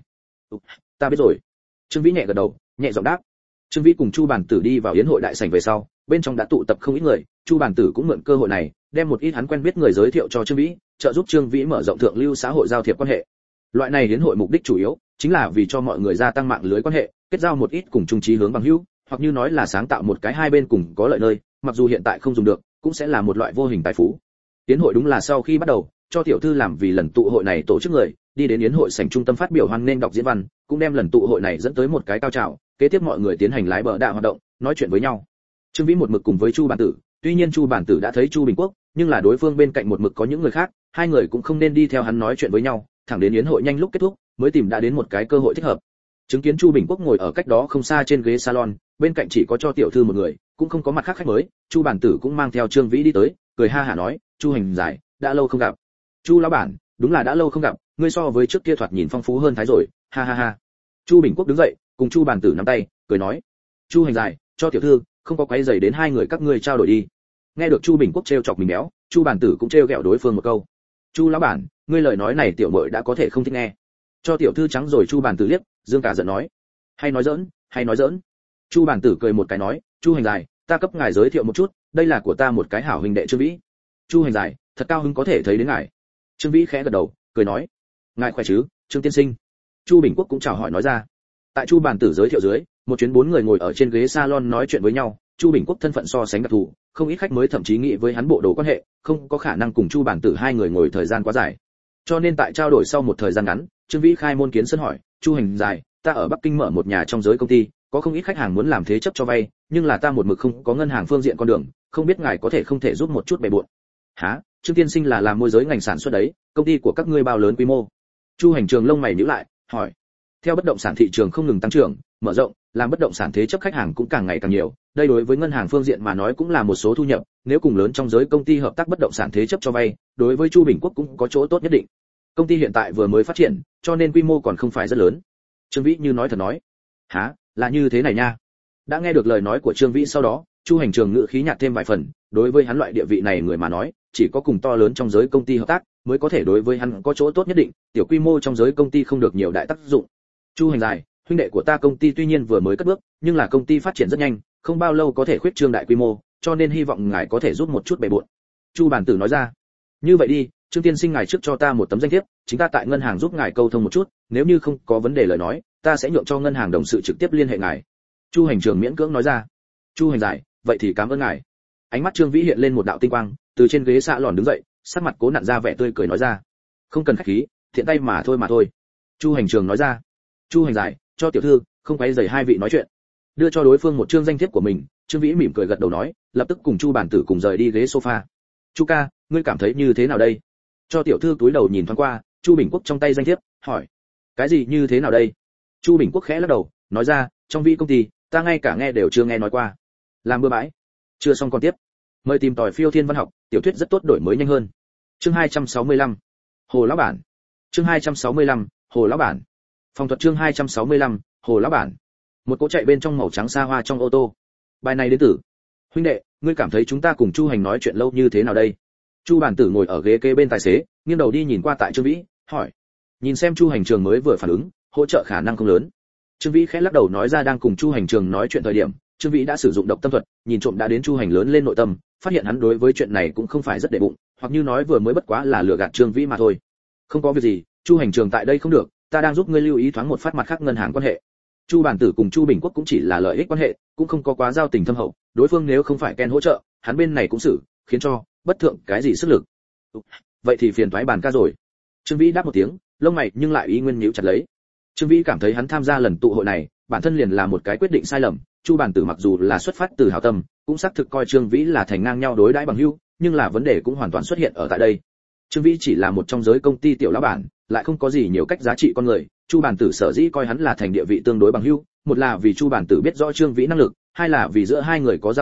Ta biết rồi. Trương Vĩ nhẹ gật đầu, nhẹ giọng đáp. Trương Vĩ cùng Chu bản tử đi vào yến hội đại sảnh về sau, bên trong đã tụ tập không ít người, Chu bản tử cũng mượn cơ hội này, đem một ít hắn quen biết người giới thiệu cho Trương Vĩ, trợ giúp Trương Vĩ mở rộng thượng lưu xã hội giao thiệp quan hệ. Loại này yến hội mục đích chủ yếu chính là vì cho mọi người gia tăng mạng lưới quan hệ, kết giao một ít cùng chung chí hướng bằng hữu, hoặc như nói là sáng tạo một cái hai bên cùng có lợi nơi, mặc dù hiện tại không dùng được, cũng sẽ là một loại vô hình tài phú. Yến hội đúng là sau khi bắt đầu, cho tiểu thư làm vì lần tụ hội này tổ chức người, đi đến yến hội sảnh trung tâm phát biểu hoan nghênh đọc diễn văn, cũng đem lần tụ hội này dẫn tới một cái cao trào, kế tiếp mọi người tiến hành lái bờ đạ hoạt động, nói chuyện với nhau. Trương Vĩ một mực cùng với Chu bản tử, tuy nhiên Chu bản tử đã thấy Chu Bình Quốc, nhưng là đối phương bên cạnh một mực có những người khác, hai người cũng không nên đi theo hắn nói chuyện với nhau, thẳng đến yến hội nhanh lúc kết thúc, mới tìm đã đến một cái cơ hội thích hợp. Chứng kiến Chu Bình Quốc ngồi ở cách đó không xa trên ghế salon, bên cạnh chỉ có cho tiểu thư một người, cũng không có mặt khác khách mới, Chu bản tử cũng mang theo Trương Vĩ đi tới, cười ha hả nói, Chu hành giải, đã lâu không gặp. Chu lão bản, đúng là đã lâu không gặp, ngươi so với trước kia thoạt nhìn phong phú hơn thái rồi, ha ha ha. Chu Bình Quốc đứng dậy, cùng Chu bản tử nắm tay, cười nói, Chu hành giải, cho tiểu thư, không có quấy rầy đến hai người các ngươi trao đổi đi. Nghe được Chu Bình Quốc trêu chọc mình béo, Chu bản tử cũng trêu ghẹo đối phương một câu. Chu lão bản, ngươi lời nói này tiểu muội đã có thể không thích nghe. Cho tiểu thư trắng rồi Chu bản tử liếc, dương cả giận nói, hay nói giỡn, hay nói giỡn. Chu bản tử cười một cái nói, Chu hành dài, ta cấp ngài giới thiệu một chút, đây là của ta một cái hảo huynh đệ Trương Vĩ. Chu hành dài, thật cao hứng có thể thấy đến ngài. Trương Vĩ khẽ gật đầu, cười nói, ngài khỏe chứ, Trương tiên sinh. Chu Bình Quốc cũng chào hỏi nói ra. Tại Chu bản tử giới thiệu dưới, một chuyến 4 người ngồi ở trên ghế salon nói chuyện với nhau. Chu Bình Quốc thân phận so sánh đặc thù, không ít khách mới thậm chí nghĩ với hắn bộ đồ quan hệ, không có khả năng cùng Chu bản tử hai người ngồi thời gian quá dài. Cho nên tại trao đổi sau một thời gian ngắn, Trương Vĩ khai môn kiến sân hỏi, Chu hành dài, ta ở Bắc Kinh mở một nhà trong giới công ty, có không ít khách hàng muốn làm thế chấp cho vay, nhưng là ta một mực không có ngân hàng phương diện con đường, không biết ngài có thể không thể giúp một chút bề bộn. Hả? Trương tiên sinh là làm môi giới ngành sản xuất đấy, công ty của các ngươi bao lớn quy mô? Chu hành trường lông mày nhíu lại, hỏi. Theo bất động sản thị trường không ngừng tăng trưởng, mở rộng, làm bất động sản thế chấp khách hàng cũng càng ngày càng nhiều, đây đối với ngân hàng phương diện mà nói cũng là một số thu nhập, nếu cùng lớn trong giới công ty hợp tác bất động sản thế chấp cho vay, đối với Chu Bình Quốc cũng có chỗ tốt nhất định. Công ty hiện tại vừa mới phát triển, cho nên quy mô còn không phải rất lớn. Trương Vĩ như nói thật nói. Hả, là như thế này nha. Đã nghe được lời nói của Trương Vĩ sau đó, Chu hành trường ngữ khí nhạt thêm vài phần, đối với hắn loại địa vị này người mà nói, chỉ có cùng to lớn trong giới công ty hợp tác, mới có thể đối với hắn có chỗ tốt nhất định, tiểu quy mô trong giới công ty không được nhiều đại tác dụng. Chu hành dài, huynh đệ của ta công ty tuy nhiên vừa mới cất bước, nhưng là công ty phát triển rất nhanh, không bao lâu có thể khuyết trương đại quy mô, cho nên hy vọng ngài có thể giúp một chút bề bộn. Chu bản tử nói ra. Như vậy đi, Trương tiên sinh ngài trước cho ta một tấm danh thiếp, chính ta tại ngân hàng giúp ngài câu thông một chút, nếu như không có vấn đề lời nói, ta sẽ nhượng cho ngân hàng đồng sự trực tiếp liên hệ ngài. Chu hành trường miễn cưỡng nói ra. Chu hành dài, vậy thì cảm ơn ngài. Ánh mắt Trương Vĩ hiện lên một đạo tinh quang, từ trên ghế xạ lòn đứng dậy, sắc mặt cố nặn ra vẻ tươi cười nói ra. Không cần khách khí, thiện tay mà thôi. Chu hành trường nói ra. Chu hành dài, cho tiểu thư, không quấy rầy hai vị nói chuyện. Đưa cho đối phương một chương danh thiếp của mình, Trương Vĩ mỉm cười gật đầu nói, lập tức cùng Chu bản tử cùng rời đi ghế sofa. Chu ca, ngươi cảm thấy như thế nào đây? Cho tiểu thư túi đầu nhìn thoáng qua, Chu Bình Quốc trong tay danh thiếp, hỏi, cái gì như thế nào đây? Chu Bình Quốc khẽ lắc đầu, nói ra, trong Vĩ công ty, ta ngay cả nghe đều chưa nghe nói qua. Làm bừa bãi. Chưa xong còn tiếp. Mời tìm tòi phiêu thiên văn học, tiểu thuyết rất tốt đổi mới nhanh hơn. Chương 265. Hồ lão bản. Chương 265. Hồ lão bản. Phòng thuật chương 265. Hồ lão bản. Một cỗ chạy bên trong màu trắng xa hoa trong ô tô. Bài này đến từ. Huynh đệ, ngươi cảm thấy chúng ta cùng Chu hành nói chuyện lâu như thế nào đây? Chu bản tử ngồi ở ghế kế bên tài xế, nghiêng đầu đi nhìn qua tại Trương Vĩ, hỏi. Nhìn xem Chu hành trường mới vừa phản ứng, hỗ trợ khả năng không lớn. Trương Vĩ khẽ lắc đầu nói ra đang cùng Chu hành trường nói chuyện thời điểm, Trương Vĩ đã sử dụng độc tâm thuật, nhìn trộm đã đến Chu hành lớn lên nội tâm, phát hiện hắn đối với chuyện này cũng không phải rất để bụng, hoặc như nói vừa mới bất quá là lừa gạt Trương Vĩ mà thôi. Không có việc gì, Chu hành trường tại đây không được, ta đang giúp ngươi lưu ý thoáng một phát mặt khác ngân hàng quan hệ. Chu bản tử cùng Chu Bình Quốc cũng chỉ là lợi ích quan hệ, cũng không có quá giao tình thâm hậu, đối phương nếu không phải Ken hỗ trợ, hắn bên này cũng xử, khiến cho bất thượng cái gì sức lực. Vậy thì phiền toái bàn ca rồi. Trương Vĩ đáp một tiếng, lông mày nhưng lại ý nguyên nhíu chặt lấy. Trương Vĩ cảm thấy hắn tham gia lần tụ hội này, bản thân liền là một cái quyết định sai lầm. Chu bản tử mặc dù là xuất phát từ hảo tâm, cũng xác thực coi Trương Vĩ là thành ngang nhau đối đãi bằng hữu, nhưng là vấn đề cũng hoàn toàn xuất hiện ở tại đây. Trương Vĩ chỉ là một trong giới công ty tiểu lão bản, lại không có gì nhiều cách giá trị con người. Chu bản tử sở dĩ coi hắn là thành địa vị tương đối bằng hữu, một là vì Chu bản tử biết rõ Trương Vĩ năng lực, hai là vì giữa hai người có giao tình,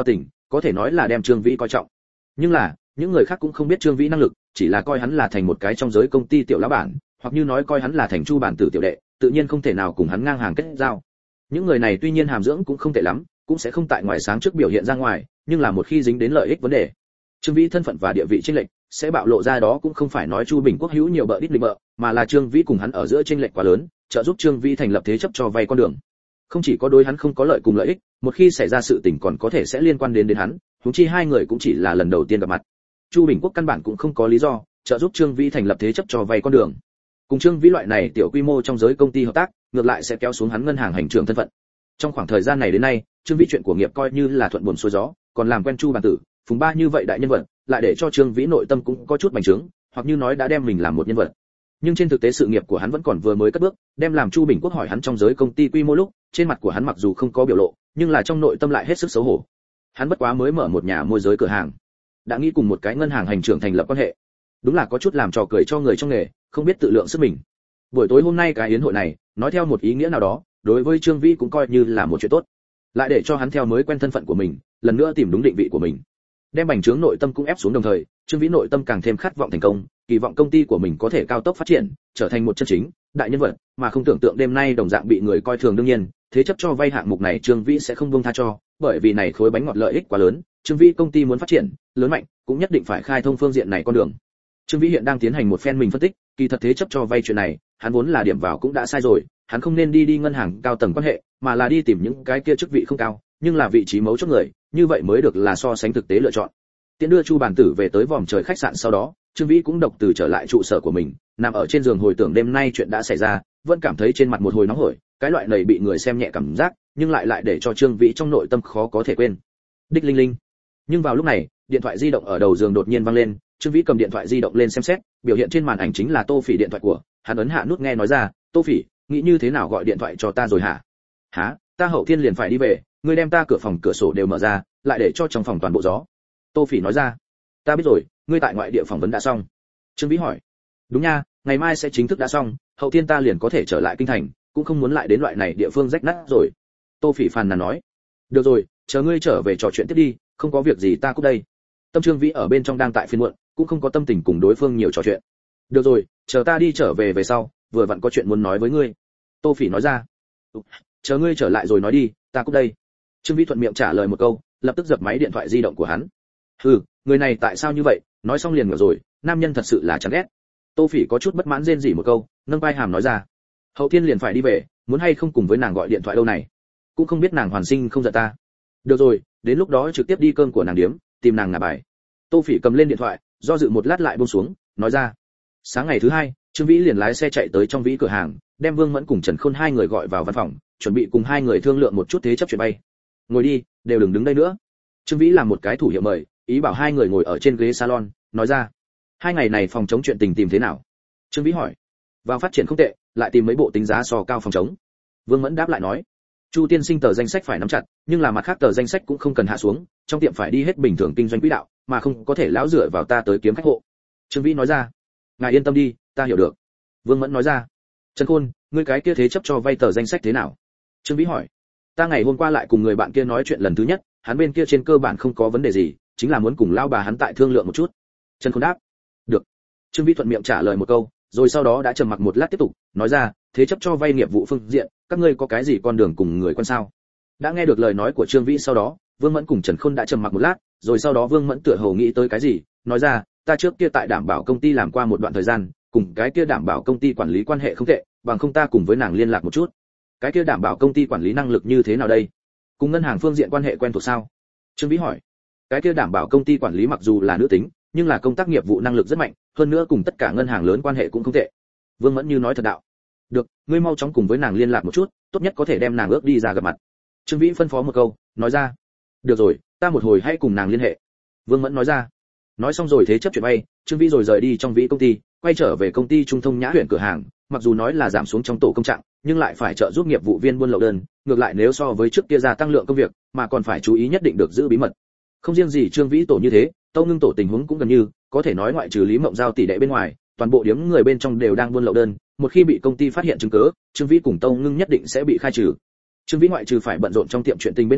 có thể nói là đem Trương Vĩ coi trọng. Nhưng là những người khác cũng không biết Trương Vĩ năng lực, chỉ là coi hắn là thành một cái trong giới công ty tiểu lão bản, hoặc như nói coi hắn là thành Chu bản tử tiểu đệ, tự nhiên không thể nào cùng hắn ngang hàng kết giao. Những người này tuy nhiên hàm dưỡng cũng không tệ lắm, cũng sẽ không tại ngoài sáng trước biểu hiện ra ngoài, nhưng là một khi dính đến lợi ích vấn đề, Trương Vĩ thân phận và địa vị chênh lệch sẽ bạo lộ ra, đó cũng không phải nói Chu Bình Quốc hữu nhiều bợ đít định bợ, mà là Trương Vĩ cùng hắn ở giữa chênh lệch quá lớn, trợ giúp Trương Vĩ thành lập thế chấp cho vay con đường. Không chỉ có đối hắn không có lợi cùng lợi ích, một khi xảy ra sự tình còn có thể sẽ liên quan đến hắn, huống chi hai người cũng chỉ là lần đầu tiên gặp mặt. Chu Bình Quốc căn bản cũng không có lý do trợ giúp Trương Vĩ thành lập thế chấp cho vay con đường. Cùng Trương Vĩ loại này tiểu quy mô trong giới công ty hợp tác, ngược lại sẽ kéo xuống hắn ngân hàng hành trưởng thân phận. Trong khoảng thời gian này đến nay, Trương Vĩ chuyện của nghiệp coi như là thuận buồm xuôi gió, còn làm quen Chu bản tử, Phùng Ba như vậy đại nhân vật, lại để cho Trương Vĩ nội tâm cũng có chút bành trướng, hoặc như nói đã đem mình làm một nhân vật. Nhưng trên thực tế sự nghiệp của hắn vẫn còn vừa mới cất bước, đem làm Chu Bình Quốc hỏi hắn trong giới công ty quy mô lúc, trên mặt của hắn mặc dù không có biểu lộ, nhưng là trong nội tâm lại hết sức xấu hổ. Hắn bất quá mới mở một nhà môi giới cửa hàng, đã nghĩ cùng một cái ngân hàng hành trưởng thành lập quan hệ, đúng là có chút làm trò cười cho người trong nghề, không biết tự lượng sức mình. Buổi tối hôm nay cái yến hội này, nói theo một ý nghĩa nào đó, đối với Trương Vĩ cũng coi như là một chuyện tốt, lại để cho hắn theo mới quen thân phận của mình, lần nữa tìm đúng định vị của mình, đem bành trướng nội tâm cũng ép xuống, đồng thời Trương Vĩ nội tâm càng thêm khát vọng thành công, kỳ vọng công ty của mình có thể cao tốc phát triển, trở thành một chân chính đại nhân vật, mà không tưởng tượng đêm nay đồng dạng bị người coi thường. Đương nhiên, thế chấp cho vay hạng mục này Trương Vĩ sẽ không buông tha cho, bởi vì này khối bánh ngọt lợi ích quá lớn, Trương Vĩ công ty muốn phát triển lớn mạnh, cũng nhất định phải khai thông phương diện này con đường. Trương Vĩ hiện đang tiến hành một phen mình phân tích, kỳ thật thế chấp cho vay chuyện này, hắn vốn là điểm vào cũng đã sai rồi, hắn không nên đi ngân hàng cao tầng quan hệ, mà là đi tìm những cái kia chức vị không cao, nhưng là vị trí mấu chốt người, như vậy mới được là so sánh thực tế lựa chọn. Tiễn đưa Chu bản tử về tới vòm trời khách sạn sau đó, Trương Vĩ cũng độc từ trở lại trụ sở của mình, nằm ở trên giường hồi tưởng đêm nay chuyện đã xảy ra, vẫn cảm thấy trên mặt một hồi nóng hổi, cái loại này bị người xem nhẹ cảm giác, nhưng lại để cho Trương Vĩ trong nội tâm khó có thể quên. Đích linh linh. Nhưng vào lúc này, điện thoại di động ở đầu giường đột nhiên vang lên, Trương Vĩ cầm điện thoại di động lên xem xét, biểu hiện trên màn ảnh chính là Tô Phỉ điện thoại của, hắn ấn hạ nút nghe nói ra, "Tô Phỉ, nghĩ như thế nào gọi điện thoại cho ta rồi hả?" "Hả? Ta hậu thiên liền phải đi về, ngươi đem ta cửa phòng cửa sổ đều mở ra, lại để cho trong phòng toàn bộ gió." Tô Phỉ nói ra. "Ta biết rồi, ngươi tại ngoại địa phỏng vấn đã xong?" Trương Vĩ hỏi. "Đúng nha, ngày mai sẽ chính thức đã xong, hậu thiên ta liền có thể trở lại kinh thành, cũng không muốn lại đến loại này địa phương rách nát rồi." Tô Phỉ phàn nàn nói. "Được rồi, chờ ngươi trở về trò chuyện tiếp đi, không có việc gì ta cúp đây." Tâm Trương Vĩ ở bên trong đang tại phiền muộn, cũng không có tâm tình cùng đối phương nhiều trò chuyện. "Được rồi, chờ ta đi trở về về sau, vừa vặn có chuyện muốn nói với ngươi." Tô Phỉ nói ra. "Chờ ngươi trở lại rồi nói đi, ta cúp đây." Trương Vĩ thuận miệng trả lời một câu, lập tức dập máy điện thoại di động của hắn. Người này tại sao như vậy, nói xong liền ngửa rồi, nam nhân thật sự là chán ghét. Tô Phỉ có chút bất mãn rên rỉ một câu, nâng vai hàm nói ra. "Hậu thiên liền phải đi về, muốn hay không cùng với nàng gọi điện thoại đâu này, cũng không biết nàng hoàn sinh không giận ta." "Được rồi, đến lúc đó trực tiếp đi cơm của nàng điếm, tìm nàng ngả bài." Tô Phỉ cầm lên điện thoại, do dự một lát lại buông xuống, nói ra. Sáng ngày thứ hai, Trương Vĩ liền lái xe chạy tới trong Vĩ cửa hàng, đem Vương Mẫn cùng Trần Khôn hai người gọi vào văn phòng, chuẩn bị cùng hai người thương lượng một chút thế chấp chuyện vay. "Ngồi đi, đều đừng đứng đây nữa." Trương Vĩ làm một cái thủ hiệu mời, ý bảo hai người ngồi ở trên ghế salon, nói ra. "Hai ngày này phòng chống chuyện tình tìm thế nào?" Trương Vĩ hỏi. "Vào phát triển không tệ, lại tìm mấy bộ tính giá so cao phòng chống." Vương Mẫn đáp lại nói. "Chu tiên sinh tờ danh sách phải nắm chặt, nhưng là mặt khác tờ danh sách cũng không cần hạ xuống, trong tiệm phải đi hết bình thường kinh doanh quỹ đạo, mà không có thể lão dựa vào ta tới kiếm khách hộ." Trương Vĩ nói ra. "Ngài yên tâm đi, ta hiểu được." Vương Mẫn nói ra. "Trần Khôn, ngươi cái kia thế chấp cho vay tờ danh sách thế nào?" Trương Vĩ hỏi. "Ta ngày hôm qua lại cùng người bạn kia nói chuyện lần thứ nhất, hắn bên kia trên cơ bản không có vấn đề gì, chính là muốn cùng lao bà hắn tại thương lượng một chút." Trần Khôn đáp. "Được." Trương Vĩ thuận miệng trả lời một câu, rồi sau đó đã trầm mặc một lát tiếp tục, nói ra, "Thế chấp cho vay nghiệp vụ phương diện, các ngươi có cái gì con đường cùng người quan sao?" Đã nghe được lời nói của Trương Vĩ sau đó, Vương Mẫn cùng Trần Khôn đã trầm mặc một lát, rồi sau đó Vương Mẫn tựa hồ nghĩ tới cái gì, nói ra, "Ta trước kia tại đảm bảo công ty làm qua một đoạn thời gian, cùng cái kia đảm bảo công ty quản lý quan hệ không tệ, bằng không ta cùng với nàng liên lạc một chút." "Cái kia đảm bảo công ty quản lý năng lực như thế nào đây? Cùng ngân hàng phương diện quan hệ quen thuộc sao?" Trương Vĩ hỏi. "Cái kia đảm bảo công ty quản lý mặc dù là nữ tính, nhưng là công tác nghiệp vụ năng lực rất mạnh, hơn nữa cùng tất cả ngân hàng lớn quan hệ cũng không tệ." Vương Mẫn như nói thật đạo. "Được, ngươi mau chóng cùng với nàng liên lạc một chút, tốt nhất có thể đem nàng ước đi ra gặp mặt." Trương Vĩ phân phó một câu, nói ra. "Được rồi, ta một hồi hãy cùng nàng liên hệ." Vương Mẫn nói ra. Nói xong rồi thế chấp chuyện vay, Trương Vĩ rồi rời đi trong Vĩ công ty, quay trở về công ty Trung Thông Nhã huyện cửa hàng, mặc dù nói là giảm xuống trong tổ công trạng, nhưng lại phải trợ giúp nghiệp vụ viên buôn lậu đơn, ngược lại nếu so với trước kia gia tăng lượng công việc, mà còn phải chú ý nhất định được giữ bí mật. Không riêng gì Trương Vĩ tổ như thế, Tâu Ngưng tổ tình huống cũng gần như, có thể nói ngoại trừ Lý Mộng Giao tỷ đệ bên ngoài, toàn bộ điếm người bên trong đều đang buôn lậu đơn, một khi bị công ty phát hiện chứng cứ, Trương Vĩ cùng Tâu Ngưng nhất định sẽ bị khai trừ. Trương Vĩ ngoại trừ phải bận rộn trong tiệm chuyện tình bên ngoài,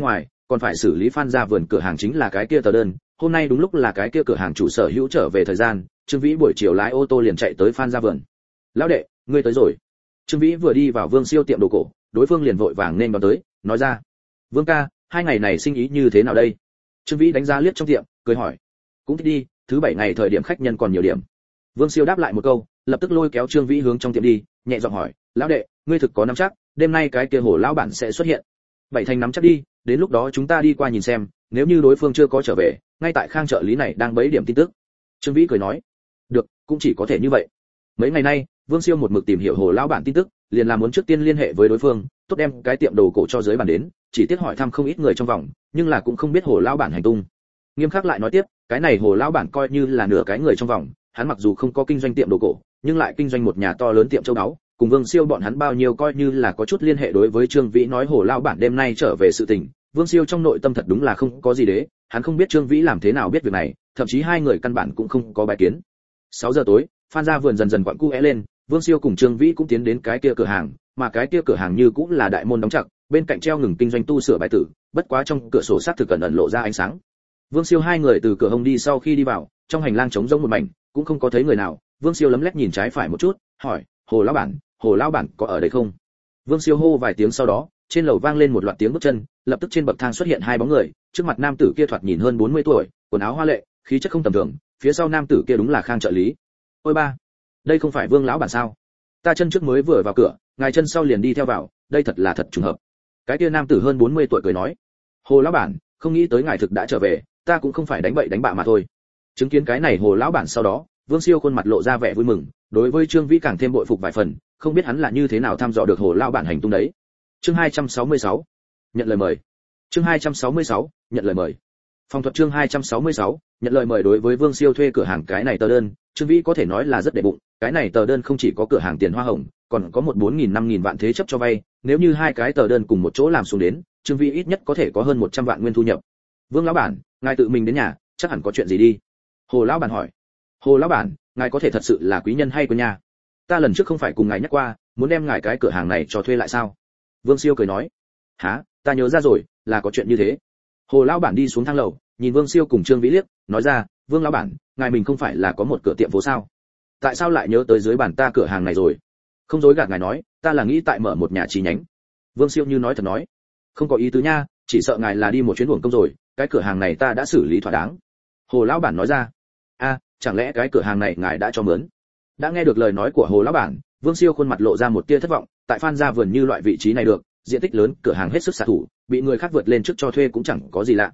còn phải xử lý Phan Gia Vườn cửa hàng chính là cái kia tờ đơn, hôm nay đúng lúc là cái kia cửa hàng chủ sở hữu trở về thời gian, Trương Vĩ buổi chiều lái ô tô liền chạy tới Phan Gia Vườn. "Lão đệ, ngươi tới rồi." Trương Vĩ vừa đi vào Vương Siêu tiệm đồ cổ, đối phương liền vội vàng nên đón tới, nói ra: "Vương ca, 2 ngày này sinh ý như thế nào đây?" Trương Vĩ đánh giá liếc trong tiệm, cười hỏi: "Cũng thích đi, thứ 7 ngày thời điểm khách nhân còn nhiều điểm." Vương Siêu đáp lại một câu, lập tức lôi kéo Trương Vĩ hướng trong tiệm đi, nhẹ giọng hỏi: "Lão đệ, ngươi thực có nắm chắc, đêm nay cái kia Hồ lão bản sẽ xuất hiện?" "Bảy thành nắm chắc đi, đến lúc đó chúng ta đi qua nhìn xem, nếu như đối phương chưa có trở về, ngay tại Khang trợ lý này đang bấy điểm tin tức." Trương Vĩ cười nói: "Được, cũng chỉ có thể như vậy." Mấy ngày nay, Vương Siêu một mực tìm hiểu Hồ lão bản tin tức, liền là muốn trước tiên liên hệ với đối phương, tốt đem cái tiệm đồ cổ cho dưới bàn đến, chỉ tiếc hỏi thăm không ít người trong vòng, nhưng là cũng không biết Hồ lão bản hành tung. Nghiêm khắc lại nói tiếp, cái này Hồ lão bản coi như là nửa cái người trong vòng, hắn mặc dù không có kinh doanh tiệm đồ cổ, nhưng lại kinh doanh một nhà to lớn tiệm châu báu, cùng Vương Siêu bọn hắn bao nhiêu coi như là có chút liên hệ. Đối với Trương Vĩ nói Hồ lão bản đêm nay trở về sự tình, Vương Siêu trong nội tâm thật đúng là không có gì đế, hắn không biết Trương Vĩ làm thế nào biết việc này, thậm chí hai người căn bản cũng không có bài kiến. 6 giờ tối, Phan Gia Vườn dần dần quặn cu lên, Vương Siêu cùng Trương Vĩ cũng tiến đến cái kia cửa hàng, mà cái kia cửa hàng như cũng là đại môn đóng chặt, bên cạnh treo ngừng kinh doanh tu sửa bài tử, bất quá trong cửa sổ sát thực cẩn ẩn lộ ra ánh sáng. Vương Siêu hai người từ cửa hông đi, sau khi đi vào, trong hành lang trống rỗng một mảnh, cũng không có thấy người nào. Vương Siêu lấm lét nhìn trái phải một chút, hỏi: Hồ lão bản có ở đây không?" Vương Siêu hô vài tiếng, sau đó trên lầu vang lên một loạt tiếng bước chân, lập tức trên bậc thang xuất hiện hai bóng người, trước mặt nam tử kia thoạt nhìn hơn 40 tuổi, quần áo hoa lệ, khí chất không tầm thường, phía sau nam tử kia đúng là Khang trợ lý. "Ôi ba, đây không phải Vương lão bản sao? Ta chân trước mới vừa vào cửa, ngài chân sau liền đi theo vào, đây thật là thật trùng hợp." Cái kia nam tử hơn 40 tuổi cười nói: "Hồ lão bản, không nghĩ tới ngài thực đã trở về, ta cũng không phải đánh bậy đánh bạ mà thôi." Chứng kiến cái này Hồ lão bản sau đó, Vương Siêu khuôn mặt lộ ra vẻ vui mừng, đối với Trương Vĩ càng thêm bội phục vài phần, không biết hắn là như thế nào thăm dò được Hồ lão bản hành tung đấy. Chương 266, nhận lời mời. Chương 266, nhận lời mời. Phòng thuật chương 266, nhận lời mời. Đối với Vương Siêu thuê cửa hàng cái này tờ đơn, Trương Vĩ có thể nói là rất đệ bụng, cái này tờ đơn không chỉ có cửa hàng tiền hoa hồng, còn có một 4.000-5.000 vạn thế chấp cho vay, nếu như hai cái tờ đơn cùng một chỗ làm xuống đến, Trương Vĩ ít nhất có thể có hơn 100 vạn nguyên thu nhập. "Vương lão bản, ngài tự mình đến nhà, chắc hẳn có chuyện gì đi?" Hồ lão bản hỏi. "Hồ lão bản, ngài có thể thật sự là quý nhân hay của nhà? Ta lần trước không phải cùng ngài nhắc qua, muốn đem ngài cái cửa hàng này cho thuê lại sao?" Vương Siêu cười nói. "Hả, ta nhớ ra rồi, là có chuyện như thế." Hồ lão bản đi xuống thang lầu, nhìn Vương Siêu cùng Trương Vĩ liếc, nói ra: "Vương lão bản, ngài mình không phải là có một cửa tiệm phố sao? Tại sao lại nhớ tới dưới bàn ta cửa hàng này rồi?" "Không dối gạt ngài nói, ta là nghĩ tại mở một nhà chi nhánh." Vương Siêu như nói thật nói. "Không có ý tứ nha, chỉ sợ ngài là đi một chuyến uổng công rồi, cái cửa hàng này ta đã xử lý thỏa đáng." Hồ lão bản nói ra. "A, chẳng lẽ cái cửa hàng này ngài đã cho mướn?" Đã nghe được lời nói của Hồ lão bản, Vương Siêu khuôn mặt lộ ra một tia thất vọng, tại Phan Gia Vườn như loại vị trí này được, diện tích lớn, cửa hàng hết sức xạ thủ, bị người khác vượt lên trước cho thuê cũng chẳng có gì lạ.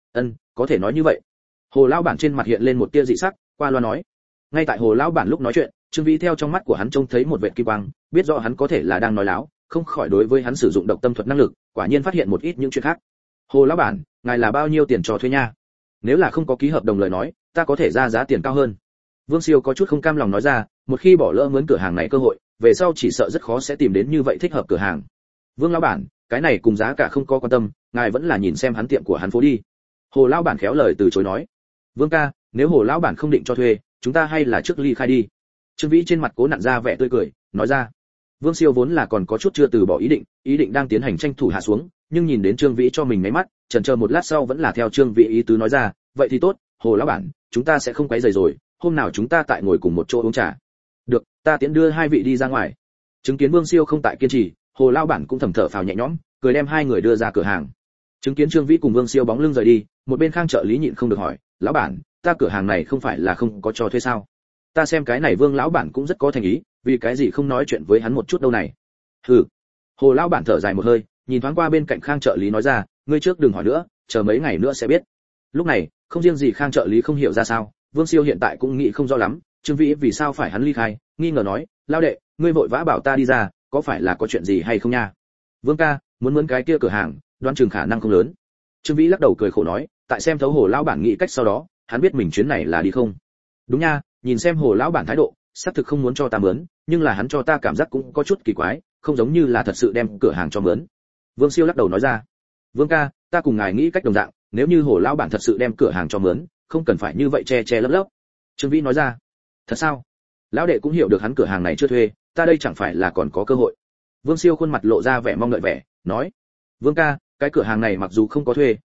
Có thể nói như vậy." Hồ lão bản trên mặt hiện lên một tia dị sắc, qua loa nói. Ngay tại Hồ lão bản lúc nói chuyện, Trương Vĩ theo trong mắt của hắn trông thấy một vệt kim quang, biết rõ hắn có thể là đang nói láo, không khỏi đối với hắn sử dụng độc tâm thuật năng lực, quả nhiên phát hiện một ít những chuyện khác. "Hồ lão bản, ngài là bao nhiêu tiền cho thuê nha? Nếu là không có ký hợp đồng lời nói, ta có thể ra giá tiền cao hơn." Vương Siêu có chút không cam lòng nói ra, một khi bỏ lỡ mướn cửa hàng này cơ hội, về sau chỉ sợ rất khó sẽ tìm đến như vậy thích hợp cửa hàng. "Vương lão bản, cái này cùng giá cả không có quan tâm, ngài vẫn là nhìn xem hắn tiệm của hắn phố đi." Hồ lão bản khéo lời từ chối nói. "Vương ca, nếu Hồ lão bản không định cho thuê, chúng ta hay là trước ly khai đi." Trương Vĩ trên mặt cố nặn ra vẻ tươi cười, nói ra. Vương Siêu vốn là còn có chút chưa từ bỏ ý định đang tiến hành tranh thủ hạ xuống, nhưng nhìn đến Trương Vĩ cho mình mấy mắt, chần chờ một lát sau vẫn là theo Trương Vĩ ý tứ nói ra, "Vậy thì tốt, Hồ lão bản, chúng ta sẽ không quấy rầy rồi, hôm nào chúng ta tại ngồi cùng một chỗ uống trà." "Được, ta tiễn đưa hai vị đi ra ngoài." Chứng kiến Vương Siêu không tại kiên trì, Hồ lão bản cũng thầm thở phào nhẹ nhõm, cười đem hai người đưa ra cửa hàng. Chứng kiến Trương Vĩ cùng Vương Siêu bóng lưng rời đi, một bên Khang trợ lý nhịn không được hỏi, "Lão bản, ta cửa hàng này không phải là không có cho thuê sao? Ta xem cái này Vương lão bản cũng rất có thành ý, vì cái gì không nói chuyện với hắn một chút đâu này?" "Hừ." Hồ lão bản thở dài một hơi, nhìn thoáng qua bên cạnh Khang trợ lý nói ra, "Ngươi trước đừng hỏi nữa, chờ mấy ngày nữa sẽ biết." Lúc này, không riêng gì Khang trợ lý không hiểu ra sao, Vương Siêu hiện tại cũng nghĩ không rõ lắm, Trương Vĩ vì sao phải hắn ly khai, nghi ngờ nói, "Lão đệ, ngươi vội vã bảo ta đi ra, có phải là có chuyện gì hay không nha?" "Vương ca, muốn mướn cái kia cửa hàng, đoán chừng khả năng không lớn." Trương Vĩ lắc đầu cười khổ nói, tại xem thấu Hồ lão bản nghĩ cách sau đó, hắn biết mình chuyến này là đi không. "Đúng nha, nhìn xem Hồ lão bản thái độ, xác thực không muốn cho ta mướn, nhưng là hắn cho ta cảm giác cũng có chút kỳ quái, không giống như là thật sự đem cửa hàng cho mướn." Vương Siêu lắc đầu nói ra. "Vương ca, ta cùng ngài nghĩ cách đồng dạng, nếu như Hồ lão bản thật sự đem cửa hàng cho mướn, không cần phải như vậy che che lấp lấp." Trương Vĩ nói ra. "Thật sao? Lão đệ cũng hiểu được hắn cửa hàng này chưa thuê, ta đây chẳng phải là còn có cơ hội." Vương Siêu khuôn mặt lộ ra vẻ mong đợi vẻ, nói. "Vương ca, cái cửa hàng này mặc dù không có thuê,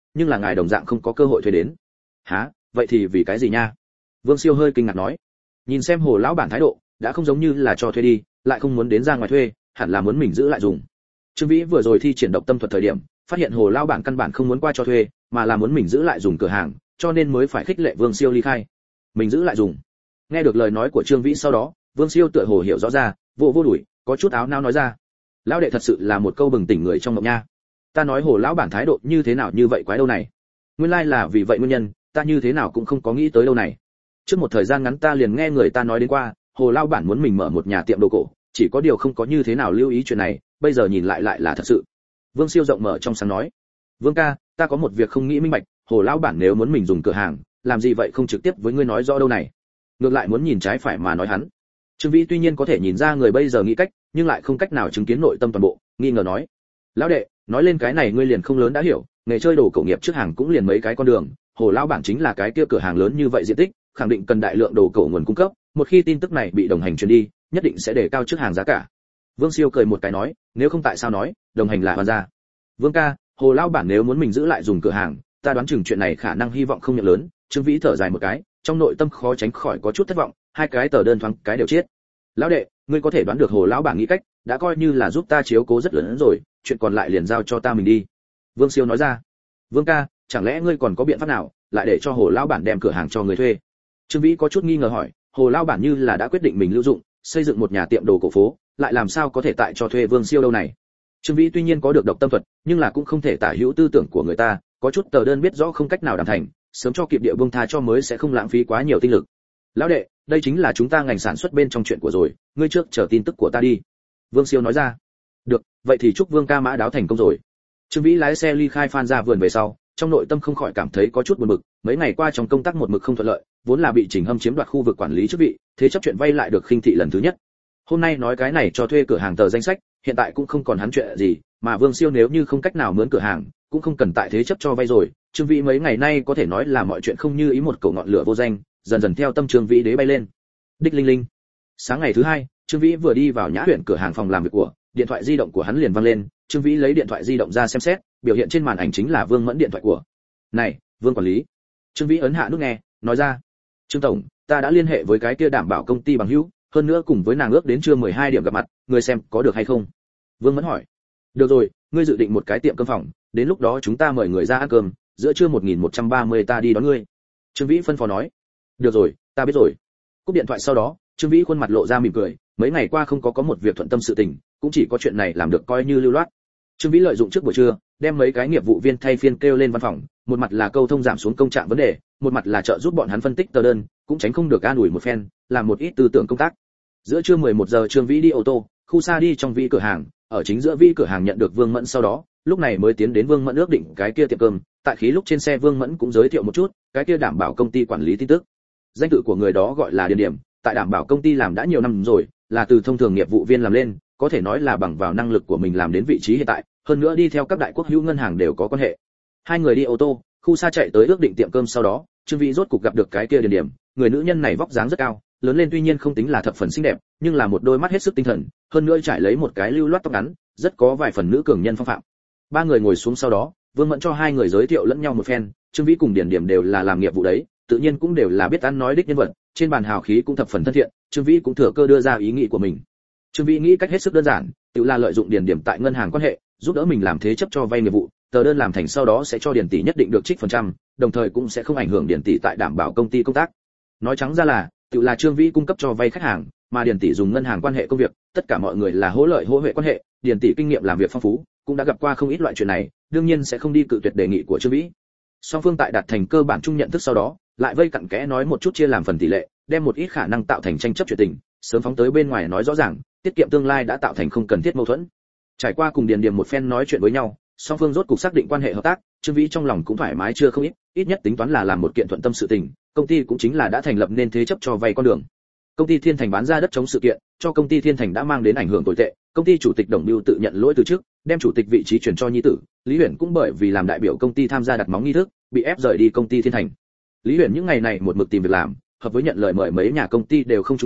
nhưng là ngài đồng dạng không có cơ hội thuê đến. Hả? Vậy thì vì cái gì nha? Vương Siêu hơi kinh ngạc nói. Nhìn xem Hồ lão bản thái độ, đã không giống như là cho thuê đi, lại không muốn đến ra ngoài thuê, hẳn là muốn mình giữ lại dùng. Trương Vĩ vừa rồi thi triển độc tâm thuật thời điểm, phát hiện Hồ lão bản căn bản không muốn qua cho thuê, mà là muốn mình giữ lại dùng cửa hàng, cho nên mới phải khích lệ Vương Siêu ly khai. Mình giữ lại dùng. Nghe được lời nói của Trương Vĩ sau đó, Vương Siêu tựa hồ hiểu rõ ra, vô đuổi, có chút áo nao nói ra. Lão đệ thật sự là một câu bừng tỉnh người trong mộng nha. Ta nói Hồ lão bản thái độ như thế nào như vậy quái đâu này. Nguyên lai là vì vậy nguyên nhân, ta như thế nào cũng không có nghĩ tới đâu này. Trước một thời gian ngắn ta liền nghe người ta nói đến qua, Hồ lão bản muốn mình mở một nhà tiệm đồ cổ, chỉ có điều không có như thế nào lưu ý chuyện này, bây giờ nhìn lại là thật sự. Vương Siêu rộng mở trong sáng nói. Vương ca, ta có một việc không nghĩ minh bạch, Hồ lão bản nếu muốn mình dùng cửa hàng, làm gì vậy không trực tiếp với ngươi nói rõ đâu này. Ngược lại muốn nhìn trái phải mà nói hắn. Trương Vĩ tuy nhiên có thể nhìn ra người bây giờ nghĩ cách, nhưng lại không cách nào chứng kiến nội tâm toàn bộ, nghi ngờ nói. Lão đệ, nói lên cái này ngươi liền không lớn đã hiểu, nghề chơi đồ cổ nghiệp trước hàng cũng liền mấy cái con đường, Hồ lão bản chính là cái kia cửa hàng lớn như vậy diện tích, khẳng định cần đại lượng đồ cổ nguồn cung cấp, một khi tin tức này bị đồng hành truyền đi, nhất định sẽ đề cao trước hàng giá cả. Vương Siêu cười một cái nói, nếu không tại sao nói, đồng hành là hoàn gia. Vương ca, Hồ lão bản nếu muốn mình giữ lại dùng cửa hàng, ta đoán chừng chuyện này khả năng hy vọng không nhận lớn. Trương Vĩ thở dài một cái, trong nội tâm khó tránh khỏi có chút thất vọng, hai cái tờ đơn thoáng cái đều chết. Lão đệ, ngươi có thể đoán được Hồ lão bản nghĩ cách, đã coi như là giúp ta chiếu cố rất lớn rồi, chuyện còn lại liền giao cho ta mình đi. Vương Siêu nói ra. Vương ca, chẳng lẽ ngươi còn có biện pháp nào, lại để cho Hồ lão bản đem cửa hàng cho người thuê? Trương Vĩ có chút nghi ngờ hỏi, Hồ lão bản như là đã quyết định mình lưu dụng, xây dựng một nhà tiệm đồ cổ phố, lại làm sao có thể tại cho thuê Vương Siêu đâu này? Trương Vĩ tuy nhiên có được độc tâm thuật, nhưng là cũng không thể tả hữu tư tưởng của người ta, có chút tờ đơn biết rõ không cách nào đảm thành, sớm cho kịp địa buông tha cho mới sẽ không lãng phí quá nhiều tinh lực. Lão đệ, đây chính là chúng ta ngành sản xuất bên trong chuyện của rồi, ngươi trước chờ tin tức của ta đi. Vương Siêu nói ra. Được, vậy thì chúc Vương ca mã đáo thành công rồi. Trương Vĩ lái xe ly khai Phan ra vườn về sau, trong nội tâm không khỏi cảm thấy có chút buồn bực, mấy ngày qua trong công tác một mực không thuận lợi, vốn là bị Trình Hâm chiếm đoạt khu vực quản lý chức vị, thế chấp chuyện vay lại được khinh thị lần thứ nhất. Hôm nay nói cái này cho thuê cửa hàng tờ danh sách, hiện tại cũng không còn hắn chuyện gì, mà Vương Siêu nếu như không cách nào mướn cửa hàng, cũng không cần tại thế chấp cho vay rồi. Trương Vĩ mấy ngày nay có thể nói là mọi chuyện không như ý, một cầu ngọn lửa vô danh, dần dần theo tâm Trương Vĩ đế bay lên. Đích linh linh. Sáng ngày thứ hai, Trương Vĩ vừa đi vào Nhã huyện cửa hàng phòng làm việc của, điện thoại di động của hắn liền vang lên. Trương Vĩ lấy điện thoại di động ra xem xét, biểu hiện trên màn ảnh chính là Vương Mẫn điện thoại của. Này, Vương quản lý. Trương Vĩ ấn hạ nút nghe, nói ra. Trương tổng, ta đã liên hệ với cái kia đảm bảo công ty bằng hữu, hơn nữa cùng với nàng ước đến trưa 12 điểm gặp mặt, người xem có được hay không? Vương Mẫn hỏi. Được rồi, ngươi dự định một cái tiệm cơm phòng, đến lúc đó chúng ta mời người ra ăn cơm, giữa trưa 1130 ta đi đón ngươi. Trương Vĩ phân phó nói. Được rồi, ta biết rồi. Cúp điện thoại sau đó, Trương Vĩ khuôn mặt lộ ra mỉm cười, mấy ngày qua không có một việc thuận tâm sự tình, cũng chỉ có chuyện này làm được coi như lưu loát. Trương Vĩ lợi dụng trước buổi trưa, đem mấy cái nghiệp vụ viên thay phiên kêu lên văn phòng, một mặt là câu thông giảm xuống công trạng vấn đề, một mặt là trợ giúp bọn hắn phân tích tờ đơn, cũng tránh không được an ủi một phen, làm một ít tư tưởng công tác. Giữa trưa 11 giờ Trương Vĩ đi ô tô, khu xa đi trong Vĩ cửa hàng, ở chính giữa Vĩ cửa hàng nhận được Vương Mẫn sau đó, lúc này mới tiến đến Vương Mẫn ước định cái kia tiệm cơm, tại khí lúc trên xe Vương Mẫn cũng giới thiệu một chút, cái kia đảm bảo công ty quản lý tin tức. Danh tự của người đó gọi là Điền Điểm, tại đảm bảo công ty làm đã nhiều năm rồi, là từ thông thường nghiệp vụ viên làm lên, có thể nói là bằng vào năng lực của mình làm đến vị trí hiện tại, hơn nữa đi theo các đại quốc hữu ngân hàng đều có quan hệ. Hai người đi ô tô, khu xa chạy tới ước định tiệm cơm sau đó, Trương Vĩ rốt cục gặp được cái kia Điền Điểm, người nữ nhân này vóc dáng rất cao, lớn lên tuy nhiên không tính là thập phần xinh đẹp, nhưng là một đôi mắt hết sức tinh thần, hơn nữa trải lấy một cái lưu loát tóc ngắn, rất có vài phần nữ cường nhân phong phạm. Ba người ngồi xuống sau đó, Vương Mẫn cho hai người giới thiệu lẫn nhau một phen, Trương Vĩ cùng Điền Điểm đều là làm nghiệp vụ đấy, tự nhiên cũng đều là biết ăn nói đích nhân vật, trên bàn hào khí cũng thập phần thân thiện, Trương Vĩ cũng thừa cơ đưa ra ý nghĩ của mình. Trương Vĩ nghĩ cách hết sức đơn giản, tự là lợi dụng Điền Điểm tại ngân hàng quan hệ, giúp đỡ mình làm thế chấp cho vay nghiệp vụ, tờ đơn làm thành sau đó sẽ cho Điền tỷ nhất định được trích phần trăm, đồng thời cũng sẽ không ảnh hưởng Điền tỷ tại đảm bảo công ty công tác. Nói trắng ra là, tự là Trương Vĩ cung cấp cho vay khách hàng, mà Điền tỷ dùng ngân hàng quan hệ công việc, tất cả mọi người là hỗ lợi hỗ huệ quan hệ, Điền tỷ kinh nghiệm làm việc phong phú, cũng đã gặp qua không ít loại chuyện này, đương nhiên sẽ không đi cự tuyệt đề nghị của Trương Vĩ. Song phương tại đạt thành cơ bản chung nhận thức sau đó, lại vây cặn kẽ nói một chút chia làm phần tỷ lệ, đem một ít khả năng tạo thành tranh chấp chuyện tình, sớm phóng tới bên ngoài nói rõ ràng, tiết kiệm tương lai đã tạo thành không cần thiết mâu thuẫn. Trải qua cùng Điền Điểm một phen nói chuyện với nhau, song phương rốt cục xác định quan hệ hợp tác, Trương Vĩ trong lòng cũng thoải mái chưa không ít, ít nhất tính toán là làm một kiện thuận tâm sự tình, công ty cũng chính là đã thành lập nên thế chấp cho vay con đường. Công ty Thiên Thành bán ra đất chống sự kiện, cho công ty Thiên Thành đã mang đến ảnh hưởng tồi tệ, công ty chủ tịch Đồng Bưu tự nhận lỗi từ trước, đem chủ tịch vị trí chuyển cho nhi tử, Lý Huyền cũng bởi vì làm đại biểu công ty tham gia đặt móng nghi thức, bị ép rời đi công ty Thiên Thành. Lý Huyền những ngày này một mực tìm việc làm, hợp với nhận lời mời mấy nhà công ty đều không trúng tuyển,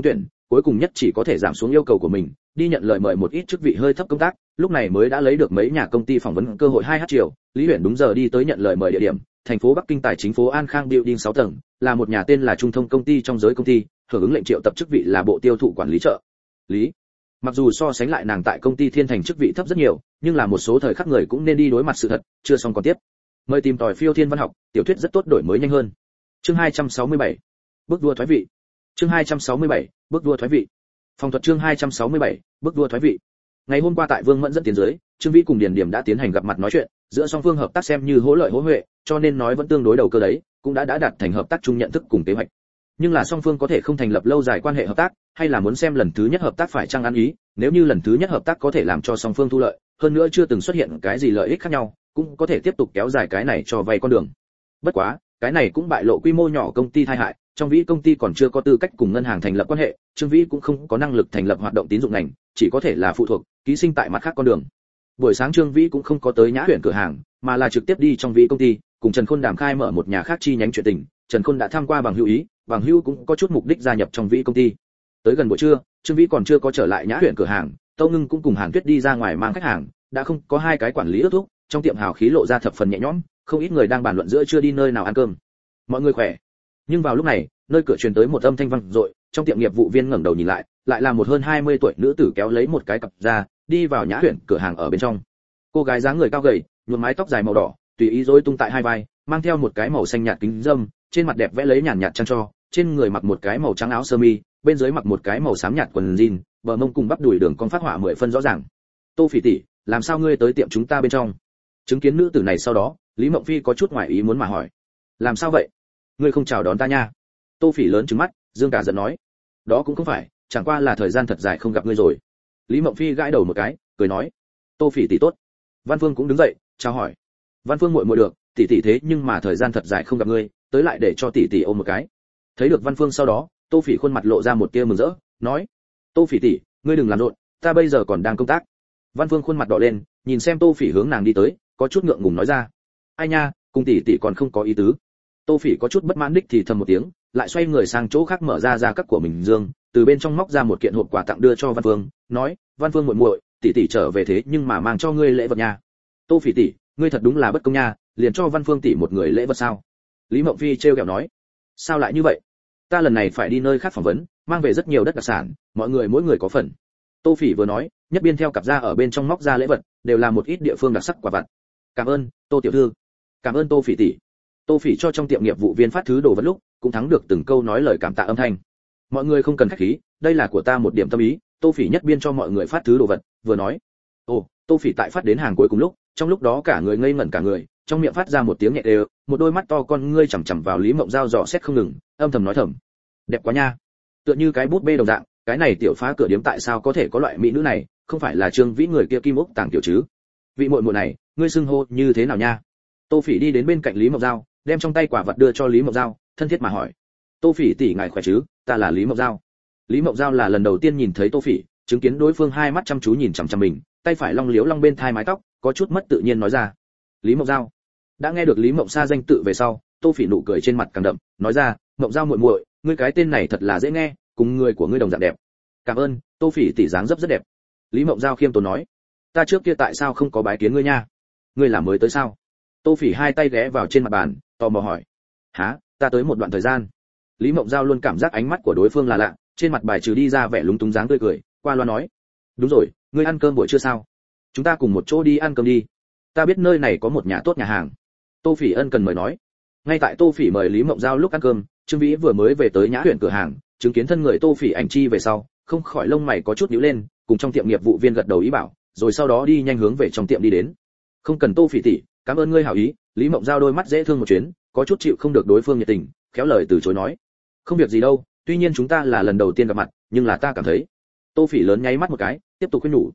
cuối cùng nhất chỉ có thể giảm xuống yêu cầu của mình, đi nhận lời mời một ít chức vị hơi thấp công tác, lúc này mới đã lấy được mấy nhà công ty phỏng vấn cơ hội 2h chiều. Lý Huyền đúng giờ đi tới nhận lời mời địa điểm, thành phố Bắc Kinh tài chính phố An Khang Building 6 tầng, là một nhà tên là Trung Thông công ty trong giới công ty, hưởng ứng lệnh triệu tập chức vị là bộ tiêu thụ quản lý trợ lý. Mặc dù so sánh lại nàng tại công ty Thiên Thành chức vị thấp rất nhiều, nhưng là một số thời khắc người cũng nên đi đối mặt sự thật, chưa xong còn tiếp. Mời tìm tòi phiêu thiên văn học, tiểu thuyết rất tốt đổi mới nhanh hơn. Chương 267. Bước đua thoái vị. Chương 267. Bước đua thoái vị. Phòng thuật chương 267. Bước đua thoái vị. Ngày hôm qua tại Vương Mẫn dẫn tiến dưới, Trương Vĩ cùng Điền Điểm đã tiến hành gặp mặt nói chuyện, giữa song phương hợp tác xem như hỗ lợi hỗ huệ, cho nên nói vẫn tương đối đầu cơ đấy, cũng đã đạt thành hợp tác chung nhận thức cùng kế hoạch. Nhưng là song phương có thể không thành lập lâu dài quan hệ hợp tác, hay là muốn xem lần thứ nhất hợp tác phải chăng ăn ý, nếu như lần thứ nhất hợp tác có thể làm cho song phương thu lợi, hơn nữa chưa từng xuất hiện cái gì lợi ích khác nhau, cũng có thể tiếp tục kéo dài cái này cho vay con đường. Bất quá, cái này cũng bại lộ quy mô nhỏ công ty tai hại, trong Vĩ công ty còn chưa có tư cách cùng ngân hàng thành lập quan hệ, Trương Vĩ cũng không có năng lực thành lập hoạt động tín dụng ngành, chỉ có thể là phụ thuộc, ký sinh tại mặt khác con đường. Buổi sáng Trương Vĩ cũng không có tới Nhã Huyền cửa hàng, mà là trực tiếp đi trong Vĩ công ty, cùng Trần Khôn đàm khai mở một nhà khác chi nhánh chuyện tình. Trần Khôn đã tham qua bằng hữu ý, bằng hữu cũng có chút mục đích gia nhập trong Vĩ công ty. Tới gần buổi trưa, Trương Vĩ còn chưa có trở lại Nhã Huyền cửa hàng, Tâu Ngưng cũng cùng Hàn Tuyết đi ra ngoài mang khách hàng, đã không có hai cái quản lý ước thúc, trong tiệm hào khí lộ ra thập phần nhẹ nhõm, không ít người đang bàn luận giữa trưa đi nơi nào ăn cơm. Mọi người khỏe. Nhưng vào lúc này, nơi cửa truyền tới một âm thanh vang dội, trong tiệm nghiệp vụ viên ngẩng đầu nhìn lại, lại là một hơn 20 tuổi nữ tử kéo lấy một cái cặp ra, đi vào Nhã Huyền cửa hàng ở bên trong. Cô gái dáng người cao gầy, nhuộm mái tóc dài màu đỏ, tùy ý rối tung tại hai vai, mang theo một cái màu xanh nhạt kính râm, trên mặt đẹp vẽ lấy nhàn nhạt trăng cho, trên người mặc một cái màu trắng áo sơ mi, bên dưới mặc một cái màu xám nhạt quần jean, bờ mông cùng bắp đùi đường con phát họa 10 phân rõ ràng. Tô Phỉ tỷ, làm sao ngươi tới tiệm chúng ta bên trong? Chứng kiến nữ tử này sau đó, Lý Mộng Phi có chút ngoài ý muốn mà hỏi. Làm sao vậy? Ngươi không chào đón ta nha? Tô Phỉ lớn trừng mắt, dương cả giận nói. Đó cũng không phải, chẳng qua là thời gian thật dài không gặp ngươi rồi. Lý Mộng Phi gãi đầu một cái, cười nói. Tô Phỉ tỷ tốt. Văn Phương cũng đứng dậy, chào hỏi. Văn Phương muội muội được, tỷ tỷ thế nhưng mà thời gian thật dài không gặp ngươi, tới lại để cho tỷ tỷ ôm một cái. Thấy được Văn Phương sau đó, Tô Phỉ khuôn mặt lộ ra một tia mừng rỡ, nói: Tô Phỉ tỷ, ngươi đừng làm rộn, ta bây giờ còn đang công tác. Văn Phương khuôn mặt đỏ lên, nhìn xem Tô Phỉ hướng nàng đi tới, có chút ngượng ngùng nói ra: ai nha, cùng tỷ tỷ còn không có ý tứ. Tô Phỉ có chút bất mãn đích thì thầm một tiếng, lại xoay người sang chỗ khác mở ra gia cấp của mình dương, từ bên trong móc ra một kiện hộp quà tặng đưa cho Văn Phương, nói: Văn Phương muội muội, tỷ tỷ trở về thế nhưng mà mang cho ngươi lễ vật nha. Tô Phỉ tỷ, ngươi thật đúng là bất công nha, liền cho Văn Phương tỷ một người lễ vật sao? Lý Mộng Phi trêu ghẹo nói. Sao lại như vậy? Ta lần này phải đi nơi khác phỏng vấn, mang về rất nhiều đất đặc sản, mọi người mỗi người có phần. Tô Phỉ vừa nói, nhất biên theo cặp ra ở bên trong móc ra lễ vật, đều là một ít địa phương đặc sắc quà vặt. Cảm ơn, Tô tiểu thư. Cảm ơn Tô Phỉ tỷ. Tô Phỉ cho trong tiệm nghiệp vụ viên phát thứ đồ vật lúc, cũng thắng được từng câu nói lời cảm tạ âm thanh. Mọi người không cần khách khí, đây là của ta một điểm tâm ý. Tô Phỉ nhất biên cho mọi người phát thứ đồ vật, vừa nói. Ồ, Tô Phỉ tại phát đến hàng cuối cùng lúc, trong lúc đó cả người ngây ngẩn cả người, trong miệng phát ra một tiếng nhẹ đều, một đôi mắt to con ngươi chằm chằm vào Lý Mộng Giao dò xét không ngừng, âm thầm nói thầm. Đẹp quá nha. Tựa như cái bút bê đồng dạng, cái này tiểu phá cửa điếm tại sao có thể có loại mỹ nữ này, không phải là Trương Vĩ người kia Kim Ốc Tàng tiểu chứ? Vị muội muội này, ngươi xưng hô như thế nào nha? Tô Phỉ đi đến bên cạnh Lý Mộng Giao, đem trong tay quả vật đưa cho Lý Mộng Giao, thân thiết mà hỏi. Tô Phỉ tỷ ngài khỏe chứ? Ta là Lý Mộng Giao. Lý Mộng Giao là lần đầu tiên nhìn thấy Tô Phỉ, chứng kiến đối phương hai mắt chăm chú nhìn chằm chằm mình, tay phải long liếu long bên thai mái tóc, có chút mất tự nhiên nói ra. Lý Mộng Giao. Đã nghe được Lý Mộng Sa danh tự về sau, Tô Phỉ nụ cười trên mặt càng đậm, nói ra, Mộng Giao muội muội, ngươi cái tên này thật là dễ nghe, cùng người của ngươi đồng dạng đẹp. Cảm ơn, Tô Phỉ tỷ dáng dấp rất đẹp. Lý Mộng Giao khiêm tốn nói. Ta trước kia tại sao không có bái kiến ngươi nha? Ngươi là mới tới sao? Tô Phỉ hai tay ghé vào trên mặt bàn, tò mò hỏi. Hả, ta tới một đoạn thời gian. Lý Mộng Giao luôn cảm giác ánh mắt của đối phương là lạ, trên mặt bài trừ đi ra vẻ lúng túng dáng tươi cười, qua loa nói. Đúng rồi, ngươi ăn cơm buổi trưa sao? Chúng ta cùng một chỗ đi ăn cơm đi. Ta biết nơi này có một nhà tốt nhà hàng. Tô Phỉ ân cần mời nói. Ngay tại Tô Phỉ mời Lý Mộng Giao lúc ăn cơm, Trương Vĩ vừa mới về tới Nhã Huyền cửa hàng, chứng kiến thân người Tô Phỉ ảnh chi về sau, không khỏi lông mày có chút nhíu lên, cùng trong tiệm nghiệp vụ viên gật đầu ý bảo, rồi sau đó đi nhanh hướng về trong tiệm đi đến. Không cần Tô Phỉ tỷ, cảm ơn ngươi hảo ý. Lý Mộng Giao đôi mắt dễ thương một chuyến, có chút chịu không được đối phương nhiệt tình, khéo lời từ chối nói. Không việc gì đâu, tuy nhiên chúng ta là lần đầu tiên gặp mặt, nhưng là ta cảm thấy. Tô Phỉ lớn nháy mắt một cái, tiếp tục khuyên nhủ.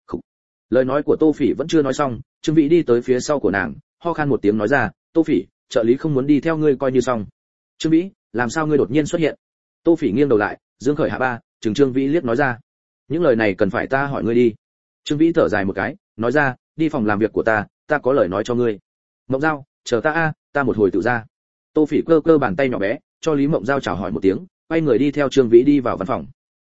Lời nói của Tô Phỉ vẫn chưa nói xong, Trương Vĩ đi tới phía sau của nàng, ho khan một tiếng nói ra, Tô Phỉ, trợ lý không muốn đi theo ngươi coi như xong. Trương Vĩ, làm sao ngươi đột nhiên xuất hiện? Tô Phỉ nghiêng đầu lại, dương khởi hạ ba, trừng Trương Vĩ liếc nói ra. Những lời này cần phải ta hỏi ngươi đi. Trương Vĩ thở dài một cái, nói ra, đi phòng làm việc của ta có lời nói cho ngươi. Mộng Giao, chờ ta a, ta một hồi tự ra. Tô Phỉ cơ cơ bàn tay nhỏ bé, cho Lý Mộng Giao chào hỏi một tiếng, quay người đi theo Trương Vĩ đi vào văn phòng.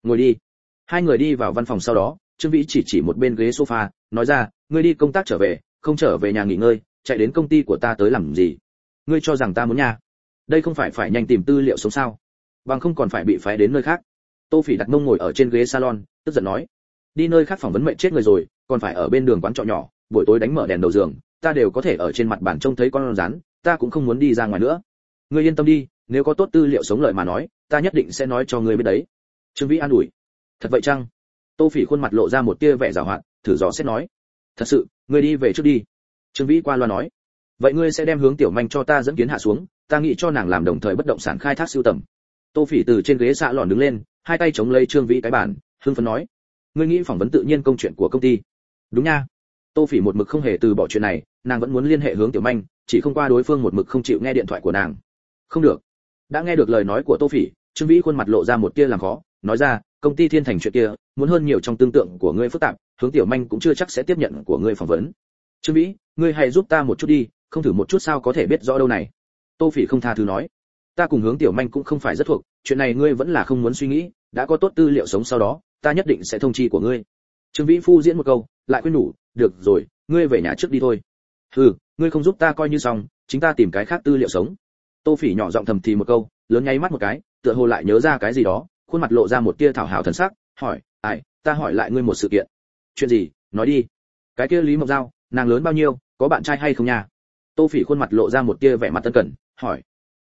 Ngồi đi. Hai người đi vào văn phòng sau đó, Trương Vĩ chỉ một bên ghế sofa, nói ra, ngươi đi công tác trở về, không trở về nhà nghỉ ngơi, chạy đến công ty của ta tới làm gì? Ngươi cho rằng ta muốn nhà? Đây không phải nhanh tìm tư liệu sống sao? Bằng không còn phải bị phái đến nơi khác. Tô Phỉ đặt mông ngồi ở trên ghế salon, tức giận nói, đi nơi khác phỏng vấn mệnh chết người rồi, còn phải ở bên đường quán trọ nhỏ, buổi tối đánh mở đèn đầu giường, ta đều có thể ở trên mặt bàn trông thấy con rắn, ta cũng không muốn đi ra ngoài nữa. Ngươi yên tâm đi, nếu có tốt tư liệu sống lợi mà nói, ta nhất định sẽ nói cho ngươi biết đấy. Trương Vĩ an ủi. Thật vậy chăng? Tô Phỉ khuôn mặt lộ ra một tia vẻ giảo hoạt, thử dò xét nói, thật sự, ngươi đi về trước đi. Trương Vĩ qua loa nói, vậy ngươi sẽ đem Hướng Tiểu Manh cho ta dẫn kiến hạ xuống, ta nghĩ cho nàng làm đồng thời bất động sản khai thác sưu tầm. Tô Phỉ từ trên ghế xạ lòn đứng lên, hai tay chống lấy Trương Vĩ cái bàn, hưng phấn nói, ngươi nghĩ phỏng vấn tự nhiên công chuyện của công ty? Đúng nha. Tô Phỉ một mực không hề từ bỏ chuyện này, nàng vẫn muốn liên hệ Hướng Tiểu Manh, chỉ không qua đối phương một mực không chịu nghe điện thoại của nàng. Không được. Đã nghe được lời nói của Tô Phỉ, Trương Vĩ khuôn mặt lộ ra một tia làm khó, nói ra, công ty Thiên Thành chuyện kia, muốn hơn nhiều trong tương tượng của ngươi phức tạp, Hướng Tiểu Manh cũng chưa chắc sẽ tiếp nhận của ngươi phỏng vấn. Trương Vĩ, ngươi hãy giúp ta một chút đi, không thử một chút sao có thể biết rõ đâu này. Tô Phỉ không tha thứ nói, ta cùng Hướng Tiểu Manh cũng không phải rất thuộc, chuyện này ngươi vẫn là không muốn suy nghĩ, đã có tốt tư liệu sống sau đó, ta nhất định sẽ thông chi của ngươi. Trương Vĩ phu diễn một câu, lại khuyên nhủ, được rồi, ngươi về nhà trước đi thôi. Hừ, ngươi không giúp ta coi như xong, chính ta tìm cái khác tư liệu sống. Tô Phỉ nhỏ giọng thầm thì một câu, lớn nháy mắt một cái, tựa hồ lại nhớ ra cái gì đó, khuôn mặt lộ ra một tia thảo hảo thần sắc, hỏi, ai, ta hỏi lại ngươi một sự kiện. Chuyện gì, nói đi. Cái kia Lý Mộc Giao, nàng lớn bao nhiêu, có bạn trai hay không nha? Tô Phỉ khuôn mặt lộ ra một tia vẻ mặt tân cẩn, hỏi.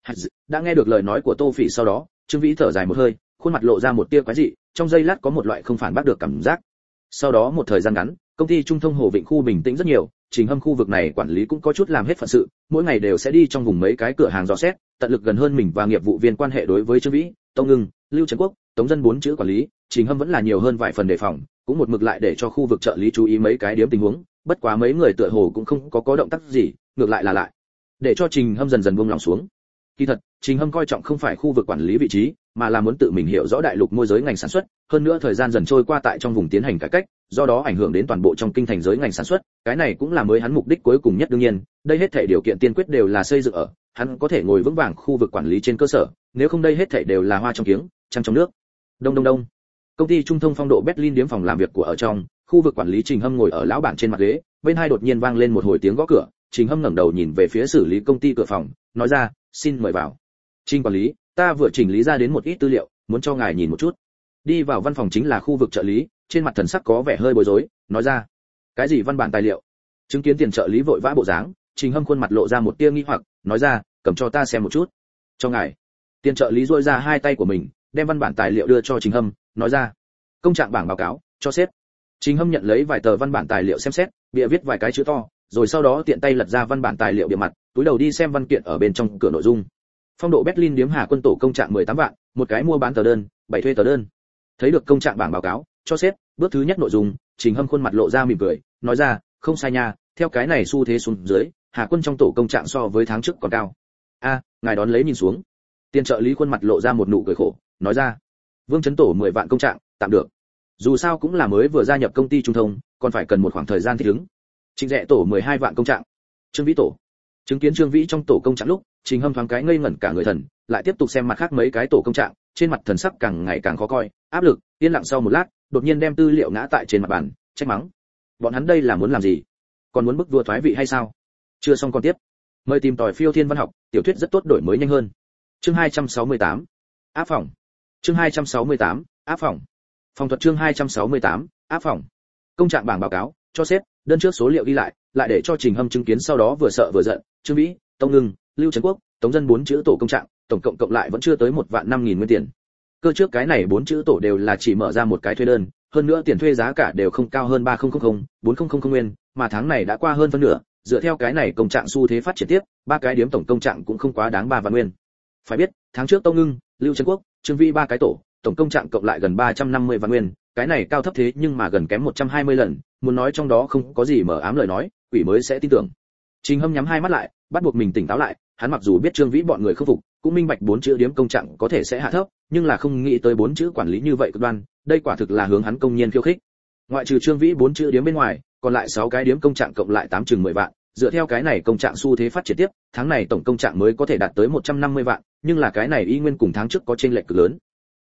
Đã nghe được lời nói của Tô Phỉ sau đó, Trương Vĩ thở dài một hơi, khuôn mặt lộ ra một tia quái dị, trong giây lát có một loại không phản bác được cảm giác. Sau đó một thời gian ngắn, công ty Trung thông Hồ Vịnh khu bình tĩnh rất nhiều, Trình Hâm khu vực này quản lý cũng có chút làm hết phận sự, mỗi ngày đều sẽ đi trong vùng mấy cái cửa hàng dò xét, tận lực gần hơn mình và nghiệp vụ viên quan hệ đối với Trương Vĩ, Tông Ngưng, Lưu Trấn Quốc, Tống Dân bốn chữ quản lý, Trình Hâm vẫn là nhiều hơn vài phần đề phòng, cũng một mực lại để cho khu vực trợ lý chú ý mấy cái điểm tình huống, bất quá mấy người tựa hồ cũng không có động tác gì, ngược lại là lại để cho Trình Hâm dần dần buông lòng xuống. Kỳ thật, Trình Hâm coi trọng không phải khu vực quản lý vị trí, mà là muốn tự mình hiểu rõ đại lục môi giới ngành sản xuất, hơn nữa thời gian dần trôi qua tại trong vùng tiến hành cải cách, do đó ảnh hưởng đến toàn bộ trong kinh thành giới ngành sản xuất, cái này cũng là mới hắn mục đích cuối cùng nhất đương nhiên, đây hết thảy điều kiện tiên quyết đều là xây dựng ở, hắn có thể ngồi vững vàng khu vực quản lý trên cơ sở, nếu không đây hết thảy đều là hoa trong kiếng, trăng trong nước. Đông đông đông. Công ty Trung thông Phong độ Berlin điếm phòng làm việc của ở trong, khu vực quản lý Trình Hâm ngồi ở lão bản trên mặt ghế, bên hai đột nhiên vang lên một hồi tiếng gõ cửa, Trình Hâm ngẩng đầu nhìn về phía xử lý công ty cửa phòng, nói ra, xin mời vào. Trình quản lý, ta vừa chỉnh lý ra đến một ít tư liệu, muốn cho ngài nhìn một chút. Đi vào văn phòng chính là khu vực trợ lý, trên mặt thần sắc có vẻ hơi bối rối, nói ra, cái gì văn bản tài liệu? Chứng kiến tiền trợ lý vội vã bộ dáng, Trình Hâm khuôn mặt lộ ra một tia nghi hoặc, nói ra, cầm cho ta xem một chút. Cho ngài. Tiền trợ lý duỗi ra hai tay của mình, đem văn bản tài liệu đưa cho Trình Hâm, nói ra, công trạng bảng báo cáo, cho sếp. Trình Hâm nhận lấy vài tờ văn bản tài liệu xem xét, bìa viết vài cái chữ to, rồi sau đó tiện tay lật ra văn bản tài liệu bìa mặt, túi đầu đi xem văn kiện ở bên trong cửa nội dung. Phong độ Berlin điếm Hà Quân tổ công trạng 18 vạn, một cái mua bán tờ đơn, 7 thuê tờ đơn. Thấy được công trạng bảng báo cáo, cho sếp, bước thứ nhất nội dung, Trình Hâm khuôn mặt lộ ra mỉm cười, nói ra, không sai nha, theo cái này xu thế xuống dưới, Hà Quân trong tổ công trạng so với tháng trước còn cao. A, ngài đón lấy nhìn xuống. Tiền trợ lý khuôn mặt lộ ra một nụ cười khổ, nói ra, Vương Chấn tổ 10 vạn công trạng, tạm được. Dù sao cũng là mới vừa gia nhập công ty Trung thông, còn phải cần một khoảng thời gian thích ứng. Trịnh Dệ tổ 12 vạn công trạng. Trương Vĩ tổ. Chứng kiến Trương Vĩ trong tổ công trạng lúc, Trình Hâm thoáng cái ngây ngẩn cả người thần, lại tiếp tục xem mặt khác mấy cái tổ công trạng, trên mặt thần sắc càng ngày càng khó coi, áp lực, yên lặng sau một lát, đột nhiên đem tư liệu ngã tại trên mặt bàn, trách mắng. Bọn hắn đây là muốn làm gì? Còn muốn bức vua thoái vị hay sao? Chưa xong còn tiếp. Mời tìm tòi Phiêu Thiên Văn học, tiểu thuyết rất tốt đổi mới nhanh hơn. Chương 268. Áp phòng. Chương 268. Áp phòng. Phòng thuật chương 268. Áp phòng. Công trạng bảng báo cáo, cho sếp, đơn trước số liệu ghi lại, lại để cho Trình Hâm chứng kiến sau đó vừa sợ vừa giận, Trương Vĩ, Tông Ngưng, Lưu Trấn Quốc, Tống Dân bốn chữ tổ công trạng, tổng cộng cộng lại vẫn chưa tới 1.500.000 nguyên tiền. Cơ trước cái này bốn chữ tổ đều là chỉ mở ra một cái thuê đơn, hơn nữa tiền thuê giá cả đều không cao hơn 3000, 4000 nguyên, mà tháng này đã qua hơn phân nửa, dựa theo cái này công trạng xu thế phát triển tiếp, ba cái điếm tổng công trạng cũng không quá đáng 3 vạn nguyên. Phải biết, tháng trước Tông Ngưng, Lưu Trấn Quốc, Trương Vĩ ba cái tổ, tổng công trạng cộng lại gần 350 vạn nguyên, cái này cao thấp thế nhưng mà gần kém 120 lần, muốn nói trong đó không có gì mờ ám lời nói, quỷ mới sẽ tin tưởng. Trình Hâm nhắm hai mắt lại, bắt buộc mình tỉnh táo lại, hắn mặc dù biết Trương Vĩ bọn người không phục, cũng minh bạch bốn chữ điếm công trạng có thể sẽ hạ thấp, nhưng là không nghĩ tới bốn chữ quản lý như vậy cực đoan, đây quả thực là hướng hắn công nhiên khiêu khích. Ngoại trừ Trương Vĩ bốn chữ điếm bên ngoài, còn lại 6 cái điếm công trạng cộng lại 8 chừng 10 vạn, dựa theo cái này công trạng xu thế phát triển tiếp, tháng này tổng công trạng mới có thể đạt tới 150 vạn, nhưng là cái này y nguyên cùng tháng trước có chênh lệch cực lớn.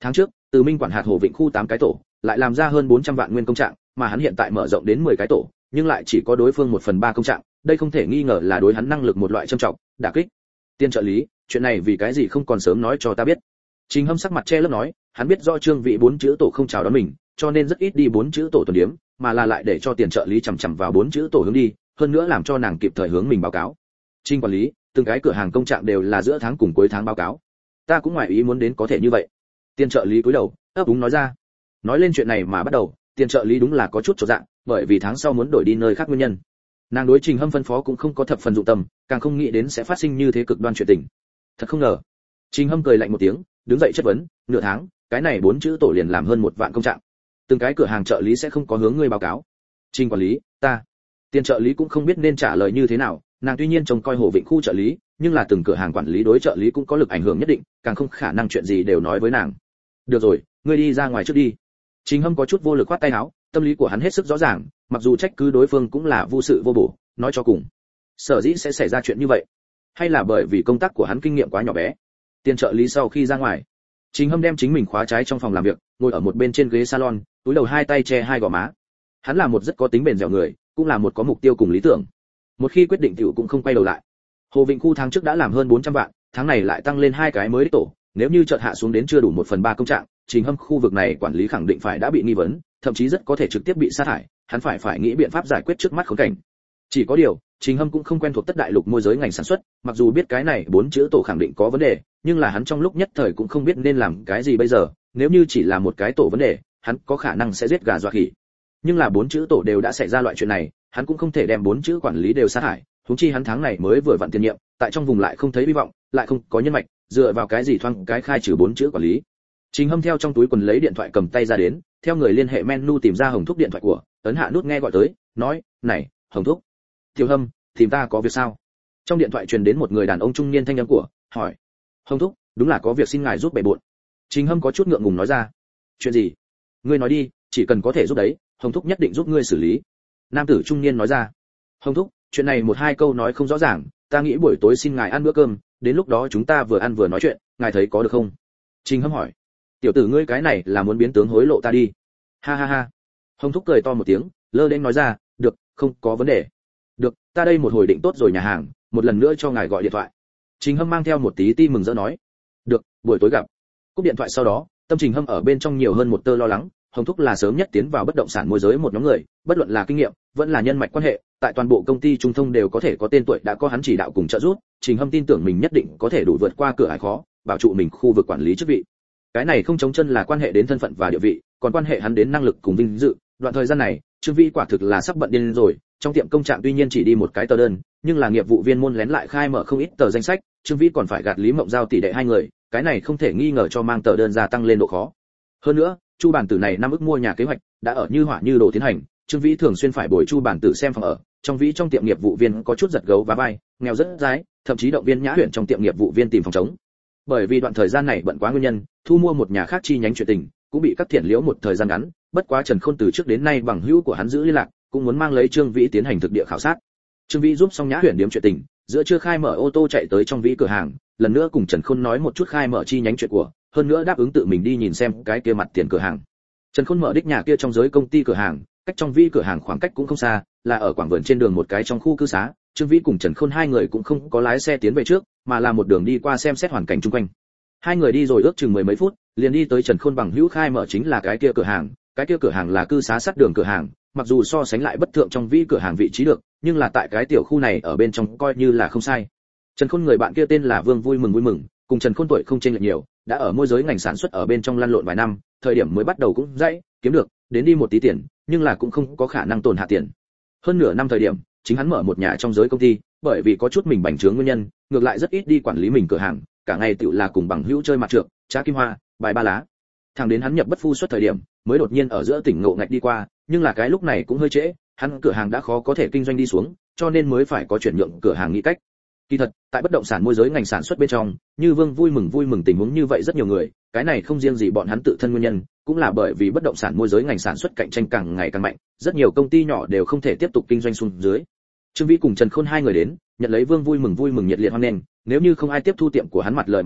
Tháng trước, Từ Minh quản hạt Hồ Vịnh khu 8 cái tổ, lại làm ra hơn 400 vạn nguyên công trạng, mà hắn hiện tại mở rộng đến 10 cái tổ, nhưng lại chỉ có đối phương 1/3 công trạng, đây không thể nghi ngờ là đối hắn năng lực một loại trầm trọng, đả kích. Tiên trợ lý, chuyện này vì cái gì không còn sớm nói cho ta biết? Trình Hâm sắc mặt che lấp nói, hắn biết rõ Trương Vĩ 4 chữ tổ không chào đón mình, cho nên rất ít đi 4 chữ tổ tuần điếm, mà là lại để cho tiền trợ lý chằm chằm vào 4 chữ tổ hướng đi, hơn nữa làm cho nàng kịp thời hướng mình báo cáo. Trình quản lý, từng cái cửa hàng công trạng đều là giữa tháng cùng cuối tháng báo cáo. Ta cũng ngoài ý muốn đến có thể như vậy. Tiền trợ lý cúi đầu, ấp úng nói ra. Nói lên chuyện này mà bắt đầu, tiền trợ lý đúng là có chút chột dạ, bởi vì tháng sau muốn đổi đi nơi khác nguyên nhân. Nàng đối Trình Hâm phân phó cũng không có thập phần dụng tâm, càng không nghĩ đến sẽ phát sinh như thế cực đoan chuyện tình. Thật không ngờ. Trình Hâm cười lạnh một tiếng, đứng dậy chất vấn, nửa tháng, cái này 4 chữ tổ liền làm hơn 1 vạn công trạng. Từng cái cửa hàng trợ lý sẽ không có hướng ngươi báo cáo. Trình quản lý, ta. Tiền trợ lý cũng không biết nên trả lời như thế nào, nàng tuy nhiên trông coi Hồ Vịnh khu trợ lý, nhưng là từng cửa hàng quản lý đối trợ lý cũng có lực ảnh hưởng nhất định, càng không khả năng chuyện gì đều nói với nàng. Được rồi, ngươi đi ra ngoài trước đi. Trình Hâm có chút vô lực khoát tay áo, tâm lý của hắn hết sức rõ ràng, mặc dù trách cứ đối phương cũng là vô sự vô bổ, nói cho cùng, sở dĩ sẽ xảy ra chuyện như vậy, hay là bởi vì công tác của hắn kinh nghiệm quá nhỏ bé. Tiền trợ lý sau khi ra ngoài, Trình Hâm đem chính mình khóa trái trong phòng làm việc, ngồi ở một bên trên ghế salon, túi đầu hai tay che hai gò má. Hắn là một rất có tính bền dẻo người, cũng là một có mục tiêu cùng lý tưởng. Một khi quyết định tiểu cũng không quay đầu lại. Hồ Vịnh khu tháng trước đã làm hơn 400 vạn, tháng này lại tăng lên 2 cái mới đích tổ, nếu như chợt hạ xuống đến chưa đủ 1/3 công trạng, Trình Hâm khu vực này quản lý khẳng định phải đã bị nghi vấn, thậm chí rất có thể trực tiếp bị sa thải, hắn phải nghĩ biện pháp giải quyết trước mắt khốn cảnh. Chỉ có điều, Trình Hâm cũng không quen thuộc tất đại lục môi giới ngành sản xuất, mặc dù biết cái này 4 chữ tổ khẳng định có vấn đề, nhưng là hắn trong lúc nhất thời cũng không biết nên làm cái gì bây giờ, nếu như chỉ là một cái tổ vấn đề, hắn có khả năng sẽ giết gà dọa khỉ. Nhưng là 4 chữ tổ đều đã xảy ra loại chuyện này, hắn cũng không thể đem 4 chữ quản lý đều sa thải, huống chi hắn tháng này mới vừa vặn tiền nhiệm, tại trong vùng lại không thấy hy vọng, lại không có nhân mạch, dựa vào cái gì thoang cái khai trừ 4 chữ quản lý. Trình Hâm theo trong túi quần lấy điện thoại cầm tay ra đến, theo người liên hệ menu tìm ra Hồng Thúc điện thoại của, ấn hạ nút nghe gọi tới, nói, "Này, Hồng Thúc." "Tiểu Hâm, tìm ta có việc sao?" Trong điện thoại truyền đến một người đàn ông trung niên thanh âm của, hỏi. "Hồng Thúc, đúng là có việc xin ngài giúp bề bộn." Trình Hâm có chút ngượng ngùng nói ra. "Chuyện gì?" "Ngươi nói đi, chỉ cần có thể giúp đấy, Hồng Thúc nhất định giúp ngươi xử lý." Nam tử trung niên nói ra. "Hồng Thúc, chuyện này một hai câu nói không rõ ràng, ta nghĩ buổi tối xin ngài ăn bữa cơm, đến lúc đó chúng ta vừa ăn vừa nói chuyện, ngài thấy có được không?" Trình Hâm hỏi. "Tiểu tử ngươi cái này là muốn biến tướng hối lộ ta đi." "Ha ha ha." Hồng Thúc cười to một tiếng, lơ đễnh nói ra, "Được, không có vấn đề." "Được, ta đây một hồi định tốt rồi nhà hàng, một lần nữa cho ngài gọi điện thoại." Trình Hâm mang theo một tí ti mừng rỡ nói. "Được, buổi tối gặp." Cúp điện thoại sau đó, tâm Trình Hâm ở bên trong nhiều hơn một tơ lo lắng, Hồng Thúc là sớm nhất tiến vào bất động sản môi giới một nhóm người, bất luận là kinh nghiệm, vẫn là nhân mạch quan hệ, tại toàn bộ công ty trung thông đều có thể có tên tuổi, đã có hắn chỉ đạo cùng trợ giúp, Trình Hâm tin tưởng mình nhất định có thể đủ vượt qua cửa ải khó, bảo trụ mình khu vực quản lý chức vị. Cái này không chống chân là quan hệ đến thân phận và địa vị, còn quan hệ hắn đến năng lực cùng vinh dự. Đoạn thời gian này, Trương Vĩ quả thực là sắp bận điên rồi, trong tiệm công trạng tuy nhiên chỉ đi một cái tờ đơn, nhưng là nghiệp vụ viên môn lén lại khai mở không ít tờ danh sách, Trương Vĩ còn phải gạt Lý Mộng Giao tỷ đệ hai người, cái này không thể nghi ngờ cho mang tờ đơn gia tăng lên độ khó. Hơn nữa, Chu bản tử này năm ức mua nhà kế hoạch đã ở như hỏa như đồ tiến hành, Trương Vĩ thường xuyên phải bồi Chu bản tử xem phòng ở, trong tiệm nghiệp vụ viên có chút giật gấu và vai, nghèo rất dái, thậm chí động viên Nhã Huyền trong tiệm nghiệp vụ viên tìm phòng chống. Bởi vì đoạn thời gian này bận quá nguyên nhân, thu mua một nhà khác chi nhánh chuyện tình cũng bị cắt thiện liễu một thời gian ngắn, bất quá Trần Khôn từ trước đến nay bằng hữu của hắn giữ liên lạc, cũng muốn mang lấy Trương Vĩ tiến hành thực địa khảo sát. Trương Vĩ giúp xong Nhã Huyền điểm chuyện tình, giữa trưa khai mở ô tô chạy tới trong Vĩ cửa hàng, lần nữa cùng Trần Khôn nói một chút khai mở chi nhánh chuyện của, hơn nữa đáp ứng tự mình đi nhìn xem cái kia mặt tiền cửa hàng. Trần Khôn mở đích nhà kia trong giới công ty cửa hàng, cách trong Vĩ cửa hàng khoảng cách cũng không xa, là ở quảng vườn trên đường một cái trong khu cư xá. Trương Vĩ cùng Trần Khôn hai người cũng không có lái xe tiến về trước, mà là một đường đi qua xem xét hoàn cảnh xung quanh. Hai người đi rồi ước chừng mười mấy phút, liền đi tới Trần Khôn bằng hữu khai mở chính là cái kia cửa hàng, cái kia cửa hàng là cư xá sát đường cửa hàng, mặc dù so sánh lại bất thượng trong Vĩ cửa hàng vị trí được, nhưng là tại cái tiểu khu này ở bên trong coi như là không sai. Trần Khôn người bạn kia tên là Vương vui mừng, cùng Trần Khôn tuổi không chênh lệch nhiều, đã ở môi giới ngành sản xuất ở bên trong lăn lộn vài năm, thời điểm mới bắt đầu cũng dãy, kiếm được, đến đi một tí tiền, nhưng là cũng không có khả năng tồn hạ tiền. Hơn nửa năm thời điểm, chính hắn mở một nhà trong giới công ty, bởi vì có chút mình bành trướng nguyên nhân, ngược lại rất ít đi quản lý mình cửa hàng, cả ngày tựu là cùng bằng hữu chơi mặt trược, trá kim hoa, bài ba lá. Thẳng đến hắn nhập bất phu xuất thời điểm, mới đột nhiên ở giữa tỉnh ngộ ngạch đi qua, nhưng là cái lúc này cũng hơi trễ, hắn cửa hàng đã khó có thể kinh doanh đi xuống, cho nên mới phải có chuyển nhượng cửa hàng nghĩ cách. Kỳ thật, tại bất động sản môi giới ngành sản xuất bên trong, như Vương vui mừng tình huống như vậy rất nhiều người, cái này không riêng gì bọn hắn tự thân nguyên nhân, cũng là bởi vì bất động sản môi giới ngành sản xuất cạnh tranh càng ngày càng mạnh, rất nhiều công ty nhỏ đều không thể tiếp tục kinh doanh xuống dưới. Trương Vĩ cùng Trần Khôn hai người đến, nhận lấy Vương vui mừng nhiệt liệt hoan nghênh, nếu như không ai tiếp thu tiệm của hắn mặt lời mà nói,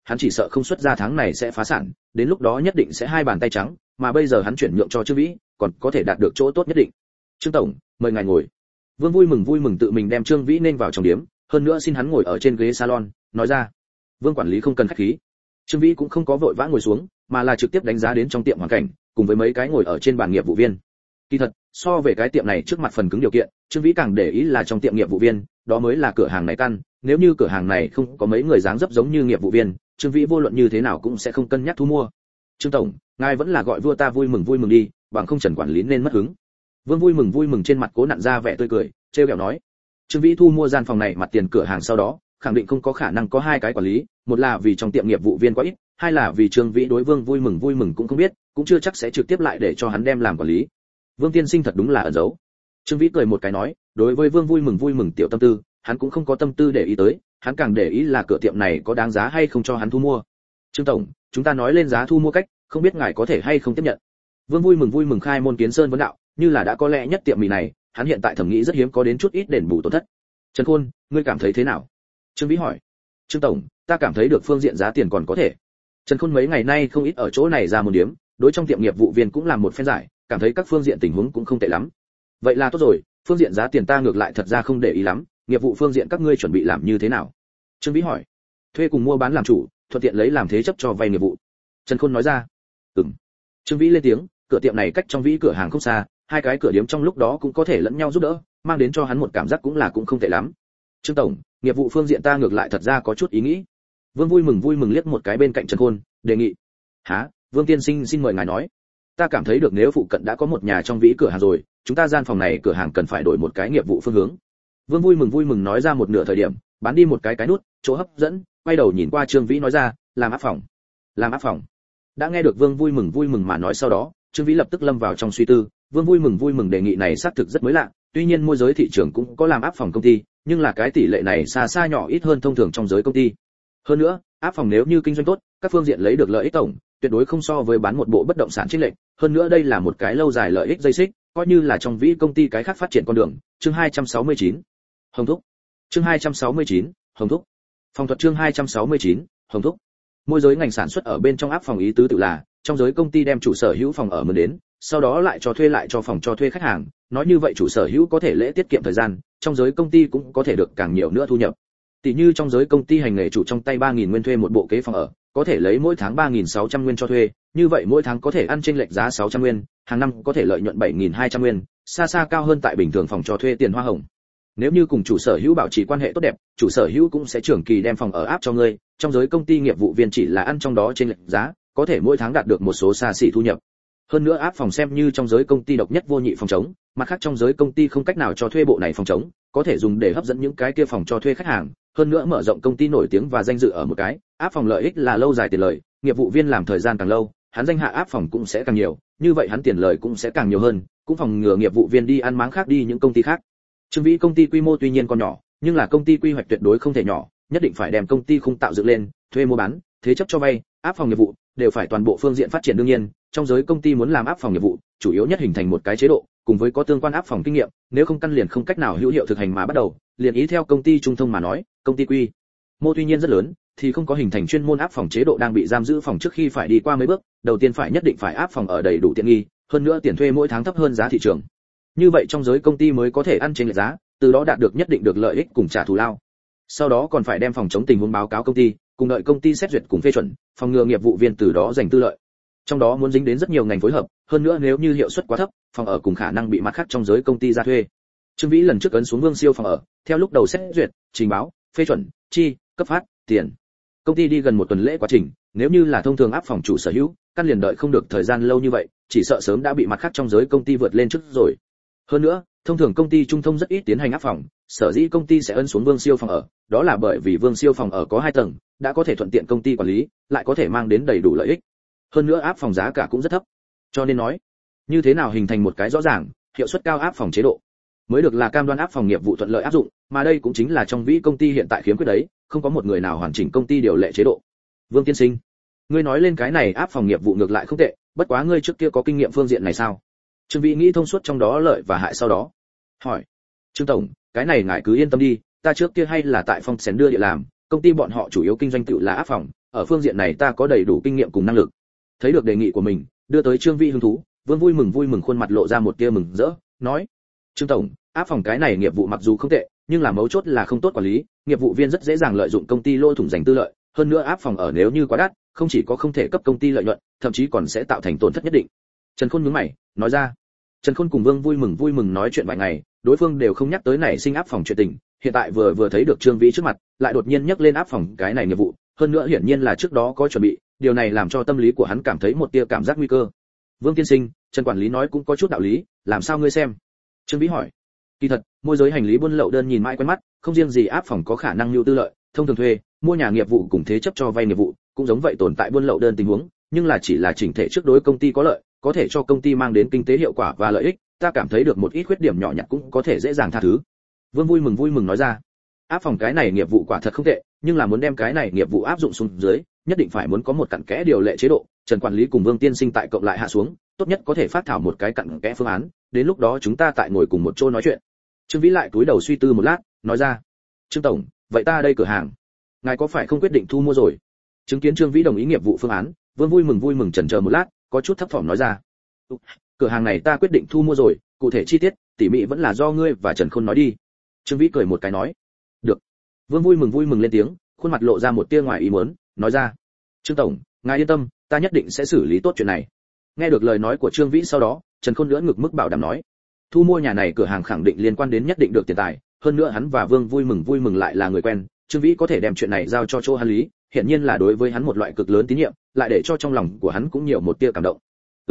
hắn chỉ sợ không xuất ra tháng này sẽ phá sản, đến lúc đó nhất định sẽ hai bàn tay trắng, mà bây giờ hắn chuyển nhượng cho Trương Vĩ, còn có thể đạt được chỗ tốt nhất định. Trương tổng, mời ngài ngồi. Vương vui mừng tự mình đem Trương Vĩ nên vào trong điếm, hơn nữa xin hắn ngồi ở trên ghế salon, nói ra. Vương quản lý không cần khách khí. Trương Vĩ cũng không có vội vã ngồi xuống, mà là trực tiếp đánh giá đến trong tiệm hoàn cảnh, cùng với mấy cái ngồi ở trên bàn nghiệp vụ viên. Kỳ thật, so về cái tiệm này trước mặt phần cứng điều kiện, Trương Vĩ càng để ý là trong tiệm nghiệp vụ viên, đó mới là cửa hàng này căn, nếu như cửa hàng này không có mấy người dáng dấp giống như nghiệp vụ viên, Trương Vĩ vô luận như thế nào cũng sẽ không cân nhắc thu mua. Trương tổng, ngài vẫn là gọi vua ta vui mừng đi, bằng không Trần quản lý nên mất hứng. Vương vui mừng trên mặt cố nặn ra vẻ tươi cười, trêu ghẹo nói. Trương Vĩ thu mua gian phòng này mặt tiền cửa hàng sau đó, khẳng định không có khả năng có hai cái quản lý, một là vì trong tiệm nghiệp vụ viên quá ít, hai là vì Trương Vĩ đối Vương vui mừng cũng không biết, cũng chưa chắc sẽ trực tiếp lại để cho hắn đem làm quản lý. Vương tiên sinh thật đúng là ẩn giấu. Trương Vĩ cười một cái nói, đối với Vương vui mừng tiểu tâm tư, hắn cũng không có tâm tư để ý tới, hắn càng để ý là cửa tiệm này có đáng giá hay không cho hắn thu mua. Trương tổng, chúng ta nói lên giá thu mua cách, không biết ngài có thể hay không tiếp nhận. Vương vui mừng khai môn kiến sơn vấn đạo, như là đã có lẽ nhất tiệm mì này, hắn hiện tại thẩm nghĩ rất hiếm có đến chút ít đền bù tổn thất. Trần Khôn, ngươi cảm thấy thế nào? Trương Vĩ hỏi. Trương tổng, ta cảm thấy được phương diện giá tiền còn có thể. Trần Khôn mấy ngày nay không ít ở chỗ này ra một điểm, đối trong tiệm nghiệp vụ viên cũng làm một phen giải, cảm thấy các phương diện tình huống cũng không tệ lắm. Vậy là tốt rồi, phương diện giá tiền ta ngược lại thật ra không để ý lắm, nghiệp vụ phương diện các ngươi chuẩn bị làm như thế nào? Trương Vĩ hỏi. Thuê cùng mua bán làm chủ, thuận tiện lấy làm thế chấp cho vay nghiệp vụ. Trần Khôn nói ra. Trương Vĩ lên tiếng, cửa tiệm này cách trong Vĩ cửa hàng không xa, hai cái cửa điếm trong lúc đó cũng có thể lẫn nhau giúp đỡ, mang đến cho hắn một cảm giác cũng không tệ lắm. Trương tổng, nghiệp vụ phương diện ta ngược lại thật ra có chút ý nghĩ. Vương vui mừng liếc một cái bên cạnh Trần Khôn, đề nghị. Hả? Vương tiên sinh xin mời ngài nói. Ta cảm thấy được nếu phụ cận đã có một nhà trong Vĩ cửa hàng rồi, chúng ta gian phòng này cửa hàng cần phải đổi một cái nghiệp vụ phương hướng. Vương vui mừng nói ra một nửa thời điểm, bán đi một cái nút, chỗ hấp dẫn, quay đầu nhìn qua Trương Vĩ nói ra, làm áp phòng. Làm áp phòng. Đã nghe được Vương vui mừng mà nói sau đó, Trương Vĩ lập tức lâm vào trong suy tư. Vương vui mừng đề nghị này xác thực rất mới lạ, tuy nhiên môi giới thị trường cũng có làm áp phòng công ty, nhưng là cái tỷ lệ này xa nhỏ ít hơn thông thường trong giới công ty. Hơn nữa, áp phòng nếu như kinh doanh tốt, các phương diện lấy được lợi ích tổng, tuyệt đối không so với bán một bộ bất động sản chênh lệch, hơn nữa đây là một cái lâu dài lợi ích dây xích, coi như là trong Vĩ công ty cái khác phát triển con đường. Chương 269. Hồng thúc. Chương 269. Hồng thúc. Phòng thuật chương 269. Hồng thúc. Môi giới ngành sản xuất ở bên trong áp phòng ý tứ tự là, trong giới công ty đem chủ sở hữu phòng ở mướn đến, sau đó lại cho thuê lại cho phòng cho thuê khách hàng, nói như vậy chủ sở hữu có thể lễ tiết kiệm thời gian, trong giới công ty cũng có thể được càng nhiều nữa thu nhập. Tỷ như trong giới công ty hành nghề chủ trong tay 3.000 nguyên thuê một bộ kế phòng ở, có thể lấy mỗi tháng 3.600 nguyên cho thuê, như vậy mỗi tháng có thể ăn chênh lệch giá 600 nguyên, hàng năm có thể lợi nhuận 7.200 nguyên, xa cao hơn tại bình thường phòng cho thuê tiền hoa hồng. Nếu như cùng chủ sở hữu bảo trì quan hệ tốt đẹp, chủ sở hữu cũng sẽ trưởng kỳ đem phòng ở áp cho ngươi, trong giới công ty nghiệp vụ viên chỉ là ăn trong đó chênh lệch giá, có thể mỗi tháng đạt được một số xa xỉ thu nhập. Hơn nữa áp phòng xem như trong giới công ty độc nhất vô nhị phòng chống, mặt khác trong giới công ty không cách nào cho thuê bộ này phòng chống, có thể dùng để hấp dẫn những cái kia phòng cho thuê khách hàng, hơn nữa mở rộng công ty nổi tiếng và danh dự ở một cái, áp phòng lợi ích là lâu dài tiền lợi, nghiệp vụ viên làm thời gian càng lâu, hắn danh hạ áp phòng cũng sẽ càng nhiều, như vậy hắn tiền lợi cũng sẽ càng nhiều hơn, cũng phòng ngừa nghiệp vụ viên đi ăn máng khác đi những công ty khác. Trương Vĩ công ty quy mô tuy nhiên còn nhỏ, nhưng là công ty quy hoạch tuyệt đối không thể nhỏ, nhất định phải đem công ty khung tạo dựng lên, thuê mua bán, thế chấp cho vay, áp phòng nghiệp vụ đều phải toàn bộ phương diện phát triển. Đương nhiên, trong giới công ty muốn làm áp phòng nghiệp vụ, chủ yếu nhất hình thành một cái chế độ, cùng với có tương quan áp phòng kinh nghiệm, nếu không căn liền không cách nào hữu hiệu thực hành mà bắt đầu, liền ý theo công ty trung thông mà nói, công ty quy mô tuy nhiên rất lớn, thì không có hình thành chuyên môn áp phòng chế độ đang bị giam giữ phòng trước khi phải đi qua mấy bước, đầu tiên phải nhất định phải áp phòng ở đầy đủ tiện nghi, hơn nữa tiền thuê mỗi tháng thấp hơn giá thị trường. Như vậy trong giới công ty mới có thể ăn trên lệch giá, từ đó đạt được nhất định được lợi ích cùng trả thù lao. Sau đó còn phải đem phòng chống tình huống báo cáo công ty, cùng đợi công ty xét duyệt cùng phê chuẩn, phòng ngừa nghiệp vụ viên từ đó giành tư lợi. Trong đó muốn dính đến rất nhiều ngành phối hợp, hơn nữa nếu như hiệu suất quá thấp, phòng ở cùng khả năng bị mặt khác trong giới công ty ra thuê. Trương Vĩ lần trước ấn xuống Vương Siêu phòng ở, theo lúc đầu xét duyệt, trình báo, phê chuẩn, chi, cấp phát, tiền. Công ty đi gần một tuần lễ quá trình, nếu như là thông thường áp phòng chủ sở hữu, căn liền đợi không được thời gian lâu như vậy, chỉ sợ sớm đã bị mặt khác trong giới công ty vượt lên trước rồi. Hơn nữa, thông thường công ty trung thông rất ít tiến hành áp phòng, sở dĩ công ty sẽ ấn xuống Vương Siêu phòng ở, đó là bởi vì Vương Siêu phòng ở có 2 tầng, đã có thể thuận tiện công ty quản lý, lại có thể mang đến đầy đủ lợi ích. Hơn nữa áp phòng giá cả cũng rất thấp. Cho nên nói, như thế nào hình thành một cái rõ ràng, hiệu suất cao áp phòng chế độ, mới được là cam đoan áp phòng nghiệp vụ thuận lợi áp dụng, mà đây cũng chính là trong Vĩ công ty hiện tại khiếm khuyết đấy, không có một người nào hoàn chỉnh công ty điều lệ chế độ. Vương tiên sinh, ngươi nói lên cái này áp phòng nghiệp vụ ngược lại không tệ, bất quá ngươi trước kia có kinh nghiệm phương diện này sao? Trương Vĩ nghĩ thông suốt trong đó lợi và hại sau đó hỏi. Trương tổng, cái này ngài cứ yên tâm đi, ta trước kia hay là tại Phong Xén đưa địa làm, công ty bọn họ chủ yếu kinh doanh tự là áp phòng, ở phương diện này ta có đầy đủ kinh nghiệm cùng năng lực. Thấy được đề nghị của mình đưa tới Trương Vĩ hứng thú, Vương vui mừng khuôn mặt lộ ra một tia mừng rỡ, nói: "Trương tổng, áp phòng cái này nghiệp vụ mặc dù không tệ, nhưng là mấu chốt là không tốt quản lý, nghiệp vụ viên rất dễ dàng lợi dụng công ty lỗ thủng giành tư lợi, hơn nữa áp phòng ở nếu như quá đắt, không chỉ có không thể cấp công ty lợi nhuận, thậm chí còn sẽ tạo thành tổn thất nhất định." Trần Khôn nhướng mày, nói ra. Trần Khôn cùng Vương vui mừng nói chuyện vài ngày, đối phương đều không nhắc tới nảy sinh áp phòng chuyện tình, hiện tại vừa thấy được Trương Vĩ trước mặt, lại đột nhiên nhắc lên áp phòng cái này nghiệp vụ, hơn nữa hiển nhiên là trước đó có chuẩn bị, điều này làm cho tâm lý của hắn cảm thấy một tia cảm giác nguy cơ. Vương tiên sinh, Trần quản lý nói cũng có chút đạo lý, làm sao ngươi xem? Trương Vĩ hỏi. Kỳ thật, môi giới hành lý buôn lậu đơn nhìn mãi quen mắt, không riêng gì áp phòng có khả năng lưu tư lợi, thông thường thuê, mua nhà nghiệp vụ cùng thế chấp cho vay nghiệp vụ, cũng giống vậy tồn tại buôn lậu đơn tình huống, nhưng là chỉ là chỉnh thể trước đối công ty có lợi, có thể cho công ty mang đến kinh tế hiệu quả và lợi ích, ta cảm thấy được một ít khuyết điểm nhỏ nhặt cũng có thể dễ dàng tha thứ. Vương vui mừng nói ra. Áp phòng cái này nghiệp vụ quả thật không tệ, nhưng là muốn đem cái này nghiệp vụ áp dụng xuống dưới, nhất định phải muốn có một cặn kẽ điều lệ chế độ. Trần quản lý cùng Vương tiên sinh tại cộng lại hạ xuống, tốt nhất có thể phát thảo một cái cặn kẽ phương án, đến lúc đó chúng ta tại ngồi cùng một chỗ nói chuyện. Trương Vĩ lại cúi đầu suy tư một lát, nói ra: "Trương tổng, vậy ta đây cửa hàng, ngài có phải không quyết định thu mua rồi?" Chứng kiến Trương Vĩ đồng ý nghiệp vụ phương án, Vương vui mừng chần chờ một lát, có chút thấp thỏm nói ra: "Cửa hàng này ta quyết định thu mua rồi, cụ thể chi tiết, tỉ mỉ vẫn là do ngươi và Trần Khôn nói đi." Trương Vĩ cười một cái nói: "Được." Vương vui mừng lên tiếng, khuôn mặt lộ ra một tia ngoài ý muốn, nói ra: "Trương tổng, ngài yên tâm, ta nhất định sẽ xử lý tốt chuyện này." Nghe được lời nói của Trương Vĩ sau đó, Trần Khôn nữa ngực mức bảo đảm nói: "Thu mua nhà này cửa hàng khẳng định liên quan đến nhất định được tiền tài, hơn nữa hắn và Vương vui mừng lại là người quen, Trương Vĩ có thể đem chuyện này giao cho chỗ hắn lý, hiện nhiên là đối với hắn một loại cực lớn tín nhiệm, lại để cho trong lòng của hắn cũng nhiều một tia cảm động."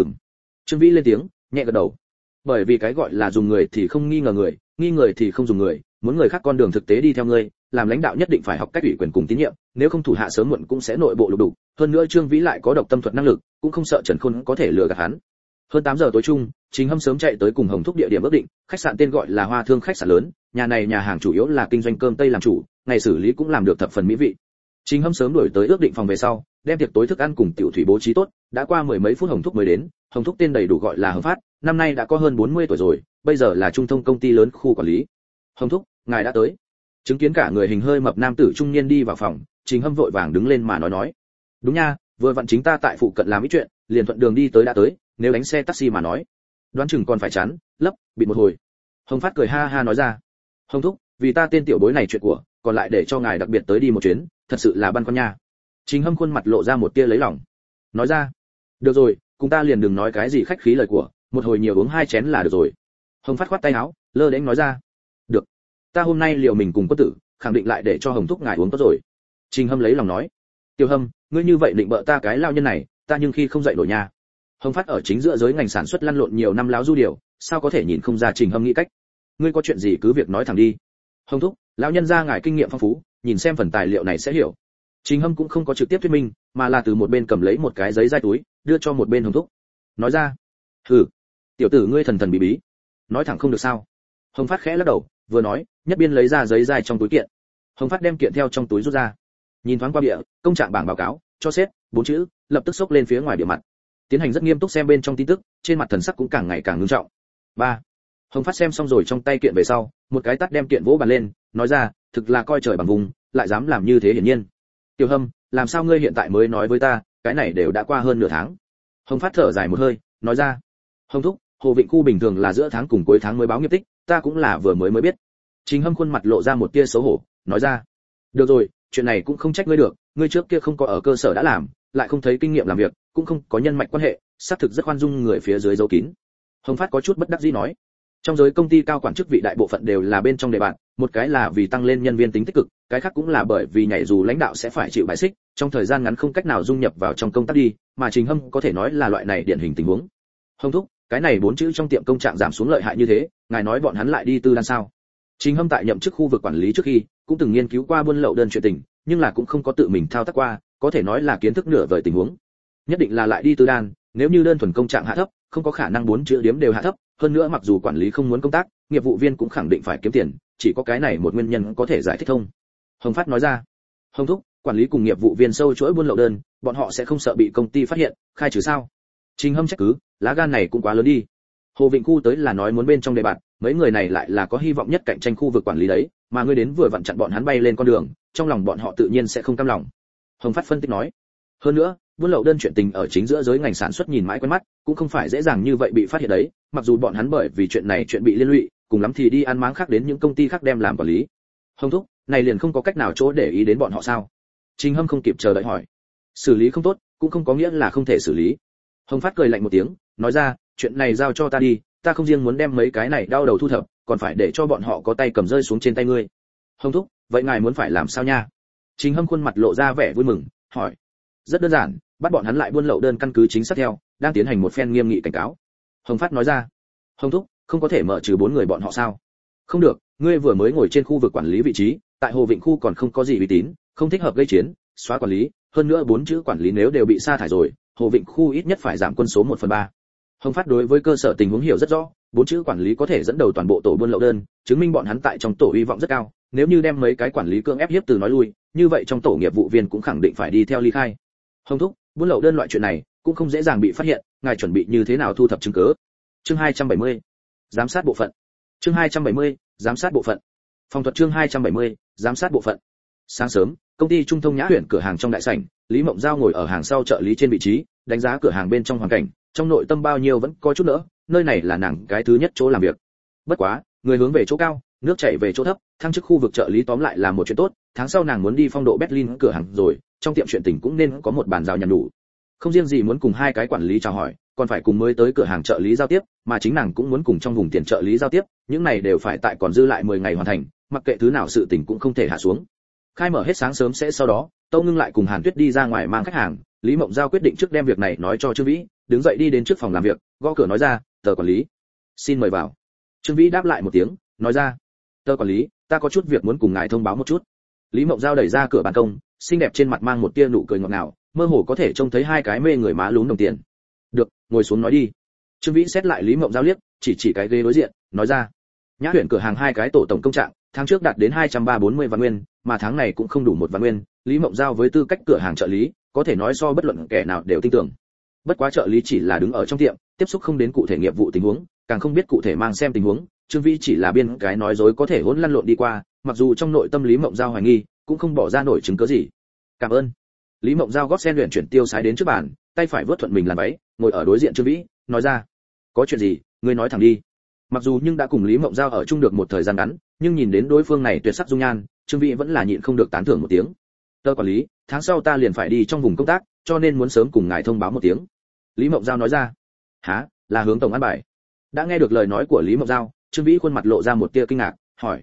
Trương Vĩ lên tiếng, nhẹ gật đầu. Bởi vì cái gọi là dùng người thì không nghi ngờ người, nghi người thì không dùng người, muốn người khác con đường thực tế đi theo ngươi, làm lãnh đạo nhất định phải học cách ủy quyền cùng tín nhiệm, nếu không thủ hạ sớm muộn cũng sẽ nội bộ lục đục, hơn nữa Trương Vĩ lại có độc tâm thuật năng lực, cũng không sợ Trần Khôn có thể lừa gạt hắn. Hơn 8 giờ tối chung, Trình Hâm sớm chạy tới cùng Hồng Thúc địa điểm ước định, khách sạn tên gọi là Hoa Thương khách sạn lớn, nhà này nhà hàng chủ yếu là kinh doanh cơm tây làm chủ, ngày xử lý cũng làm được thập phần mỹ vị. Trình Hâm sớm đuổi tới ước định phòng về sau, đem tiệc tối thức ăn cùng tiểu thủy bố trí tốt, đã qua mười mấy phút Hồng Thúc mới đến. Hồng Thúc tên đầy đủ gọi là Hồng Phát, năm nay đã có hơn 40 tuổi rồi, bây giờ là trung thông công ty lớn khu quản lý. "Hồng Thúc, ngài đã tới." Chứng kiến cả người hình hơi mập nam tử trung niên đi vào phòng, Trình Hâm vội vàng đứng lên mà nói: "Đúng nha, vừa vặn chính ta tại phụ cận làm ít chuyện, liền thuận đường đi tới đã tới, nếu đánh xe taxi mà nói, đoán chừng còn phải chán lấp bị một hồi." Hồng Phát cười ha ha nói ra: "Hồng Thúc, vì ta tên tiểu bối này chuyện của, còn lại để cho ngài đặc biệt tới đi một chuyến, thật sự là băn khoăn nha." Trình Hâm khuôn mặt lộ ra một tia lấy lòng, nói ra: "Được rồi, cùng ta liền đừng nói cái gì khách khí lời của, một hồi nhiều uống 2 chén là được rồi." Hồng Phát khoát tay áo, lơ đễnh nói ra: "Được, ta hôm nay liều mình cùng quân tử, khẳng định lại để cho Hồng Thúc ngài uống tốt rồi." Trình Hâm lấy lòng nói: "Tiểu Hâm, ngươi như vậy định bợ ta cái lao nhân này, ta nhưng khi không dậy nổi nha." Hồng Phát ở chính giữa giới ngành sản xuất lăn lộn nhiều năm láo du điều, sao có thể nhìn không ra Trình Hâm nghĩ cách. "Ngươi có chuyện gì cứ việc nói thẳng đi." "Hồng Thúc, lão nhân gia ngài kinh nghiệm phong phú, nhìn xem phần tài liệu này sẽ hiểu." Trình Hâm cũng không có trực tiếp thuyết minh, mà là từ một bên cầm lấy một cái giấy dai túi, đưa cho một bên Hồng Thúc. Nói ra: "Hừ, tiểu tử ngươi thần thần bí bí, nói thẳng không được sao?" Hồng Phát khẽ lắc đầu, vừa nói, nhất biên lấy ra giấy dai trong túi kiện. Hồng Phát đem kiện theo trong túi rút ra, nhìn thoáng qua bìa, công trạng bảng báo cáo, cho sếp, 4 chữ, lập tức xốc lên phía ngoài bìa mặt. Tiến hành rất nghiêm túc xem bên trong tin tức, trên mặt thần sắc cũng càng ngày càng nghiêm trọng. 3. Hồng Phát xem xong rồi trong tay kiện về sau, một cái tát đem kiện vỗ bàn lên, nói ra: "Thực là coi trời bằng vùng, lại dám làm như thế hiển nhiên. Tiểu Hâm, làm sao ngươi hiện tại mới nói với ta, cái này đều đã qua hơn nửa tháng." Hồng Phát thở dài một hơi, nói ra: "Hồng Thúc, Hồ Vịnh khu bình thường là giữa tháng cùng cuối tháng mới báo nghiệp tích, ta cũng là vừa mới biết." Trình Hâm khuôn mặt lộ ra một tia xấu hổ, nói ra: "Được rồi, chuyện này cũng không trách ngươi được, ngươi trước kia không có ở cơ sở đã làm, lại không thấy kinh nghiệm làm việc, cũng không có nhân mạch quan hệ, xác thực rất khoan dung người phía dưới giấu kín." Hồng Phát có chút bất đắc dĩ nói: "Trong giới công ty cao quản chức vị đại bộ phận đều là bên trong đề bạn, một cái là vì tăng lên nhân viên tính tích cực, cái khác cũng là bởi vì nhảy dù lãnh đạo sẽ phải chịu bài xích, trong thời gian ngắn không cách nào dung nhập vào trong công tác đi, mà Trình Hâm có thể nói là loại này điển hình tình huống." "Hồng Thúc, cái này 4 chữ trong tiệm công trạng giảm xuống lợi hại như thế, ngài nói bọn hắn lại đi tư đan sao?" Trình Hâm tại nhậm chức khu vực quản lý trước khi, cũng từng nghiên cứu qua buôn lậu đơn chuyện tình, nhưng là cũng không có tự mình thao tác qua, có thể nói là kiến thức nửa vời tình huống. Nhất định là lại đi tư đan, nếu như đơn thuần công trạng hạ thấp, không có khả năng 4 chữ điếm đều hạ thấp, hơn nữa mặc dù quản lý không muốn công tác, nghiệp vụ viên cũng khẳng định phải kiếm tiền, chỉ có cái này một nguyên nhân có thể giải thích thông. Hồng Phát nói ra: "Hồng Thúc, quản lý cùng nghiệp vụ viên sâu chuỗi buôn lậu đơn, bọn họ sẽ không sợ bị công ty phát hiện, khai trừ sao?" Trình Hâm trách cứ: "Lá gan này cũng quá lớn đi. Hồ Vịnh khu tới là nói muốn bên trong đề bạt, mấy người này lại là có hy vọng nhất cạnh tranh khu vực quản lý đấy, mà ngươi đến vừa vặn chặn bọn hắn bay lên con đường, trong lòng bọn họ tự nhiên sẽ không cam lòng." Hồng Phát phân tích nói. Hơn nữa, buôn lậu đơn chuyện tình ở chính giữa giới ngành sản xuất nhìn mãi quen mắt, cũng không phải dễ dàng như vậy bị phát hiện đấy, mặc dù bọn hắn bởi vì chuyện này chuyện bị liên lụy, cùng lắm thì đi ăn máng khác đến những công ty khác đem làm quản lý. Hồng thúc, này liền không có cách nào chỗ để ý đến bọn họ sao? Trình Hâm không kịp chờ đợi hỏi. Xử lý không tốt, cũng không có nghĩa là không thể xử lý. Hồng Phát cười lạnh một tiếng, nói ra, chuyện này giao cho ta đi, ta không riêng muốn đem mấy cái này đau đầu thu thập, còn phải để cho bọn họ có tay cầm rơi xuống trên tay ngươi. Hồng thúc, vậy ngài muốn phải làm sao nha? Trình Hâm khuôn mặt lộ ra vẻ vui mừng, hỏi. Rất đơn giản, bắt bọn hắn lại buôn lậu đơn căn cứ chính xác theo, đang tiến hành một phen nghiêm nghị cảnh cáo. Hồng Phát nói ra. Hồng thúc, không có thể mở trừ 4 người bọn họ sao? Không được, ngươi vừa mới ngồi trên khu vực quản lý vị trí, tại Hồ Vịnh khu còn không có gì uy tín, không thích hợp gây chiến, xóa quản lý, hơn nữa 4 chữ quản lý nếu đều bị sa thải rồi, Hồ Vịnh khu ít nhất phải giảm quân số 1/3. Hồng Phát đối với cơ sở tình huống hiểu rất rõ, 4 chữ quản lý có thể dẫn đầu toàn bộ tổ buôn lậu đơn, chứng minh bọn hắn tại trong tổ hy vọng rất cao, nếu như đem mấy cái quản lý cưỡng ép hiếp từ nói lui, như vậy trong tổ nghiệp vụ viên cũng khẳng định phải đi theo ly khai. Hồng thúc, buôn lậu đơn loại chuyện này cũng không dễ dàng bị phát hiện, ngài chuẩn bị như thế nào thu thập chứng cứ? Chương 270. Giám sát bộ phận. Chương 270. Giám sát bộ phận. Phòng thuật chương 270. Giám sát bộ phận. Sáng sớm, công ty Trung Thông Nhã Huyền cửa hàng trong đại sảnh, Lý Mộng Giao ngồi ở hàng sau trợ lý trên vị trí, đánh giá cửa hàng bên trong hoàn cảnh, trong nội tâm bao nhiêu vẫn có chút nữa, nơi này là nàng cái thứ nhất chỗ làm việc. Bất quá, người hướng về chỗ cao, nước chảy về chỗ thấp, thăng chức khu vực trợ lý tóm lại là một chuyện tốt, tháng sau nàng muốn đi phong độ Berlin cửa hàng rồi, trong tiệm chuyện tình cũng nên có một bàn giao nhàn đủ. Không riêng gì muốn cùng hai cái quản lý chào hỏi, còn phải cùng mới tới cửa hàng trợ lý giao tiếp, mà chính nàng cũng muốn cùng trong vùng tiền trợ lý giao tiếp, những này đều phải tại còn dư lại 10 ngày hoàn thành, mặc kệ thứ nào sự tình cũng không thể hạ xuống. Khai mở hết sáng sớm sẽ sau đó, Tâu Ngưng lại cùng Hàn Tuyết đi ra ngoài mang khách hàng, Lý Mộng Giao quyết định trước đem việc này nói cho Trương Vĩ, đứng dậy đi đến trước phòng làm việc, gõ cửa nói ra, "Tờ quản lý, xin mời vào." Trương Vĩ đáp lại một tiếng, nói ra, "Tờ quản lý, ta có chút việc muốn cùng ngài thông báo một chút." Lý Mộng Giao đẩy ra cửa ban công, xinh đẹp trên mặt mang một tia nụ cười ngọt ngào, mơ hồ có thể trông thấy hai cái mê người má lúm đồng tiền. "Được, ngồi xuống nói đi." Trương Vĩ xét lại Lý Mộng Giao liếc, chỉ cái ghế đối diện, nói ra, "Nhã Huyền cửa hàng hai cái tổ tổng công trạng, tháng trước đạt đến 240 vạn nguyên, mà tháng này cũng không đủ 1 vạn nguyên, Lý Mộng Giao với tư cách cửa hàng trợ lý, có thể nói so bất luận kẻ nào đều tin tưởng. Bất quá trợ lý chỉ là đứng ở trong tiệm, tiếp xúc không đến cụ thể nghiệp vụ tình huống, càng không biết cụ thể mang xem tình huống, Trương Vĩ chỉ là biên cái nói dối có thể hỗn lăn lộn đi qua, mặc dù trong nội tâm Lý Mộng Giao hoài nghi, cũng không bỏ ra nổi chứng cứ gì. "Cảm ơn." Lý Mộng Giao gót sen luyện chuyển tiêu sái đến trước bàn, tay phải vớt thuận mình làn váy, ngồi ở đối diện Trương Vĩ, nói ra, "Có chuyện gì, ngươi nói thẳng đi." Mặc dù nhưng đã cùng Lý Mộng Giao ở chung được một thời gian ngắn, nhưng nhìn đến đối phương này tuyệt sắc dung nhan, Trương Vĩ vẫn là nhịn không được tán thưởng một tiếng. "Tờ quản lý, tháng sau ta liền phải đi trong vùng công tác, cho nên muốn sớm cùng ngài thông báo một tiếng." Lý Mộng Giao nói ra. "Hả, là hướng tổng an bài?" Đã nghe được lời nói của Lý Mộng Giao, Trương Vĩ khuôn mặt lộ ra một tia kinh ngạc, hỏi,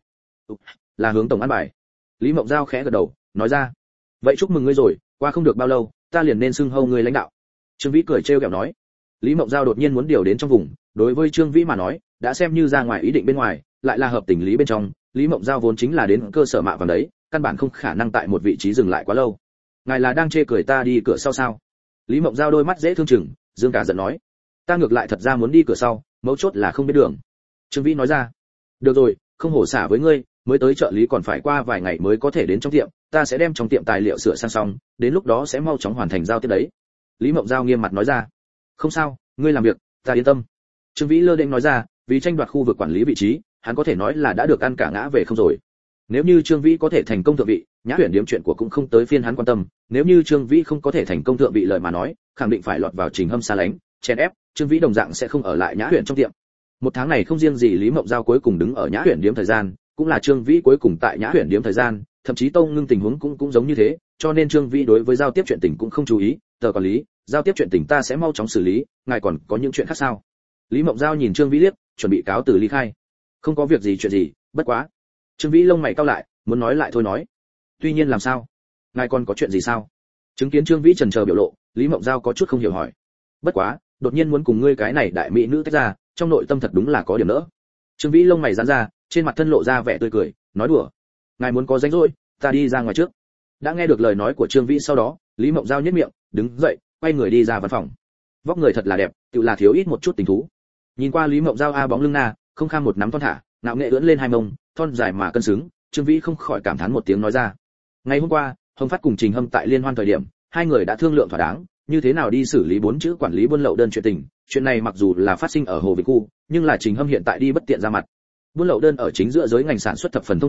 "Là hướng tổng an bài?" Lý Mộng Giao khẽ gật đầu, nói ra, "Vậy chúc mừng ngươi rồi, qua không được bao lâu, ta liền nên xưng hô ngươi lãnh đạo." Trương Vĩ cười trêu ghẹo nói. Lý Mộng Giao đột nhiên muốn điều đến trong vùng, đối với Trương Vĩ mà nói, đã xem như ra ngoài ý định bên ngoài, lại là hợp tình lý bên trong, Lý Mộng Giao vốn chính là đến cơ sở mạ vàng đấy, căn bản không khả năng tại một vị trí dừng lại quá lâu. "Ngài là đang chê cười ta đi cửa sau sao?" Lý Mộng Giao đôi mắt dễ thương chừng, dương cả giận nói, "Ta ngược lại thật ra muốn đi cửa sau, mấu chốt là không biết đường." Trương Vĩ nói ra, "Được rồi, không hổ xả với ngươi, mới tới trợ lý còn phải qua vài ngày mới có thể đến trong tiệm, ta sẽ đem trong tiệm tài liệu sửa sang xong, đến lúc đó sẽ mau chóng hoàn thành giao tiếp đấy." Lý Mộng Giao nghiêm mặt nói ra, "Không sao, ngươi làm việc, ta yên tâm." Trương Vĩ lơ đễnh nói ra, vì tranh đoạt khu vực quản lý vị trí, hắn có thể nói là đã được ăn cả ngã về không rồi. Nếu như Trương Vĩ có thể thành công thượng vị, Nhã Huyền điểm chuyện của cũng không tới phiên hắn quan tâm, nếu như Trương Vĩ không có thể thành công thượng vị lời mà nói, khẳng định phải lọt vào Trình Hâm xa lánh, chèn ép, Trương Vĩ đồng dạng sẽ không ở lại Nhã Huyền trong tiệm. Một tháng này không riêng gì Lý Mộng Giao cuối cùng đứng ở Nhã Huyền điểm thời gian, cũng là Trương Vĩ cuối cùng tại Nhã Huyền điểm thời gian, thậm chí Tâu Ngưng tình huống cũng giống như thế, cho nên Trương Vĩ đối với giao tiếp chuyện tình cũng không chú ý, "Tờ quản lý, giao tiếp chuyện tình ta sẽ mau chóng xử lý, ngài còn có những chuyện khác sao?" Lý Mộng Giao nhìn Trương Vĩ liếc, chuẩn bị cáo từ ly khai. "Không có việc gì chuyện gì, bất quá." Trương Vĩ lông mày cau lại, muốn nói lại thôi nói. "Tuy nhiên làm sao? Ngài còn có chuyện gì sao?" Chứng kiến Trương Vĩ chần chờ biểu lộ, Lý Mộng Giao có chút không hiểu hỏi. "Bất quá, đột nhiên muốn cùng ngươi cái này đại mỹ nữ tách ra, trong nội tâm thật đúng là có điểm nữa." Trương Vĩ lông mày giãn ra, trên mặt thân lộ ra vẻ tươi cười, nói đùa, "Ngài muốn có rảnh rỗi, ta đi ra ngoài trước." Đã nghe được lời nói của Trương Vĩ sau đó, Lý Mộng Giao nhếch miệng, đứng dậy, quay người đi ra văn phòng. Vóc người thật là đẹp, tự là thiếu ít một chút tình thú. Nhìn qua Lý Mộng Giao a bóng lưng na, không kham một nắm thon thả, ngạo nghệ ưỡn lên hai mông, thon dài mà cân xứng, Trương Vĩ không khỏi cảm thán một tiếng nói ra. Ngày hôm qua, Hồng Phát cùng Trình Hâm tại liên hoan thời điểm, hai người đã thương lượng thỏa đáng, như thế nào đi xử lý 4 chữ quản lý buôn lậu đơn chuyện tình. Chuyện này mặc dù là phát sinh ở Hồ Vịnh khu, nhưng là Trình Hâm hiện tại đi bất tiện ra mặt. Buôn lậu đơn ở chính giữa giới ngành sản xuất thập phần thông thường,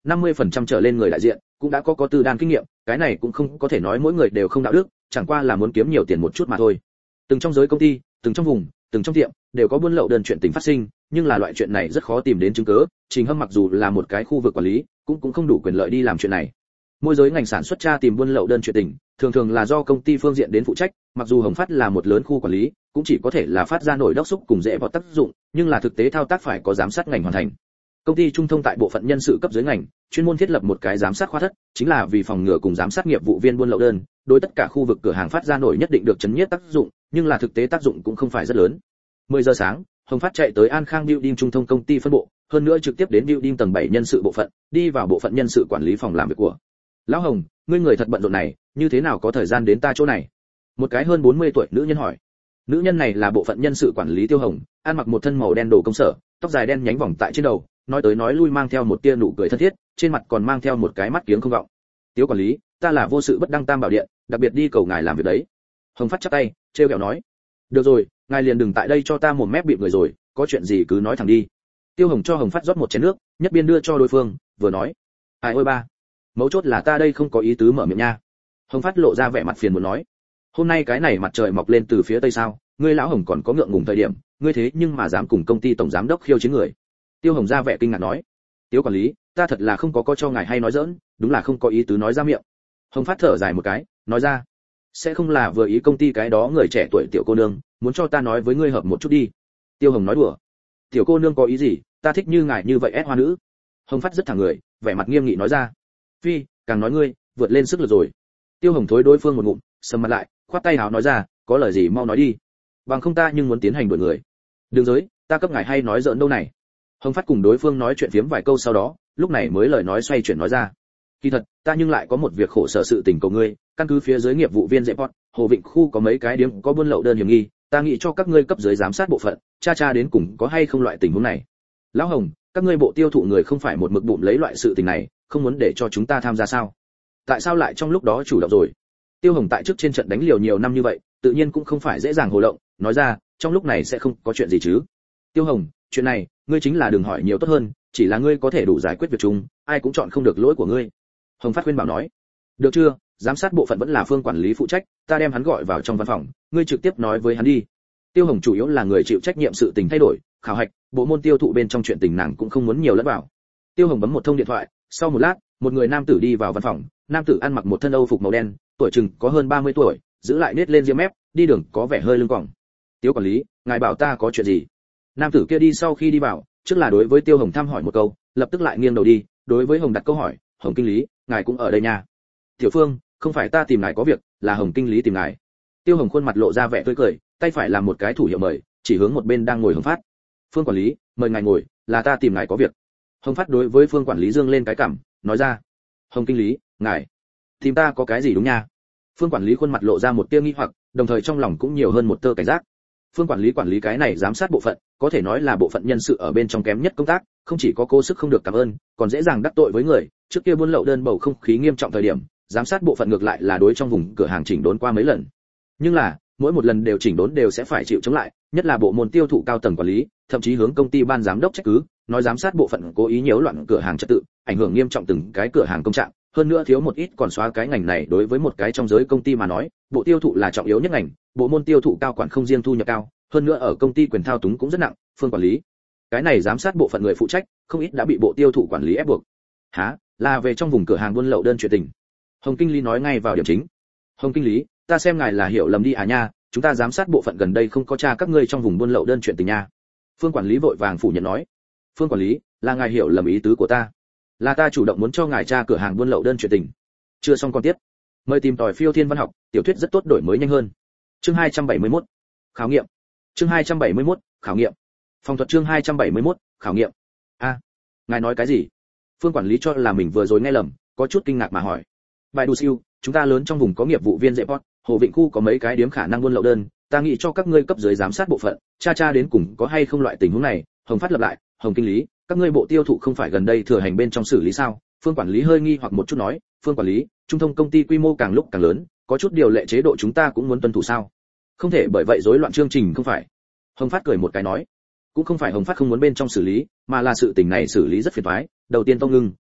50% trở lên người đại diện cũng đã có tư đan kinh nghiệm, cái này cũng không có thể nói mỗi người đều không đạo đức, chẳng qua là muốn kiếm nhiều tiền một chút mà thôi. Từng trong giới công ty, từng trong vùng, từng trong tiệm đều có buôn lậu đơn chuyện tình phát sinh, nhưng là loại chuyện này rất khó tìm đến chứng cứ. Trình Hâm mặc dù là một cái khu vực quản lý, cũng không đủ quyền lợi đi làm chuyện này. Môi giới ngành sản xuất tra tìm buôn lậu đơn chuyện tình, thường là do công ty phương diện đến phụ trách, mặc dù Hồng Phát là một lớn khu quản lý, cũng chỉ có thể là phát ra nổi đốc xúc cùng dễ vào tác dụng, nhưng là thực tế thao tác phải có giám sát ngành hoàn thành. Công ty Trung Thông tại bộ phận nhân sự cấp dưới ngành, chuyên môn thiết lập một cái giám sát khoa thất, chính là vì phòng ngừa cùng giám sát nghiệp vụ viên buôn lậu đơn, đối tất cả khu vực cửa hàng phát ra nổi nhất định được chấn nhiếp tác dụng, nhưng là thực tế tác dụng cũng không phải rất lớn. 10 giờ sáng, Hồng Phát chạy tới An Khang Building Trung Thông công ty phân bộ, hơn nữa trực tiếp đến Building tầng 7 nhân sự bộ phận, đi vào bộ phận nhân sự quản lý phòng làm việc của. Lão Hồng, ngươi người thật bận rộn này, như thế nào có thời gian đến ta chỗ này? Một cái hơn 40 tuổi nữ nhân hỏi. Nữ nhân này là bộ phận nhân sự quản lý Tiêu Hồng, ăn mặc một thân màu đen đồ công sở, tóc dài đen nhánh vòng tại trên đầu, nói tới nói lui mang theo một tia nụ cười thân thiết, trên mặt còn mang theo một cái mắt kiếng không vọng. Tiêu quản lý, ta là vô sự bất đăng tam bảo điện, đặc biệt đi cầu ngài làm việc đấy. Hồng Phát chắp tay, trêu ghẹo nói. Được rồi, ngài liền đừng tại đây cho ta mồm mép bịm người rồi, có chuyện gì cứ nói thẳng đi. Tiêu Hồng cho Hồng Phát rót một chén nước, nhất biên đưa cho đối phương, vừa nói. Ai ôi ba, mấu chốt là ta đây không có ý tứ mở miệng nha. Hồng Phát lộ ra vẻ mặt phiền muốn nói. Hôm nay cái này mặt trời mọc lên từ phía tây sao, ngươi lão Hồng còn có ngượng ngùng thời điểm, ngươi thế nhưng mà dám cùng công ty tổng giám đốc khiêu chiến người. Tiêu Hồng ra vẻ kinh ngạc nói. Tiêu quản lý, ta thật là không có cho ngài hay nói giỡn, đúng là không có ý tứ nói ra miệng. Hồng Phát thở dài một cái, nói ra. Sẽ không là vừa ý công ty cái đó người trẻ tuổi tiểu cô nương, muốn cho ta nói với ngươi hợp một chút đi. Tiêu Hồng nói đùa. Tiểu cô nương có ý gì, ta thích như ngài như vậy ép hoa nữ. Hồng Phát rất thẳng người, vẻ mặt nghiêm nghị nói ra. Phi, càng nói ngươi, vượt lên sức lực rồi. Tiêu Hồng thối đối phương một ngụm, sầm mặt lại, khoát tay háo nói ra, có lời gì mau nói đi. Bằng không ta nhưng muốn tiến hành đuổi người. Đừng giới, ta cấp ngài hay nói giỡn đâu này. Hồng Phát cùng đối phương nói chuyện phiếm vài câu sau đó, lúc này mới lời nói xoay chuyển nói ra. Kỳ thật, ta nhưng lại có một việc khổ sở sự tình cầu ngươi, căn cứ phía dưới nghiệp vụ viên dễ pot, Hồ Vịnh khu có mấy cái điếm có buôn lậu đơn hiểm nghi, ta nghĩ cho các ngươi cấp dưới giám sát bộ phận, tra đến cùng có hay không loại tình huống này. Lão Hồng, các ngươi bộ tiêu thụ người không phải một mực bụng lấy loại sự tình này, không muốn để cho chúng ta tham gia sao? Tại sao lại trong lúc đó chủ động rồi? Tiêu Hồng tại trước trên trận đánh liều nhiều năm như vậy, tự nhiên cũng không phải dễ dàng hồ động, nói ra, trong lúc này sẽ không có chuyện gì chứ? Tiêu Hồng, chuyện này, ngươi chính là đừng hỏi nhiều tốt hơn, chỉ là ngươi có thể đủ giải quyết việc chung, ai cũng chọn không được lỗi của ngươi. Hồng Phát khuyên bảo nói. Được chưa, giám sát bộ phận vẫn là Phương quản lý phụ trách, ta đem hắn gọi vào trong văn phòng, ngươi trực tiếp nói với hắn đi. Tiêu Hồng chủ yếu là người chịu trách nhiệm sự tình thay đổi, khảo hạch, bộ môn tiêu thụ bên trong chuyện tình nàng cũng không muốn nhiều lẫn vào. Tiêu Hồng bấm một thông điện thoại, sau một lát, một người nam tử đi vào văn phòng, nam tử ăn mặc một thân Âu phục màu đen, tuổi chừng có hơn 30 tuổi, giữ lại nết lên ria mép, đi đường có vẻ hơi lưng còng. Tiêu quản lý, ngài bảo ta có chuyện gì? Nam tử kia đi sau khi đi vào, trước là đối với Tiêu Hồng thăm hỏi một câu, lập tức lại nghiêng đầu đi, đối với Hồng đặt câu hỏi, Hồng kinh lý, ngài cũng ở đây nha. Tiểu Phương, không phải ta tìm ngài có việc, là Hồng kinh lý tìm ngài. Tiêu Hồng khuôn mặt lộ ra vẻ tươi cười, tay phải làm một cái thủ hiệu mời, chỉ hướng một bên đang ngồi Hồng Phát. Phương quản lý, mời ngài ngồi, là ta tìm ngài có việc. Hồng Phát đối với Phương quản lý dương lên cái cằm, nói ra. Hồng kinh lý, ngài tìm ta có cái gì đúng nha? Phương quản lý khuôn mặt lộ ra một tia nghi hoặc, đồng thời trong lòng cũng nhiều hơn một tơ cảnh giác. Phương quản lý cái này giám sát bộ phận, có thể nói là bộ phận nhân sự ở bên trong kém nhất công tác, không chỉ có cố sức không được cảm ơn, còn dễ dàng đắc tội với người. Trước kia buôn lậu đơn bầu không khí nghiêm trọng thời điểm, giám sát bộ phận ngược lại là đối trong vùng cửa hàng chỉnh đốn qua mấy lần. Nhưng là, mỗi một lần đều chỉnh đốn đều sẽ phải chịu chống lại, nhất là bộ môn tiêu thụ cao tầng quản lý, thậm chí hướng công ty ban giám đốc trách cứ, nói giám sát bộ phận cố ý nhiễu loạn cửa hàng trật tự, ảnh hưởng nghiêm trọng từng cái cửa hàng công trạng, hơn nữa thiếu một ít còn xóa cái ngành này. Đối với một cái trong giới công ty mà nói, bộ tiêu thụ là trọng yếu nhất ngành, bộ môn tiêu thụ cao quản không riêng thu nhập cao, hơn nữa ở công ty quyền thao túng cũng rất nặng. Phương quản lý, cái này giám sát bộ phận người phụ trách, không ít đã bị bộ tiêu thụ quản lý ép buộc. Hả? Là về trong vùng cửa hàng buôn lậu đơn chuyện tình. Hồng kinh lý nói ngay vào điểm chính. Hồng kinh lý, ta xem ngài là hiểu lầm đi à nha, chúng ta giám sát bộ phận gần đây không có tra các ngươi trong vùng buôn lậu đơn chuyện tình nha. Phương quản lý vội vàng phủ nhận nói. Phương quản lý, là ngài hiểu lầm ý tứ của ta, là ta chủ động muốn cho ngài tra cửa hàng buôn lậu đơn chuyện tình. Chưa xong còn tiếp. Mời tìm tòi phiêu thiên văn học, tiểu thuyết rất tốt, đổi mới nhanh hơn. Chương 271. Khảo nghiệm. Chương 271. Khảo nghiệm. Phòng thuật chương 271. Khảo nghiệm. A, ngài nói cái gì? Phương quản lý cho là mình vừa rồi nghe lầm, có chút kinh ngạc mà hỏi. Bài đù siêu, chúng ta lớn trong vùng có nghiệp vụ viên dễ pot, Hồ Vịnh khu có mấy cái điếm khả năng buôn lậu đơn, ta nghĩ cho các ngươi cấp dưới giám sát bộ phận, tra đến cùng có hay không loại tình huống này. Hồng Phát lập lại, Hồng kinh lý, các ngươi bộ tiêu thụ không phải gần đây thừa hành bên trong xử lý sao? Phương quản lý hơi nghi hoặc một chút nói, Phương quản lý, Trung Thông công ty quy mô càng lúc càng lớn, có chút điều lệ chế độ chúng ta cũng muốn tuân thủ sao? Không thể bởi vậy rối loạn chương trình không phải? Hồng Phát cười một cái nói, cũng không phải Hồng Phát không muốn bên trong xử lý, mà là sự tình này xử lý rất phiền toái. Đầu tiên Tông Ngưng,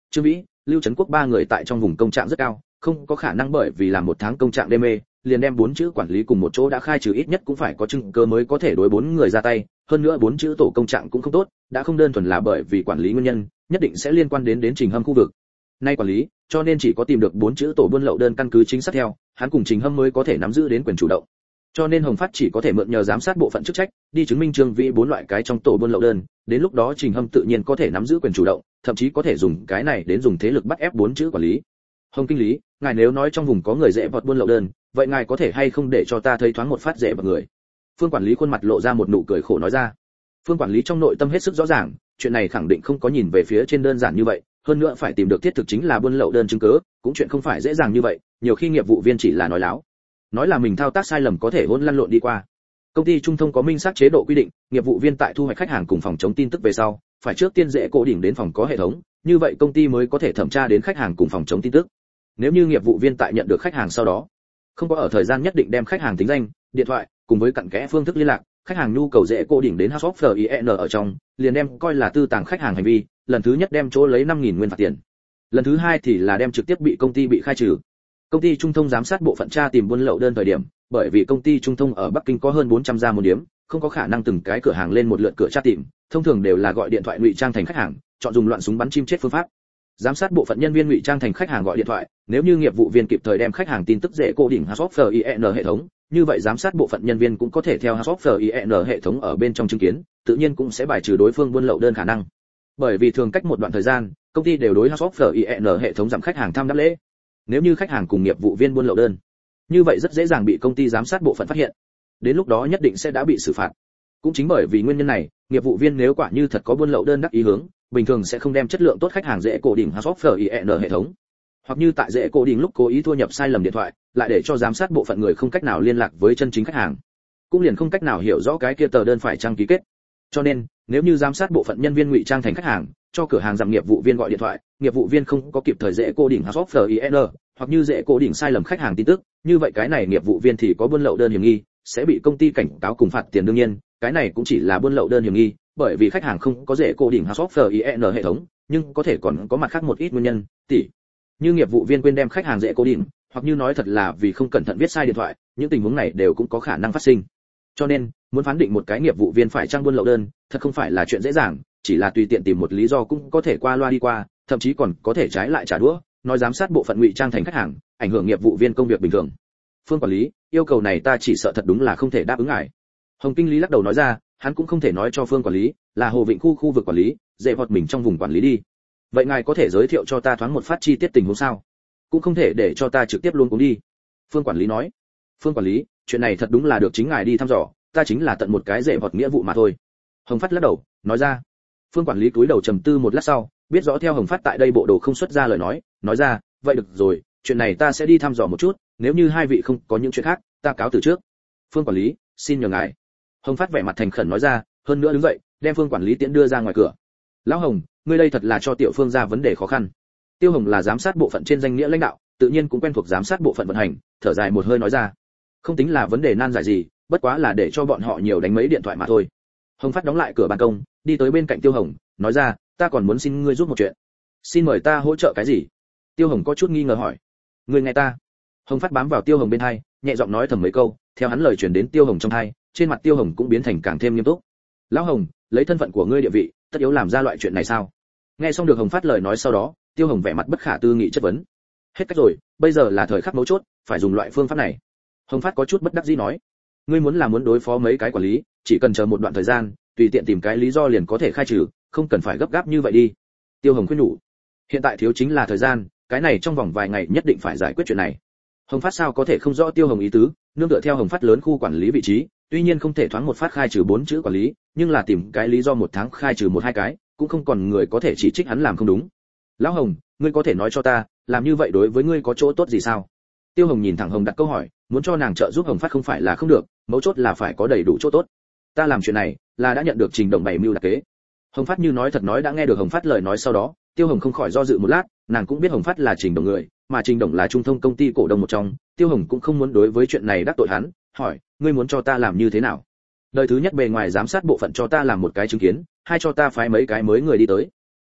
Trương Vĩ, Lưu Trấn Quốc ba người tại trong vùng công trạng rất cao, không có khả năng bởi vì làm một tháng công trạng đê mê, liền đem 4 chữ quản lý cùng một chỗ đã khai trừ, ít nhất cũng phải có chứng cứ mới có thể đối 4 người ra tay, hơn nữa 4 chữ tổ công trạng cũng không tốt, đã không đơn thuần là bởi vì quản lý nguyên nhân, nhất định sẽ liên quan đến Trình Hâm khu vực. Nay quản lý, cho nên chỉ có tìm được 4 chữ tổ buôn lậu đơn căn cứ chính xác theo, hắn cùng Trình Hâm mới có thể nắm giữ đến quyền chủ động. Cho nên Hồng Phát chỉ có thể mượn nhờ giám sát bộ phận chức trách, đi chứng minh Trương Vĩ 4 loại cái trong tổ buôn lậu đơn, đến lúc đó Trình Hâm tự nhiên có thể nắm giữ quyền chủ động, thậm chí có thể dùng cái này đến dùng thế lực bắt ép 4 chữ quản lý. Hồng kinh lý, ngài nếu nói trong vùng có người dễ vọt buôn lậu đơn, vậy ngài có thể hay không để cho ta thấy thoáng một phát dễ vọt người? Phương quản lý khuôn mặt lộ ra một nụ cười khổ nói ra. Phương quản lý trong nội tâm hết sức rõ ràng, chuyện này khẳng định không có nhìn về phía trên đơn giản như vậy, hơn nữa phải tìm được thiết thực chính là buôn lậu đơn chứng cứ, cũng chuyện không phải dễ dàng như vậy, nhiều khi nghiệp vụ viên chỉ là nói láo, nói là mình thao tác sai lầm có thể hỗn lăn lộn đi qua. Công ty Trung Thông có minh xác chế độ quy định, nghiệp vụ viên tại thu hoạch khách hàng cùng phòng chống tin tức về sau, phải trước tiên dễ cố định đến phòng có hệ thống, như vậy công ty mới có thể thẩm tra đến khách hàng cùng phòng chống tin tức. Nếu như nghiệp vụ viên tại nhận được khách hàng sau đó, không có ở thời gian nhất định đem khách hàng tính danh, điện thoại cùng với cặn kẽ phương thức liên lạc, khách hàng nhu cầu dễ cố định đến HSOFIN ở trong, liền đem coi là tư tàng khách hàng hành vi, lần thứ nhất đem chỗ lấy 5.000 nguyên phạt tiền. Lần thứ hai thì là đem trực tiếp bị công ty bị khai trừ. Công ty Trung Thông giám sát bộ phận tra tìm buôn lậu đơn thời điểm, bởi vì công ty Trung Thông ở Bắc Kinh có hơn 400 gia môn điếm, không có khả năng từng cái cửa hàng lên một lượt cửa tra tìm, thông thường đều là gọi điện thoại ngụy trang thành khách hàng, chọn dùng loạn súng bắn chim chết phương pháp. Giám sát bộ phận nhân viên ngụy trang thành khách hàng gọi điện thoại, nếu như nghiệp vụ viên kịp thời đem khách hàng tin tức dễ cố định HSOFIN hệ thống, như vậy giám sát bộ phận nhân viên cũng có thể theo HSOFIN hệ thống ở bên trong chứng kiến, tự nhiên cũng sẽ bài trừ đối phương buôn lậu đơn khả năng. Bởi vì thường cách một đoạn thời gian, công ty đều đối HSOFIN hệ thống giảm khách hàng tham đáp lễ. Nếu như khách hàng cùng nghiệp vụ viên buôn lậu đơn, như vậy rất dễ dàng bị công ty giám sát bộ phận phát hiện. Đến lúc đó nhất định sẽ đã bị xử phạt. Cũng chính bởi vì nguyên nhân này, nghiệp vụ viên nếu quả như thật có buôn lậu đơn đắc ý hướng, bình thường sẽ không đem chất lượng tốt khách hàng dễ cố định HSOFIN hệ thống, hoặc như tại dễ cố định lúc cố ý thua nhập sai lầm điện thoại, lại để cho giám sát bộ phận người không cách nào liên lạc với chân chính khách hàng, cũng liền không cách nào hiểu rõ cái kia tờ đơn phải trang ký kết. Cho nên, nếu như giám sát bộ phận nhân viên ngụy trang thành khách hàng, cho cửa hàng giảm nghiệp vụ viên gọi điện thoại, nghiệp vụ viên không có kịp thời dễ cố định HSOFIN, hoặc như dễ cố định sai lầm khách hàng tin tức, như vậy cái này nghiệp vụ viên thì có buôn lậu đơn hiểm nghi, sẽ bị công ty cảnh cáo cùng phạt tiền. Đương nhiên, cái này cũng chỉ là buôn lậu đơn hiểm nghi, bởi vì khách hàng không có dễ cố định HSOFIN hệ thống, nhưng có thể còn có mặt khác một ít nguyên nhân, tỉ như nghiệp vụ viên quên đem khách hàng dễ cố định, hoặc như nói thật là vì không cẩn thận viết sai điện thoại, những tình huống này đều cũng có khả năng phát sinh. Cho nên, muốn phán định một cái nghiệp vụ viên phải trang buôn lậu đơn, thật không phải là chuyện dễ dàng, chỉ là tùy tiện tìm một lý do cũng có thể qua loa đi qua, thậm chí còn có thể trái lại trả đũa, nói giám sát bộ phận ngụy trang thành khách hàng, ảnh hưởng nghiệp vụ viên công việc bình thường. Phương quản lý, yêu cầu này ta chỉ sợ thật đúng là không thể đáp ứng ngài. Hồng kinh lý lắc đầu nói ra, hắn cũng không thể nói cho Phương quản lý, là Hồ Vịnh khu vực quản lý, dễ vọt mình trong vùng quản lý đi. Vậy ngài có thể giới thiệu cho ta thoáng một phát chi tiết tình huống sao? Cũng không thể để cho ta trực tiếp luôn cũng đi. Phương quản lý nói. Phương quản lý, chuyện này thật đúng là được chính ngài đi thăm dò, ta chính là tận một cái dễ vọt nghĩa vụ mà thôi. Hồng Phát lắc đầu, nói ra. Phương quản lý cúi đầu trầm tư một lát sau, biết rõ theo Hồng Phát tại đây bộ đồ không xuất ra lời nói ra, vậy được rồi, chuyện này ta sẽ đi thăm dò một chút, nếu như hai vị không có những chuyện khác, ta cáo từ trước. Phương quản lý, xin nhờ ngài. Hồng Phát vẻ mặt thành khẩn nói ra, hơn nữa đứng dậy, đem Phương quản lý tiễn đưa ra ngoài cửa. Lão Hồng, ngươi đây thật là cho tiểu Phương ra vấn đề khó khăn. Tiêu Hồng là giám sát bộ phận trên danh nghĩa lãnh đạo, tự nhiên cũng quen thuộc giám sát bộ phận vận hành, thở dài một hơi nói ra, không tính là vấn đề nan giải gì, bất quá là để cho bọn họ nhiều đánh mấy điện thoại mà thôi. Hồng Phát đóng lại cửa ban công, đi tới bên cạnh Tiêu Hồng, nói ra, ta còn muốn xin ngươi giúp một chuyện. Xin mời ta hỗ trợ cái gì? Tiêu Hồng có chút nghi ngờ hỏi. Ngươi nghe ta. Hồng Phát bám vào Tiêu Hồng bên hai, nhẹ giọng nói thầm mấy câu, theo hắn lời truyền đến Tiêu Hồng trong tai, trên mặt Tiêu Hồng cũng biến thành càng thêm nghiêm túc. Lão Hồng, lấy thân phận của ngươi địa vị, tất yếu làm ra loại chuyện này sao? Nghe xong được Hồng Phát lời nói sau đó, Tiêu Hồng vẻ mặt bất khả tư nghị chất vấn. Hết cách rồi, bây giờ là thời khắc mấu chốt, phải dùng loại phương pháp này. Hồng Phát có chút bất đắc dĩ nói, ngươi muốn đối phó mấy cái quản lý, chỉ cần chờ một đoạn thời gian, tùy tiện tìm cái lý do liền có thể khai trừ, không cần phải gấp gáp như vậy đi. Tiêu Hồng khuyên nhủ, hiện tại thiếu chính là thời gian, cái này trong vòng vài ngày nhất định phải giải quyết chuyện này. Hồng Phát sao có thể không rõ Tiêu Hồng ý tứ, nương tựa theo Hồng Phát lớn khu quản lý vị trí, tuy nhiên không thể thoáng một phát khai trừ 4 chữ quản lý, nhưng là tìm cái lý do một tháng khai trừ 1-2 cái, cũng không còn người có thể chỉ trích hắn làm không đúng. Lão Hồng, ngươi có thể nói cho ta, làm như vậy đối với ngươi có chỗ tốt gì sao? Tiêu Hồng nhìn thẳng Hồng đặt câu hỏi, muốn cho nàng trợ giúp Hồng Phát không phải là không được, mấu chốt là phải có đầy đủ chỗ tốt. Ta làm chuyện này là đã nhận được Trình Đồng bày mưu đặc kế. Hồng Phát như nói thật nói đã nghe được Hồng Phát lời nói sau đó, Tiêu Hồng không khỏi do dự một lát, nàng cũng biết Hồng Phát là Trình Đồng người, mà Trình Đồng là Trung Thông công ty cổ đông một trong, Tiêu Hồng cũng không muốn đối với chuyện này đắc tội hắn, hỏi, ngươi muốn cho ta làm như thế nào? Đời thứ nhất bề ngoài giám sát bộ phận cho ta làm một cái chứng kiến, hai cho ta phái mấy cái mới người đi tới.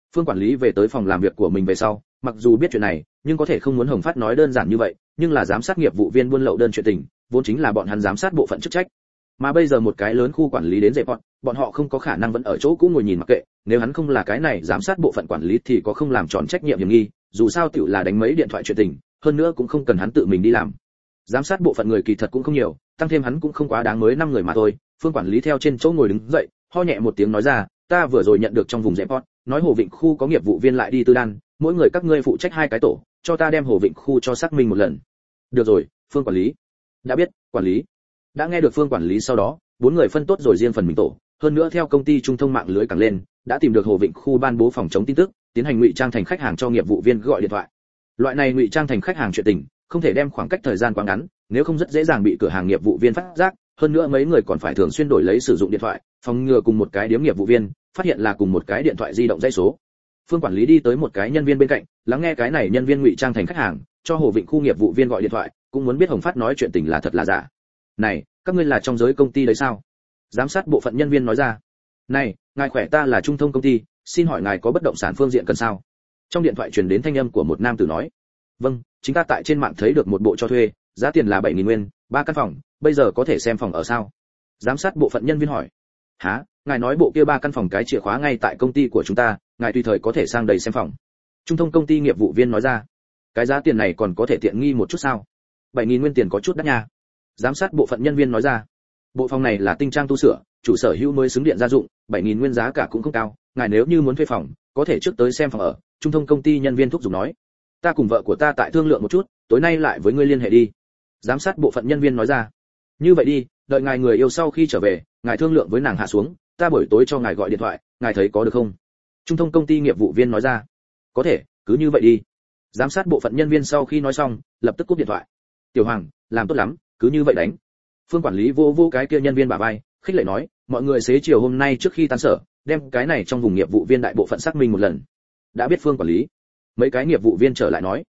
Phương quản lý về tới phòng làm việc của mình về sau, mặc dù biết chuyện này, nhưng có thể không muốn Hồng Phát nói đơn giản như vậy, nhưng là giám sát nghiệp vụ viên buôn lậu đơn chuyện tình, vốn chính là bọn hắn giám sát bộ phận chức trách. Mà bây giờ một cái lớn khu quản lý đến dẹp bọn họ không có khả năng vẫn ở chỗ cũ ngồi nhìn mặc kệ, nếu hắn không là cái này giám sát bộ phận quản lý thì có không làm tròn trách nhiệm hiểm nghi, dù sao tiểu là đánh mấy điện thoại chuyện tình, hơn nữa cũng không cần hắn tự mình đi làm. Giám sát bộ phận người kỳ thật cũng không nhiều, tăng thêm hắn cũng không quá đáng, mới 5 người mà thôi. Phương quản lý theo trên chỗ ngồi đứng dậy, ho nhẹ một tiếng nói ra, ta vừa rồi nhận được trong vùng dẹp nói Hồ Vịnh khu có nghiệp vụ viên lại đi tư đan, mỗi người các ngươi phụ trách 2 cái tổ, cho ta đem Hồ Vịnh khu cho xác minh một lần. Được rồi, Phương quản lý. Đã biết, quản lý. Đã nghe được Phương quản lý sau đó, 4 người phân tốt rồi riêng phần mình tổ, hơn nữa theo công ty trung thông mạng lưới càng lên, đã tìm được Hồ Vịnh khu ban bố phòng chống tin tức, tiến hành ngụy trang thành khách hàng cho nghiệp vụ viên gọi điện thoại. Loại này ngụy trang thành khách hàng chuyện tình, không thể đem khoảng cách thời gian quá ngắn, nếu không rất dễ dàng bị cửa hàng nghiệp vụ viên phát giác, hơn nữa mấy người còn phải thường xuyên đổi lấy sử dụng điện thoại, phòng ngừa cùng một cái điếm nghiệp vụ viên phát hiện là cùng một cái điện thoại di động dây số. Phương quản lý đi tới một cái nhân viên bên cạnh, lắng nghe cái này nhân viên ngụy trang thành khách hàng, cho Hồ Vịnh khu nghiệp vụ viên gọi điện thoại, cũng muốn biết Hồng Phát nói chuyện tình là thật là giả. Này, các ngươi là trong giới công ty đấy sao? Giám sát bộ phận nhân viên nói ra. Này, ngài khỏe, ta là Trung thông công ty, xin hỏi ngài có bất động sản phương diện cần sao? Trong điện thoại truyền đến thanh âm của một nam tử nói. Vâng, chính ta tại trên mạng thấy được một bộ cho thuê, giá tiền là 7.000 nguyên, 3 căn phòng, bây giờ có thể xem phòng ở sao? Giám sát bộ phận nhân viên hỏi. Hả, ngài nói bộ kia 3 căn phòng cái chìa khóa ngay tại công ty của chúng ta, ngài tùy thời có thể sang đây xem phòng. Trung thông công ty nghiệp vụ viên nói ra. Cái giá tiền này còn có thể tiện nghi một chút sao? 7.000 nguyên tiền có chút đắt nha. Giám sát bộ phận nhân viên nói ra. Bộ phòng này là tinh trang tu sửa, chủ sở hữu mới xứng điện gia dụng, 7.000 nguyên giá cả cũng không cao, ngài nếu như muốn thuê phòng, có thể trước tới xem phòng ở. Trung thông công ty nhân viên thúc giục nói. Ta cùng vợ của ta tại thương lượng một chút, tối nay lại với ngươi liên hệ đi. Giám sát bộ phận nhân viên nói ra. Như vậy đi, đợi ngài người yêu sau khi trở về, ngài thương lượng với nàng hạ xuống, ta buổi tối cho ngài gọi điện thoại, ngài thấy có được không? Trung thông công ty nghiệp vụ viên nói ra. Có thể, cứ như vậy đi. Giám sát bộ phận nhân viên sau khi nói xong, lập tức cúp điện thoại. Tiểu Hoàng, làm tốt lắm, cứ như vậy đánh. Phương quản lý vô cái kia nhân viên bả vai, khích lệ nói, mọi người xế chiều hôm nay trước khi tan sở, đem cái này trong vùng nghiệp vụ viên đại bộ phận xác minh một lần. Đã biết Phương quản lý. Mấy cái nghiệp vụ viên trở lại nói.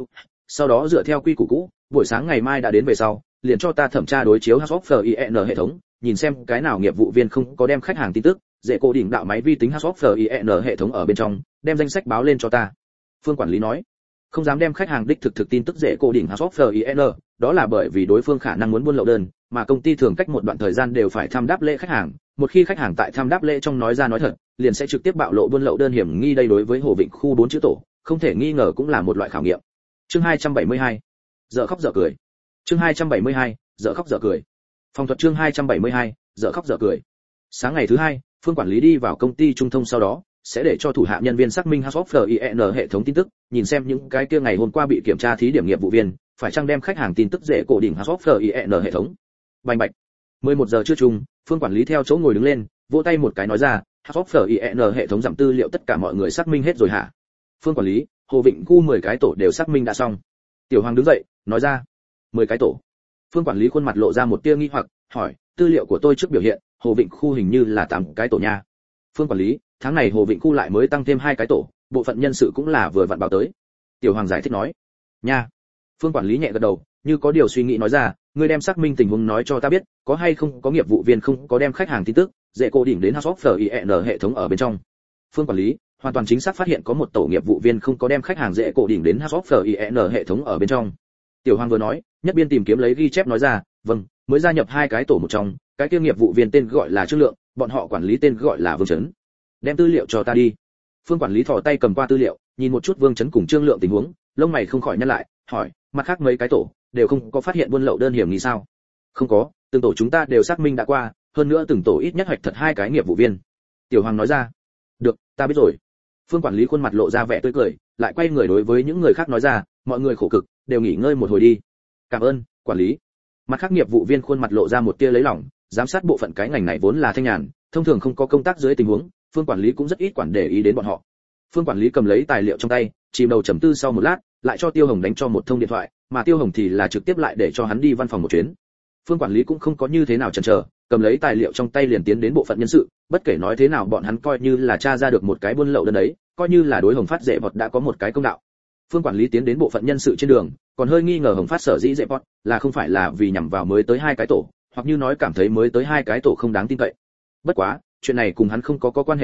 Sau đó dựa theo quy củ cũ, buổi sáng ngày mai đã đến về sau, liền cho ta thẩm tra đối chiếu HSOFIN hệ thống, nhìn xem cái nào nghiệp vụ viên không có đem khách hàng tin tức, dễ cố định đạo máy vi tính HSOFIN hệ thống ở bên trong, đem danh sách báo lên cho ta. Phương quản lý nói. Không dám đem khách hàng đích thực tin tức dễ cố định HSOFIN, đó là bởi vì đối phương khả năng muốn buôn lậu đơn, mà công ty thường cách một đoạn thời gian đều phải thăm đáp lễ khách hàng, một khi khách hàng tại thăm đáp lễ trong nói ra nói thật, liền sẽ trực tiếp bạo lộ buôn lậu đơn hiểm nghi. Đây đối với Hồ Vịnh khu 4 chữ tổ, không thể nghi ngờ cũng là một loại khảo nghiệm. Chương 272. Dở khóc dở cười. Chương 272. Dở khóc dở cười. Phòng thuật chương 272. Dở khóc dở cười. Sáng ngày thứ hai, Phương quản lý đi vào công ty Trung thông, sau đó sẽ để cho thủ hạ nhân viên xác minh HSOFIN hệ thống tin tức, nhìn xem những cái kia ngày hôm qua bị kiểm tra thí điểm nghiệp vụ viên, phải chăng đem khách hàng tin tức dễ cổ đỉnh HSOFIN hệ thống. Bành bạch. 11 giờ trưa chung, Phương quản lý theo chỗ ngồi đứng lên, vỗ tay một cái nói ra, HSOFIN hệ thống giảm tư liệu tất cả mọi người xác minh hết rồi hả? Phương quản lý, Hồ Vịnh khu 10 cái tổ đều xác minh đã xong. Tiểu Hoàng đứng dậy, nói ra. 10 cái tổ. Phương quản lý khuôn mặt lộ ra một tia nghi hoặc, hỏi, tư liệu của tôi trước biểu hiện, Hồ Vịnh khu hình như là 8 cái tổ nha. Phương quản lý, tháng này Hồ Vịnh khu lại mới tăng thêm 2 cái tổ, bộ phận nhân sự cũng là vừa vặn báo tới. Tiểu Hoàng giải thích nói. Nha. Phương quản lý nhẹ gật đầu, như có điều suy nghĩ nói ra, ngươi đem xác minh tình huống nói cho ta biết, có hay không có nghiệp vụ viên không có đem khách hàng tin tức, dễ cố định đến HSOFIN hệ thống ở bên trong. Phương quản lý, hoàn toàn chính xác phát hiện có một tổ nghiệp vụ viên không có đem khách hàng dễ cố định đến HSOFIN hệ thống ở bên trong. Tiểu Hoàng vừa nói, nhất biên tìm kiếm lấy ghi chép nói ra, vâng, mới gia nhập 2 cái tổ một trong, cái kia nghiệp vụ viên tên gọi là Trương Lượng, bọn họ quản lý tên gọi là Vương Chấn. Đem tư liệu cho ta đi. Phương quản lý thò tay cầm qua tư liệu, nhìn một chút Vương Chấn cùng Trương Lượng tình huống, lông mày không khỏi nhăn lại, hỏi, mặt khác mấy cái tổ đều không có phát hiện buôn lậu đơn hiểm nghi sao? Không có, từng tổ chúng ta đều xác minh đã qua, hơn nữa từng tổ ít nhất hoạch thật 2 cái nghiệp vụ viên. Tiểu Hoàng nói ra. Được, ta biết rồi. Phương quản lý khuôn mặt lộ ra vẻ tươi cười, lại quay người đối với những người khác nói ra, mọi người khổ cực, đều nghỉ ngơi một hồi đi. Cảm ơn, quản lý. Mặt khác nghiệp vụ viên khuôn mặt lộ ra một tia lấy lòng, giám sát bộ phận cái ngành này vốn là thanh nhàn, thông thường không có công tác dưới tình huống, Phương quản lý cũng rất ít quản để ý đến bọn họ. Phương quản lý cầm lấy tài liệu trong tay, chìm đầu trầm tư sau một lát, lại cho Tiêu Hồng đánh cho một thông điện thoại, mà Tiêu Hồng thì là trực tiếp lại để cho hắn đi văn phòng một chuyến. Phương quản lý cũng không có như thế nào chần chờ, cầm lấy tài liệu trong tay liền tiến đến bộ phận nhân sự, bất kể nói thế nào bọn hắn coi như là tra ra được một cái buôn lậu đơn đấy, coi như là đối Hồng Phát dễ vọt đã có một cái công đạo. Phương quản lý tiến đến bộ phận nhân sự trên đường, còn hơi nghi ngờ Hồng Phát sở dĩ dễ vọt là không phải là vì nhằm vào mới tới 2 cái tổ, hoặc như nói cảm thấy mới tới 2 cái tổ không đáng tin cậy. Bất quá, chuyện này cùng hắn không có quan hệ gì,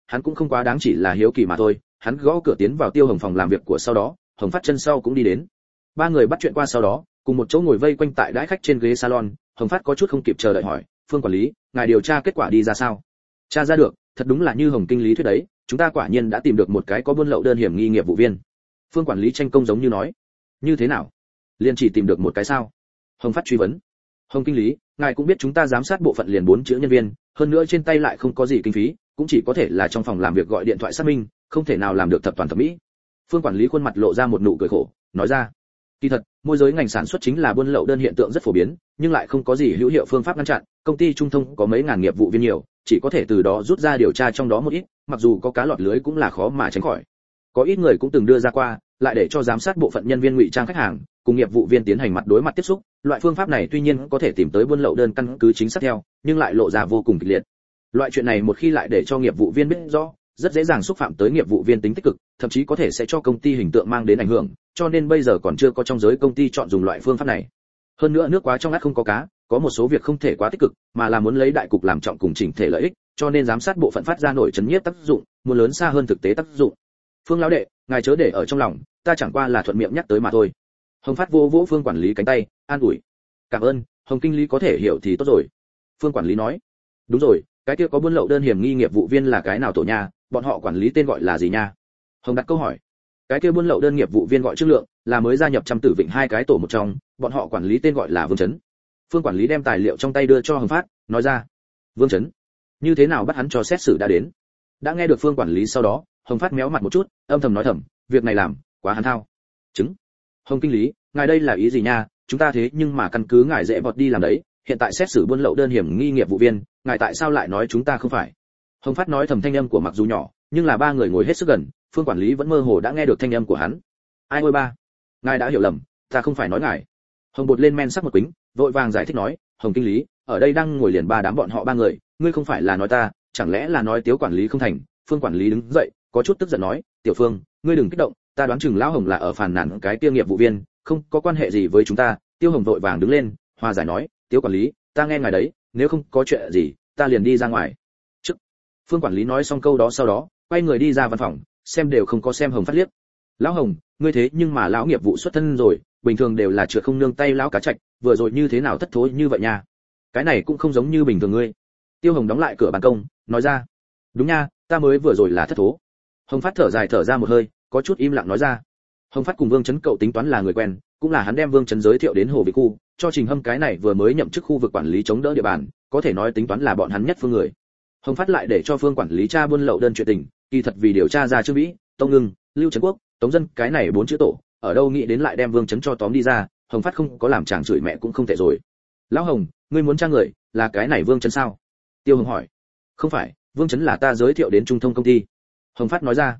hắn cũng không quá đáng chỉ là hiếu kỳ mà thôi. Hắn gõ cửa tiến vào Tiêu Hồng phòng làm việc của sau đó, Hồng Phát chân sau cũng đi đến. Ba người bắt chuyện qua sau đó, cùng một chỗ ngồi vây quanh tại đãi khách trên ghế salon. Hồng Phát có chút không kịp chờ đợi hỏi, Phương quản lý, ngài điều tra kết quả đi ra sao? Tra ra được, thật đúng là như Hồng kinh lý thuyết đấy, chúng ta quả nhiên đã tìm được một cái có buôn lậu đơn hiểm nghi nghiệp vụ viên. Phương quản lý tranh công giống như nói. Như thế nào? Liền chỉ tìm được một cái sao? Hồng Phát truy vấn. Hồng kinh lý, ngài cũng biết chúng ta giám sát bộ phận liền 4 chữ nhân viên, hơn nữa trên tay lại không có gì kinh phí, cũng chỉ có thể là trong phòng làm việc gọi điện thoại xác minh, không thể nào làm được thập toàn thập mỹ. Phương quản lý khuôn mặt lộ ra một nụ cười khổ, nói ra. Kỳ thật, môi giới ngành sản xuất chính là buôn lậu đơn hiện tượng rất phổ biến, nhưng lại không có gì hữu hiệu phương pháp ngăn chặn, công ty Trung Thông có mấy ngàn nghiệp vụ viên nhiều, chỉ có thể từ đó rút ra điều tra trong đó một ít, mặc dù có cá lọt lưới cũng là khó mà tránh khỏi. Có ít người cũng từng đưa ra qua, lại để cho giám sát bộ phận nhân viên ngụy trang khách hàng, cùng nghiệp vụ viên tiến hành mặt đối mặt tiếp xúc, loại phương pháp này tuy nhiên có thể tìm tới buôn lậu đơn căn cứ chính xác theo, nhưng lại lộ ra vô cùng kịch liệt. Loại chuyện này một khi lại để cho nghiệp vụ viên biết rõ, rất dễ dàng xúc phạm tới nghiệp vụ viên tính tích cực, thậm chí có thể sẽ cho công ty hình tượng mang đến ảnh hưởng, cho nên bây giờ còn chưa có trong giới công ty chọn dùng loại phương pháp này. Hơn nữa nước quá trong ngắt không có cá, có một số việc không thể quá tích cực, mà là muốn lấy đại cục làm trọng cùng chỉnh thể lợi ích, cho nên giám sát bộ phận phát ra nổi chấn nhiếp tác dụng, muốn lớn xa hơn thực tế tác dụng. Phương lão đệ, ngài chớ để ở trong lòng, ta chẳng qua là thuận miệng nhắc tới mà thôi. Hồng Phát vô vỗ Phương quản lý cánh tay, an ủi. Cảm ơn, Hồng kinh lý có thể hiểu thì tốt rồi. Phương quản lý nói. Đúng rồi, cái kia có buôn lậu đơn hiểm nghi nghiệp vụ viên là cái nào tổ nha, bọn họ quản lý tên gọi là gì nha? Hồng đặt câu hỏi. Cái kia buôn lậu đơn nghiệp vụ viên gọi Trương Lượng, là mới gia nhập Trăm Tử Vịnh hai cái tổ một trong, bọn họ quản lý tên gọi là Vương Chấn. Phương quản lý đem tài liệu trong tay đưa cho Hồng Phát, nói ra. Vương Chấn, như thế nào bắt hắn cho xét xử đã đến? Đã nghe được Phương quản lý sau đó, Hồng Phát méo mặt một chút, âm thầm nói thầm, việc này làm quá hắn thao. Chứng. Hồng kinh lý, ngài đây là ý gì nha? Chúng ta thế nhưng mà căn cứ ngài dễ vọt đi làm đấy, hiện tại xét xử buôn lậu đơn hiểm nghi nghiệp vụ viên, ngài tại sao lại nói chúng ta không phải? Hồng Phát nói thầm thanh âm của mặc dù nhỏ, nhưng là ba người ngồi hết sức gần, Phương quản lý vẫn mơ hồ đã nghe được thanh âm của hắn. Ai ôi ba, ngài đã hiểu lầm, ta không phải nói ngài. Hồng bột lên men sắc một quýnh, vội vàng giải thích nói, Hồng kinh lý, ở đây đang ngồi liền ba đám bọn họ ba người, ngươi không phải là nói ta, chẳng lẽ là nói Tiếu quản lý không thành? Phương quản lý đứng dậy, có chút tức giận nói, Tiểu Phương, ngươi đừng kích động, ta đoán chừng lão Hồng là ở phàn nàn cái tiêu nghiệp vụ viên, không có quan hệ gì với chúng ta. Tiêu Hồng vội vàng đứng lên, hòa giải nói, Tiếu quản lý, ta nghe ngài đấy, nếu không có chuyện gì, ta liền đi ra ngoài. Trước. Phương quản lý nói xong câu đó sau đó, quay người đi ra văn phòng, xem đều không có xem Hồng Phát liếc. Lão Hồng, ngươi thế nhưng mà lão nghiệp vụ xuất thân rồi, bình thường đều là trượt không nương tay lão cá trạch, vừa rồi như thế nào thất thối như vậy nha? Cái này cũng không giống như bình thường ngươi. Tiêu Hồng đóng lại cửa ban công, nói ra. Đúng nha, ta mới vừa rồi là thất thố. Hồng Phát thở dài thở ra một hơi, có chút im lặng nói ra. Hồng Phát cùng Vương Chấn cậu tính toán là người quen, cũng là hắn đem Vương Chấn giới thiệu đến Hồ Vị khu, cho Trình Hâm cái này vừa mới nhậm chức khu vực quản lý chống đỡ địa bàn, có thể nói tính toán là bọn hắn nhất phương người. Hồng Phát lại để cho Phương quản lý tra buôn lậu đơn chuyện tình, kỳ thật vì điều tra ra Trương Vĩ, Tông Ngưng, Lưu Trấn Quốc, Tống Dân cái này 4 chữ tổ, ở đâu nghĩ đến lại đem Vương Chấn cho tóm đi ra, Hồng Phát không có làm chàng chửi mẹ cũng không tệ rồi. Lão Hồng, ngươi muốn tra người, là cái này Vương Chấn sao? Tiêu Hồng hỏi. Không phải, Vương Chấn là ta giới thiệu đến Trung Thông công ty. Hồng Phát nói ra.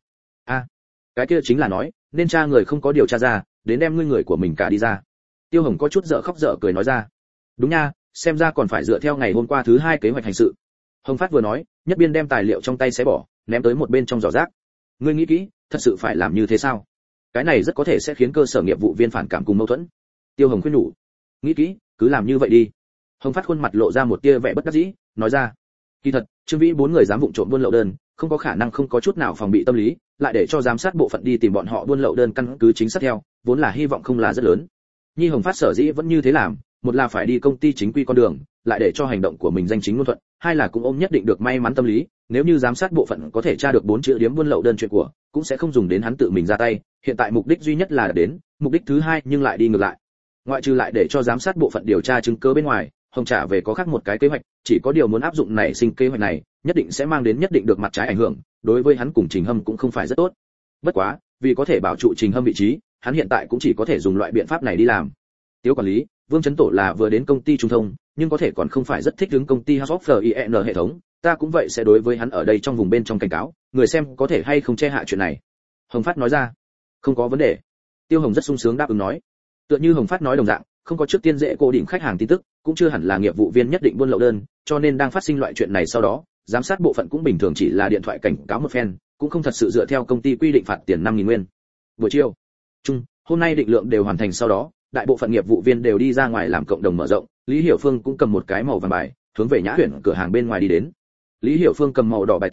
Cái kia chính là nói, nên tra người không có điều tra ra, đến đem ngươi người của mình cả đi ra. Tiêu Hồng có chút dở khóc dở cười nói ra. Đúng nha, xem ra còn phải dựa theo ngày hôm qua thứ 2 kế hoạch hành sự. Hồng Phát vừa nói, nhất biên đem tài liệu trong tay xé bỏ, ném tới một bên trong giỏ rác. Ngươi nghĩ kỹ, thật sự phải làm như thế sao? Cái này rất có thể sẽ khiến cơ sở nghiệp vụ viên phản cảm cùng mâu thuẫn. Tiêu Hồng khuyên nhủ. Nghĩ kỹ, cứ làm như vậy đi. Hồng Phát khuôn mặt lộ ra một tia vẻ bất đắc dĩ, nói ra. Kỳ thật, Trương Vĩ 4 người dám vụng trộm buôn lậu đơn, không có khả năng không có chút nào phòng bị tâm lý, lại để cho giám sát bộ phận đi tìm bọn họ buôn lậu đơn căn cứ chính xác theo, vốn là hy vọng không là rất lớn. Nhi Hồng Phát sở dĩ vẫn như thế làm, một là phải đi công ty chính quy con đường, lại để cho hành động của mình danh chính ngôn thuận, hai là cũng ôm nhất định được may mắn tâm lý, nếu như giám sát bộ phận có thể tra được 4 chữ điếm buôn lậu đơn chuyện của, cũng sẽ không dùng đến hắn tự mình ra tay, hiện tại mục đích duy nhất là đến, mục đích thứ hai nhưng lại đi ngược lại. Ngoại trừ lại để cho giám sát bộ phận điều tra chứng cứ bên ngoài, Hồng trả về có khác một cái kế hoạch, chỉ có điều muốn áp dụng này sinh kế hoạch này, nhất định sẽ mang đến nhất định được mặt trái ảnh hưởng, đối với hắn cùng Trình Hâm cũng không phải rất tốt. Bất quá, vì có thể bảo trụ Trình Hâm vị trí, hắn hiện tại cũng chỉ có thể dùng loại biện pháp này đi làm. Tiếu quản lý, Vương Chấn Tổ là vừa đến công ty Trung Thông, nhưng có thể còn không phải rất thích ứng công ty House of FIN hệ thống, ta cũng vậy sẽ đối với hắn ở đây trong vùng bên trong cảnh cáo, người xem có thể hay không che hạ chuyện này. Hồng Phát nói ra. Không có vấn đề. Tiêu Hồng rất sung sướng đáp ứng nói. Tựa như Hồng Phát nói đồng dạng, không có trước tiên dễ cố định khách hàng tin tức, cũng chưa hẳn là nghiệp vụ viên nhất định buôn lậu đơn, cho nên đang phát sinh loại chuyện này sau đó, giám sát bộ phận cũng bình thường chỉ là điện thoại cảnh cáo một phen, cũng không thật sự dựa theo công ty quy định phạt tiền 5.000 nguyên. Buổi chiều, hôm nay định lượng đều hoàn thành sau đó, đại bộ phận nghiệp vụ viên đều đi ra ngoài làm cộng đồng mở rộng, Lý Hiểu Phương cũng cầm một cái màu vàng bài, hướng về Nhã Huyền cửa hàng bên ngoài đi đến. Lý Hiểu Phương cầm màu đỏ bài tử,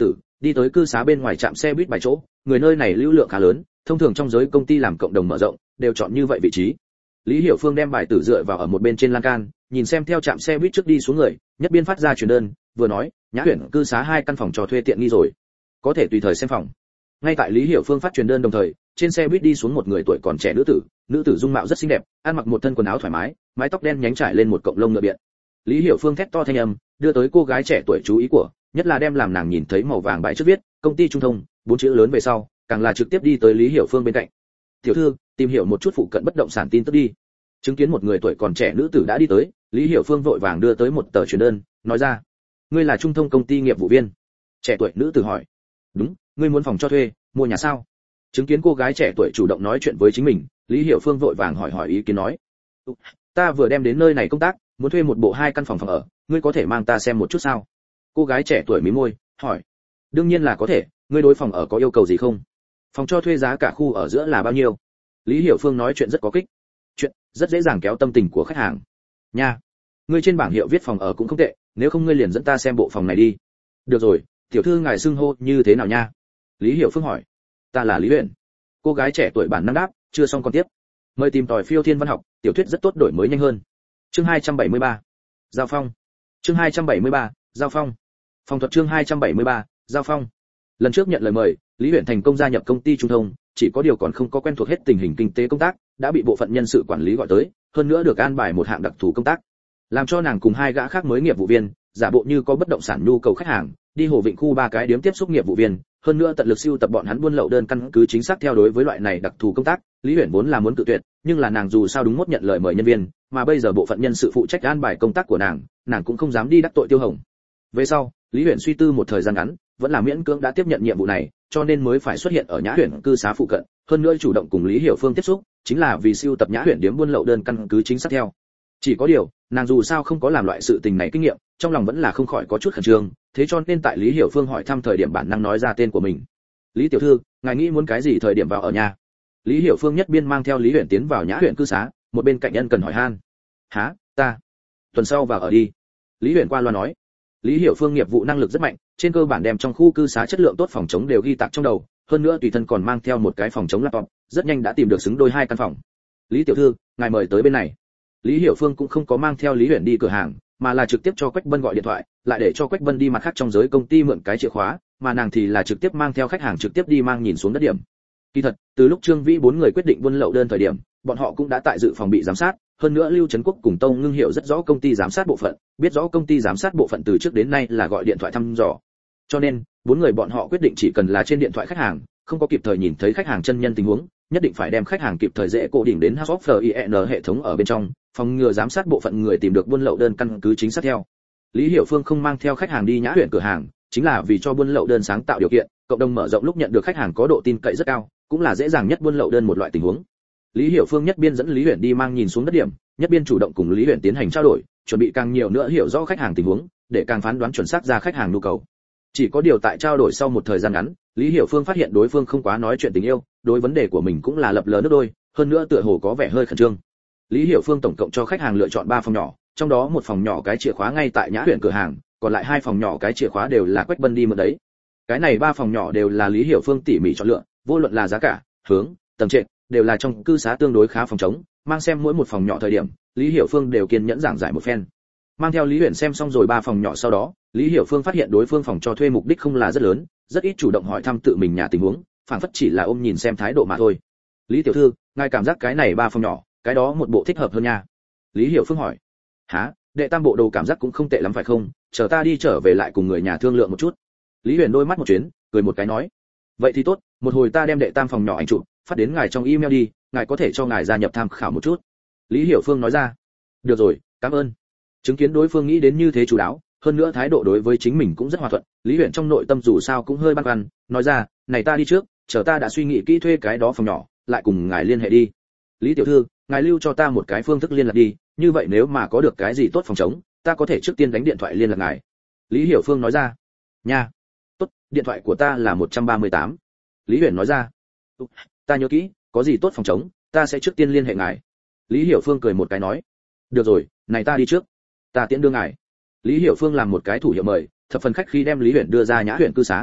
đi tới cư xá bên ngoài trạm xe buýt bài chỗ, người nơi này lưu lượng khá lớn, thông thường trong giới công ty làm cộng đồng mở rộng đều chọn như vậy vị trí. Lý Hiểu Phương đem bài tử dựa vào ở một bên trên lan can, nhìn xem theo trạm xe buýt trước đi xuống người, nhất biên phát ra truyền đơn, vừa nói, Nhã Huyền cư xá 2 căn phòng cho thuê tiện nghi rồi, có thể tùy thời xem phòng. Ngay tại Lý Hiểu Phương phát truyền đơn đồng thời, trên xe buýt đi xuống một người tuổi còn trẻ nữ tử dung mạo rất xinh đẹp, ăn mặc một thân quần áo thoải mái, mái tóc đen nhánh trải lên một cọng lông ngựa biện. Lý Hiểu Phương thét to thanh âm, đưa tới cô gái trẻ tuổi chú ý của, nhất là đem làm nàng nhìn thấy màu vàng bài trước viết, công ty Trung Thông, 4 chữ lớn về sau, càng là trực tiếp đi tới Lý Hiểu Phương bên cạnh. "Tiểu thư, tìm hiểu một chút phụ cận bất động sản tin tức đi." Chứng kiến một người tuổi còn trẻ nữ tử đã đi tới, Lý Hiểu Phương vội vàng đưa tới một tờ truyền đơn, nói ra: "Ngươi là Trung Thông công ty nghiệp vụ viên?" Trẻ tuổi nữ tử hỏi. "Đúng, ngươi muốn phòng cho thuê, mua nhà sao?" Chứng kiến cô gái trẻ tuổi chủ động nói chuyện với chính mình, Lý Hiểu Phương vội vàng hỏi ý kiến nói: "Ta vừa đem đến nơi này công tác, muốn thuê một bộ 2 căn phòng ở, ngươi có thể mang ta xem một chút sao?" Cô gái trẻ tuổi mím môi, hỏi: "Đương nhiên là có thể, ngươi đối phòng ở có yêu cầu gì không? Phòng cho thuê giá cả khu ở giữa là bao nhiêu?" Lý Hiểu Phương nói chuyện rất có kích, chuyện rất dễ dàng kéo tâm tình của khách hàng. "Nha, ngươi trên bảng hiệu viết phòng ở cũng không tệ, nếu không ngươi liền dẫn ta xem bộ phòng này đi." "Được rồi, tiểu thư ngài xưng hô như thế nào nha?" Lý Hiểu Phương hỏi. "Ta là Lý Huyền." Cô gái trẻ tuổi bản năng đáp, chưa xong còn tiếp. Mời tìm tòi phiêu thiên văn học, tiểu thuyết rất tốt đổi mới nhanh hơn. Chương 273. Giao phong. Chương 273. Giao phong. Phòng thuật chương 273. Giao phong. Lần trước nhận lời mời, Lý Huyền thành công gia nhập công ty Trung Thông, chỉ có điều còn không có quen thuộc hết tình hình kinh tế công tác, đã bị bộ phận nhân sự quản lý gọi tới, hơn nữa được an bài một hạng đặc thù công tác, làm cho nàng cùng 2 gã khác mới nghiệp vụ viên, giả bộ như có bất động sản nhu cầu khách hàng, đi Hồ Vịnh khu 3 cái điểm tiếp xúc nghiệp vụ viên, hơn nữa tận lực sưu tập bọn hắn buôn lậu đơn căn cứ chính xác theo đối với loại này đặc thù công tác, Lý Huyền vốn là muốn tự tuyệt, nhưng là nàng dù sao đúng mốt nhận lời mời nhân viên, mà bây giờ bộ phận nhân sự phụ trách an bài công tác của nàng cũng không dám đi đắc tội Tiêu Hồng. Về sau, Lý Huyền suy tư một thời gian ngắn, vẫn là miễn cưỡng đã tiếp nhận nhiệm vụ này, cho nên mới phải xuất hiện ở Nhã Huyền cư xá phụ cận, hơn nữa chủ động cùng Lý Hiểu Phương tiếp xúc, chính là vì sưu tập Nhã Huyền điểm buôn lậu đơn căn cứ chính xác theo. Chỉ có điều, nàng dù sao không có làm loại sự tình này kinh nghiệm, trong lòng vẫn là không khỏi có chút khẩn trương, thế cho nên tại Lý Hiểu Phương hỏi thăm thời điểm bản năng nói ra tên của mình. "Lý tiểu thư, ngài nghĩ muốn cái gì thời điểm vào ở nhà?" Lý Hiểu Phương nhất biên mang theo Lý Huyền tiến vào Nhã Huyền cư xá, một bên cạnh nhân cần hỏi han. "Hả, ta tuần sau vào ở đi." Lý Huyền qua loa nói. Lý Hiểu Phương nghiệp vụ năng lực rất mạnh, trên cơ bản đem trong khu cư xá chất lượng tốt phòng chống đều ghi tạc trong đầu, hơn nữa tùy thân còn mang theo một cái phòng chống laptop, rất nhanh đã tìm được xứng đôi 2 căn phòng. "Lý tiểu thư, ngài mời tới bên này." Lý Hiểu Phương cũng không có mang theo Lý Huyền đi cửa hàng, mà là trực tiếp cho Quách Bân gọi điện thoại, lại để cho Quách Bân đi mặt khác trong giới công ty mượn cái chìa khóa, mà nàng thì là trực tiếp mang theo khách hàng trực tiếp đi mang nhìn xuống đất điểm. Kỳ thật, từ lúc Trương Vĩ 4 người quyết định buôn lậu đơn thời điểm, bọn họ cũng đã tại dự phòng bị giám sát, hơn nữa Lưu Trấn Quốc cùng Tông Ngưng hiểu rất rõ công ty giám sát bộ phận, biết rõ công ty giám sát bộ phận từ trước đến nay là gọi điện thoại thăm dò. Cho nên, 4 người bọn họ quyết định chỉ cần là trên điện thoại khách hàng, không có kịp thời nhìn thấy khách hàng chân nhân tình huống, nhất định phải đem khách hàng kịp thời dễ cố định đến HSFIN hệ thống ở bên trong, phòng ngừa giám sát bộ phận người tìm được buôn lậu đơn căn cứ chính xác theo. Lý Hiểu Phương không mang theo khách hàng đi Nhã Huyền cửa hàng, chính là vì cho buôn lậu đơn sáng tạo điều kiện, cộng đồng mở rộng lúc nhận được khách hàng có độ tin cậy rất cao, cũng là dễ dàng nhất buôn lậu đơn một loại tình huống. Lý Hiểu Phương nhất biên dẫn Lý Huyền đi mang nhìn xuống đất điểm, nhất biên chủ động cùng Lý Huyền tiến hành trao đổi, chuẩn bị càng nhiều nữa hiểu rõ khách hàng tình huống, để càng phán đoán chuẩn xác ra khách hàng nhu cầu. Chỉ có điều tại trao đổi sau một thời gian ngắn, Lý Hiểu Phương phát hiện đối phương không quá nói chuyện tình yêu, đối vấn đề của mình cũng là lập lờ nước đôi, hơn nữa tựa hồ có vẻ hơi khẩn trương. Lý Hiểu Phương tổng cộng cho khách hàng lựa chọn 3 phòng nhỏ, trong đó một phòng nhỏ cái chìa khóa ngay tại Nhã Huyền cửa hàng, còn lại 2 phòng nhỏ cái chìa khóa đều là Quách Bân đi mượn đấy. Cái này 3 phòng nhỏ đều là Lý Hiểu Phương tỉ mỉ chọn lựa, vô luận là giá cả, hướng, tầng trệt, đều là trong cư xá tương đối khá phòng chống, mang xem mỗi một phòng nhỏ thời điểm, Lý Hiểu Phương đều kiên nhẫn giảng giải một phen. Mang theo Lý Huyền xem xong rồi 3 phòng nhỏ sau đó, Lý Hiểu Phương phát hiện đối phương phòng cho thuê mục đích không là rất lớn, rất ít chủ động hỏi thăm tự mình nhà tình huống, phản phất chỉ là ôm nhìn xem thái độ mà thôi. "Lý tiểu thư, ngài cảm giác cái này 3 phòng nhỏ, cái đó một bộ thích hợp hơn nha." Lý Hiểu Phương hỏi. "Hả, đệ tam bộ đồ cảm giác cũng không tệ lắm phải không, chờ ta đi trở về lại cùng người nhà thương lượng một chút." Lý Huyền đôi mắt một chuyến, cười một cái nói. "Vậy thì tốt, một hồi ta đem đệ tam phòng nhỏ ảnh chụp phát đến ngài trong email đi, ngài có thể cho ngài gia nhập tham khảo một chút." Lý Hiểu Phương nói ra. "Được rồi, cảm ơn." Chứng kiến đối phương nghĩ đến như thế chú đáo, hơn nữa thái độ đối với chính mình cũng rất hòa thuận, Lý Huyền trong nội tâm dù sao cũng hơi băn khoăn, nói ra, "Này ta đi trước, chờ ta đã suy nghĩ kỹ thuê cái đó phòng nhỏ, lại cùng ngài liên hệ đi." "Lý tiểu thư, ngài lưu cho ta một cái phương thức liên lạc đi, như vậy nếu mà có được cái gì tốt phòng chống, ta có thể trước tiên đánh điện thoại liên lạc ngài." Lý Hiểu Phương nói ra. "Nha. Tốt, điện thoại của ta là 138." Lý Huyền nói ra. "Ta nhớ kỹ, có gì tốt phòng chống, ta sẽ trước tiên liên hệ ngài." Lý Hiểu Phương cười một cái nói. "Được rồi, này ta đi trước, ta tiễn đưa ngài." Lý Hiểu Phương làm một cái thủ hiệu mời, thập phần khách khi đem Lý Huyền đưa ra Nhã Huyền cư xá.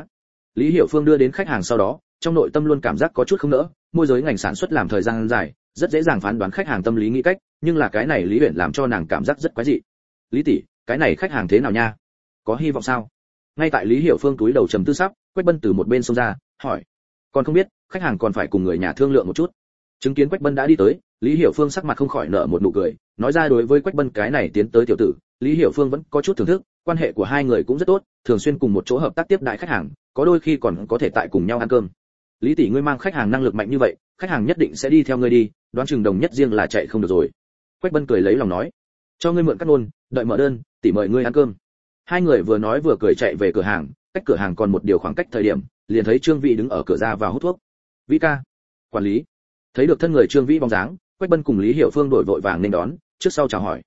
Lý Hiểu Phương đưa đến khách hàng sau đó, trong nội tâm luôn cảm giác có chút không nỡ, môi giới ngành sản xuất làm thời gian dài, rất dễ dàng phán đoán khách hàng tâm lý nghĩ cách, nhưng là cái này Lý Uyển làm cho nàng cảm giác rất quái dị. Lý tỷ, cái này khách hàng thế nào nha? Có hy vọng sao? Ngay tại Lý Hiểu Phương túi đầu trầm tư sắp, Quách Bân từ một bên xông ra, hỏi. Còn không biết, khách hàng còn phải cùng người nhà thương lượng một chút. Chứng kiến Quách Bân đã đi tới, Lý Hiểu Phương sắc mặt không khỏi nở một nụ cười, nói ra đối với Quách Bân cái này tiến tới tiểu tử, Lý Hiểu Phương vẫn có chút thưởng thức, quan hệ của hai người cũng rất tốt, thường xuyên cùng một chỗ hợp tác tiếp đãi khách hàng, có đôi khi còn có thể tại cùng nhau ăn cơm. Lý tỷ ngươi mang khách hàng năng lực mạnh như vậy, khách hàng nhất định sẽ đi theo ngươi đi, đoán chừng đồng nhất riêng là chạy không được rồi. Quách Bân cười lấy lòng nói, cho ngươi mượn cắt nôn, đợi mở đơn, tỷ mời ngươi ăn cơm. Hai người vừa nói vừa cười chạy về cửa hàng, cách cửa hàng còn một điều khoảng cách thời điểm, liền thấy Trương Vĩ đứng ở cửa ra vào hút thuốc. Vĩ ca, quản lý. Thấy được thân người Trương Vĩ bóng dáng, Quách Bân cùng Lý Hiểu Phương đổi vội vàng nên đón, trước sau chào hỏi.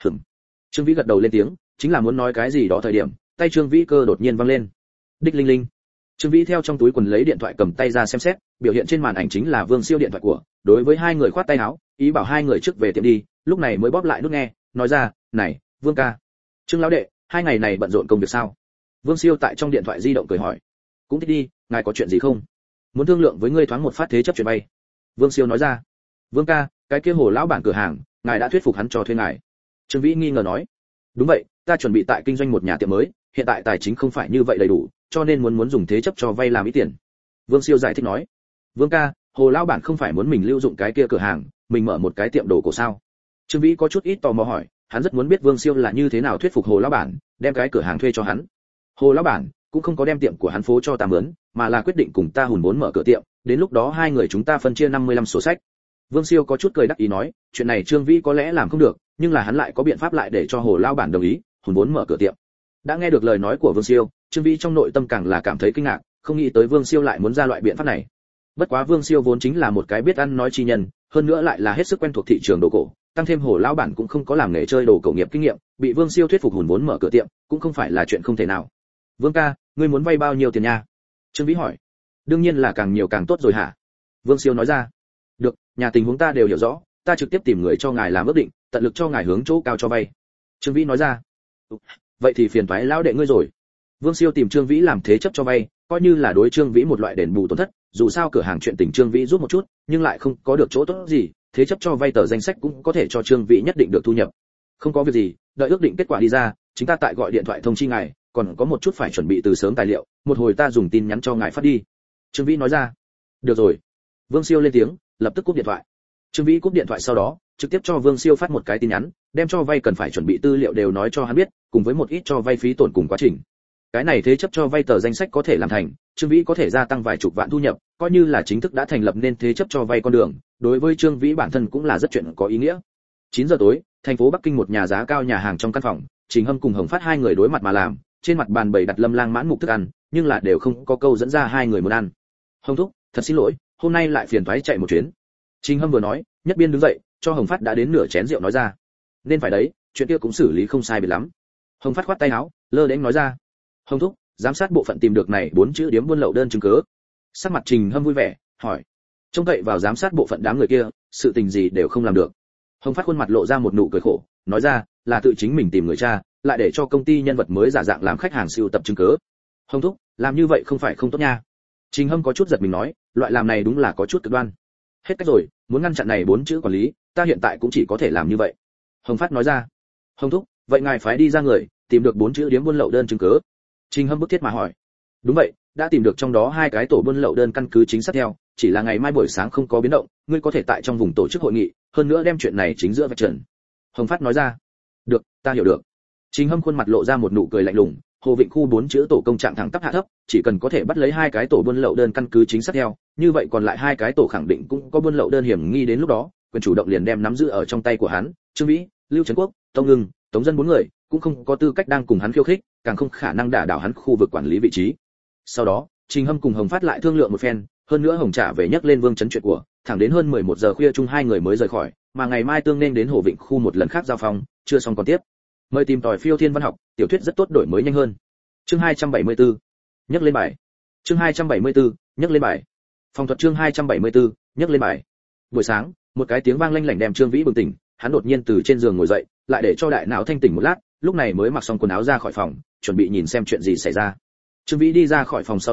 Trương Vĩ gật đầu lên tiếng, chính là muốn nói cái gì đó thời điểm, tay Trương Vĩ cơ đột nhiên văng lên. Đích linh linh. Trương Vĩ theo trong túi quần lấy điện thoại cầm tay ra xem xét, biểu hiện trên màn ảnh chính là Vương Siêu điện thoại của, đối với hai người khoát tay áo, ý bảo hai người trước về tiệm đi, lúc này mới bóp lại nút nghe, nói ra, "Này, Vương ca, Trương lão đệ, hai ngày này bận rộn công việc sao?" Vương Siêu tại trong điện thoại di động cười hỏi. "Cũng thích đi, ngài có chuyện gì không? Muốn thương lượng với ngươi thoáng một phát thế chấp chuyện vay." Vương Siêu nói ra. "Vương ca, cái kia Hồ lão bản cửa hàng, ngài đã thuyết phục hắn cho thuê ngài?" Trương Vĩ nghi ngờ nói. "Đúng vậy, ta chuẩn bị tại kinh doanh một nhà tiệm mới, hiện tại tài chính không phải như vậy đầy đủ, cho nên muốn dùng thế chấp cho vay làm ít tiền." Vương Siêu giải thích nói. "Vương ca, Hồ lão bản không phải muốn mình lưu dụng cái kia cửa hàng, mình mở một cái tiệm đồ cổ sao?" Trương Vĩ có chút ít tò mò hỏi, hắn rất muốn biết Vương Siêu là như thế nào thuyết phục Hồ lão bản đem cái cửa hàng thuê cho hắn. Hồ lão bản cũng không có đem tiệm của hắn phố cho ta mướn, mà là quyết định cùng ta hùn vốn mở cửa tiệm, đến lúc đó hai người chúng ta phân chia 55 sổ sách. Vương Siêu có chút cười đắc ý nói, chuyện này Trương Vĩ có lẽ làm không được, nhưng là hắn lại có biện pháp lại để cho Hồ lão bản đồng ý, hùn vốn mở cửa tiệm. Đã nghe được lời nói của Vương Siêu, Trương Vĩ trong nội tâm càng là cảm thấy kinh ngạc, không nghĩ tới Vương Siêu lại muốn ra loại biện pháp này. Bất quá Vương Siêu vốn chính là một cái biết ăn nói chi nhân, hơn nữa lại là hết sức quen thuộc thị trường đồ cổ, tăng thêm Hồ lão bản cũng không có làm nghề chơi đồ cổ nghiệp kinh nghiệm, bị Vương Siêu thuyết phục hùn vốn mở cửa tiệm, cũng không phải là chuyện không thể nào. "Vương ca, ngươi muốn vay bao nhiêu tiền nha?" Trương Vĩ hỏi. "Đương nhiên là càng nhiều càng tốt rồi hả?" Vương Siêu nói ra. "Được, nhà tình huống ta đều hiểu rõ, ta trực tiếp tìm người cho ngài làm ước định, tận lực cho ngài hướng chỗ cao cho vay." Trương Vĩ nói ra. "Vậy thì phiền toái lão đệ ngươi rồi." Vương Siêu tìm Trương Vĩ làm thế chấp cho vay, coi như là đối Trương Vĩ một loại đền bù tổn thất, dù sao cửa hàng chuyện tình Trương Vĩ giúp một chút, nhưng lại không có được chỗ tốt gì, thế chấp cho vay tờ danh sách cũng có thể cho Trương Vĩ nhất định được thu nhập. "Không có việc gì, đợi ước định kết quả đi ra, chúng ta tại gọi điện thoại thông chi ngài, còn có một chút phải chuẩn bị từ sớm tài liệu, một hồi ta dùng tin nhắn cho ngài phát đi." Trương Vĩ nói ra. "Được rồi." Vương Siêu lên tiếng, lập tức cúp điện thoại. Trương Vĩ cúp điện thoại sau đó, trực tiếp cho Vương Siêu phát một cái tin nhắn, đem cho vay cần phải chuẩn bị tư liệu đều nói cho hắn biết, cùng với một ít cho vay phí tổn cùng quá trình. Cái này thế chấp cho vay tờ danh sách có thể làm thành, Trương Vĩ có thể gia tăng vài chục vạn thu nhập, coi như là chính thức đã thành lập nên thế chấp cho vay con đường, đối với Trương Vĩ bản thân cũng là rất chuyện có ý nghĩa. 9 giờ tối, thành phố Bắc Kinh một nhà giá cao nhà hàng trong căn phòng, Trình Hâm cùng Hồng Phát hai người đối mặt mà làm, trên mặt bàn bày đặt lâm lang mãn mục thức ăn, nhưng là đều không có câu dẫn ra hai người muốn ăn. "Hồng thúc, thật xin lỗi, hôm nay lại phiền toái chạy một chuyến." Trình Hâm vừa nói, nhất biên đứng dậy, cho Hồng Phát đã đến nửa chén rượu nói ra. "Nên phải đấy, chuyện kia cũng xử lý không sai biệt lắm." Hồng Phát khoát tay áo, lơ đễnh nói ra. "Hồng thúc, giám sát bộ phận tìm được này 4 chữ điếm buôn lậu đơn chứng cứ." Sắc mặt Trình Hâm vui vẻ, hỏi. "Trông cậy vào giám sát bộ phận đám người kia, sự tình gì đều không làm được." Hồng Phát khuôn mặt lộ ra một nụ cười khổ, nói ra, là tự chính mình tìm người cha, lại để cho công ty nhân vật mới giả dạng làm khách hàng sưu tập chứng cứ. "Hồng thúc, làm như vậy không phải không tốt nha." Trình Hâm có chút giật mình nói, loại làm này đúng là có chút cực đoan. "Hết cách rồi, muốn ngăn chặn này 4 chữ quản lý, ta hiện tại cũng chỉ có thể làm như vậy." Hồng Phát nói ra. "Hồng thúc, vậy ngài phái đi ra người, tìm được 4 chữ điếm buôn lậu đơn chứng cứ." Trình Hâm bức thiết mà hỏi. "Đúng vậy, đã tìm được trong đó 2 cái tổ buôn lậu đơn căn cứ chính xác theo, chỉ là ngày mai buổi sáng không có biến động, ngươi có thể tại trong vùng tổ chức hội nghị, hơn nữa đem chuyện này chính giữa vạch trần." Hồng Phát nói ra. "Được, ta hiểu được." Trình Hâm khuôn mặt lộ ra một nụ cười lạnh lùng, Hồ Vịnh khu 4 chữ tổ công trạng thẳng tắp hạ thấp, chỉ cần có thể bắt lấy 2 cái tổ buôn lậu đơn căn cứ chính xác theo, như vậy còn lại 2 cái tổ khẳng định cũng có buôn lậu đơn hiểm nghi, đến lúc đó, quyền chủ động liền đem nắm giữ ở trong tay của hắn, Trương Vĩ, Lưu Trấn Quốc, Tông Ngưng, Tống Dân 4 người, cũng không có tư cách đang cùng hắn khiêu khích, càng không khả năng đả đảo hắn khu vực quản lý vị trí. Sau đó, Trình Hâm cùng Hồng Phát lại thương lượng một phen, hơn nữa Hồng trả về nhắc lên Vương Chấn chuyện của, thẳng đến hơn 11 giờ khuya chung hai người mới rời khỏi, mà ngày mai tương nên đến Hồ Vịnh khu một lần khác giao phòng, chưa xong còn tiếp. Mời tìm tòi phiêu thiên văn học, tiểu thuyết rất tốt đổi mới nhanh hơn. Chương 274. Nhắc lên bài. Chương 274. Nhắc lên bài. Phòng thuật chương 274. Nhắc lên bài. Buổi sáng, một cái tiếng vang lanh lảnh đem Trương Vĩ bừng tỉnh, hắn đột nhiên từ trên giường ngồi dậy, lại để cho đại não thanh tỉnh một lát, lúc này mới mặc xong quần áo ra khỏi phòng, chuẩn bị nhìn xem chuyện gì xảy ra. Trương Vĩ đi ra khỏi phòng sau đó,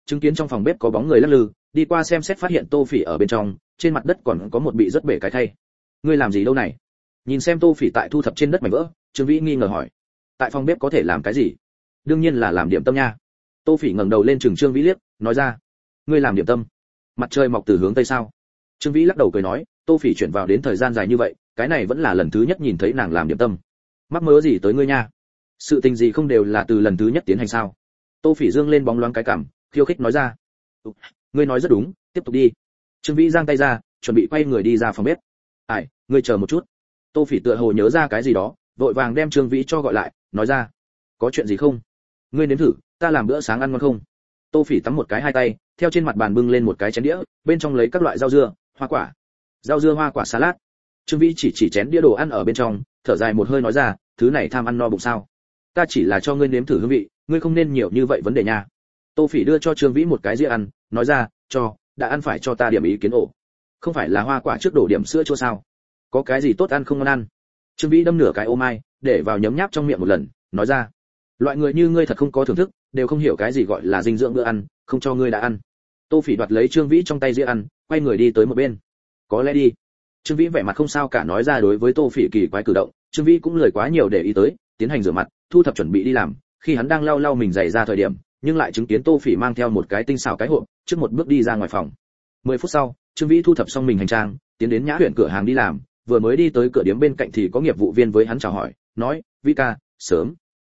chứng kiến trong phòng bếp có bóng người lắc lư, đi qua xem xét phát hiện Tô Phỉ ở bên trong, trên mặt đất còn có một bị rất bể cái khay. Ngươi làm gì đâu này? Nhìn xem Tô Phỉ tại thu thập trên đất mảnh vỡ, Trương Vĩ nghi ngờ hỏi. Tại phòng bếp có thể làm cái gì? Đương nhiên là làm điểm tâm nha. Tô Phỉ ngẩng đầu lên trừng Trương Vĩ liếc, nói ra. Ngươi làm điểm tâm? Mặt trời mọc từ hướng tây sao? Trương Vĩ lắc đầu cười nói, Tô Phỉ chuyển vào đến thời gian dài như vậy, cái này vẫn là lần thứ nhất nhìn thấy nàng làm điểm tâm. Mắc mớ gì tới ngươi nha? Sự tình gì không đều là từ lần thứ nhất tiến hành sao? Tô Phỉ dương lên bóng loáng cái cằm, khiêu khích nói ra. Ngươi nói rất đúng, tiếp tục đi. Trương Vĩ giang tay ra, chuẩn bị quay người đi ra phòng bếp. Ai, ngươi chờ một chút. Tô Phỉ tựa hồ nhớ ra cái gì đó, vội vàng đem Trương Vĩ cho gọi lại, nói ra. Có chuyện gì không? Ngươi nếm thử, ta làm bữa sáng ăn ngon không? Tô Phỉ tắm một cái hai tay, theo trên mặt bàn bưng lên một cái chén đĩa, bên trong lấy các loại rau dưa, hoa quả. Rau dưa hoa quả salad. Trương Vĩ chỉ chén đĩa đồ ăn ở bên trong, thở dài một hơi nói ra, thứ này tham ăn no bụng sao? Ta chỉ là cho ngươi nếm thử hương vị, ngươi không nên nhiều như vậy vấn đề nha. Tô Phỉ đưa cho Trương Vĩ một cái dĩa ăn, nói ra, đã ăn phải cho ta điểm ý kiến ổ. Không phải là hoa quả trước đổ điểm sữa chua sao? Có cái gì tốt ăn không ngon ăn? Trương Vĩ đâm nửa cái ô mai, để vào nhấm nháp trong miệng một lần, nói ra, loại người như ngươi thật không có thưởng thức, đều không hiểu cái gì gọi là dinh dưỡng bữa ăn, không cho ngươi đã ăn. Tô Phỉ đoạt lấy Trương Vĩ trong tay dĩa ăn, quay người đi tới một bên. Có lẽ đi. Trương Vĩ vẻ mặt không sao cả nói ra đối với Tô Phỉ kỳ quái cử động, Trương Vĩ cũng lười quá nhiều để ý tới, tiến hành rửa mặt, thu thập chuẩn bị đi làm, khi hắn đang lau mình giày ra thời điểm, nhưng lại chứng kiến Tô Phỉ mang theo một cái tinh xảo cái hộp, trước một bước đi ra ngoài phòng. 10 phút sau, Trương Vĩ thu thập xong mình hành trang, tiến đến Nhã Huyền cửa hàng đi làm, vừa mới đi tới cửa điếm bên cạnh thì có nghiệp vụ viên với hắn chào hỏi, nói, "Vĩ ca, sớm.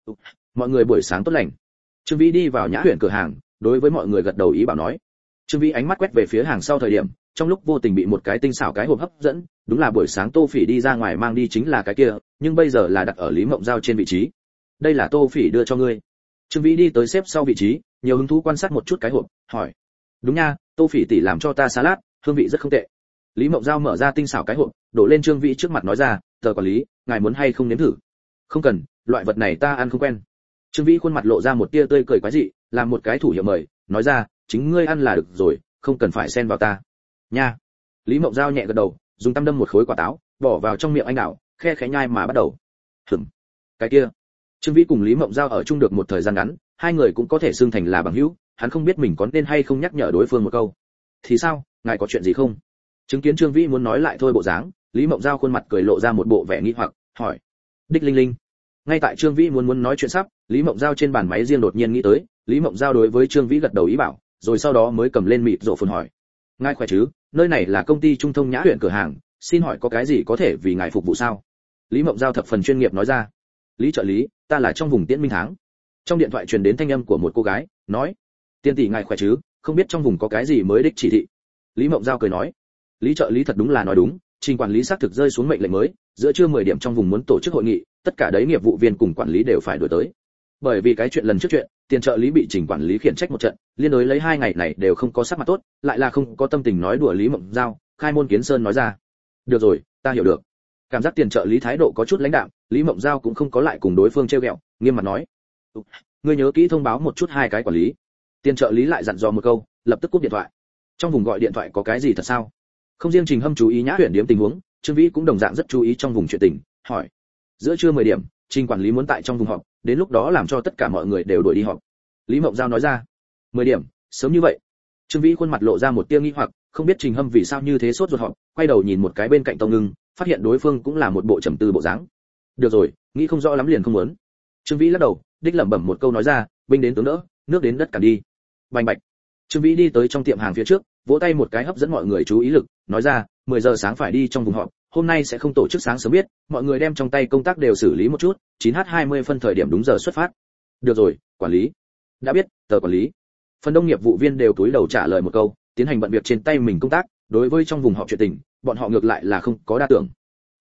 Mọi người buổi sáng tốt lành." Trương Vĩ đi vào Nhã Huyền cửa hàng, đối với mọi người gật đầu ý bảo nói. Trương Vĩ ánh mắt quét về phía hàng sau thời điểm, trong lúc vô tình bị một cái tinh xảo cái hộp hấp dẫn, đúng là buổi sáng Tô Phỉ đi ra ngoài mang đi chính là cái kia, nhưng bây giờ là đặt ở Lý Mộng Giao trên vị trí. "Đây là Tô Phỉ đưa cho ngươi." Trương Vĩ đi tới xếp sau vị trí, nhiều hứng thú quan sát một chút cái hộp, hỏi. "Đúng nha, Tô Phỉ tỷ làm cho ta salad, hương vị rất không tệ." Lý Mộng Giao mở ra tinh xảo cái hộp, đổ lên Trương Vĩ trước mặt nói ra, "Tờ quản lý, ngài muốn hay không nếm thử?" "Không cần, loại vật này ta ăn không quen." Trương Vĩ khuôn mặt lộ ra một tia tươi cười quái dị, làm một cái thủ hiệu mời, nói ra, "Chính ngươi ăn là được rồi, không cần phải xen vào ta." "Nha." Lý Mộng Giao nhẹ gật đầu, dùng tăm đâm một khối quả táo, bỏ vào trong miệng anh đảo, khe khẽ nhai mà bắt đầu. Cái kia. Trương Vĩ cùng Lý Mộng Giao ở chung được một thời gian ngắn, hai người cũng có thể xưng thành là bằng hữu, hắn không biết mình có nên hay không nhắc nhở đối phương một câu. "Thì sao, ngài có chuyện gì không?" Chứng kiến Trương Vĩ muốn nói lại thôi bộ dáng, Lý Mộng Giao khuôn mặt cười lộ ra một bộ vẻ nghi hoặc, hỏi. "Đích Linh Linh." Ngay tại Trương Vĩ muốn nói chuyện sắp, Lý Mộng Giao trên bàn máy riêng đột nhiên nghĩ tới, Lý Mộng Giao đối với Trương Vĩ gật đầu ý bảo, rồi sau đó mới cầm lên mịt rộ phồn hỏi. "Ngài khỏe chứ, nơi này là công ty Trung Thông Nhã Huyền cửa hàng, xin hỏi có cái gì có thể vì ngài phục vụ sao?" Lý Mộng Giao thập phần chuyên nghiệp nói ra. "Lý trợ lý, ta là trong vùng Tiễn Minh Tháng." Trong điện thoại truyền đến thanh âm của một cô gái, nói. "Tiên tỷ ngài khỏe chứ, không biết trong vùng có cái gì mới đích chỉ thị." Lý Mộng Giao cười nói. Lý trợ lý thật đúng là nói đúng, trình quản lý xác thực rơi xuống mệnh lệnh mới, giữa trưa 10 điểm trong vùng muốn tổ chức hội nghị, tất cả đấy nghiệp vụ viên cùng quản lý đều phải đuổi tới. Bởi vì cái chuyện lần trước chuyện, tiền trợ lý bị trình quản lý khiển trách một trận, liên đối lấy 2 ngày này đều không có sắc mặt tốt, lại là không có tâm tình nói đùa Lý Mộng Giao, khai môn kiến sơn nói ra. "Được rồi, ta hiểu được." Cảm giác tiền trợ lý thái độ có chút lãnh đạm, Lý Mộng Giao cũng không có lại cùng đối phương trêu ghẹo, nghiêm mặt nói. "Ngươi nhớ kỹ thông báo một chút hai cái quản lý." Tiền trợ lý lại dặn dò một câu, lập tức cúp điện thoại. Trong vùng gọi điện thoại có cái gì thật sao? Không riêng Trình Hâm chú ý Nhã Huyền điểm tình huống, Trương Vĩ cũng đồng dạng rất chú ý trong vùng chuyện tình, hỏi. "Giữa trưa 10 điểm, Trình quản lý muốn tại trong vùng họp, đến lúc đó làm cho tất cả mọi người đều đuổi đi họp." Lý Mộng Giao nói ra. 10 điểm, sớm như vậy? Trương Vĩ khuôn mặt lộ ra một tia nghi hoặc, không biết Trình Hâm vì sao như thế sốt ruột họp, quay đầu nhìn một cái bên cạnh Tông Ngưng, phát hiện đối phương cũng là một bộ trầm tư bộ dáng. "Được rồi, nghĩ không rõ lắm liền không muốn." Trương Vĩ lắc đầu, đích lẩm bẩm một câu nói ra, "Binh đến tướng đỡ, nước đến đất cản đi." Bành bạch. Trương Vĩ đi tới trong tiệm hàng phía trước, vỗ tay một cái hấp dẫn mọi người chú ý lực, nói ra, 10 giờ sáng phải đi trong vùng họp, hôm nay sẽ không tổ chức sáng sớm biết, mọi người đem trong tay công tác đều xử lý một chút, 9h20 phân thời điểm đúng giờ xuất phát. "Được rồi, quản lý." "Đã biết, tờ quản lý." Phần đông nghiệp vụ viên đều cúi đầu trả lời một câu, tiến hành bận việc trên tay mình công tác, đối với trong vùng họp chuyện tình, bọn họ ngược lại là không có đa tưởng.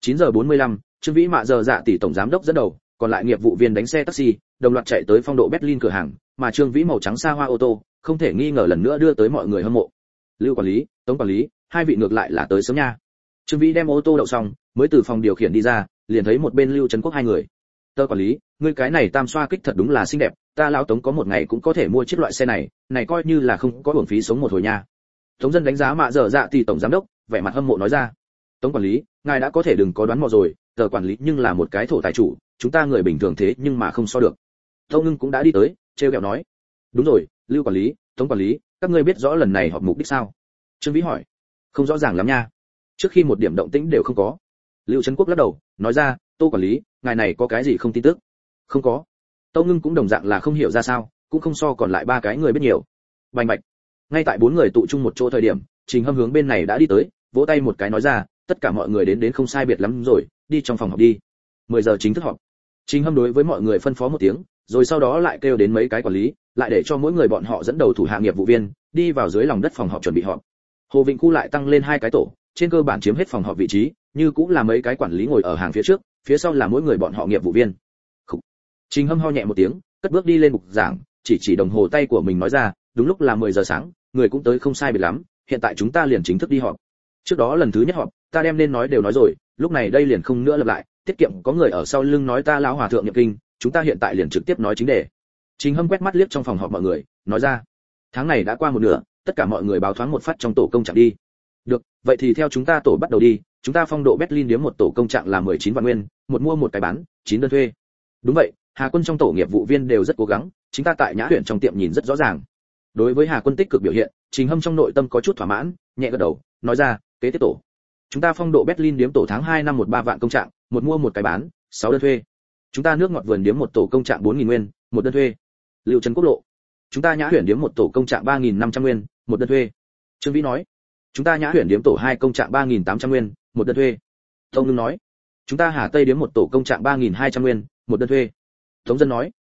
9h45, Trương Vĩ mạ giờ dạ tỷ tổng giám đốc dẫn đầu, còn lại nghiệp vụ viên đánh xe taxi, đồng loạt chạy tới phong độ Berlin cửa hàng, mà Trương Vĩ màu trắng xa hoa ô tô, không thể nghi ngờ lần nữa đưa tới mọi người hâm mộ. Lưu quản lý, Tống quản lý, hai vị ngược lại là tới sớm nha. Trương Vĩ đem ô tô đậu xong, mới từ phòng điều khiển đi ra, liền thấy một bên Lưu Trấn Quốc hai người. "Tơ quản lý, ngươi cái này tam xoa kích thật đúng là xinh đẹp, ta lão Tống có một ngày cũng có thể mua chiếc loại xe này, này coi như là không có uổng phí sống một hồi nha." Tống Dân đánh giá mạ giờ dạ tỷ tổng giám đốc, vẻ mặt hâm mộ nói ra. "Tống quản lý, ngài đã có thể đừng có đoán mò rồi, tờ quản lý nhưng là một cái thổ tài chủ, chúng ta người bình thường thế nhưng mà không so được." Tông Ngưng cũng đã đi tới, trêu ghẹo nói. "Đúng rồi, Lưu quản lý, Tống quản lý, các ngươi biết rõ lần này họp mục đích sao? Trương Vĩ hỏi. Không rõ ràng lắm nha. Trước khi một điểm động tĩnh đều không có. Lưu Trấn Quốc lắc đầu, nói ra, Tô quản lý, ngài này có cái gì không tin tức? Không có. Tâu Ngưng cũng đồng dạng là không hiểu ra sao, cũng không so còn lại ba cái người biết nhiều. Bành bạch. Ngay tại bốn người tụ chung một chỗ thời điểm, Trình Hâm hướng bên này đã đi tới, vỗ tay một cái nói ra, tất cả mọi người đến không sai biệt lắm rồi, đi trong phòng họp đi. 10 giờ chính thức họp. Trình Hâm đối với mọi người phân phó một tiếng, rồi sau đó lại kêu đến mấy cái quản lý, lại để cho mỗi người bọn họ dẫn đầu thủ hạ nghiệp vụ viên, đi vào dưới lòng đất phòng họp chuẩn bị họp. Hồ Vịnh khu lại tăng lên 2 cái tổ, trên cơ bản chiếm hết phòng họp vị trí, như cũng là mấy cái quản lý ngồi ở hàng phía trước, phía sau là mỗi người bọn họ nghiệp vụ viên. Trình Hâm ho nhẹ một tiếng, cất bước đi lên bục giảng, chỉ đồng hồ tay của mình nói ra, đúng lúc là 10 giờ sáng, người cũng tới không sai biệt lắm, hiện tại chúng ta liền chính thức đi họp. Trước đó lần thứ nhất họp, ta đem nên nói đều nói rồi, lúc này đây liền không nữa lặp lại, tiết kiệm có người ở sau lưng nói ta lão hòa thượng niệm kinh, chúng ta hiện tại liền trực tiếp nói chính đề. Trình Hâm quét mắt liếc trong phòng họp mọi người, nói ra, tháng này đã qua một nửa, tất cả mọi người báo thoáng một phát trong tổ công trạng đi. Được, vậy thì theo chúng ta tổ bắt đầu đi, chúng ta phong độ Berlin điếm một tổ công trạng là 19 vạn nguyên, một mua một cái bán, 9 đơn thuê. Đúng vậy, Hà Quân trong tổ nghiệp vụ viên đều rất cố gắng, chúng ta tại Nhã huyện trong tiệm nhìn rất rõ ràng. Đối với Hà Quân tích cực biểu hiện, Trình Hâm trong nội tâm có chút thỏa mãn, nhẹ gật đầu, nói ra, kế tiếp tổ. Chúng ta phong độ Berlin điếm tổ tháng 2 năm 13 vạn công trạng, một mua một cái bán, 6 đơn thuê. Chúng ta nước ngọt vườn điếm một tổ công trạng 4.000 nguyên, một đơn thuê. Lưu Trấn Quốc lộ. Chúng ta Nhã huyện điếm một tổ công trạng 3.500 nguyên, một đơn thuê. Trương Vĩ nói. Chúng ta Nhã huyện điếm tổ 2 công trạng 3.800 nguyên, một đơn thuê. Tông Ngưng nói. Chúng ta Hà Tây điếm một tổ công trạng 3.200 nguyên, một đơn thuê. Tống Dân nói.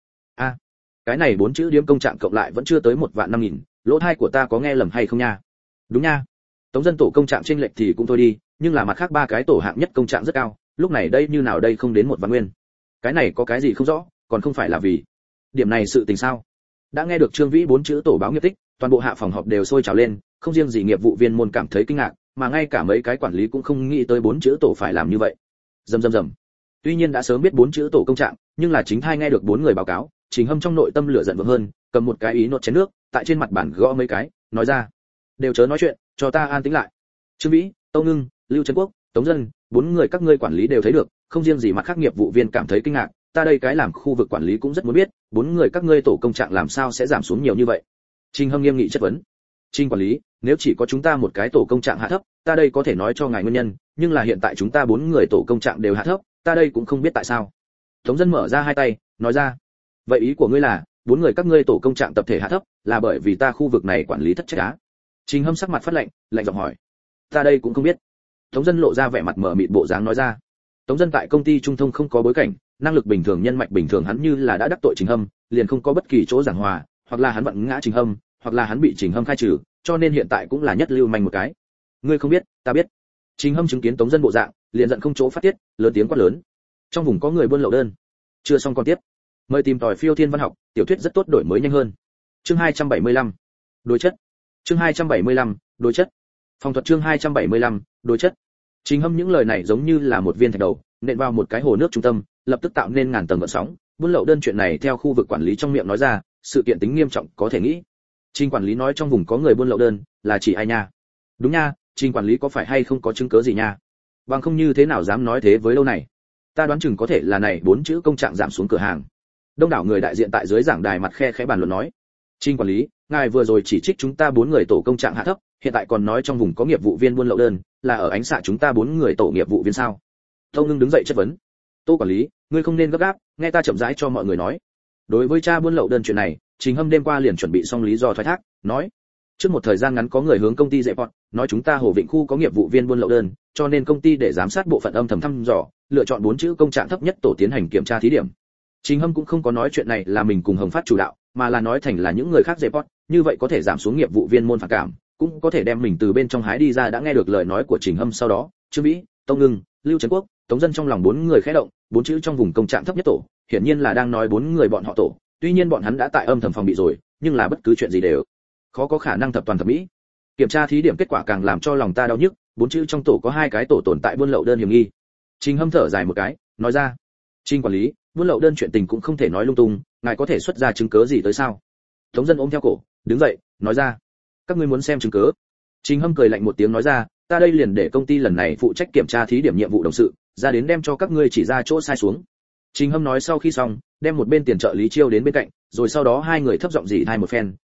Cái này 4 chữ điếm công trạng cộng lại vẫn chưa tới 1 vạn 5.000, lỗ thai của ta có nghe lầm hay không nha? Đúng nha. Tống Dân tổ công trạng chênh lệch thì cũng thôi đi, nhưng là mặt khác ba cái tổ hạng nhất công trạng rất cao, lúc này đây như nào đây không đến 1 vạn nguyên. Cái này có cái gì không rõ, còn không phải là vì điểm này sự tình sao? Đã nghe được Trương Vĩ 4 chữ tổ báo nghiệp tích, toàn bộ hạ phòng họp đều sôi trào lên, không riêng gì nghiệp vụ viên môn cảm thấy kinh ngạc, mà ngay cả mấy cái quản lý cũng không nghĩ tới 4 chữ tổ phải làm như vậy. Rầm. Tuy nhiên đã sớm biết 4 chữ tổ công trạng, nhưng là chính thai nghe được 4 người báo cáo, Trình Hâm trong nội tâm lửa giận vượng hơn, cầm một cái ý nốt chén nước, tại trên mặt bàn gõ mấy cái, nói ra: "Đều chớ nói chuyện, cho ta an tĩnh lại." Trương Vĩ, Tâu Ngưng, Lưu Trấn Quốc, Tống Dân, 4 người các ngươi quản lý đều thấy được, không riêng gì mặt khác nghiệp vụ viên cảm thấy kinh ngạc, ta đây cái làm khu vực quản lý cũng rất muốn biết, 4 người các ngươi tổ công trạng làm sao sẽ giảm xuống nhiều như vậy. Trình Hâm nghiêm nghị chất vấn. Trình quản lý, nếu chỉ có chúng ta một cái tổ công trạng hạ thấp, ta đây có thể nói cho ngài nguyên nhân, nhưng là hiện tại chúng ta 4 người tổ công trạng đều hạ thấp, ta đây cũng không biết tại sao. Tống Dân mở ra hai tay, nói ra: "Vậy ý của ngươi là, 4 người các ngươi tổ công trạng tập thể hạ thấp, là bởi vì ta khu vực này quản lý thất trách á?" Trình Hâm sắc mặt phát lạnh, lạnh giọng hỏi: "Ta đây cũng không biết." Tống Dân lộ ra vẻ mặt mở mịt bộ dáng nói ra. Tống Dân tại công ty trung thông không có bối cảnh, năng lực bình thường nhân mạch bình thường, hắn như là đã đắc tội Trình Hâm, liền không có bất kỳ chỗ giảng hòa, hoặc là hắn vặn ngã Trình Hâm, hoặc là hắn bị Trình Hâm khai trừ, cho nên hiện tại cũng là nhất lưu manh một cái. "Ngươi không biết, ta biết." Trình Hâm chứng kiến Tống Dân bộ dạng, liền giận không chỗ phát tiết, lớn tiếng quát lớn: "Trong vùng có người buôn lậu đơn." Chưa xong còn tiếp. Mời tìm tòi Phiêu Thiên Văn học, tiểu thuyết rất tốt, đổi mới nhanh hơn. Chương 275. Đối chất. Chương 275. Đối chất. Phòng thuật chương 275. Đối chất. Trình Hâm những lời này giống như là một viên thạch đầu, nện vào một cái hồ nước trung tâm, lập tức tạo nên ngàn tầng gợn sóng. Buôn lậu đơn chuyện này theo khu vực quản lý trong miệng nói ra, sự kiện tính nghiêm trọng có thể nghĩ. Trình quản lý nói trong vùng có người buôn lậu đơn, là chỉ ai nha? Đúng nha, Trình quản lý có phải hay không có chứng cứ gì nha? Bằng không như thế nào dám nói thế với lâu này? Ta đoán chừng có thể là này 4 chữ công trạng giảm xuống cửa hàng. Đông đảo người đại diện tại dưới giảng đài mặt khe khẽ bàn luận nói: "Trình quản lý, ngài vừa rồi chỉ trích chúng ta 4 người tổ công trạng hạ thấp, hiện tại còn nói trong vùng có nghiệp vụ viên buôn lậu đơn, là ở ánh xạ chúng ta 4 người tổ nghiệp vụ viên sao?" Tâu Ngưng đứng dậy chất vấn: "Tô quản lý, ngươi không nên gấp gáp, nghe ta chậm rãi cho mọi người nói." Đối với cha buôn lậu đơn chuyện này, Trình Hâm đêm qua liền chuẩn bị xong lý do thoái thác, nói: "Trước một thời gian ngắn có người hướng công ty dạy bọn, nói chúng ta Hồ Vịnh khu có nghiệp vụ viên buôn lậu đơn, cho nên công ty để giám sát bộ phận âm thầm thăm dò, lựa chọn 4 chữ công trạng thấp nhất tổ tiến hành kiểm tra thí điểm." Trình Hâm cũng không có nói chuyện này là mình cùng Hồng Phát chủ đạo, mà là nói thành là những người khác dạy bọn, như vậy có thể giảm xuống nghiệp vụ viên môn phản cảm, cũng có thể đem mình từ bên trong hái đi ra. Đã nghe được lời nói của Trình Hâm sau đó, Trương Vĩ, Tông Ngưng, Lưu Trấn Quốc, Tống Dân trong lòng 4 người khẽ động, 4 chữ trong vùng công trạng thấp nhất tổ, hiển nhiên là đang nói 4 người bọn họ tổ, tuy nhiên bọn hắn đã tại âm thầm phòng bị rồi, nhưng là bất cứ chuyện gì đều khó có khả năng thập toàn thập mỹ. Kiểm tra thí điểm kết quả càng làm cho lòng ta đau nhức, 4 chữ trong tổ có 2 cái tổ tồn tại buôn lậu đơn hiểm nghi. Trình Hâm thở dài một cái, nói ra: "Trình quản lý, buôn lậu đơn chuyện tình cũng không thể nói lung tung, ngài có thể xuất ra chứng cứ gì tới sao?" Tống Dân ôm theo cổ, đứng dậy, nói ra: "Các ngươi muốn xem chứng cứ?" Trình Hâm cười lạnh một tiếng nói ra: "Ta đây liền để công ty lần này phụ trách kiểm tra thí điểm nhiệm vụ đồng sự ra đến đem cho các ngươi chỉ ra chỗ sai xuống." Trình Hâm nói sau khi xong, đem một bên tiền trợ lý chiêu đến bên cạnh, rồi sau đó hai người thấp giọng dì thai một phen,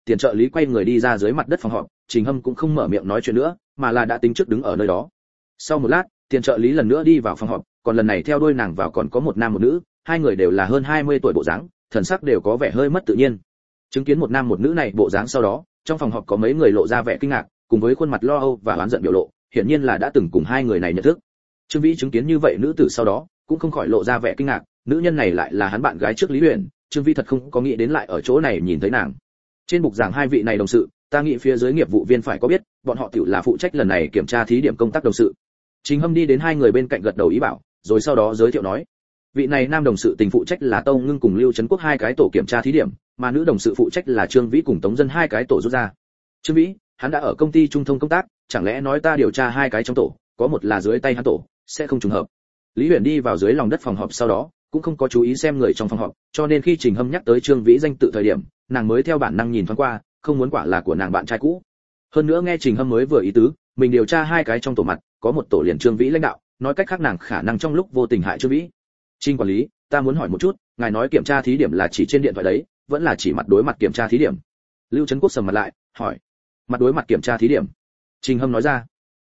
tiền trợ lý quay người đi ra dưới mặt đất phòng họp, Trình Hâm cũng không mở miệng nói chuyện nữa, mà là đã tính trước đứng ở nơi đó. Sau một lát, tiền trợ lý lần nữa đi vào phòng họp, còn lần này theo đuôi nàng vào còn có một nam một nữ, hai người đều là hơn 20 tuổi bộ dáng, thần sắc đều có vẻ hơi mất tự nhiên. Chứng kiến một nam một nữ này bộ dáng sau đó, trong phòng họp có mấy người lộ ra vẻ kinh ngạc, cùng với khuôn mặt lo âu và oán giận biểu lộ, hiển nhiên là đã từng cùng hai người này nhận thức. Trương Vĩ chứng kiến như vậy nữ tử sau đó, cũng không khỏi lộ ra vẻ kinh ngạc, nữ nhân này lại là hắn bạn gái trước Lý Huyền, Trương Vĩ thật không có nghĩ đến lại ở chỗ này nhìn thấy nàng. Trên bục giảng hai vị này đồng sự, ta nghĩ phía dưới nghiệp vụ viên phải có biết, bọn họ tiểu là phụ trách lần này kiểm tra thí điểm công tác đồng sự. Trình Hâm đi đến hai người bên cạnh gật đầu ý bảo, rồi sau đó giới thiệu nói, vị này nam đồng sự tình phụ trách là Tâu Ngưng cùng Lưu Trấn Quốc hai cái tổ kiểm tra thí điểm, mà nữ đồng sự phụ trách là Trương Vĩ cùng Tống Dân hai cái tổ rút ra. Trương Vĩ, hắn đã ở công ty trung thông công tác, chẳng lẽ nói ta điều tra hai cái trong tổ, có một là dưới tay hắn tổ, sẽ không trùng hợp. Lý Huyền đi vào dưới lòng đất phòng họp sau đó, cũng không có chú ý xem người trong phòng họp, cho nên khi Trình Hâm nhắc tới Trương Vĩ danh tự thời điểm, nàng mới theo bản năng nhìn thoáng qua, không muốn quả là của nàng bạn trai cũ. Hơn nữa nghe Trình Hâm mới vừa ý tứ, mình điều tra hai cái trong tổ mặt, có một tổ liền Trương Vĩ lãnh đạo, nói cách khác nàng khả năng trong lúc vô tình hại Trương Vĩ. Trình quản lý, ta muốn hỏi một chút, ngài nói kiểm tra thí điểm là chỉ trên điện thoại đấy, vẫn là chỉ mặt đối mặt kiểm tra thí điểm? Lưu Trấn Quốc sầm mặt lại, hỏi. Mặt đối mặt kiểm tra thí điểm. Trình Hâm nói ra.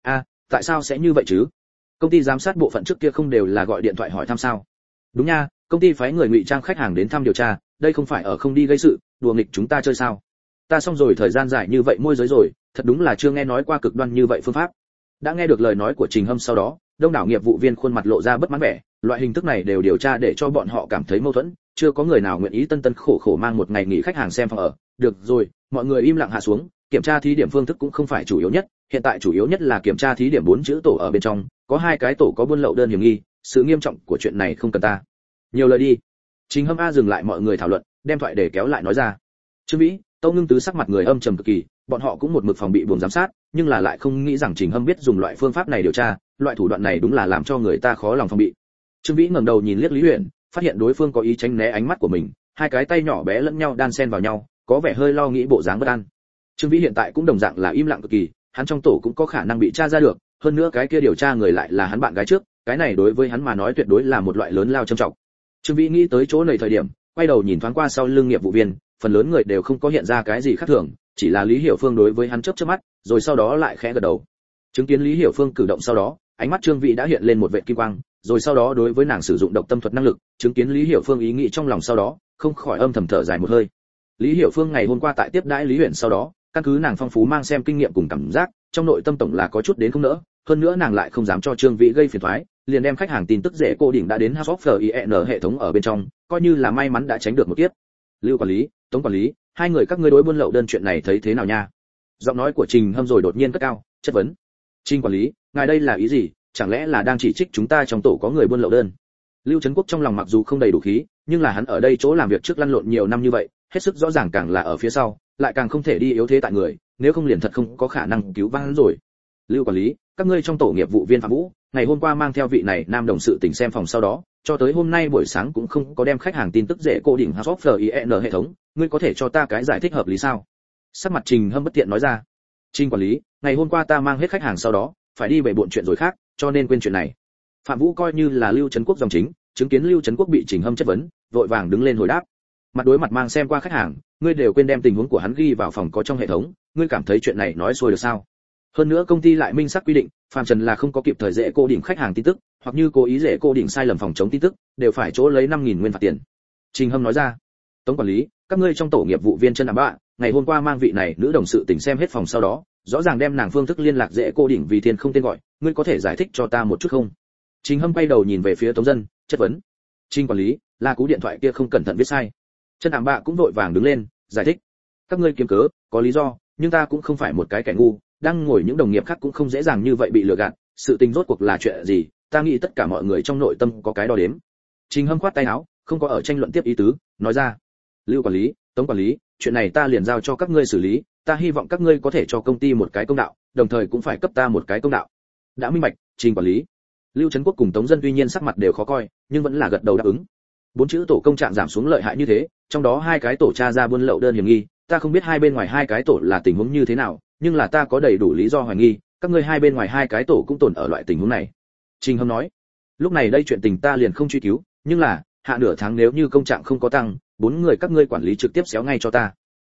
Tại sao sẽ như vậy chứ? Công ty giám sát bộ phận trước kia không đều là gọi điện thoại hỏi thăm sao? Đúng nha, công ty phái người ngụy trang khách hàng đến thăm điều tra, đây không phải ở không đi gây sự, đùa nghịch chúng ta chơi sao? Ta xong rồi thời gian dài như vậy môi giới rồi, thật đúng là chưa nghe nói qua cực đoan như vậy phương pháp. Đã nghe được lời nói của Trình Hâm sau đó, đông đảo nghiệp vụ viên khuôn mặt lộ ra bất mãn vẻ, loại hình thức này đều điều tra để cho bọn họ cảm thấy mâu thuẫn, chưa có người nào nguyện ý tân tân khổ khổ mang một ngày nghỉ khách hàng xem phòng ở. Được rồi, mọi người im lặng hạ xuống, kiểm tra thí điểm phương thức cũng không phải chủ yếu nhất, hiện tại chủ yếu nhất là kiểm tra thí điểm 4 chữ tổ ở bên trong, có hai cái tổ có buôn lậu đơn hiểm nghi, sự nghiêm trọng của chuyện này không cần ta nhiều lời đi. Trình Hâm dừng lại mọi người thảo luận, đem thoại để kéo lại nói ra. Trương Vĩ, Tâu Ngưng tứ sắc mặt người âm trầm cực kỳ, bọn họ cũng một mực phòng bị buồng giám sát, nhưng là lại không nghĩ rằng Trình Hâm biết dùng loại phương pháp này điều tra, loại thủ đoạn này đúng là làm cho người ta khó lòng phòng bị. Trương Vĩ ngẩng đầu nhìn liếc Lý Huyền, phát hiện đối phương có ý tránh né ánh mắt của mình, hai cái tay nhỏ bé lẫn nhau đan xen vào nhau, có vẻ hơi lo nghĩ bộ dáng bất an. Trương Vĩ hiện tại cũng đồng dạng là im lặng cực kỳ, hắn trong tổ cũng có khả năng bị tra ra được, hơn nữa cái kia điều tra người lại là hắn bạn gái trước, cái này đối với hắn mà nói tuyệt đối là một loại lớn lao trầm trọng. Trương Vĩ nghĩ tới chỗ này thời điểm, quay đầu nhìn thoáng qua sau lưng nghiệp vụ viên, phần lớn người đều không có hiện ra cái gì khác thường, chỉ là Lý Hiểu Phương đối với hắn chớp chớp mắt, rồi sau đó lại khẽ gật đầu. Chứng kiến Lý Hiểu Phương cử động sau đó, ánh mắt Trương Vĩ đã hiện lên một vệt kim quang, rồi sau đó đối với nàng sử dụng độc tâm thuật năng lực, chứng kiến Lý Hiểu Phương ý nghĩ trong lòng sau đó, không khỏi âm thầm thở dài một hơi. Lý Hiểu Phương ngày hôm qua tại tiếp đãi Lý Huyền sau đó, căn cứ nàng phong phú mang xem kinh nghiệm cùng cảm giác, trong nội tâm tổng là có chút đến không nỡ, hơn nữa nàng lại không dám cho Trương Vĩ gây phiền toái, liền đem khách hàng tin tức dễ cô đỉnh đã đến House of FIN hệ thống ở bên trong, coi như là may mắn đã tránh được một kiếp. Lưu quản lý, Tống quản lý, hai người các ngươi đối buôn lậu đơn chuyện này thấy thế nào nha? Giọng nói của Trình Hâm rồi đột nhiên cất cao, chất vấn. Trình quản lý, ngài đây là ý gì? Chẳng lẽ là đang chỉ trích chúng ta trong tổ có người buôn lậu đơn? Lưu Trấn Quốc trong lòng mặc dù không đầy đủ khí, nhưng là hắn ở đây chỗ làm việc trước lăn lộn nhiều năm như vậy, hết sức rõ ràng càng là ở phía sau, lại càng không thể đi yếu thế tại người, nếu không liền thật không có khả năng cứu vãn rồi. Lưu quản lý, các ngươi trong tổ nghiệp vụ viên Phạm Vũ, ngày hôm qua mang theo vị này nam đồng sự tỉnh xem phòng sau đó, cho tới hôm nay buổi sáng cũng không có đem khách hàng tin tức dễ cô đỉnh House of FIN hệ thống, ngươi có thể cho ta cái giải thích hợp lý sao? Sắc mặt Trình Hâm bất tiện nói ra. Trình quản lý, ngày hôm qua ta mang hết khách hàng sau đó, phải đi về bộn chuyện rồi khác, cho nên quên chuyện này. Phạm Vũ coi như là Lưu Trấn Quốc dòng chính, chứng kiến Lưu Trấn Quốc bị Trình Hâm chất vấn, vội vàng đứng lên hồi đáp. Mặt đối mặt mang xem qua khách hàng, ngươi đều quên đem tình huống của hắn ghi vào phòng có trong hệ thống, ngươi cảm thấy chuyện này nói xuôi được sao? Hơn nữa công ty lại minh xác quy định, phàm trần là không có kịp thời dễ cô đỉnh khách hàng tin tức, hoặc như cố ý dễ cô đỉnh sai lầm phòng chống tin tức, đều phải chỗ lấy 5.000 nguyên phạt tiền. Trình Hâm nói ra. Tống quản lý, các ngươi trong tổ nghiệp vụ viên chân ảm bạ, ngày hôm qua mang vị này nữ đồng sự tỉnh xem hết phòng sau đó, rõ ràng đem nàng phương thức liên lạc dễ cô đỉnh vì tiền không tên gọi, ngươi có thể giải thích cho ta một chút không? Trình Hâm quay đầu nhìn về phía Tống Dân, chất vấn. Trình quản lý, là cú điện thoại kia không cẩn thận viết sai. Chân ảm bạ cũng vội vàng đứng lên, giải thích. Các ngươi kiếm cớ, có lý do, nhưng ta cũng không phải một cái kẻ ngu, đang ngồi những đồng nghiệp khác cũng không dễ dàng như vậy bị lừa gạt, sự tình rốt cuộc là chuyện gì, ta nghĩ tất cả mọi người trong nội tâm có cái đo đếm. Trình Hâm khoát tay áo, không có ở tranh luận tiếp ý tứ, nói ra. Lưu quản lý, Tống quản lý, chuyện này ta liền giao cho các ngươi xử lý, ta hy vọng các ngươi có thể cho công ty một cái công đạo, đồng thời cũng phải cấp ta một cái công đạo. Đã minh bạch, Trình quản lý. Lưu Trấn Quốc cùng Tống Dân tuy nhiên sắc mặt đều khó coi, nhưng vẫn là gật đầu đáp ứng. 4 chữ tổ công trạng giảm xuống lợi hại như thế, trong đó hai cái tổ tra ra buôn lậu đơn hiểm nghi, ta không biết hai bên ngoài hai cái tổ là tình huống như thế nào, nhưng là ta có đầy đủ lý do hoài nghi, các ngươi hai bên ngoài hai cái tổ cũng tồn ở loại tình huống này. Trình Hâm nói. Lúc này đây chuyện tình ta liền không truy cứu, nhưng là hạ nửa tháng nếu như công trạng không có tăng, 4 người các ngươi quản lý trực tiếp xéo ngay cho ta.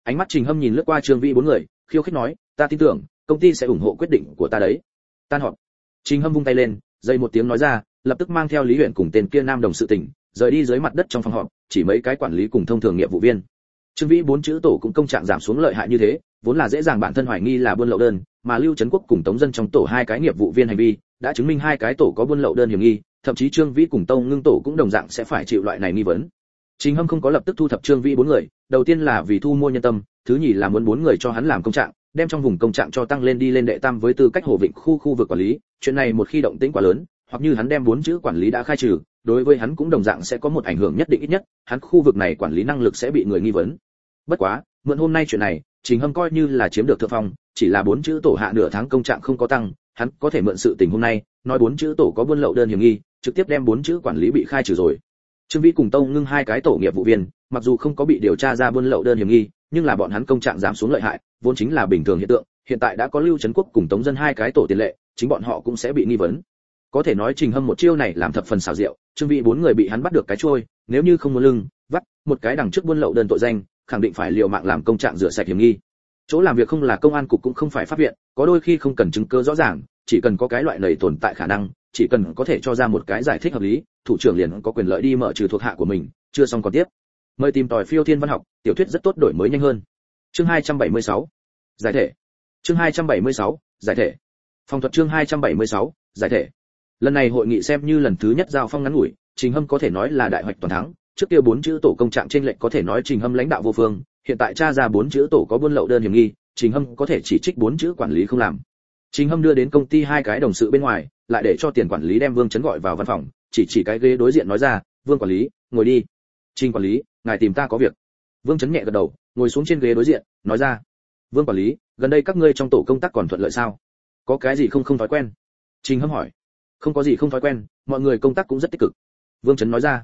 Ánh mắt Trình Hâm nhìn lướt qua Trương Vĩ bốn người, khiêu khích nói, ta tin tưởng công ty sẽ ủng hộ quyết định của ta đấy. Tan họp. Trình Hâm vung tay lên, dây một tiếng nói ra, lập tức mang theo Lý Huyền cùng tên kia nam đồng sự tỉnh, rời đi dưới mặt đất trong phòng họp, chỉ mấy cái quản lý cùng thông thường nghiệp vụ viên. Trương Vĩ bốn chữ tổ cũng công trạng giảm xuống lợi hại như thế, vốn là dễ dàng bản thân hoài nghi là buôn lậu đơn, mà Lưu Trấn Quốc cùng Tống Dân trong tổ hai cái nghiệp vụ viên hành vi, đã chứng minh hai cái tổ có buôn lậu đơn hiểm nghi, thậm chí Trương Vĩ cùng Tông Ngưng tổ cũng đồng dạng sẽ phải chịu loại này nghi vấn. Trình Hâm không có lập tức thu thập Trương Vĩ bốn người, đầu tiên là vì thu mua nhân tâm, thứ nhì là muốn bốn người cho hắn làm công trạng, đem trong vùng công trạng cho tăng lên đi lên đệ tam với tư cách Hồ Vịnh khu vực quản lý, chuyện này một khi động tĩnh quá lớn, hoặc như hắn đem bốn chữ quản lý đã khai trừ, đối với hắn cũng đồng dạng sẽ có một ảnh hưởng nhất định, ít nhất, hắn khu vực này quản lý năng lực sẽ bị người nghi vấn. Bất quá, mượn hôm nay chuyện này, Trình Hâm coi như là chiếm được thượng phong, chỉ là bốn chữ tổ hạ nửa tháng công trạng không có tăng, hắn có thể mượn sự tình hôm nay, nói bốn chữ tổ có buôn lậu đơn hiểm nghi, trực tiếp đem bốn chữ quản lý bị khai trừ rồi. Trương Vĩ cùng Tông Ngưng hai cái tổ nghiệp vụ viên, mặc dù không có bị điều tra ra buôn lậu đơn hiểm nghi, nhưng là bọn hắn công trạng giảm xuống lợi hại, vốn chính là bình thường hiện tượng, hiện tại đã có Lưu Trấn Quốc cùng Tống Dân hai cái tổ tiền lệ, chính bọn họ cũng sẽ bị nghi vấn. Có thể nói Trình Hâm một chiêu này làm thập phần xảo diệu, Trương Vĩ bốn người bị hắn bắt được cái trôi, nếu như không muốn lưng vắt một cái đằng trước buôn lậu đơn tội danh, khẳng định phải liều mạng làm công trạng rửa sạch hiểm nghi. Chỗ làm việc không là công an cục cũng không phải pháp viện, có đôi khi không cần chứng cứ rõ ràng, chỉ cần có cái loại này tồn tại khả năng, chỉ cần có thể cho ra một cái giải thích hợp lý, thủ trưởng liền có quyền lợi đi mở trừ thuộc hạ của mình, chưa xong còn tiếp. Mời tìm tòi phiêu thiên văn học, tiểu thuyết rất tốt đổi mới nhanh hơn. Chương 276. Giải thể. Chương 276. Giải thể. Phòng thuật chương 276. Giải thể. Lần này hội nghị xem như lần thứ nhất giao phong ngắn ngủi, Trình Hâm có thể nói là đại hoạch toàn thắng, trước kia bốn chữ tổ công trạng trên lệnh có thể nói Trình Hâm lãnh đạo vô phương, hiện tại tra ra bốn chữ tổ có buôn lậu đơn hiểm nghi, Trình Hâm có thể chỉ trích bốn chữ quản lý không làm. Trình Hâm đưa đến công ty hai cái đồng sự bên ngoài, lại để cho tiền quản lý đem Vương Chấn gọi vào văn phòng, chỉ cái ghế đối diện nói ra, "Vương quản lý, ngồi đi." "Trình quản lý, ngài tìm ta có việc." Vương Chấn nhẹ gật đầu, ngồi xuống trên ghế đối diện, nói ra, "Vương quản lý, gần đây các ngươi trong tổ công tác còn thuận lợi sao? Có cái gì không thói quen?" Trình Hâm hỏi. "Không có gì không thói quen, mọi người công tác cũng rất tích cực." Vương Chấn nói ra.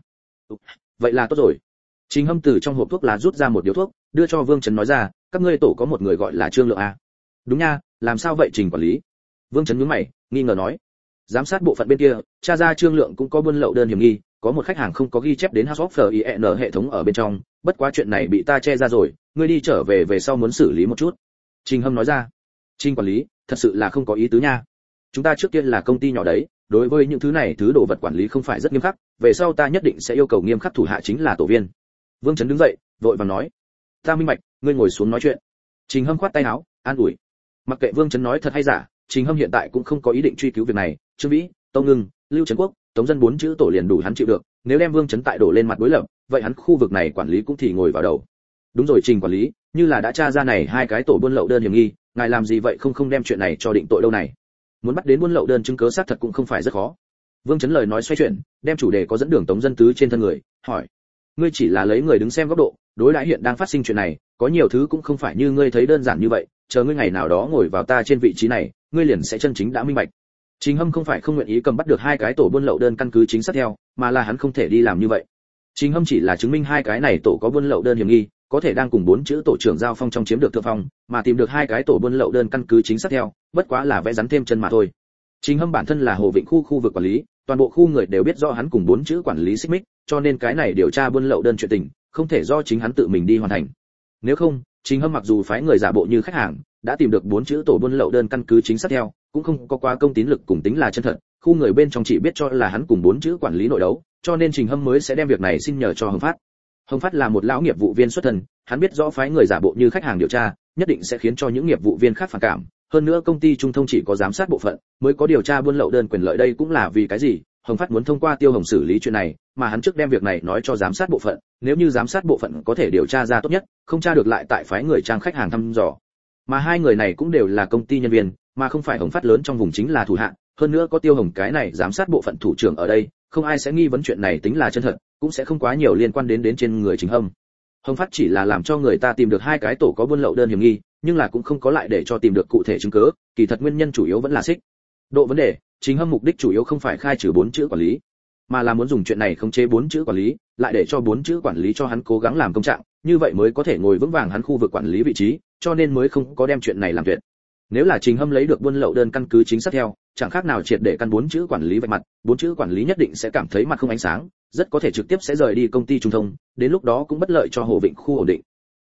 "Vậy là tốt rồi." Trình Hâm từ trong hộp thuốc lá rút ra một điếu thuốc, đưa cho Vương Chấn nói ra, "Các ngươi tổ có một người gọi là Trương Lượng à?" "Đúng nha, làm sao vậy Trình quản lý?" Vương Chấn nhướng mày, nghi ngờ nói. "Giám sát bộ phận bên kia, tra ra Trương Lượng cũng có buôn lậu đơn hiểm nghi, có một khách hàng không có ghi chép đến House of FIN hệ thống ở bên trong, bất quá chuyện này bị ta che ra rồi, ngươi đi trở về về sau muốn xử lý một chút." Trình Hâm nói ra. "Trình quản lý, thật sự là không có ý tứ nha. Chúng ta trước tiên là công ty nhỏ đấy, đối với những thứ này thứ đồ vật quản lý không phải rất nghiêm khắc, về sau ta nhất định sẽ yêu cầu nghiêm khắc thủ hạ chính là tổ viên." Vương Chấn đứng dậy, vội vàng nói. "Ta minh bạch, ngươi ngồi xuống nói chuyện." Trình Hâm khoát tay áo, an ủi. Mặc kệ Vương Chấn nói thật hay giả, Trình Hâm hiện tại cũng không có ý định truy cứu việc này, Trương Vĩ, Tông Ngưng, Lưu Trấn Quốc, Tống Dân bốn chữ tổ liền đủ hắn chịu được, nếu đem Vương Chấn tại đổ lên mặt đối lập, vậy hắn khu vực này quản lý cũng thì ngồi vào đầu. "Đúng rồi Trình quản lý, như là đã tra ra này hai cái tổ buôn lậu đơn hiểm nghi, ngài làm gì vậy không đem chuyện này cho định tội đâu này? Muốn bắt đến buôn lậu đơn chứng cứ xác thật cũng không phải rất khó." Vương Chấn lời nói xoay chuyển, đem chủ đề có dẫn đường Tống Dân tứ trên thân người, hỏi: "Ngươi chỉ là lấy người đứng xem góc độ, đối đãi hiện đang phát sinh chuyện này, có nhiều thứ cũng không phải như ngươi thấy đơn giản như vậy, chờ ngươi ngày nào đó ngồi vào ta trên vị trí này, ngươi liền sẽ chân chính đã minh bạch." Trình Hâm không phải không nguyện ý cầm bắt được hai cái tổ buôn lậu đơn căn cứ chính xác theo, mà là hắn không thể đi làm như vậy. Trình Hâm chỉ là chứng minh hai cái này tổ có buôn lậu đơn hiểm nghi, có thể đang cùng bốn chữ tổ trưởng giao phong trong chiếm được thượng phong, mà tìm được hai cái tổ buôn lậu đơn căn cứ chính xác theo, bất quá là vẽ rắn thêm chân mà thôi. Trình Hâm bản thân là Hồ Vịnh khu vực quản lý, toàn bộ khu người đều biết rõ hắn cùng bốn chữ quản lý xích mích, cho nên cái này điều tra buôn lậu đơn chuyện tình, không thể do chính hắn tự mình đi hoàn thành. Nếu không, Trình Hâm mặc dù phái người giả bộ như khách hàng, đã tìm được bốn chữ tổ buôn lậu đơn căn cứ chính xác theo, cũng không có quá công tín lực cùng tính là chân thật, khu người bên trong chỉ biết cho là hắn cùng bốn chữ quản lý nội đấu, cho nên Trình Hâm mới sẽ đem việc này xin nhờ cho Hồng Phát. Hồng Phát là một lão nghiệp vụ viên xuất thân, hắn biết rõ phái người giả bộ như khách hàng điều tra, nhất định sẽ khiến cho những nghiệp vụ viên khác phản cảm, hơn nữa công ty trung thông chỉ có giám sát bộ phận, mới có điều tra buôn lậu đơn quyền lợi, đây cũng là vì cái gì Hồng Phát muốn thông qua Tiêu Hồng xử lý chuyện này, mà hắn trước đem việc này nói cho giám sát bộ phận, nếu như giám sát bộ phận có thể điều tra ra tốt nhất, không tra được lại tại phái người trang khách hàng thăm dò. Mà hai người này cũng đều là công ty nhân viên, mà không phải Hồng Phát lớn trong vùng chính là thủ hạ, hơn nữa có Tiêu Hồng cái này giám sát bộ phận thủ trưởng ở đây, không ai sẽ nghi vấn chuyện này tính là chân thật, cũng sẽ không quá nhiều liên quan đến trên người Trình Hâm. Hồng Phát chỉ là làm cho người ta tìm được hai cái tổ có buôn lậu đơn hiểm nghi, nhưng là cũng không có lại để cho tìm được cụ thể chứng cứ, kỳ thật nguyên nhân chủ yếu vẫn là xích độ vấn đề. Trình Hâm mục đích chủ yếu không phải khai trừ bốn chữ quản lý, mà là muốn dùng chuyện này khống chế bốn chữ quản lý, lại để cho bốn chữ quản lý cho hắn cố gắng làm công trạng, như vậy mới có thể ngồi vững vàng hắn khu vực quản lý vị trí, cho nên mới không có đem chuyện này làm tuyệt. Nếu là Trình Hâm lấy được buôn lậu đơn căn cứ chính xác theo, chẳng khác nào triệt để căn bốn chữ quản lý vạch mặt, bốn chữ quản lý nhất định sẽ cảm thấy mặt không ánh sáng, rất có thể trực tiếp sẽ rời đi công ty trung thông, đến lúc đó cũng bất lợi cho Hồ Vịnh khu ổn định.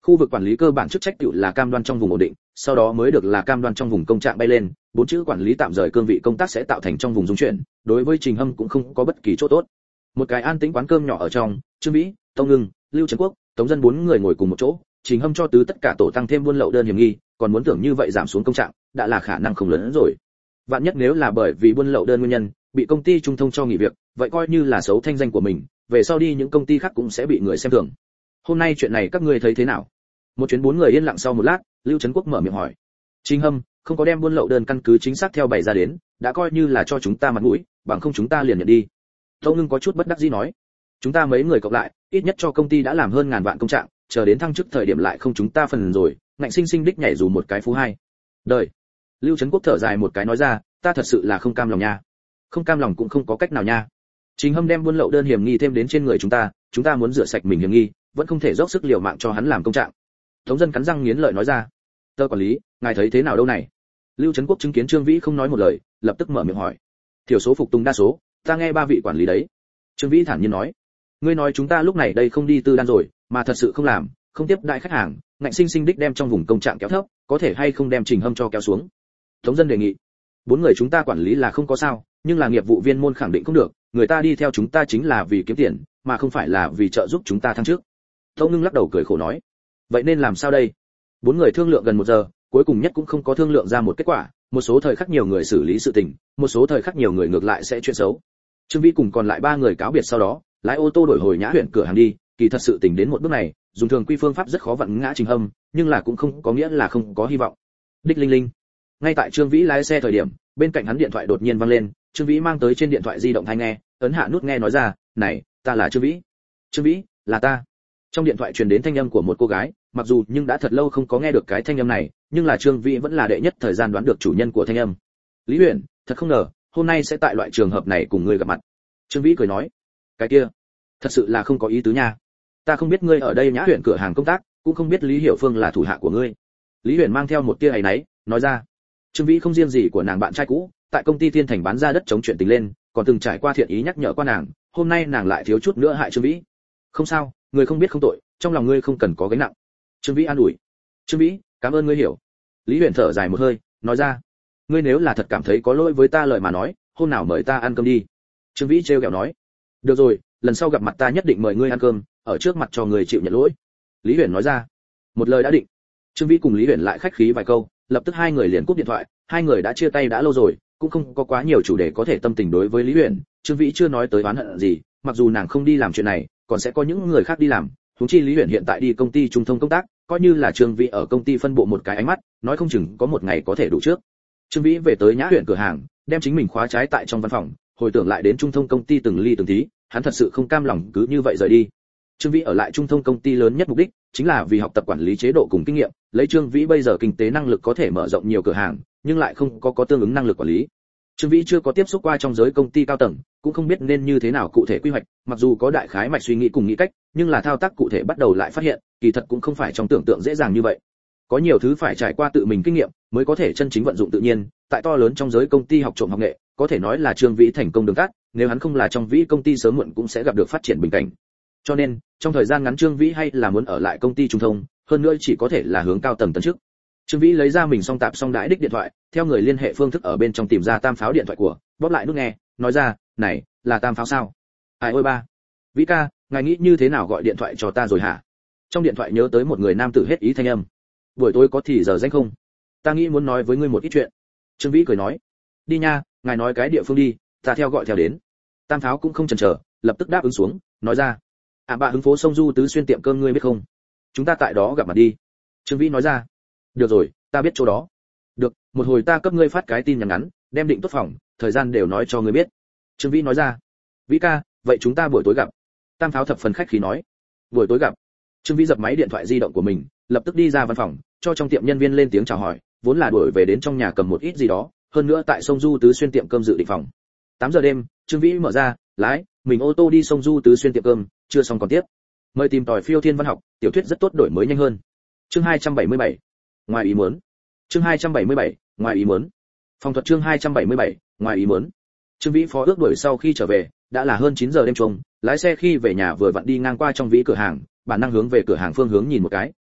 Khu vực quản lý cơ bản chức trách tự là cam đoan trong vùng ổn định, sau đó mới được là cam đoan trong vùng công trạng bay lên, bốn chữ quản lý tạm rời cương vị công tác sẽ tạo thành trong vùng dung chuyển, đối với Trình Hâm cũng không có bất kỳ chỗ tốt. Một cái an tĩnh quán cơm nhỏ ở trong, Trương Vĩ, Tông Ngưng, Lưu Trấn Quốc, Tống Dân bốn người ngồi cùng một chỗ, Trình Hâm cho tứ tất cả tổ tăng thêm buôn lậu đơn hiểm nghi, còn muốn tưởng như vậy giảm xuống công trạng, đã là khả năng không lớn hơn rồi. Vạn nhất nếu là bởi vì buôn lậu đơn nguyên nhân, bị công ty trung thông cho nghỉ việc, vậy coi như là xấu thanh danh của mình, về sau đi những công ty khác cũng sẽ bị người xem thường. Hôm nay chuyện này các ngươi thấy thế nào? Một chuyến bốn người yên lặng sau một lát, Lưu Trấn Quốc mở miệng hỏi. Trình Hâm, không có đem buôn lậu đơn căn cứ chính xác theo bày ra đến, đã coi như là cho chúng ta mặt mũi, bằng không chúng ta liền nhận đi. Tông Ngưng có chút bất đắc dĩ nói. Chúng ta mấy người cộng lại, ít nhất cho công ty đã làm hơn ngàn vạn công trạng, chờ đến thăng chức thời điểm lại không chúng ta phần rồi, ngạnh sinh sinh đích nhảy dù một cái phú hai. Đời. Lưu Trấn Quốc thở dài một cái nói ra, ta thật sự là không cam lòng nha. Không cam lòng cũng không có cách nào nha. Trình Hâm đem buôn lậu đơn hiểm nghi thêm đến trên người chúng ta muốn rửa sạch mình hiểm nghi, vẫn không thể dốc sức liều mạng cho hắn làm công trạng. Tống Dân cắn răng nghiến lợi nói ra. Tơ quản lý, ngài thấy thế nào đâu này? Lưu Trấn Quốc chứng kiến Trương Vĩ không nói một lời, lập tức mở miệng hỏi. Thiểu số phục tùng đa số, ta nghe ba vị quản lý đấy. Trương Vĩ thản nhiên nói. Ngươi nói chúng ta lúc này đây không đi tư đan rồi, mà thật sự không làm, không tiếp đại khách hàng, ngạnh sinh sinh đích đem trong vùng công trạng kéo thấp, có thể hay không đem Trình Hâm cho kéo xuống? Tống Dân đề nghị. Bốn người chúng ta quản lý là không có sao, nhưng là nghiệp vụ viên môn khẳng định không được, người ta đi theo chúng ta chính là vì kiếm tiền, mà không phải là vì trợ giúp chúng ta thăng trước. Tông Ngưng lắc đầu cười khổ nói. Vậy nên làm sao đây? Bốn người thương lượng gần một giờ, cuối cùng nhất cũng không có thương lượng ra một kết quả, một số thời khắc nhiều người xử lý sự tình, một số thời khắc nhiều người ngược lại sẽ chuyện xấu. Trương Vĩ cùng còn lại ba người cáo biệt sau đó, lái ô tô đổi hồi Nhã huyện cửa hàng đi, kỳ thật sự tình đến một bước này, dùng thường quy phương pháp rất khó vặn ngã Trình Hâm, nhưng là cũng không có nghĩa là không có hy vọng. Đích linh linh. Ngay tại Trương Vĩ lái xe thời điểm, bên cạnh hắn điện thoại đột nhiên vang lên, Trương Vĩ mang tới trên điện thoại di động tai nghe, ấn hạ nút nghe nói ra, "Này, ta là Trương Vĩ." "Trương Vĩ, là ta." Trong điện thoại truyền đến thanh âm của một cô gái, mặc dù nhưng đã thật lâu không có nghe được cái thanh âm này, nhưng là Trương Vĩ vẫn là đệ nhất thời gian đoán được chủ nhân của thanh âm. "Lý Huyền, thật không ngờ, hôm nay sẽ tại loại trường hợp này cùng ngươi gặp mặt." Trương Vĩ cười nói. "Cái kia, thật sự là không có ý tứ nha. Ta không biết ngươi ở đây Nhã huyện cửa hàng công tác, cũng không biết Lý Hiểu Phương là thủ hạ của ngươi." Lý Huyền mang theo một tia áy náy, nói ra. Trương Vĩ không riêng gì của nàng bạn trai cũ, tại công ty Thiên Thành bán ra đất chống chuyện tình lên, còn từng trải qua thiện ý nhắc nhở qua nàng, hôm nay nàng lại thiếu chút nữa hại Trương Vĩ. "Không sao, người không biết không tội, trong lòng ngươi không cần có gánh nặng." Trương Vĩ an ủi. "Trương Vĩ, cảm ơn ngươi hiểu." Lý Huyền thở dài một hơi, nói ra. "Ngươi nếu là thật cảm thấy có lỗi với ta lời mà nói, hôm nào mời ta ăn cơm đi." Trương Vĩ trêu ghẹo nói. "Được rồi, lần sau gặp mặt ta nhất định mời ngươi ăn cơm, ở trước mặt cho người chịu nhận lỗi." Lý Huyền nói ra. Một lời đã định. Trương Vĩ cùng Lý Huyền lại khách khí vài câu, lập tức hai người liền cúp điện thoại, hai người đã chia tay đã lâu rồi, cũng không có quá nhiều chủ đề có thể tâm tình đối với Lý Huyền, Trương Vĩ chưa nói tới oán hận gì, mặc dù nàng không đi làm chuyện này, còn sẽ có những người khác đi làm, huống chi Lý Huyền hiện tại đi công ty trung thông công tác, coi như là Trương Vĩ ở công ty phân bộ một cái ánh mắt, nói không chừng có một ngày có thể đủ trước. Trương Vĩ về tới Nhã huyện cửa hàng, đem chính mình khóa trái tại trong văn phòng, hồi tưởng lại đến trung thông công ty từng ly từng tí, hắn thật sự không cam lòng cứ như vậy rời đi. Trương Vĩ ở lại trung thông công ty lớn nhất mục đích chính là vì học tập quản lý chế độ cùng kinh nghiệm, lấy Trương Vĩ bây giờ kinh tế năng lực có thể mở rộng nhiều cửa hàng, nhưng lại không có tương ứng năng lực quản lý. Trương Vĩ chưa có tiếp xúc qua trong giới công ty cao tầng, cũng không biết nên như thế nào cụ thể quy hoạch, mặc dù có đại khái mạch suy nghĩ cùng nghĩ cách, nhưng là thao tác cụ thể bắt đầu lại phát hiện, kỳ thật cũng không phải trong tưởng tượng dễ dàng như vậy. Có nhiều thứ phải trải qua tự mình kinh nghiệm, mới có thể chân chính vận dụng tự nhiên, tại to lớn trong giới công ty học trộm học nghệ, có thể nói là Trương Vĩ thành công đường tắt, nếu hắn không là trong Vĩ công ty sớm muộn cũng sẽ gặp được phát triển bình cảnh. Cho nên, trong thời gian ngắn Trương Vĩ hay là muốn ở lại công ty trung thông, hơn nữa chỉ có thể là hướng cao tầng tấn chức. Trương Vĩ lấy ra mình song tạp song đãi đích điện thoại, theo người liên hệ phương thức ở bên trong tìm ra Tam Pháo điện thoại của, bóp lại nút nghe, nói ra, "Này, là Tam Pháo sao? Ai ôi ba, Vĩ ca, ngài nghĩ như thế nào gọi điện thoại cho ta rồi hả?" Trong điện thoại nhớ tới một người nam tử hết ý thanh âm. "Buổi tối có thì giờ rảnh không? Ta nghĩ muốn nói với ngươi một ít chuyện." Trương Vĩ cười nói. "Đi nha, ngài nói cái địa phương đi, ta theo gọi theo đến." Tam Pháo cũng không chần chờ, lập tức đáp ứng xuống, nói ra, "Bạ hứng phố sông Du Tứ Xuyên tiệm cơm ngươi biết không? Chúng ta tại đó gặp mặt đi." Trương Vĩ nói ra. "Được rồi, ta biết chỗ đó." "Được, một hồi ta cấp ngươi phát cái tin nhắn ngắn, đem định tốt phòng, thời gian đều nói cho ngươi biết." Trương Vĩ nói ra. "Vĩ ca, vậy chúng ta buổi tối gặp." Tam Pháo thập phần khách khí nói. "Buổi tối gặp." Trương Vĩ dập máy điện thoại di động của mình, lập tức đi ra văn phòng, cho trong tiệm nhân viên lên tiếng chào hỏi, vốn là đuổi về đến trong nhà cầm một ít gì đó, hơn nữa tại sông Du Tứ Xuyên tiệm cơm dự định phòng. 8 giờ đêm, Trương Vĩ mở ra, lái mình ô tô đi sông Du Tứ Xuyên tiệm cơm, chưa xong còn tiếp. Mời tìm tòi phiêu thiên văn học, tiểu thuyết rất tốt đổi mới nhanh hơn. Chương 277. Ngoài ý muốn. Chương 277. Ngoài ý muốn. Phòng thuật chương 277. Ngoài ý muốn. Trương Vĩ phó ước đuổi sau khi trở về, đã là hơn 9 giờ đêm trùng, lái xe khi về nhà vừa vặn đi ngang qua trong Vĩ cửa hàng, bản năng hướng về cửa hàng phương hướng nhìn một cái,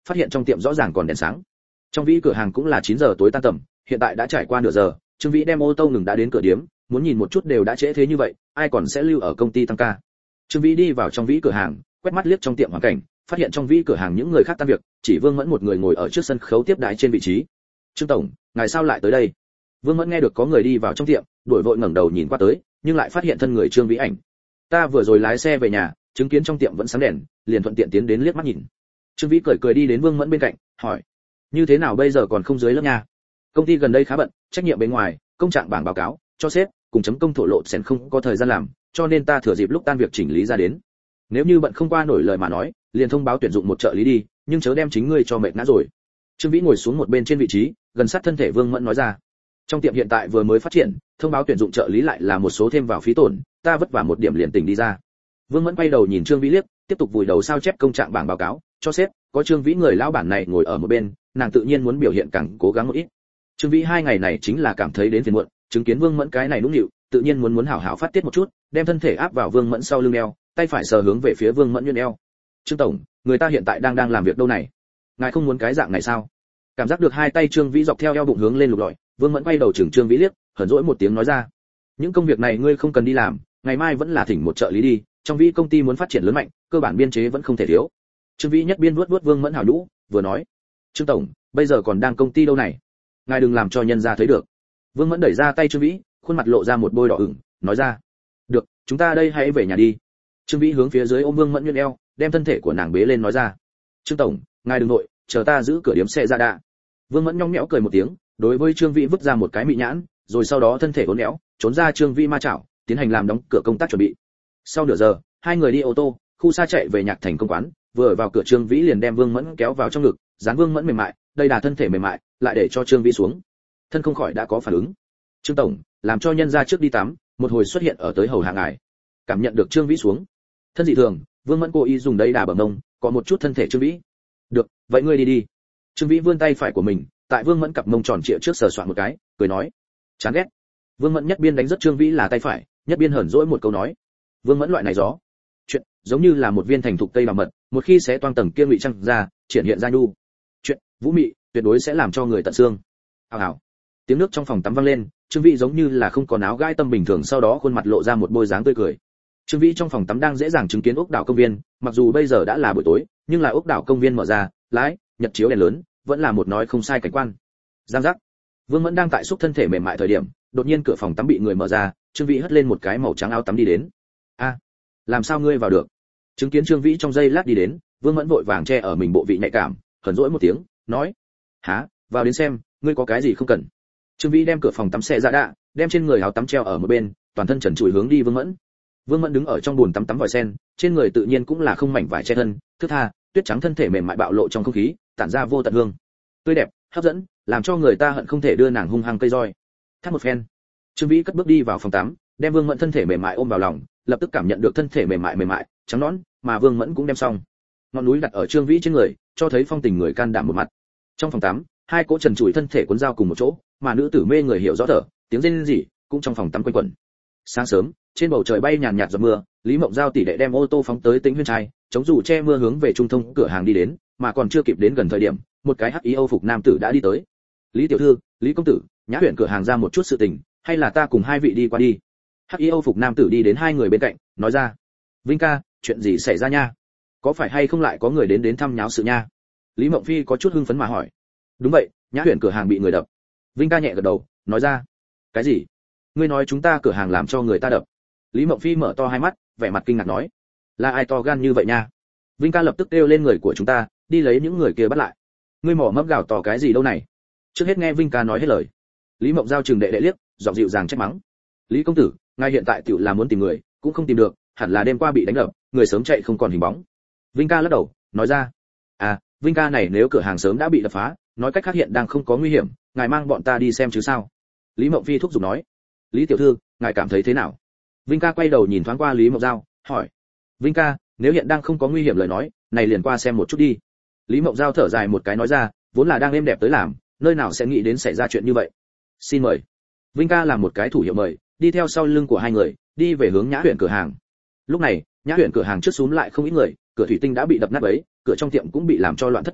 phát hiện trong tiệm rõ ràng còn đèn sáng. Trong Vĩ cửa hàng cũng là 9 giờ tối tan tầm, hiện tại đã trải qua nửa giờ, Trương Vĩ đem ô tô ngừng đã đến cửa điếm, muốn nhìn một chút đều đã trễ thế như vậy, ai còn sẽ lưu ở công ty tăng ca. Trương Vĩ đi vào trong Vĩ cửa hàng, quét mắt liếc trong tiệm hoàn cảnh, phát hiện trong Vĩ cửa hàng những người khác tan việc, chỉ Vương Mẫn một người ngồi ở trước sân khấu tiếp đái trên vị trí. "Trương tổng, ngài sao lại tới đây?" Vương Mẫn nghe được có người đi vào trong tiệm, đuổi vội ngẩng đầu nhìn qua tới, nhưng lại phát hiện thân người Trương Vĩ ảnh. "Ta vừa rồi lái xe về nhà, chứng kiến trong tiệm vẫn sáng đèn, liền thuận tiện tiến đến liếc mắt nhìn." Trương Vĩ cười cười đi đến Vương Mẫn bên cạnh, hỏi: "Như thế nào bây giờ còn không dưới lớp nha? Công ty gần đây khá bận, trách nhiệm bên ngoài, công trạng bảng báo cáo cho sếp, cùng chấm công thổ lộ sẽ không có thời gian làm, cho nên ta thừa dịp lúc tan việc chỉnh lý ra đến. Nếu như bận không qua nổi lời mà nói, liền thông báo tuyển dụng một trợ lý đi, nhưng chớ đem chính ngươi cho mệt ngã rồi." Trương Vĩ ngồi xuống một bên trên vị trí, gần sát thân thể Vương Mẫn nói ra: "Trong tiệm hiện tại vừa mới phát triển, thông báo tuyển dụng trợ lý lại là một số thêm vào phí tổn, ta vất vả một điểm liền tỉnh đi ra." Vương Mẫn quay đầu nhìn Trương Vĩ liếc, tiếp tục vùi đầu sao chép công trạng bảng báo cáo cho sếp, có Trương Vĩ người lão bản này ngồi ở một bên, nàng tự nhiên muốn biểu hiện càng cố gắng một ít. Trương Vĩ 2 ngày này chính là cảm thấy đến phiền muộn, chứng kiến Vương Mẫn cái này nũng nịu, tự nhiên muốn hảo hảo phát tiết một chút, đem thân thể áp vào Vương Mẫn sau lưng eo, tay phải sờ hướng về phía Vương Mẫn nhuyễn eo. "Trương tổng, người ta hiện tại đang làm việc đâu này, ngài không muốn cái dạng này sao?" Cảm giác được hai tay Trương Vĩ dọc theo eo bụng hướng lên lục lọi, Vương Mẫn quay đầu chừng Trương Vĩ liếc, hờn dỗi một tiếng nói ra: "Những công việc này ngươi không cần đi làm, ngày mai vẫn là thỉnh một trợ lý đi, trong Vĩ công ty muốn phát triển lớn mạnh, cơ bản biên chế vẫn không thể thiếu." Trương Vĩ nhất biên vuốt Vương Mẫn hảo nhũ, vừa nói: "Trương tổng, bây giờ còn đang công ty đâu này, ngài đừng làm cho nhân gia thấy được." Vương Mẫn đẩy ra tay Trương Vĩ, khuôn mặt lộ ra một bôi đỏ ửng, nói ra: "Được, chúng ta đây hãy về nhà đi." Trương Vĩ hướng phía dưới ôm Vương Mẫn nhuyễn eo, đem thân thể của nàng bế lên nói ra: "Trương tổng, ngài đừng nội, chờ ta giữ cửa điếm xe ra đã." Vương Mẫn nhõng nhẽo cười một tiếng, đối với Trương Vĩ vứt ra một cái mị nhãn, rồi sau đó thân thể uốn éo, trốn ra Trương Vĩ ma chảo, tiến hành làm đóng cửa công tác chuẩn bị. Sau nửa giờ, hai người đi ô tô, khu xa chạy về Nhạc Thành công quán, vừa vào cửa Trương Vĩ liền đem Vương Mẫn kéo vào trong ngực, dán Vương Mẫn mềm mại, đây đà thân thể mềm mại, lại để cho Trương Vĩ xuống. Thân không khỏi đã có phản ứng. "Trương tổng, làm cho nhân ra trước đi tắm, một hồi xuất hiện ở tới hầu hạ ngài." Cảm nhận được Trương Vĩ xuống thân dị thường, Vương Mẫn cố ý dùng đây đà bẩm mông, có một chút thân thể Trương Vĩ. "Được, vậy ngươi đi đi." Trương Vĩ vươn tay phải của mình, tại Vương Mẫn cặp mông tròn trịa trước sờ soạn một cái, cười nói: "Chán ghét." Vương Mẫn nhất biên đánh rất Trương Vĩ là tay phải, nhất biên hờn dỗi một câu nói: "Vương Mẫn loại này gió chuyện, giống như là một viên thành thục tây đào mật, một khi xé toang tầng kia ngụy trăng ra, triển hiện ra nhu chuyện vũ mị, tuyệt đối sẽ làm cho người tận xương." Hào hào. Tiếng nước trong phòng tắm vang lên, Trương Vĩ giống như là không có áo gai tâm bình thường, sau đó khuôn mặt lộ ra một bôi dáng tươi cười. Trương Vĩ trong phòng tắm đang dễ dàng chứng kiến ốc đảo công viên, mặc dù bây giờ đã là buổi tối, nhưng là ốc đảo công viên mở ra, lái, nhật chiếu đèn lớn, vẫn là một nói không sai cảnh quan. Giang giác. Vương Mẫn đang tại xúc thân thể mềm mại thời điểm, đột nhiên cửa phòng tắm bị người mở ra, Trương Vĩ hất lên một cái màu trắng áo tắm đi đến. "A, làm sao ngươi vào được?" Chứng kiến Trương Vĩ trong giây lát đi đến, Vương Mẫn vội vàng che ở mình bộ vị nhạy cảm, hờn dỗi một tiếng, nói: "Hả, vào đến xem, ngươi có cái gì không cần." Trương Vĩ đem cửa phòng tắm xe ra đạ, đem trên người áo tắm treo ở một bên, toàn thân trần trụi hướng đi Vương Mẫn. Vương Mẫn đứng ở trong bồn tắm vòi sen, trên người tự nhiên cũng là không mảnh vải che thân, thướt tha, tuyết trắng thân thể mềm mại bạo lộ trong không khí, tản ra vô tận hương, tươi đẹp, hấp dẫn, làm cho người ta hận không thể đưa nàng hung hăng cây roi. Thắt một phen, Trương Vĩ cất bước đi vào phòng tắm, đem Vương Mẫn thân thể mềm mại ôm vào lòng, lập tức cảm nhận được thân thể mềm mại, trắng nõn, mà Vương Mẫn cũng đem xong. Ngọn núi đặt ở Trương Vĩ trên người, cho thấy phong tình người can đảm một mặt. Trong phòng tắm, hai cỗ trần trụi thân thể cuốn dao cùng một chỗ, mà nữ tử mê người hiểu rõ thở, tiếng rên rỉ cũng trong phòng tắm quanh quẩn. Sáng sớm, trên bầu trời bay nhàn nhạt giọt mưa, Lý Mộng Giao tỷ đệ đem ô tô phóng tới Tĩnh Huyên trai, chống dù che mưa hướng về trung thông cửa hàng đi đến, mà còn chưa kịp đến gần thời điểm, một cái hắc y âu phục nam tử đã đi tới. "Lý tiểu thư, Lý công tử, Nhã huyện cửa hàng ra một chút sự tình, hay là ta cùng hai vị đi qua đi?" Hắc y âu phục nam tử đi đến hai người bên cạnh, nói ra: "Vinh ca, chuyện gì xảy ra nha? Có phải hay không lại có người đến thăm nháo sự nha?" Lý Mộng Phi có chút hưng phấn mà hỏi. "Đúng vậy, Nhã huyện cửa hàng bị người đập." Vinh ca nhẹ gật đầu, nói ra: "Cái gì? Ngươi nói chúng ta cửa hàng làm cho người ta đập?" Lý Mộng Phi mở to hai mắt, vẻ mặt kinh ngạc nói: "Là ai to gan như vậy nha?" Vinh ca lập tức kêu lên người của chúng ta, đi lấy những người kia bắt lại. "Ngươi mỏ mấp gào tỏ cái gì đâu này?" Trước hết nghe Vinh ca nói hết lời. Lý Mộng Giao chừng đệ đệ liếc, giọng dịu dàng trách mắng: "Lý công tử, ngài hiện tại tiểu là muốn tìm người, cũng không tìm được, hẳn là đêm qua bị đánh đập, người sớm chạy không còn hình bóng." Vinh ca lắc đầu, nói ra: "À, Vinh ca này nếu cửa hàng sớm đã bị đập phá, nói cách khác hiện đang không có nguy hiểm, ngài mang bọn ta đi xem chứ sao?" Lý Mộng Phi thúc giục nói. "Lý tiểu thư, ngài cảm thấy thế nào?" Vinh ca quay đầu nhìn thoáng qua Lý Mộng Giao, hỏi: "Vinh ca, nếu hiện đang không có nguy hiểm lời nói, này liền qua xem một chút đi." Lý Mộng Giao thở dài một cái nói ra: "Vốn là đang êm đẹp tới làm, nơi nào sẽ nghĩ đến xảy ra chuyện như vậy. Xin mời." Vinh ca làm một cái thủ hiệu mời, đi theo sau lưng của hai người, đi về hướng Nhã huyện cửa hàng. Lúc này, Nhã huyện cửa hàng trước xuống lại không ít người, cửa thủy tinh đã bị đập nát bấy, cửa trong tiệm cũng bị làm cho loạn thất bát ao,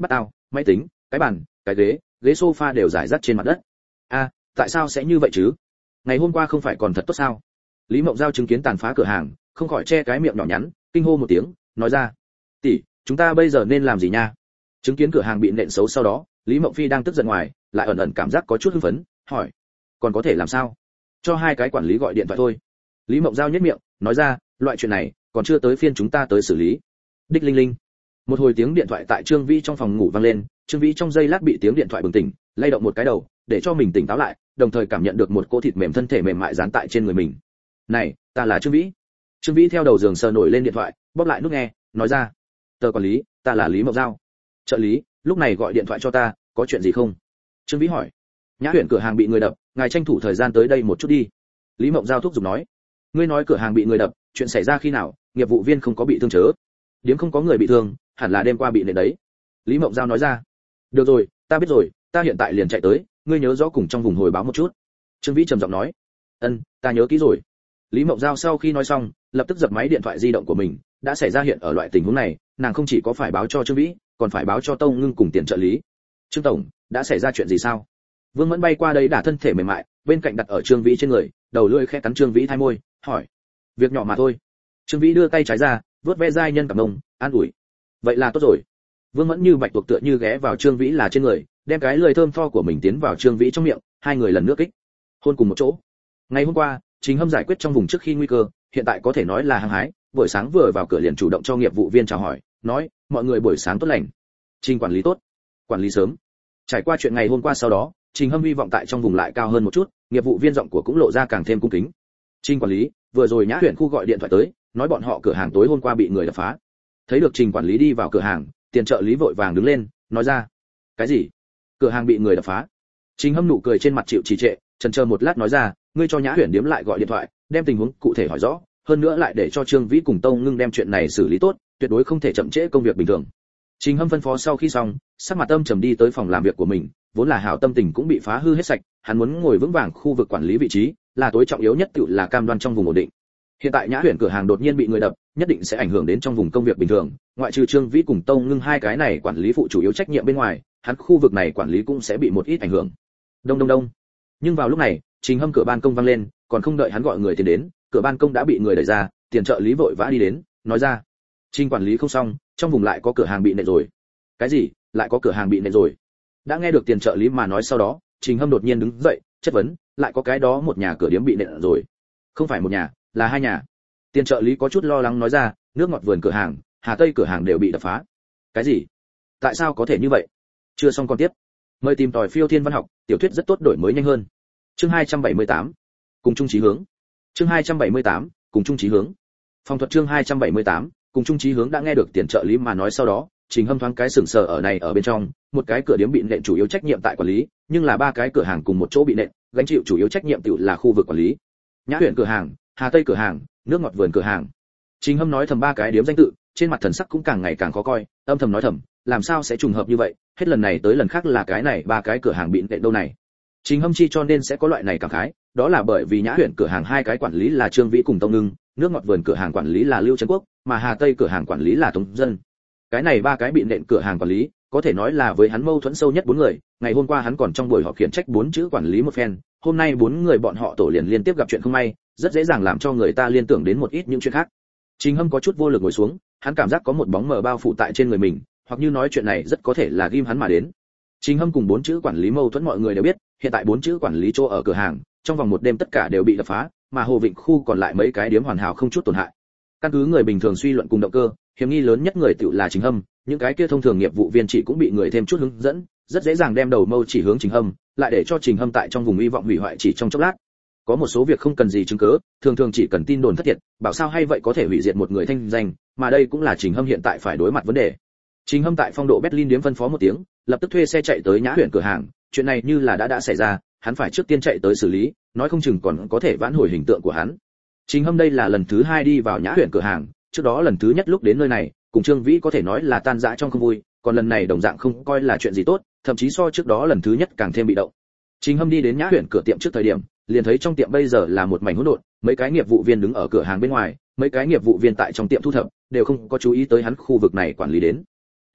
máy tính, cái bàn, cái ghế sofa đều rải rác trên mặt đất. A, tại sao sẽ như vậy chứ? Ngày hôm qua không phải còn thật tốt sao? Lý Mộng Giao chứng kiến tàn phá cửa hàng, không khỏi che cái miệng nhỏ nhắn, kinh hô một tiếng, nói ra: "Tỷ, chúng ta bây giờ nên làm gì nha?" Chứng kiến cửa hàng bị nện xấu sau đó, Lý Mộng Phi đang tức giận ngoài, lại ẩn ẩn cảm giác có chút hưng phấn, hỏi: "Còn có thể làm sao? Cho hai cái quản lý gọi điện thoại thôi." Lý Mộng Giao nhếch miệng, nói ra: "Loại chuyện này, còn chưa tới phiên chúng ta tới xử lý." Đích linh linh. Một hồi tiếng điện thoại tại Trương Vĩ trong phòng ngủ vang lên, Trương Vĩ trong giây lát bị tiếng điện thoại bừng tỉnh, lay động một cái đầu, để cho mình tỉnh táo lại, đồng thời cảm nhận được một cỗ thịt mềm thân thể mềm mại dán tại trên người mình. "Này, ta là Trương Vĩ." Trương Vĩ theo đầu giường sờ nổi lên điện thoại, bóp lại nút nghe, nói ra: "Tờ quản lý, ta là Lý Mộng Giao. Trợ lý, lúc này gọi điện thoại cho ta, có chuyện gì không?" Trương Vĩ hỏi. "Nhã Huyền cửa hàng bị người đập, ngài tranh thủ thời gian tới đây một chút đi." Lý Mộng Giao thúc giục nói. "Ngươi nói cửa hàng bị người đập, chuyện xảy ra khi nào? Nghiệp vụ viên không có bị thương chớ?" "Điếm không có người bị thương, hẳn là đêm qua bị nện đấy." Lý Mộng Giao nói ra. "Được rồi, ta biết rồi, ta hiện tại liền chạy tới, ngươi nhớ rõ cùng trong vùng hồi báo một chút." Trương Vĩ trầm giọng nói. "Ân, ta nhớ kỹ rồi." Lý Mộng Giao sau khi nói xong, lập tức dập máy điện thoại di động của mình, đã xảy ra hiện ở loại tình huống này, nàng không chỉ có phải báo cho Trương Vĩ, còn phải báo cho Tông Ngưng cùng tiền trợ lý. "Trương tổng, đã xảy ra chuyện gì sao?" Vương Mẫn bay qua đây đả thân thể mềm mại, bên cạnh đặt ở Trương Vĩ trên người, đầu lưỡi khẽ cắn Trương Vĩ thay môi, hỏi. "Việc nhỏ mà thôi." Trương Vĩ đưa tay trái ra, vớt ve giai nhân cảm mông, an ủi. "Vậy là tốt rồi." Vương Mẫn như bạch tuộc tựa như ghé vào Trương Vĩ là trên người, đem cái lưỡi thơm tho của mình tiến vào Trương Vĩ trong miệng, hai người lần nữa kích hôn cùng một chỗ. Ngày hôm qua, Trình Hâm giải quyết trong vùng trước khi nguy cơ, hiện tại có thể nói là hăng hái, buổi sáng vừa vào cửa liền chủ động cho nghiệp vụ viên chào hỏi, nói: "Mọi người buổi sáng tốt lành." Trình quản lý tốt, quản lý sớm. Trải qua chuyện ngày hôm qua sau đó, Trình Hâm hy vọng tại trong vùng lại cao hơn một chút, nghiệp vụ viên giọng của cũng lộ ra càng thêm cung kính. "Trình quản lý, vừa rồi Nhã Huyền khu gọi điện thoại tới, nói bọn họ cửa hàng tối hôm qua bị người đập phá." Thấy được Trình quản lý đi vào cửa hàng, tiền trợ lý vội vàng đứng lên, nói ra. "Cái gì? Cửa hàng bị người đập phá?" Trình Hâm nụ cười trên mặt chịu trì trệ, chần chờ một lát nói ra: "Ngươi cho Nhã Huyền điếm lại gọi điện thoại, đem tình huống cụ thể hỏi rõ, hơn nữa lại để cho Trương Vĩ cùng Tông Ngưng đem chuyện này xử lý tốt, tuyệt đối không thể chậm trễ công việc bình thường." Trình Hâm phân phó sau khi xong, sắc mặt âm trầm đi tới phòng làm việc của mình, vốn là hảo tâm tình cũng bị phá hư hết sạch, hắn muốn ngồi vững vàng khu vực quản lý vị trí, là tối trọng yếu nhất tự là cam đoan trong vùng ổn định. Hiện tại Nhã Huyền cửa hàng đột nhiên bị người đập, nhất định sẽ ảnh hưởng đến trong vùng công việc bình thường, ngoại trừ Trương Vĩ cùng Tông Ngưng hai cái này quản lý phụ chủ yếu trách nhiệm bên ngoài, hắn khu vực này quản lý cũng sẽ bị một ít ảnh hưởng. Đông đông đông. Nhưng vào lúc này, Trình Hâm cửa ban công vang lên, còn không đợi hắn gọi người tiến đến, cửa ban công đã bị người đẩy ra, tiền trợ lý vội vã đi đến, nói ra: "Trình quản lý không xong, trong vùng lại có cửa hàng bị nện rồi." "Cái gì? Lại có cửa hàng bị nện rồi?" Đã nghe được tiền trợ lý mà nói sau đó, Trình Hâm đột nhiên đứng dậy, chất vấn: "Lại có cái đó một nhà cửa điếm bị nện rồi?" "Không phải một nhà, là hai nhà." Tiền trợ lý có chút lo lắng nói ra: "Nước ngọt vườn cửa hàng, Hà Tây cửa hàng đều bị đập phá." "Cái gì? Tại sao có thể như vậy?" Chưa xong còn tiếp. Mời tìm tòi Phiêu Thiên Văn Học, tiểu thuyết rất tốt đổi mới nhanh hơn. Chương 278. Cùng chung chí hướng. Chương 278. Cùng chung chí hướng. Phòng thuật chương 278. Cùng chung chí hướng đã nghe được tiền trợ lý mà nói sau đó, Trình Hâm thoáng cái sửng sờ ở này ở bên trong, một cái cửa điếm bị nện chủ yếu trách nhiệm tại quản lý, nhưng là ba cái cửa hàng cùng một chỗ bị nện, gánh chịu chủ yếu trách nhiệm tự là khu vực quản lý. Nhã Huyền cửa hàng, Hà Tây cửa hàng, Nước ngọt vườn cửa hàng. Trình Hâm nói thầm ba cái điếm danh tự, trên mặt thần sắc cũng càng ngày càng khó coi, âm thầm nói thầm, làm sao sẽ trùng hợp như vậy, hết lần này tới lần khác là cái này ba cái cửa hàng bị nện đâu này. Trình Hâm chi cho nên sẽ có loại này cảm khái, đó là bởi vì Nhã Huyền cửa hàng hai cái quản lý là Trương Vĩ cùng Tông Ngưng, Nước ngọt vườn cửa hàng quản lý là Lưu Trấn Quốc, mà Hà Tây cửa hàng quản lý là Tống Dân. Cái này ba cái bị nện cửa hàng quản lý, có thể nói là với hắn mâu thuẫn sâu nhất bốn người, ngày hôm qua hắn còn trong buổi họp khiển trách bốn chữ quản lý một phen, hôm nay bốn người bọn họ tổ liền liên tiếp gặp chuyện không may, rất dễ dàng làm cho người ta liên tưởng đến một ít những chuyện khác. Trình Hâm có chút vô lực ngồi xuống, hắn cảm giác có một bóng mờ bao phủ tại trên người mình, hoặc như nói chuyện này rất có thể là ghim hắn mà đến. Trình Hâm cùng bốn chữ quản lý mâu thuẫn mọi người đều biết, hiện tại bốn chữ quản lý chỗ ở cửa hàng, trong vòng một đêm tất cả đều bị đập phá, mà Hồ Vịnh khu còn lại mấy cái điếm hoàn hảo không chút tổn hại. Căn cứ người bình thường suy luận cùng động cơ, hiểm nghi lớn nhất người tự là Trình Hâm, những cái kia thông thường nghiệp vụ viên chỉ cũng bị người thêm chút hướng dẫn, rất dễ dàng đem đầu mâu chỉ hướng Trình Hâm, lại để cho Trình Hâm tại trong vùng hy vọng hủy hoại chỉ trong chốc lát. Có một số việc không cần gì chứng cứ, thường thường chỉ cần tin đồn thất thiệt, bảo sao hay vậy có thể hủy diệt một người thanh danh, mà đây cũng là Trình Hâm hiện tại phải đối mặt vấn đề. Trình Hâm tại phong độ Berlin điếm phân phó một tiếng, lập tức thuê xe chạy tới Nhã Huyền cửa hàng, chuyện này như là đã xảy ra, hắn phải trước tiên chạy tới xử lý, nói không chừng còn có thể vãn hồi hình tượng của hắn. Trình Hâm đây là lần thứ hai đi vào Nhã Huyền cửa hàng, trước đó lần thứ nhất lúc đến nơi này, cùng Trương Vĩ có thể nói là tan rã trong không vui, còn lần này đồng dạng không coi là chuyện gì tốt, thậm chí so trước đó lần thứ nhất càng thêm bị động. Trình Hâm đi đến Nhã Huyền cửa tiệm trước thời điểm, liền thấy trong tiệm bây giờ là một mảnh hỗn độn, mấy cái nghiệp vụ viên đứng ở cửa hàng bên ngoài, mấy cái nghiệp vụ viên tại trong tiệm thu thập, đều không có chú ý tới hắn khu vực này quản lý đến.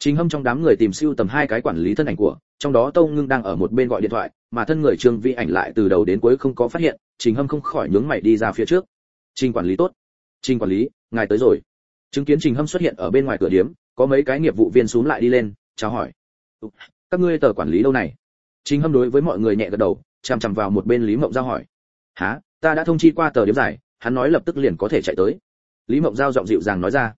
Trình Hâm trong đám người tìm siêu tầm hai cái quản lý thân ảnh của, trong đó Tâu Ngưng đang ở một bên gọi điện thoại, mà thân người Trương Vĩ Ảnh lại từ đầu đến cuối không có phát hiện. Trình Hâm không khỏi nhướng mày đi ra phía trước. Trình quản lý tốt. Trình quản lý, ngài tới rồi. Chứng kiến Trình Hâm xuất hiện ở bên ngoài cửa điếm, có mấy cái nghiệp vụ viên xuống lại đi lên, chào hỏi. Các ngươi tờ quản lý đâu này? Trình Hâm đối với mọi người nhẹ gật đầu, chằm chằm vào một bên Lý Mộng Giao hỏi. Hả, ta đã thông chi qua tờ điếm giải, hắn nói lập tức liền có thể chạy tới. Lý Mộng Giao giọng dịu dàng nói ra.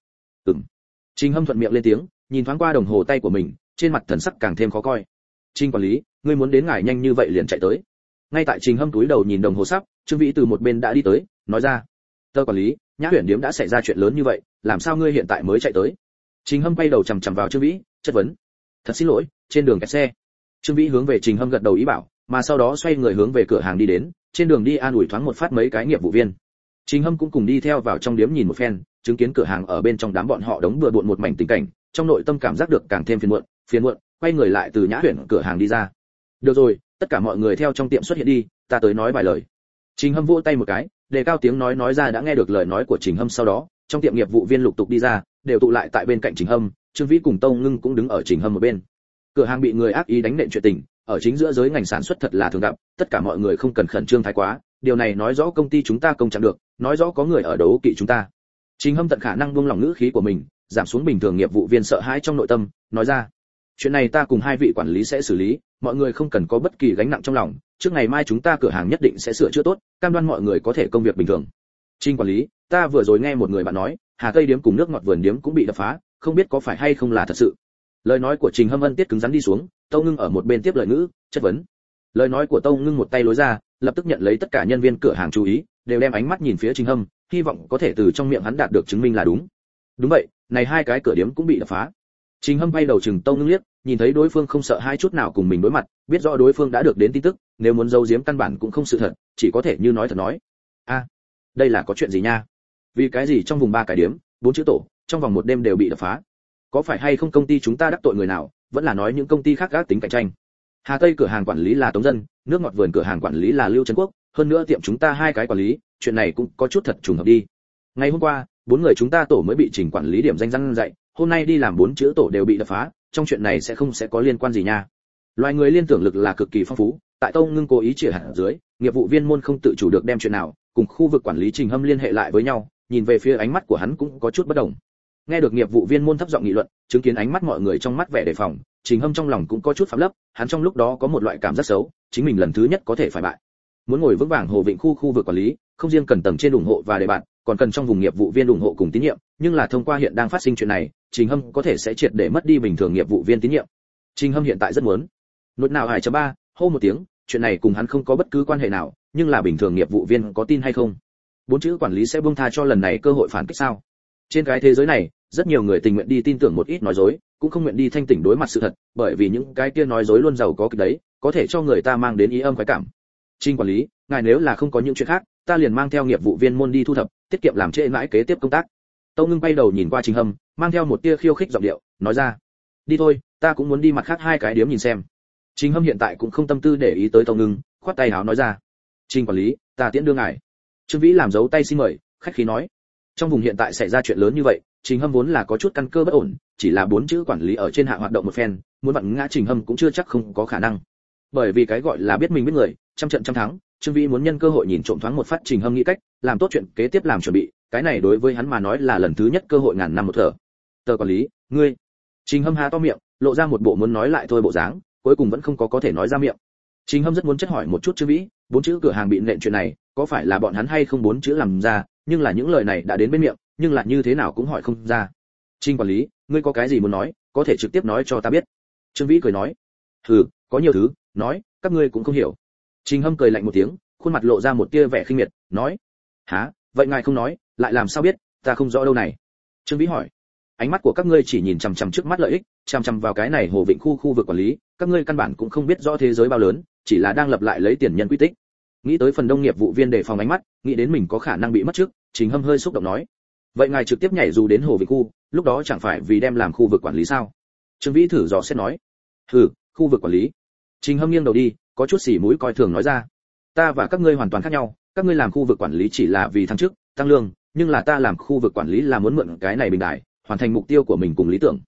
Trình Hâm thuận miệng lên tiếng, nhìn thoáng qua đồng hồ tay của mình, trên mặt thần sắc càng thêm khó coi. Trình quản lý, ngươi muốn đến ngài nhanh như vậy liền chạy tới? Ngay tại Trình Hâm túi đầu nhìn đồng hồ sắp, Trương Vĩ từ một bên đã đi tới, nói ra. Tờ quản lý, Nhã Huyền điếm đã xảy ra chuyện lớn như vậy, làm sao ngươi hiện tại mới chạy tới? Trình Hâm quay đầu chằm chằm vào Trương Vĩ, chất vấn. Thật xin lỗi, trên đường kẹt xe. Trương Vĩ hướng về Trình Hâm gật đầu ý bảo, mà sau đó xoay người hướng về cửa hàng đi đến, trên đường đi an ủi thoáng một phát mấy cái nghiệp vụ viên. Trình Hâm cũng cùng đi theo vào trong điếm nhìn một phen, chứng kiến cửa hàng ở bên trong đám bọn họ đống bừa bộn một mảnh tình cảnh, trong nội tâm cảm giác được càng thêm phiền muộn, quay người lại từ Nhã Huyền cửa hàng đi ra. Được rồi, tất cả mọi người theo trong tiệm xuất hiện đi, ta tới nói vài lời. Trình Hâm vỗ tay một cái, đề cao tiếng nói ra. Đã nghe được lời nói của Trình Hâm sau đó, trong tiệm nghiệp vụ viên lục tục đi ra, đều tụ lại tại bên cạnh Trình Hâm. Trương Vĩ cùng Tâu Ngưng cũng đứng ở Trình Hâm một bên. Cửa hàng bị người ác ý đánh nện chuyện tình, ở chính giữa giới ngành sản xuất thật là thường gặp, tất cả mọi người không cần khẩn trương thái quá, điều này nói rõ công ty chúng ta công chẳng được, nói rõ có người ở đấu kỵ chúng ta. Trình Hâm tận khả năng buông lỏng ngữ khí của mình, giảm xuống bình thường nghiệp vụ viên sợ hãi trong nội tâm, nói ra. Chuyện này ta cùng hai vị quản lý sẽ xử lý, mọi người không cần có bất kỳ gánh nặng trong lòng, trước ngày mai chúng ta cửa hàng nhất định sẽ sửa chữa tốt, cam đoan mọi người có thể công việc bình thường. Trình quản lý, ta vừa rồi nghe một người bạn nói, Hà Tây điếm cùng nước ngọt vườn điếm cũng bị đập phá, không biết có phải hay không là thật sự. Lời nói của Trình Hâm ân tiết cứng rắn đi xuống, Tâu Ngưng ở một bên tiếp lời ngữ, chất vấn. Lời nói của Tâu Ngưng một tay lối ra, lập tức nhận lấy tất cả nhân viên cửa hàng chú ý, đều đem ánh mắt nhìn phía Trình Hâm, hy vọng có thể từ trong miệng hắn đạt được chứng minh là đúng. Đúng vậy, này hai cái cửa điếm cũng bị đập phá. Trình Hâm quay đầu chừng Tâu Ngưng liếc, nhìn thấy đối phương không sợ hai chút nào cùng mình đối mặt, biết rõ đối phương đã được đến tin tức, nếu muốn giấu giếm căn bản cũng không sự thật, chỉ có thể như nói thật nói. A, đây là có chuyện gì nha? Vì cái gì trong vùng ba cái điếm, 4 chữ tổ, trong vòng một đêm đều bị đập phá? Có phải hay không công ty chúng ta đắc tội người nào, vẫn là nói những công ty khác gác tính cạnh tranh? Hà Tây cửa hàng quản lý là Tống Dân, nước ngọt vườn cửa hàng quản lý là Lưu Trấn Quốc, hơn nữa tiệm chúng ta hai cái quản lý, chuyện này cũng có chút thật trùng hợp đi. Ngày hôm qua, 4 người chúng ta tổ mới bị Trình quản lý điểm danh răn dạy, hôm nay đi làm 4 chữ tổ đều bị đập phá, trong chuyện này sẽ có liên quan gì nha? Loài người liên tưởng lực là cực kỳ phong phú, tại Tâu Ngưng cố ý chĩa hạt dưới, nghiệp vụ viên môn không tự chủ được đem chuyện nào cùng khu vực quản lý Trình Hâm liên hệ lại với nhau, nhìn về phía ánh mắt của hắn cũng có chút bất đồng. Nghe được nghiệp vụ viên môn thấp giọng nghị luận, chứng kiến ánh mắt mọi người trong mắt vẻ đề phòng, Trình Hâm trong lòng cũng có chút phạm lấp, hắn trong lúc đó có một loại cảm giác xấu, chính mình lần thứ nhất có thể phải bại. Muốn ngồi vững vàng Hồ Vịnh khu vực quản lý, không riêng cần tầng trên ủng hộ và đề bạt, còn cần trong vùng nghiệp vụ viên ủng hộ cùng tín nhiệm, nhưng là thông qua hiện đang phát sinh chuyện này, Trình Hâm có thể sẽ triệt để mất đi bình thường nghiệp vụ viên tín nhiệm. Trình Hâm hiện tại rất muốn nốt nào hải chấm ba hô một tiếng, chuyện này cùng hắn không có bất cứ quan hệ nào, nhưng là bình thường nghiệp vụ viên có tin hay không? 4 chữ quản lý sẽ buông tha cho lần này cơ hội phản kích sao? Trên cái thế giới này, rất nhiều người tình nguyện đi tin tưởng một ít nói dối, cũng không nguyện đi thanh tỉnh đối mặt sự thật, bởi vì những cái kia nói dối luôn giàu có cái đấy, có thể cho người ta mang đến ý âm khoái cảm. Trình quản lý, ngài nếu là không có những chuyện khác, ta liền mang theo nghiệp vụ viên môn đi thu thập, tiết kiệm làm trễ mãi kế tiếp công tác. Tâu Ngưng quay đầu nhìn qua Trình Hâm, mang theo một tia khiêu khích giọng điệu, nói ra. Đi thôi, ta cũng muốn đi mặt khác hai cái điếm nhìn xem. Trình Hâm hiện tại cũng không tâm tư để ý tới Tâu Ngưng, khoát tay áo nói ra. Trình quản lý, ta tiễn đưa ngài. Trương Vĩ làm dấu tay xin mời, khách khí nói. Trong vùng hiện tại xảy ra chuyện lớn như vậy, Trình Hâm vốn là có chút căn cơ bất ổn, chỉ là 4 chữ quản lý ở trên hạng hoạt động một phen, muốn vặn ngã Trình Hâm cũng chưa chắc không có khả năng. Bởi vì cái gọi là biết mình biết người, trăm trận trăm thắng, Trương Vĩ muốn nhân cơ hội nhìn trộm thoáng một phát Trình Hâm nghĩ cách, làm tốt chuyện kế tiếp làm chuẩn bị, cái này đối với hắn mà nói là lần thứ nhất cơ hội ngàn năm một thở. Tờ quản lý, ngươi. Trình Hâm há to miệng, lộ ra một bộ muốn nói lại thôi bộ dáng, cuối cùng vẫn không có thể nói ra miệng. Trình Hâm rất muốn chất hỏi một chút Trương Vĩ, 4 chữ cửa hàng bị nện chuyện này, có phải là bọn hắn hay không 4 chữ làm ra, nhưng là những lời này đã đến bên miệng, nhưng là như thế nào cũng hỏi không ra. Trình quản lý, ngươi có cái gì muốn nói, có thể trực tiếp nói cho ta biết. Trương Vĩ cười nói. Hừ, có nhiều thứ, nói, các ngươi cũng không hiểu. Trình Hâm cười lạnh một tiếng, khuôn mặt lộ ra một tia vẻ khinh miệt, nói. Hả, vậy ngài không nói, lại làm sao biết, ta không rõ đâu này. Trương Vĩ hỏi. Ánh mắt của các ngươi chỉ nhìn chằm chằm trước mắt lợi ích, chằm chằm vào cái này Hồ Vịnh khu vực quản lý, các ngươi căn bản cũng không biết rõ thế giới bao lớn, chỉ là đang lập lại lấy tiền nhân quy tích. Nghĩ tới phần đông nghiệp vụ viên đề phòng ánh mắt, nghĩ đến mình có khả năng bị mất trước, Trình Hâm hơi xúc động nói. Vậy ngài trực tiếp nhảy dù đến Hồ Vịnh khu, lúc đó chẳng phải vì đem làm khu vực quản lý sao? Trương Vĩ thử dò xét nói. Hừ, khu vực quản lý. Trình Hâm nghiêng đầu đi, có chút xỉ mũi coi thường nói ra. Ta và các ngươi hoàn toàn khác nhau, các ngươi làm khu vực quản lý chỉ là vì thăng chức, tăng lương, nhưng là ta làm khu vực quản lý là muốn mượn cái này bình đại, hoàn thành mục tiêu của mình cùng lý tưởng.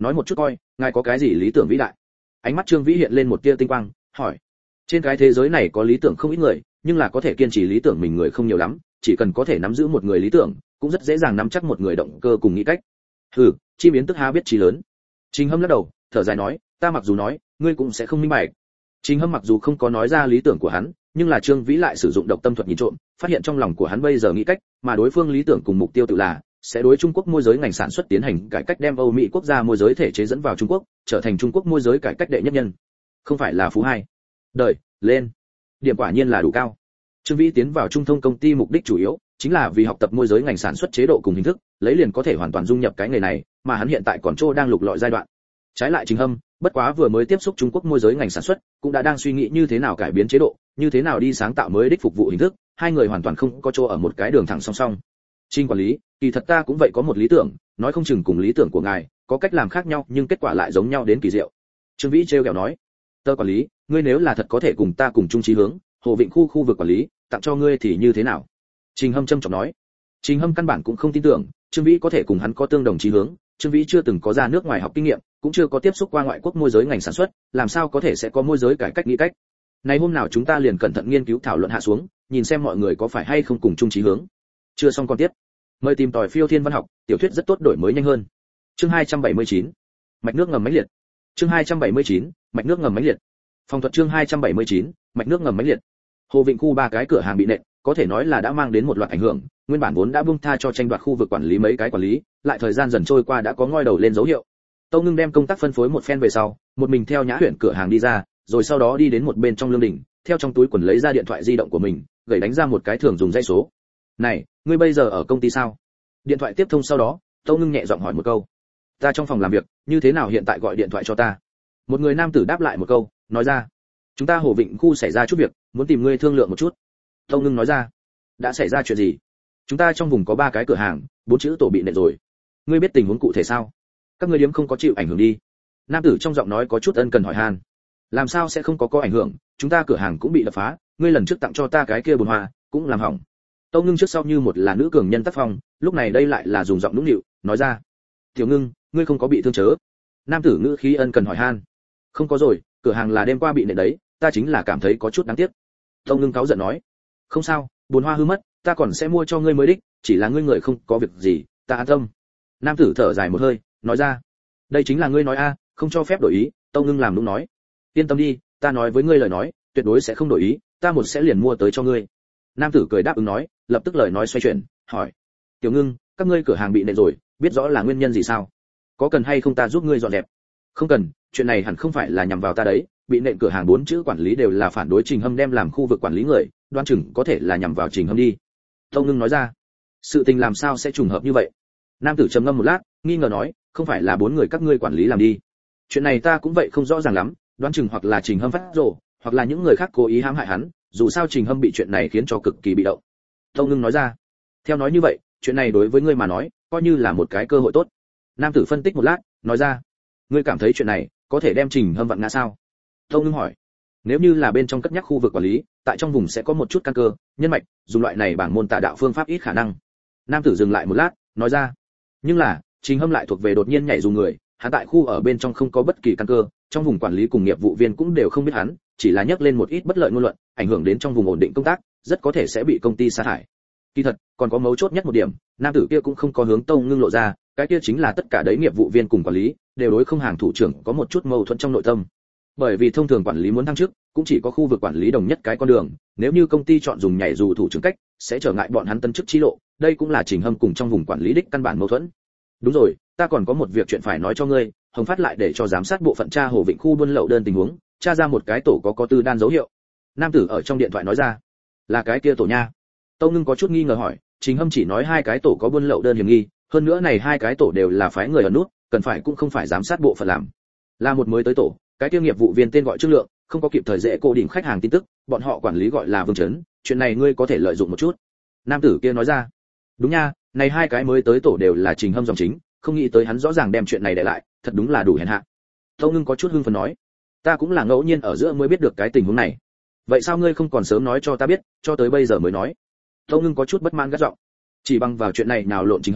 nói một chút coi, ngài có cái gì lý tưởng vĩ đại? Ánh mắt Trương Vĩ hiện lên một tia tinh quang, hỏi. Trên cái thế giới này có lý tưởng không ít người, nhưng là có thể kiên trì lý tưởng mình người không nhiều lắm, chỉ cần có thể nắm giữ một người lý tưởng, cũng rất dễ dàng nắm chắc một người động cơ cùng nghĩ cách. Hừ, chi biến tức há biết trí lớn. Trình Hâm lắc đầu, thở dài nói, ta mặc dù nói, ngươi cũng sẽ không minh bạch. Trình Hâm mặc dù không có nói ra lý tưởng của hắn, nhưng là Trương Vĩ lại sử dụng độc tâm thuật nhìn trộm, phát hiện trong lòng của hắn bây giờ nghĩ cách, mà đối phương lý tưởng cùng mục tiêu tự là sẽ đối Trung Quốc môi giới ngành sản xuất tiến hành cải cách, đem Âu Mỹ quốc gia môi giới thể chế dẫn vào Trung Quốc, trở thành Trung Quốc môi giới cải cách đệ nhất nhân. Không phải là phú hai đời lên, điểm quả nhiên là đủ cao. Trương Vĩ tiến vào Trung Thông công ty mục đích chủ yếu chính là vì học tập môi giới ngành sản xuất chế độ cùng hình thức, lấy liền có thể hoàn toàn dung nhập cái nghề này, mà hắn hiện tại còn trô đang lục lọi giai đoạn. Trái lại Trình Hâm, bất quá vừa mới tiếp xúc Trung Quốc môi giới ngành sản xuất, cũng đã đang suy nghĩ như thế nào cải biến chế độ, như thế nào đi sáng tạo mới đích phục vụ hình thức, hai người hoàn toàn không có chỗ ở một cái đường thẳng song song. Trình quản lý, kỳ thật ta cũng vậy có một lý tưởng, nói không chừng cùng lý tưởng của ngài có cách làm khác nhau, nhưng kết quả lại giống nhau đến kỳ diệu. Trương Vĩ trêu ghẹo nói, tơ quản lý, ngươi nếu là thật có thể cùng ta cùng chung chí hướng, Hồ Vịnh khu vực quản lý, tặng cho ngươi thì như thế nào? Trình Hâm trầm trọng nói. Trình Hâm căn bản cũng không tin tưởng Trương Vĩ có thể cùng hắn có tương đồng chí hướng, Trương Vĩ chưa từng có ra nước ngoài học kinh nghiệm, cũng chưa có tiếp xúc qua ngoại quốc môi giới ngành sản xuất, làm sao có thể sẽ có môi giới cải cách nghĩ cách. Này hôm nào chúng ta liền cẩn thận nghiên cứu thảo luận hạ xuống, nhìn xem mọi người có phải hay không cùng chung chí hướng. Chưa xong còn tiếp. Mời tìm tòi Phiêu Thiên Văn học, tiểu thuyết rất tốt đổi mới nhanh hơn. Chương 279. Mạch nước ngầm mãnh liệt. Chương 279. Mạch nước ngầm mãnh liệt. Phòng thuật chương 279. Mạch nước ngầm mãnh liệt. Hồ Vịnh khu ba cái cửa hàng bị nện, có thể nói là đã mang đến một loạt ảnh hưởng, nguyên bản vốn đã buông tha cho tranh đoạt khu vực quản lý mấy cái quản lý, lại thời gian dần trôi qua đã có ngoi đầu lên dấu hiệu. Tâu Ngưng đem công tác phân phối một phen về sau, một mình theo Nhã Huyền cửa hàng đi ra, rồi sau đó đi đến một bên trong lương đỉnh, theo trong túi quần lấy ra điện thoại di động của mình, gửi đánh ra một cái thường dùng dãy số. "Này, ngươi bây giờ ở công ty sao?" Điện thoại tiếp thông sau đó, Tâu Ngưng nhẹ giọng hỏi một câu. "Ta trong phòng làm việc, như thế nào hiện tại gọi điện thoại cho ta?" Một người nam tử đáp lại một câu, nói ra. "Chúng ta Hồ Vịnh khu xảy ra chút việc, muốn tìm ngươi thương lượng một chút." Tâu Ngưng nói ra. "Đã xảy ra chuyện gì?" "Chúng ta trong vùng có 3 cái cửa hàng, 4 chữ tổ bị nện rồi. Ngươi biết tình huống cụ thể sao? Các ngươi điếm không có chịu ảnh hưởng đi?" Nam tử trong giọng nói có chút ân cần hỏi han. "Làm sao sẽ không có ảnh hưởng, chúng ta cửa hàng cũng bị đập phá, ngươi lần trước tặng cho ta cái kia bồn hoa cũng làm hỏng." Tâu Ngưng trước sau như một là nữ cường nhân tác phong, lúc này đây lại là dùng giọng nũng nịu, nói ra. "Tiểu Ngưng, ngươi không có bị thương chớ?" Nam tử ngữ khí ân cần hỏi han. "Không có rồi, cửa hàng là đêm qua bị nện đấy, ta chính là cảm thấy có chút đáng tiếc." Tâu Ngưng cáu giận nói. "Không sao, bồn hoa hư mất, ta còn sẽ mua cho ngươi mới đích, chỉ là ngươi người không có việc gì, ta an tâm." Nam tử thở dài một hơi, nói ra. "Đây chính là ngươi nói a, không cho phép đổi ý." Tâu Ngưng làm nũng nói. "Yên tâm đi, ta nói với ngươi lời nói, tuyệt đối sẽ không đổi ý, ta một sẽ liền mua tới cho ngươi." Nam tử cười đáp ứng nói, lập tức lời nói xoay chuyển, hỏi. "Tiểu Ngưng, các ngươi cửa hàng bị nện rồi, biết rõ là nguyên nhân gì sao? Có cần hay không ta giúp ngươi dọn dẹp?" "Không cần, chuyện này hẳn không phải là nhằm vào ta đấy, bị nện cửa hàng 4 chữ quản lý đều là phản đối Trình Hâm đem làm khu vực quản lý người, đoan chừng có thể là nhằm vào Trình Hâm đi." Tâu Ngưng nói ra. "Sự tình làm sao sẽ trùng hợp như vậy?" Nam tử trầm ngâm một lát, nghi ngờ nói, "Không phải là 4 người các ngươi quản lý làm đi?" "Chuyện này ta cũng vậy không rõ ràng lắm, đoán chừng hoặc là Trình Hâm phát rồ, hoặc là những người khác cố ý hãm hại hắn, dù sao Trình Hâm bị chuyện này khiến cho cực kỳ bị động." Tâu Ngưng nói ra. "Theo nói như vậy, chuyện này đối với ngươi mà nói, coi như là một cái cơ hội tốt." Nam tử phân tích một lát, nói ra. "Ngươi cảm thấy chuyện này có thể đem Trình Hâm vặn ngã sao?" Tâu Ngưng hỏi. "Nếu như là bên trong cất nhắc khu vực quản lý, tại trong vùng sẽ có một chút căn cơ, nhân mạch, dùng loại này bảng môn tà đạo phương pháp ít khả năng." Nam tử dừng lại một lát, nói ra. "Nhưng là, Trình Hâm lại thuộc về đột nhiên nhảy dù người, hắn tại khu ở bên trong không có bất kỳ căn cơ, trong vùng quản lý cùng nghiệp vụ viên cũng đều không biết hắn, chỉ là nhắc lên một ít bất lợi ngôn luận, ảnh hưởng đến trong vùng ổn định công tác, rất có thể sẽ bị công ty sa thải." Kỳ thật, còn có mấu chốt nhất một điểm, nam tử kia cũng không có hướng Tâu Ngưng lộ ra, cái kia chính là tất cả đấy nghiệp vụ viên cùng quản lý đều đối không hàng thủ trưởng có một chút mâu thuẫn trong nội tâm. Bởi vì thông thường quản lý muốn thăng chức, cũng chỉ có khu vực quản lý đồng nhất cái con đường, nếu như công ty chọn dùng nhảy dù thủ trưởng cách, sẽ trở ngại bọn hắn tân chức chi lộ, đây cũng là Trình Hâm cùng trong vùng quản lý đích căn bản mâu thuẫn. "Đúng rồi, ta còn có một việc chuyện phải nói cho ngươi." Hồng Phát lại để cho giám sát bộ phận tra Hồ Vịnh khu buôn lậu đơn tình huống, tra ra một cái tổ có tư đan dấu hiệu. Nam tử ở trong điện thoại nói ra. "Là cái kia tổ nha?" Tâu Ngưng có chút nghi ngờ hỏi. Trình Hâm chỉ nói 2 cái tổ có buôn lậu đơn hiểm nghi, hơn nữa này 2 cái tổ đều là phái người ở nút, cần phải cũng không phải giám sát bộ phận làm. Là một mới tới tổ, cái kia nghiệp vụ viên tên gọi Trương Lượng, không có kịp thời dễ cô đỉnh khách hàng tin tức, bọn họ quản lý gọi là Vương Trấn, chuyện này ngươi có thể lợi dụng một chút." Nam tử kia nói ra. "Đúng nha, này 2 cái mới tới tổ đều là Trình Hâm dòng chính, không nghĩ tới hắn rõ ràng đem chuyện này để lại, thật đúng là đủ hèn hạ." Tâu Ngưng có chút hưng phấn nói. "Ta cũng là ngẫu nhiên ở giữa mới biết được cái tình huống này. Vậy sao ngươi không còn sớm nói cho ta biết, cho tới bây giờ mới nói?" Tâu Ngưng có chút bất mãn gắt giọng. "Chỉ bằng vào chuyện này nào lộn Trình Hâm,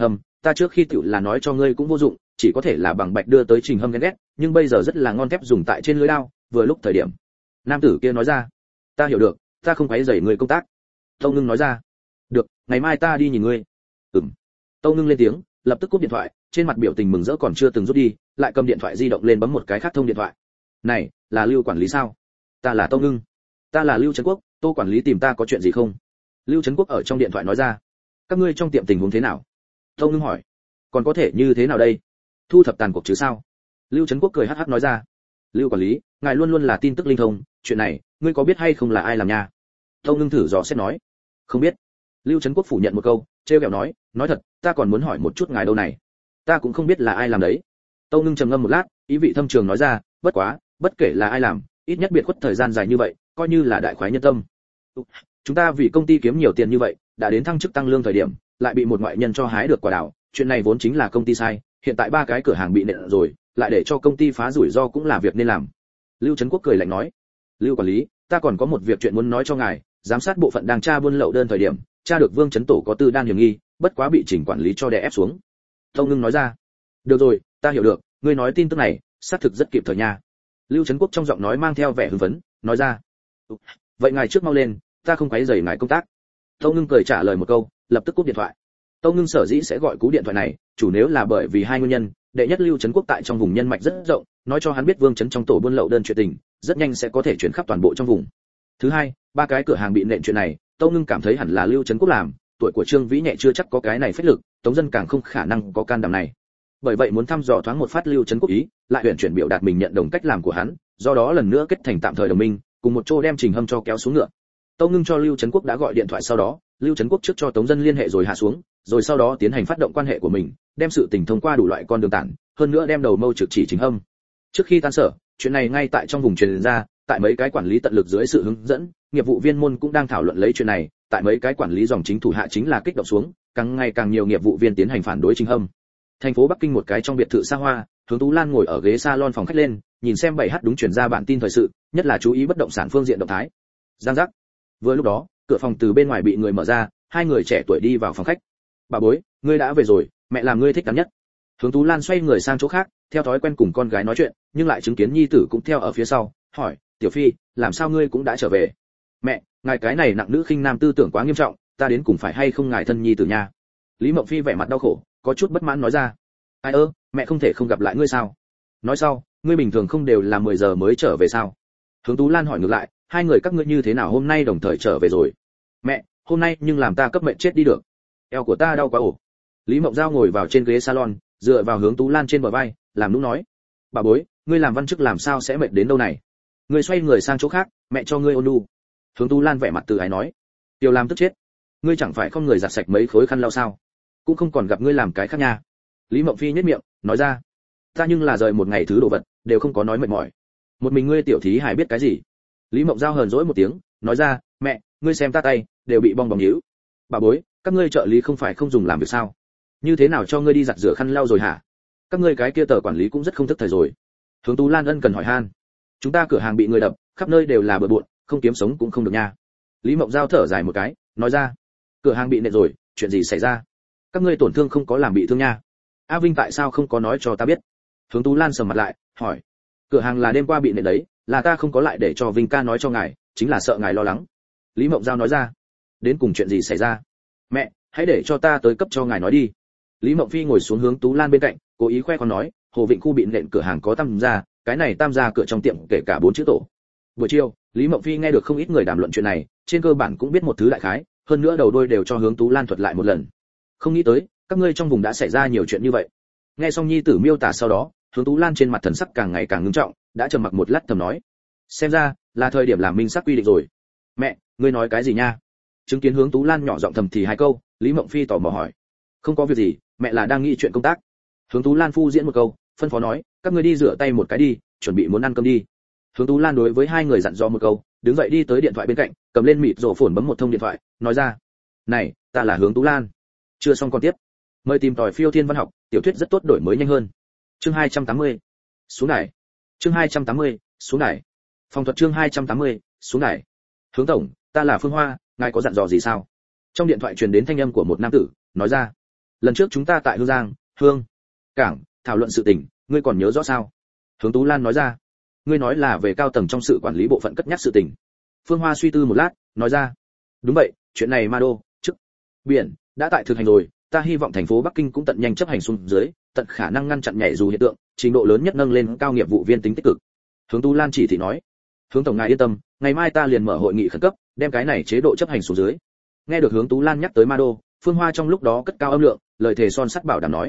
ta trước khi tựu là nói cho ngươi cũng vô dụng, chỉ có thể là bằng bạch đưa tới Trình Hâm ghen ghét, nhưng bây giờ rất là ngon thép dùng tại trên lưới đao, vừa lúc thời điểm. Nam tử kia nói ra. Ta hiểu được, ta không quấy rầy ngươi công tác. Tâu Ngưng nói ra. Được, ngày mai ta đi nhìn ngươi. Tâu Ngưng lên tiếng, lập tức cúp điện thoại, trên mặt biểu tình mừng rỡ còn chưa từng rút đi, lại cầm điện thoại di động lên bấm một cái khác thông điện thoại. Này, là Lưu quản lý sao? Ta là Tâu Ngưng. Ta là Lưu Trấn Quốc, Tô quản lý tìm ta có chuyện gì không? Lưu Trấn Quốc ở trong điện thoại nói ra. Các ngươi trong tiệm tình huống thế nào? Tâu Ngưng hỏi. Còn có thể như thế nào đây? Thu thập tàn cuộc chứ sao? Lưu Trấn Quốc cười hắc hắc nói ra. Lưu quản lý, ngài luôn luôn là tin tức linh thông, chuyện này, ngươi có biết hay không là ai làm nha? Tâu Ngưng thử dò xét nói. Không biết. Lưu Trấn Quốc phủ nhận một câu, trêu ghẹo nói thật, ta còn muốn hỏi một chút ngài đâu này. Ta cũng không biết là ai làm đấy. Tâu Ngưng trầm ngâm một lát, ý vị thâm trường nói ra, bất quá, bất kể là ai làm, ít nhất biệt khuất thời gian dài như vậy, coi như là đại khoái nhân tâm. Chúng ta vì công ty kiếm nhiều tiền như vậy, đã đến thăng chức tăng lương thời điểm, lại bị một ngoại nhân cho hái được quả đào, chuyện này vốn chính là công ty sai, hiện tại 3 cái cửa hàng bị nện rồi, lại để cho công ty phá rủi ro cũng là việc nên làm. Lưu Trấn Quốc cười lạnh nói, Lưu quản lý, ta còn có một việc chuyện muốn nói cho ngài, giám sát bộ phận đang tra buôn lậu đơn thời điểm, tra được Vương Trấn Tổ có tư đan hiểm nghi, bất quá bị Trình quản lý cho đè ép xuống. Tâu Ngưng nói ra, được rồi, ta hiểu được, ngươi nói tin tức này, xác thực rất kịp thời nha. Lưu Trấn Quốc trong giọng nói mang theo vẻ hưng phấn, nói ra, vậy ngài trước mau lên, ta không quấy rầy ngài công tác. Tâu Ngưng cười trả lời một câu, lập tức cúp điện thoại. Tâu Ngưng sở dĩ sẽ gọi cú điện thoại này, chủ nếu là bởi vì hai nguyên nhân, đệ nhất Lưu Trấn Quốc tại trong vùng nhân mạch rất rộng, nói cho hắn biết Vương Trấn trong tổ buôn lậu đơn chuyện tình, rất nhanh sẽ có thể chuyển khắp toàn bộ trong vùng. Thứ hai, 3 cái cửa hàng bị nện chuyện này, Tâu Ngưng cảm thấy hẳn là Lưu Trấn Quốc làm, tuổi của Trương Vĩ nhẹ chưa chắc có cái này phách lực, Tống Dân càng không khả năng có can đảm này. Bởi vậy muốn thăm dò thoáng một phát Lưu Trấn Quốc ý, lại huyền chuyển biểu đạt mình nhận đồng cách làm của hắn, do đó lần nữa kết thành tạm thời đồng minh, cùng một chỗ đem Trình Hâm cho kéo xuống ngựa. Tâu Ngưng cho Lưu Trấn Quốc đã gọi điện thoại sau đó, Lưu Trấn Quốc trước cho Tống Dân liên hệ rồi hạ xuống, rồi sau đó tiến hành phát động quan hệ của mình, đem sự tình thông qua đủ loại con đường tản, hơn nữa đem đầu mâu trực chỉ Trình Hâm. Trước khi tan sở, chuyện này ngay tại trong vùng truyền ra, tại mấy cái quản lý tận lực dưới sự hướng dẫn, nghiệp vụ viên môn cũng đang thảo luận lấy chuyện này, tại mấy cái quản lý dòng chính thủ hạ chính là kích động xuống, càng ngày càng nhiều nghiệp vụ viên tiến hành phản đối Trình Hâm. Thành phố Bắc Kinh một cái trong biệt thự xa hoa, Hướng Tú Lan ngồi ở ghế salon phòng khách lên, nhìn xem 7h đúng truyền ra bản tin thời sự, nhất là chú ý bất động sản phương diện động thái. Giang giác. Vừa lúc đó, cửa phòng từ bên ngoài bị người mở ra, hai người trẻ tuổi đi vào phòng khách. Bà bối, ngươi đã về rồi, mẹ làm ngươi thích cắn nhất. Hướng Tú Lan xoay người sang chỗ khác, theo thói quen cùng con gái nói chuyện, nhưng lại chứng kiến nhi tử cũng theo ở phía sau, hỏi, tiểu phi, làm sao ngươi cũng đã trở về? Mẹ, ngài cái này nặng nữ khinh nam tư tưởng quá nghiêm trọng, ta đến cùng phải hay không ngài thân nhi tử nha? Lý Mộng Phi vẻ mặt đau khổ, có chút bất mãn nói ra. Ai ơ, mẹ không thể không gặp lại ngươi sao? Nói sau, ngươi bình thường không đều là 10 giờ mới trở về sao? Hướng Tú Lan hỏi ngược lại, hai người các ngươi như thế nào hôm nay đồng thời trở về rồi? Mẹ, hôm nay nhưng làm ta cấp mệnh chết đi được. Eo của ta đau quá ổ. Lý Mộng Giao ngồi vào trên ghế salon, dựa vào Hướng Tú Lan trên bờ vai, làm nũng nói. Bà bối, ngươi làm văn chức làm sao sẽ mệt đến đâu này? Ngươi xoay người sang chỗ khác, mẹ cho ngươi ôn nhu. Hướng Tú Lan vẻ mặt từ ái nói. Tiểu làm tức chết. Ngươi chẳng phải không người giặt sạch mấy khối khăn lau sao? Cũng không còn gặp ngươi làm cái khác nha. Lý Mộng Phi nhếch miệng, nói ra. Ta nhưng là rời một ngày thứ đồ vật, đều không có nói mệt mỏi. Một mình ngươi tiểu thí hài biết cái gì? Lý Mộng Giao hờn dỗi một tiếng, nói ra, mẹ, ngươi xem ta tay, đều bị bong bóng nhíu. Bà bối, các ngươi trợ lý không phải không dùng làm việc sao? Như thế nào cho ngươi đi giặt rửa khăn lau rồi hả? Các ngươi cái kia tờ quản lý cũng rất không thức thời rồi. Hướng Tú Lan ân cần hỏi han. Chúng ta cửa hàng bị người đập, khắp nơi đều là bừa bộn, không kiếm sống cũng không được nha. Lý Mộng Giao thở dài một cái, nói ra. Cửa hàng bị nện rồi, chuyện gì xảy ra? Các ngươi tổn thương không có làm bị thương nha. A Vinh tại sao không có nói cho ta biết? Hướng Tú Lan sầm mặt lại, hỏi. Cửa hàng là đêm qua bị nện đấy, là ta không có lại để cho Vinh ca nói cho ngài, chính là sợ ngài lo lắng. Lý Mộng Giao nói ra. Đến cùng chuyện gì xảy ra? Mẹ, hãy để cho ta tới cấp cho ngài nói đi. Lý Mộng Phi ngồi xuống Hướng Tú Lan bên cạnh, cố ý khoe con nói, Hồ Vịnh khu bị nện cửa hàng có tam gia, cái này tam gia cửa trong tiệm kể cả 4 chữ tổ. Buổi chiều, Lý Mộng Phi nghe được không ít người đàm luận chuyện này, trên cơ bản cũng biết một thứ đại khái, hơn nữa đầu đuôi đều cho Hướng Tú Lan thuật lại một lần. Không nghĩ tới, các ngươi trong vùng đã xảy ra nhiều chuyện như vậy. Nghe xong nhi tử miêu tả sau đó, Hướng Tú Lan trên mặt thần sắc càng ngày càng ngưng trọng, đã trầm mặc một lát thầm nói, xem ra là thời điểm làm minh xác quy định rồi. Mẹ, ngươi nói cái gì nha? Chứng kiến Hướng Tú Lan nhỏ giọng thầm thì hai câu, Lý Mộng Phi tò mò hỏi. Không có việc gì, mẹ là đang nghĩ chuyện công tác. Hướng Tú Lan phu diễn một câu, phân phó nói, các ngươi đi rửa tay một cái đi, chuẩn bị muốn ăn cơm đi. Hướng Tú Lan đối với hai người dặn dò một câu, đứng dậy đi tới điện thoại bên cạnh, cầm lên mịt rổ phồn bấm một thông điện thoại, nói ra, này, ta là Hướng Tú Lan. Chưa xong còn tiếp. Mời tìm tòi phiêu thiên văn học, tiểu thuyết rất tốt đổi mới nhanh hơn. Chương 280. Xuống đài. Chương 280. Xuống đài. Phòng thuật chương 280. Xuống đài. Hướng tổng, ta là Phương Hoa, ngài có dặn dò gì sao? Trong điện thoại truyền đến thanh âm của một nam tử, nói ra. lần trước chúng ta tại hương giang hương cảng thảo luận sự tình, ngươi còn nhớ rõ sao? Hướng Tú Lan nói ra. Ngươi nói là về cao tầng trong sự quản lý bộ phận cất nhắc sự tình. Phương Hoa suy tư một lát, nói ra. Đúng vậy, chuyện này ma đô chức biển đã tại thực hành rồi, ta hy vọng thành phố Bắc Kinh cũng tận nhanh chấp hành xuống dưới, tận khả năng ngăn chặn nhảy dù hiện tượng, trình độ lớn nhất nâng lên cao nghiệp vụ viên tính tích cực. Hướng Tú Lan chỉ thị nói. Hướng tổng ngài yên tâm, ngày mai ta liền mở hội nghị khẩn cấp, đem cái này chế độ chấp hành xuống dưới. Nghe được Hướng Tú Lan nhắc tới ma đô, Phương Hoa trong lúc đó cất cao âm lượng, lời thề son sắt bảo đảm nói.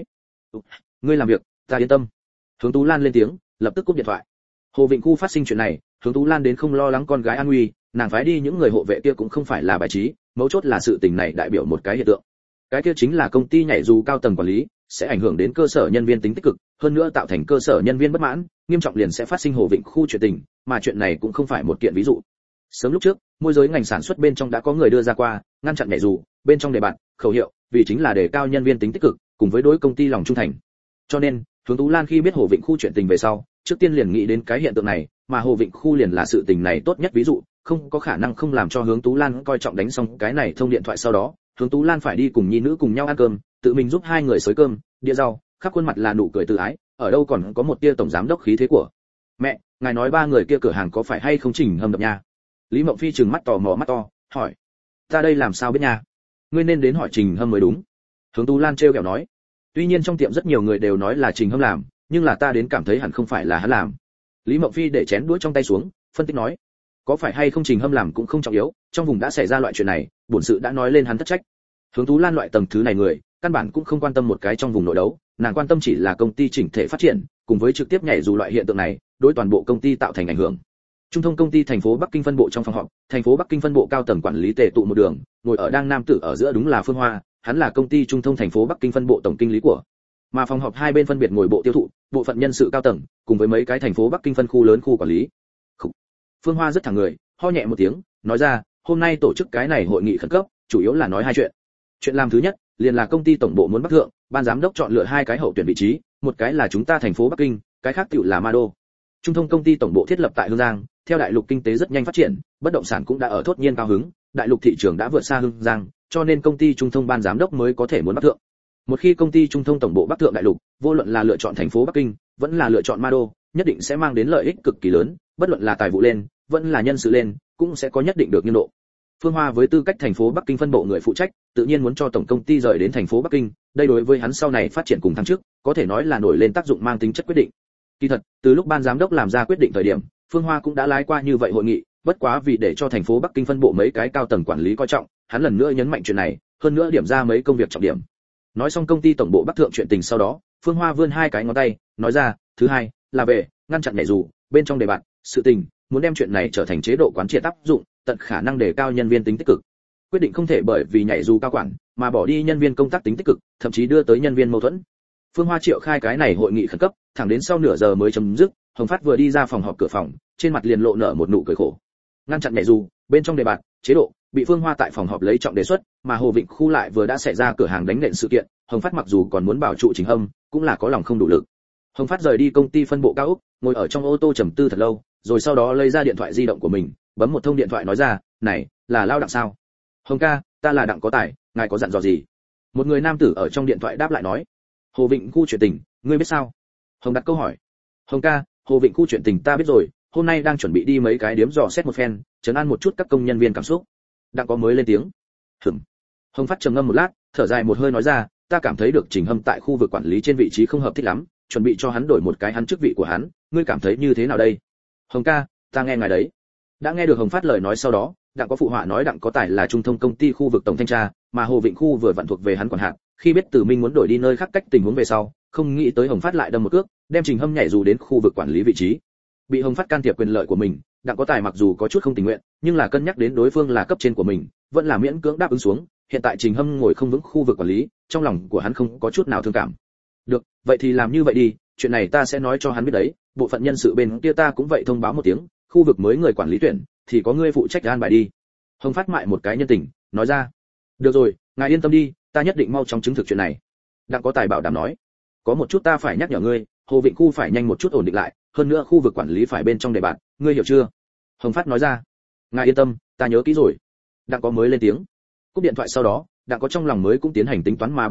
Ngươi làm việc, ta yên tâm. Hướng Tú Lan lên tiếng, lập tức cúp điện thoại. Hồ Vịnh khu phát sinh chuyện này, Hướng Tú Lan đến không lo lắng con gái an nguy, nàng phái đi những người hộ vệ kia cũng không phải là bài trí, mấu chốt là sự tình này đại biểu một cái hiện tượng. Cái kia chính là công ty nhảy dù cao tầng quản lý sẽ ảnh hưởng đến cơ sở nhân viên tính tích cực, hơn nữa tạo thành cơ sở nhân viên bất mãn, nghiêm trọng liền sẽ phát sinh Hồ Vịnh khu chuyện tình, mà chuyện này cũng không phải một kiện ví dụ. Sớm lúc trước, môi giới ngành sản xuất bên trong đã có người đưa ra qua, ngăn chặn nhảy dù, bên trong đề bạt, khẩu hiệu, vì chính là đề cao nhân viên tính tích cực, cùng với đối công ty lòng trung thành. Cho nên, Hướng Tú Lan khi biết Hồ Vịnh khu chuyện tình về sau, trước tiên liền nghĩ đến cái hiện tượng này, mà Hồ Vịnh khu liền là sự tình này tốt nhất ví dụ, không có khả năng không làm cho Hướng Tú Lan coi trọng. Đánh xong cái này thông điện thoại sau đó, Hướng Tú Lan phải đi cùng nhi nữ cùng nhau ăn cơm, tự mình giúp hai người xới cơm, đĩa rau, khắp khuôn mặt là nụ cười tự ái, ở đâu còn có một tia tổng giám đốc khí thế của. Mẹ, ngài nói ba người kia cửa hàng có phải hay không Trình Hâm đập nha? Lý Mộng Phi trừng mắt tò mò mắt to, hỏi. Ta đây làm sao biết nha? Ngươi nên đến hỏi Trình Hâm mới đúng. Hướng Tú Lan trêu ghẹo nói. Tuy nhiên trong tiệm rất nhiều người đều nói là Trình Hâm làm, nhưng là ta đến cảm thấy hẳn không phải là hắn làm. Lý Mộng Phi để chén đũa trong tay xuống, phân tích nói. Có phải hay không Trình Hâm làm cũng không trọng yếu, trong vùng đã xảy ra loại chuyện này, bổn sự đã nói lên hắn thất trách. Hướng Tú Lan loại tầng thứ này người, căn bản cũng không quan tâm một cái trong vùng nội đấu, nàng quan tâm chỉ là công ty chỉnh thể phát triển, cùng với trực tiếp nhảy dù loại hiện tượng này, đối toàn bộ công ty tạo thành ảnh hưởng. Trung thông công ty thành phố Bắc Kinh phân bộ trong phòng họp, thành phố Bắc Kinh phân bộ cao tầng quản lý tề tụ một đường, ngồi ở đang nam tử ở giữa đúng là Phương Hoa, hắn là công ty Trung thông thành phố Bắc Kinh phân bộ tổng kinh lý của. Mà phòng họp hai bên phân biệt ngồi bộ tiêu thụ, bộ phận nhân sự cao tầng, cùng với mấy cái thành phố Bắc Kinh phân khu lớn khu quản lý. Phương Hoa rất thẳng người, ho nhẹ một tiếng, nói ra, hôm nay tổ chức cái này hội nghị khẩn cấp, chủ yếu là nói hai chuyện. Chuyện làm thứ nhất, liền là công ty tổng bộ muốn bắc thượng, ban giám đốc chọn lựa hai cái hậu tuyển vị trí, một cái là chúng ta thành phố Bắc Kinh, cái khác tựu là Ma Đô. Trung thông công ty tổng bộ thiết lập tại Hương Giang, theo đại lục kinh tế rất nhanh phát triển, bất động sản cũng đã ở thốt nhiên cao hứng, đại lục thị trường đã vượt xa Hương Giang, cho nên công ty Trung thông ban giám đốc mới có thể muốn bắc thượng. Một khi công ty Trung thông tổng bộ bắc thượng đại lục, vô luận là lựa chọn thành phố Bắc Kinh, vẫn là lựa chọn Ma Đô, nhất định sẽ mang đến lợi ích cực kỳ lớn, bất luận là tài vụ lên, vẫn là nhân sự lên, cũng sẽ có nhất định được nghiêng độ. Phương Hoa với tư cách thành phố Bắc Kinh phân bộ người phụ trách, tự nhiên muốn cho tổng công ty rời đến thành phố Bắc Kinh, đây đối với hắn sau này phát triển cùng thăng chức, có thể nói là nổi lên tác dụng mang tính chất quyết định. Kỳ thật, từ lúc ban giám đốc làm ra quyết định thời điểm, Phương Hoa cũng đã lái qua như vậy hội nghị, bất quá vì để cho thành phố Bắc Kinh phân bộ mấy cái cao tầng quản lý coi trọng, hắn lần nữa nhấn mạnh chuyện này, hơn nữa điểm ra mấy công việc trọng điểm. Nói xong công ty tổng bộ Bắc thượng chuyện tình sau đó, Phương Hoa vươn hai cái ngón tay, nói ra, thứ hai là về ngăn chặn nhảy dù, bên trong đề bạt, sự tình, muốn đem chuyện này trở thành chế độ quán triệt áp dụng, tận khả năng đề cao nhân viên tính tích cực. Quyết định không thể bởi vì nhảy dù cao quản mà bỏ đi nhân viên công tác tính tích cực, thậm chí đưa tới nhân viên mâu thuẫn. Phương Hoa triệu khai cái này hội nghị khẩn cấp, thẳng đến sau nửa giờ mới chấm dứt, Hồng Phát vừa đi ra phòng họp cửa phòng, trên mặt liền lộ nở một nụ cười khổ. Ngăn chặn nhảy dù, bên trong đề bạt, chế độ, bị Phương Hoa tại phòng họp lấy trọng đề xuất, mà Hồ Vịnh khu lại vừa đã xảy ra cửa hàng đánh nện sự kiện, Hồng Phát mặc dù còn muốn bảo trụ Trình Hâm, cũng là có lòng không đủ lực. Hồng Phát rời đi công ty phân bộ cao ốc, ngồi ở trong ô tô trầm tư thật lâu, rồi sau đó lấy ra điện thoại di động của mình, bấm một thông điện thoại nói ra, "Này, là Lao Đặng sao?" "Hồng ca, ta là Đặng có tài, ngài có dặn dò gì?" Một người nam tử ở trong điện thoại đáp lại nói. "Hồ Vịnh khu chuyện tình, ngươi biết sao?" Hồng đặt câu hỏi. "Hồng ca, Hồ Vịnh khu chuyện tình ta biết rồi, hôm nay đang chuẩn bị đi mấy cái điếm dò xét một phen, trấn an một chút các công nhân viên cảm xúc." Đặng có mới lên tiếng. Hồng Phát trầm ngâm một lát, thở dài một hơi nói ra, "Ta cảm thấy được Trình Hâm tại khu vực quản lý trên vị trí không hợp thích lắm, chuẩn bị cho hắn đổi một cái hắn chức vị của hắn, ngươi cảm thấy như thế nào đây?" "Hồng ca, ta nghe ngài đấy." Đã nghe được Hồng Phát lời nói sau đó, Đặng có phụ họa nói Đặng có tài là trung thông công ty khu vực tổng thanh tra, mà Hồ Vịnh khu vừa vặn thuộc về hắn quản hạt, khi biết Từ Minh muốn đổi đi nơi khác cách tình huống về sau, không nghĩ tới Hồng Phát lại đâm một cước, đem Trình Hâm nhảy dù đến khu vực quản lý vị trí. Bị Hồng Phát can thiệp quyền lợi của mình, Đặng có tài mặc dù có chút không tình nguyện, nhưng là cân nhắc đến đối phương là cấp trên của mình, vẫn là miễn cưỡng đáp ứng xuống. Hiện tại Trình Hâm ngồi không vững khu vực quản lý, trong lòng của hắn không có chút nào thương cảm. "Được, vậy thì làm như vậy đi, chuyện này ta sẽ nói cho hắn biết đấy, bộ phận nhân sự bên kia ta cũng vậy thông báo một tiếng, khu vực mới người quản lý tuyển thì có ngươi phụ trách an bài đi." Hồng Phát mại một cái nhân tình, nói ra. "Được rồi, ngài yên tâm đi, ta nhất định mau chóng chứng thực chuyện này." Đặng có tài bảo đảm nói. "Có một chút ta phải nhắc nhở ngươi, Hồ Vịnh khu phải nhanh một chút ổn định lại, hơn nữa khu vực quản lý phải bên trong đề bạt, ngươi hiểu chưa?" Hồng Phát nói ra. "Ngài yên tâm, ta nhớ kỹ rồi." Đặng có mới lên tiếng. Cúp điện thoại sau đó, Đặng có trong lòng mới cũng tiến hành tính toán mà bắt đầu,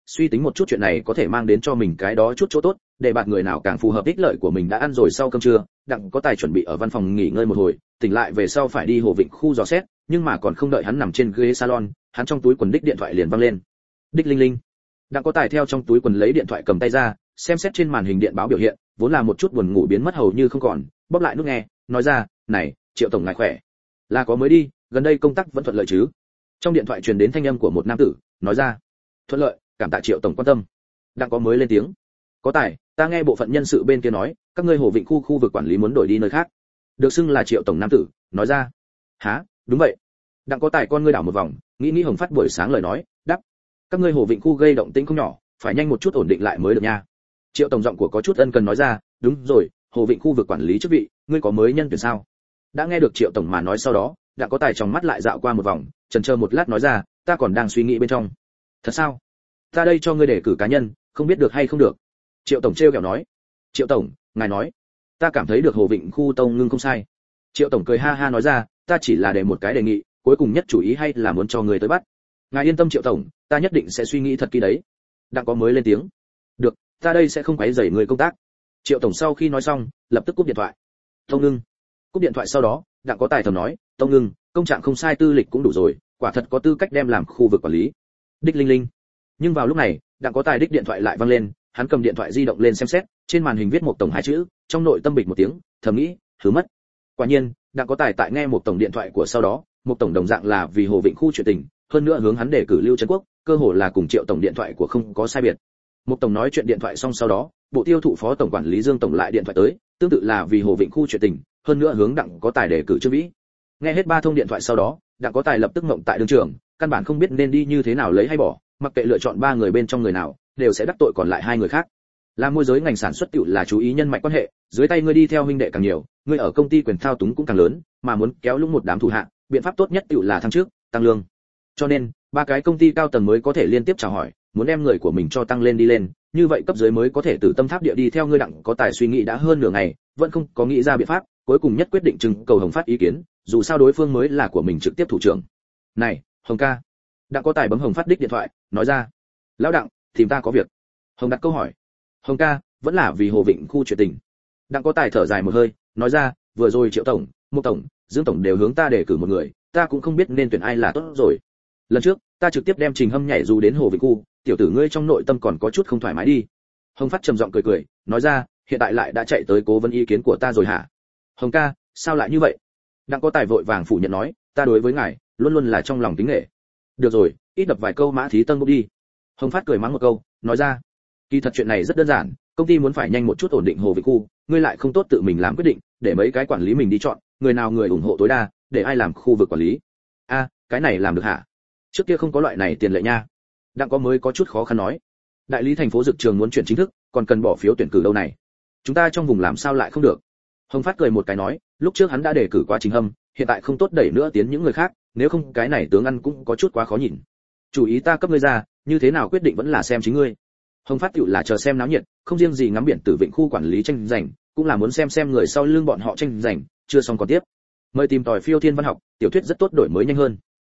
suy tính một chút chuyện này có thể mang đến cho mình cái đó chút chỗ tốt, để bạt người nào càng phù hợp ích lợi của mình đã ăn rồi sau cơm trưa. Đặng có tài chuẩn bị ở văn phòng nghỉ ngơi một hồi, tỉnh lại về sau phải đi Hồ Vịnh khu dò xét, nhưng mà còn không đợi hắn nằm trên ghế salon, hắn trong túi quần đích điện thoại liền vang lên. Đích linh linh. Đặng có tài theo trong túi quần lấy điện thoại cầm tay ra, xem xét trên màn hình điện báo biểu hiện, vốn là một chút buồn ngủ biến mất hầu như không còn, bóp lại nút nghe, nói ra, "Này, Triệu tổng ngài khỏe? Là có mới đi, gần đây công tác vẫn thuận lợi chứ?" Trong điện thoại truyền đến thanh âm của một nam tử, nói ra, "Thuận lợi, cảm tạ Triệu tổng quan tâm." Đặng có mới lên tiếng, "Có tài, ta nghe bộ phận nhân sự bên kia nói, các ngươi Hồ Vịnh khu vực quản lý muốn đổi đi nơi khác." Được xưng là Triệu tổng nam tử, nói ra, "Hả? Đúng vậy." Đặng có tài con ngươi đảo một vòng, nghĩ Hồng Phát buổi sáng lời nói, đáp, "Các ngươi Hồ Vịnh khu gây động tĩnh không nhỏ, phải nhanh một chút ổn định lại mới được nha." Triệu tổng giọng của có chút ân cần nói ra, "Đúng rồi, Hồ Vịnh khu vực quản lý chức vị, ngươi có mới nhân tuyển sao?" Đã nghe được Triệu tổng mà nói sau đó, Đặng có tài trong mắt lại dạo qua một vòng, chần chờ một lát nói ra, "Ta còn đang suy nghĩ bên trong." "Thật sao? Ta đây cho ngươi đề cử cá nhân, không biết được hay không được." Triệu tổng trêu ghẹo nói. "Triệu tổng, ngài nói." "Ta cảm thấy được Hồ Vịnh khu Tông Ngưng không sai." Triệu tổng cười ha ha nói ra, "Ta chỉ là để một cái đề nghị, cuối cùng nhất chủ ý hay là muốn cho người tới bắt. Ngài yên tâm Triệu tổng, ta nhất định sẽ suy nghĩ thật kỹ đấy." Đặng có mới lên tiếng, "Được, ta đây sẽ không quấy rầy người công tác." Triệu tổng sau khi nói xong, lập tức cúp điện thoại. Tông Ngưng. Cúp điện thoại sau đó, Đặng có tài thầm nói, "Tông Ngưng, công trạng không sai, tư lịch cũng đủ rồi, quả thật có tư cách đem làm khu vực quản lý." Đích linh linh. Nhưng vào lúc này, Đặng có tài đích điện thoại lại vang lên, hắn cầm điện thoại di động lên xem xét, trên màn hình viết một tổng hai chữ, trong nội tâm bịch một tiếng, thầm nghĩ, hứa mất. Quả nhiên, Đặng có tài tại nghe một tổng điện thoại của sau đó, một tổng đồng dạng là vì Hồ Vịnh khu chuyện tình, hơn nữa hướng hắn đề cử Lưu Trấn Quốc, cơ hồ là cùng Triệu tổng điện thoại của không có sai biệt. Một tổng nói chuyện điện thoại xong sau đó, bộ tiêu thụ phó tổng quản lý Dương tổng lại điện thoại tới, tương tự là vì Hồ Vịnh khu chuyện tình, hơn nữa hướng Đặng có tài đề cử Trương Vĩ. Nghe hết ba thông điện thoại sau đó, Đặng có tài lập tức ngậm tại đường trường, căn bản không biết nên đi như thế nào lấy hay bỏ, mặc kệ lựa chọn ba người bên trong người nào, đều sẽ đắc tội còn lại hai người khác. Làm môi giới ngành sản xuất tựu là chú ý nhân mạch quan hệ, dưới tay ngươi đi theo huynh đệ càng nhiều, ngươi ở công ty quyền thao túng cũng càng lớn, mà muốn kéo lũng một đám thủ hạ, biện pháp tốt nhất tựu là thăng chức, tăng lương. Cho nên, ba cái công ty cao tầng mới có thể liên tiếp chào hỏi, muốn đem người của mình cho tăng lên đi lên, như vậy cấp dưới mới có thể từ tâm tháp địa đi theo ngươi. Đặng có tài suy nghĩ đã hơn nửa ngày, vẫn không có nghĩ ra biện pháp, cuối cùng nhất quyết định trưng cầu Hồng Phát ý kiến, dù sao đối phương mới là của mình trực tiếp thủ trưởng. "Này, Hồng ca." Đặng có tài bấm Hồng Phát đích điện thoại, nói ra, "Lão Đặng, tìm ta có việc." Hồng đặt câu hỏi, "Hồng ca, vẫn là vì Hồ Vịnh khu chuyện tình." Đặng có tài thở dài một hơi, nói ra, "Vừa rồi Triệu tổng, Mục tổng, Dương tổng đều hướng ta đề cử một người, ta cũng không biết nên tuyển ai là tốt rồi. Lần trước, ta trực tiếp đem Trình Hâm nhảy dù đến Hồ Vịnh khu, tiểu tử ngươi trong nội tâm còn có chút không thoải mái đi." Hồng Phát trầm giọng cười cười, nói ra, "Hiện tại lại đã chạy tới cố vấn ý kiến của ta rồi hả?" "Hồng ca, sao lại như vậy?" Đặng có tài vội vàng phủ nhận nói, "Ta đối với ngài luôn luôn là trong lòng kính nể." "Được rồi, ít đập vài câu Mã Thí Tân bốc đi." Hồng Phát cười mắng một câu, nói ra, "Kỳ thật chuyện này rất đơn giản, công ty muốn phải nhanh một chút ổn định Hồ Vịnh khu, ngươi lại không tốt tự mình làm quyết định, để mấy cái quản lý mình đi chọn, người nào người ủng hộ tối đa, để ai làm khu vực quản lý." "A, cái này làm được hả? Trước kia không có loại này tiền lệ nha." Đặng có mới có chút khó khăn nói, "Đại lý thành phố Dực Trường muốn chuyển chính thức, còn cần bỏ phiếu tuyển cử đâu này. Chúng ta trong vùng làm sao lại không được?" Hồng Phát cười một cái nói, "Lúc trước hắn đã đề cử qua Trình Hâm, hiện tại không tốt đẩy nữa tiến những người khác, nếu không cái này tướng ăn cũng có chút quá khó nhìn. Chủ ý ta cấp ngươi ra, như thế nào quyết định vẫn là xem chính ngươi." Hồng Phát tựu là chờ xem náo nhiệt, không riêng gì ngắm biển Tử Vịnh khu quản lý tranh giành, cũng là muốn xem người sau lưng bọn họ tranh giành, chưa xong còn tiếp. Mời tìm tòi Phiêu Thiên Văn Học, tiểu thuyết rất tốt đổi mới nhanh hơn.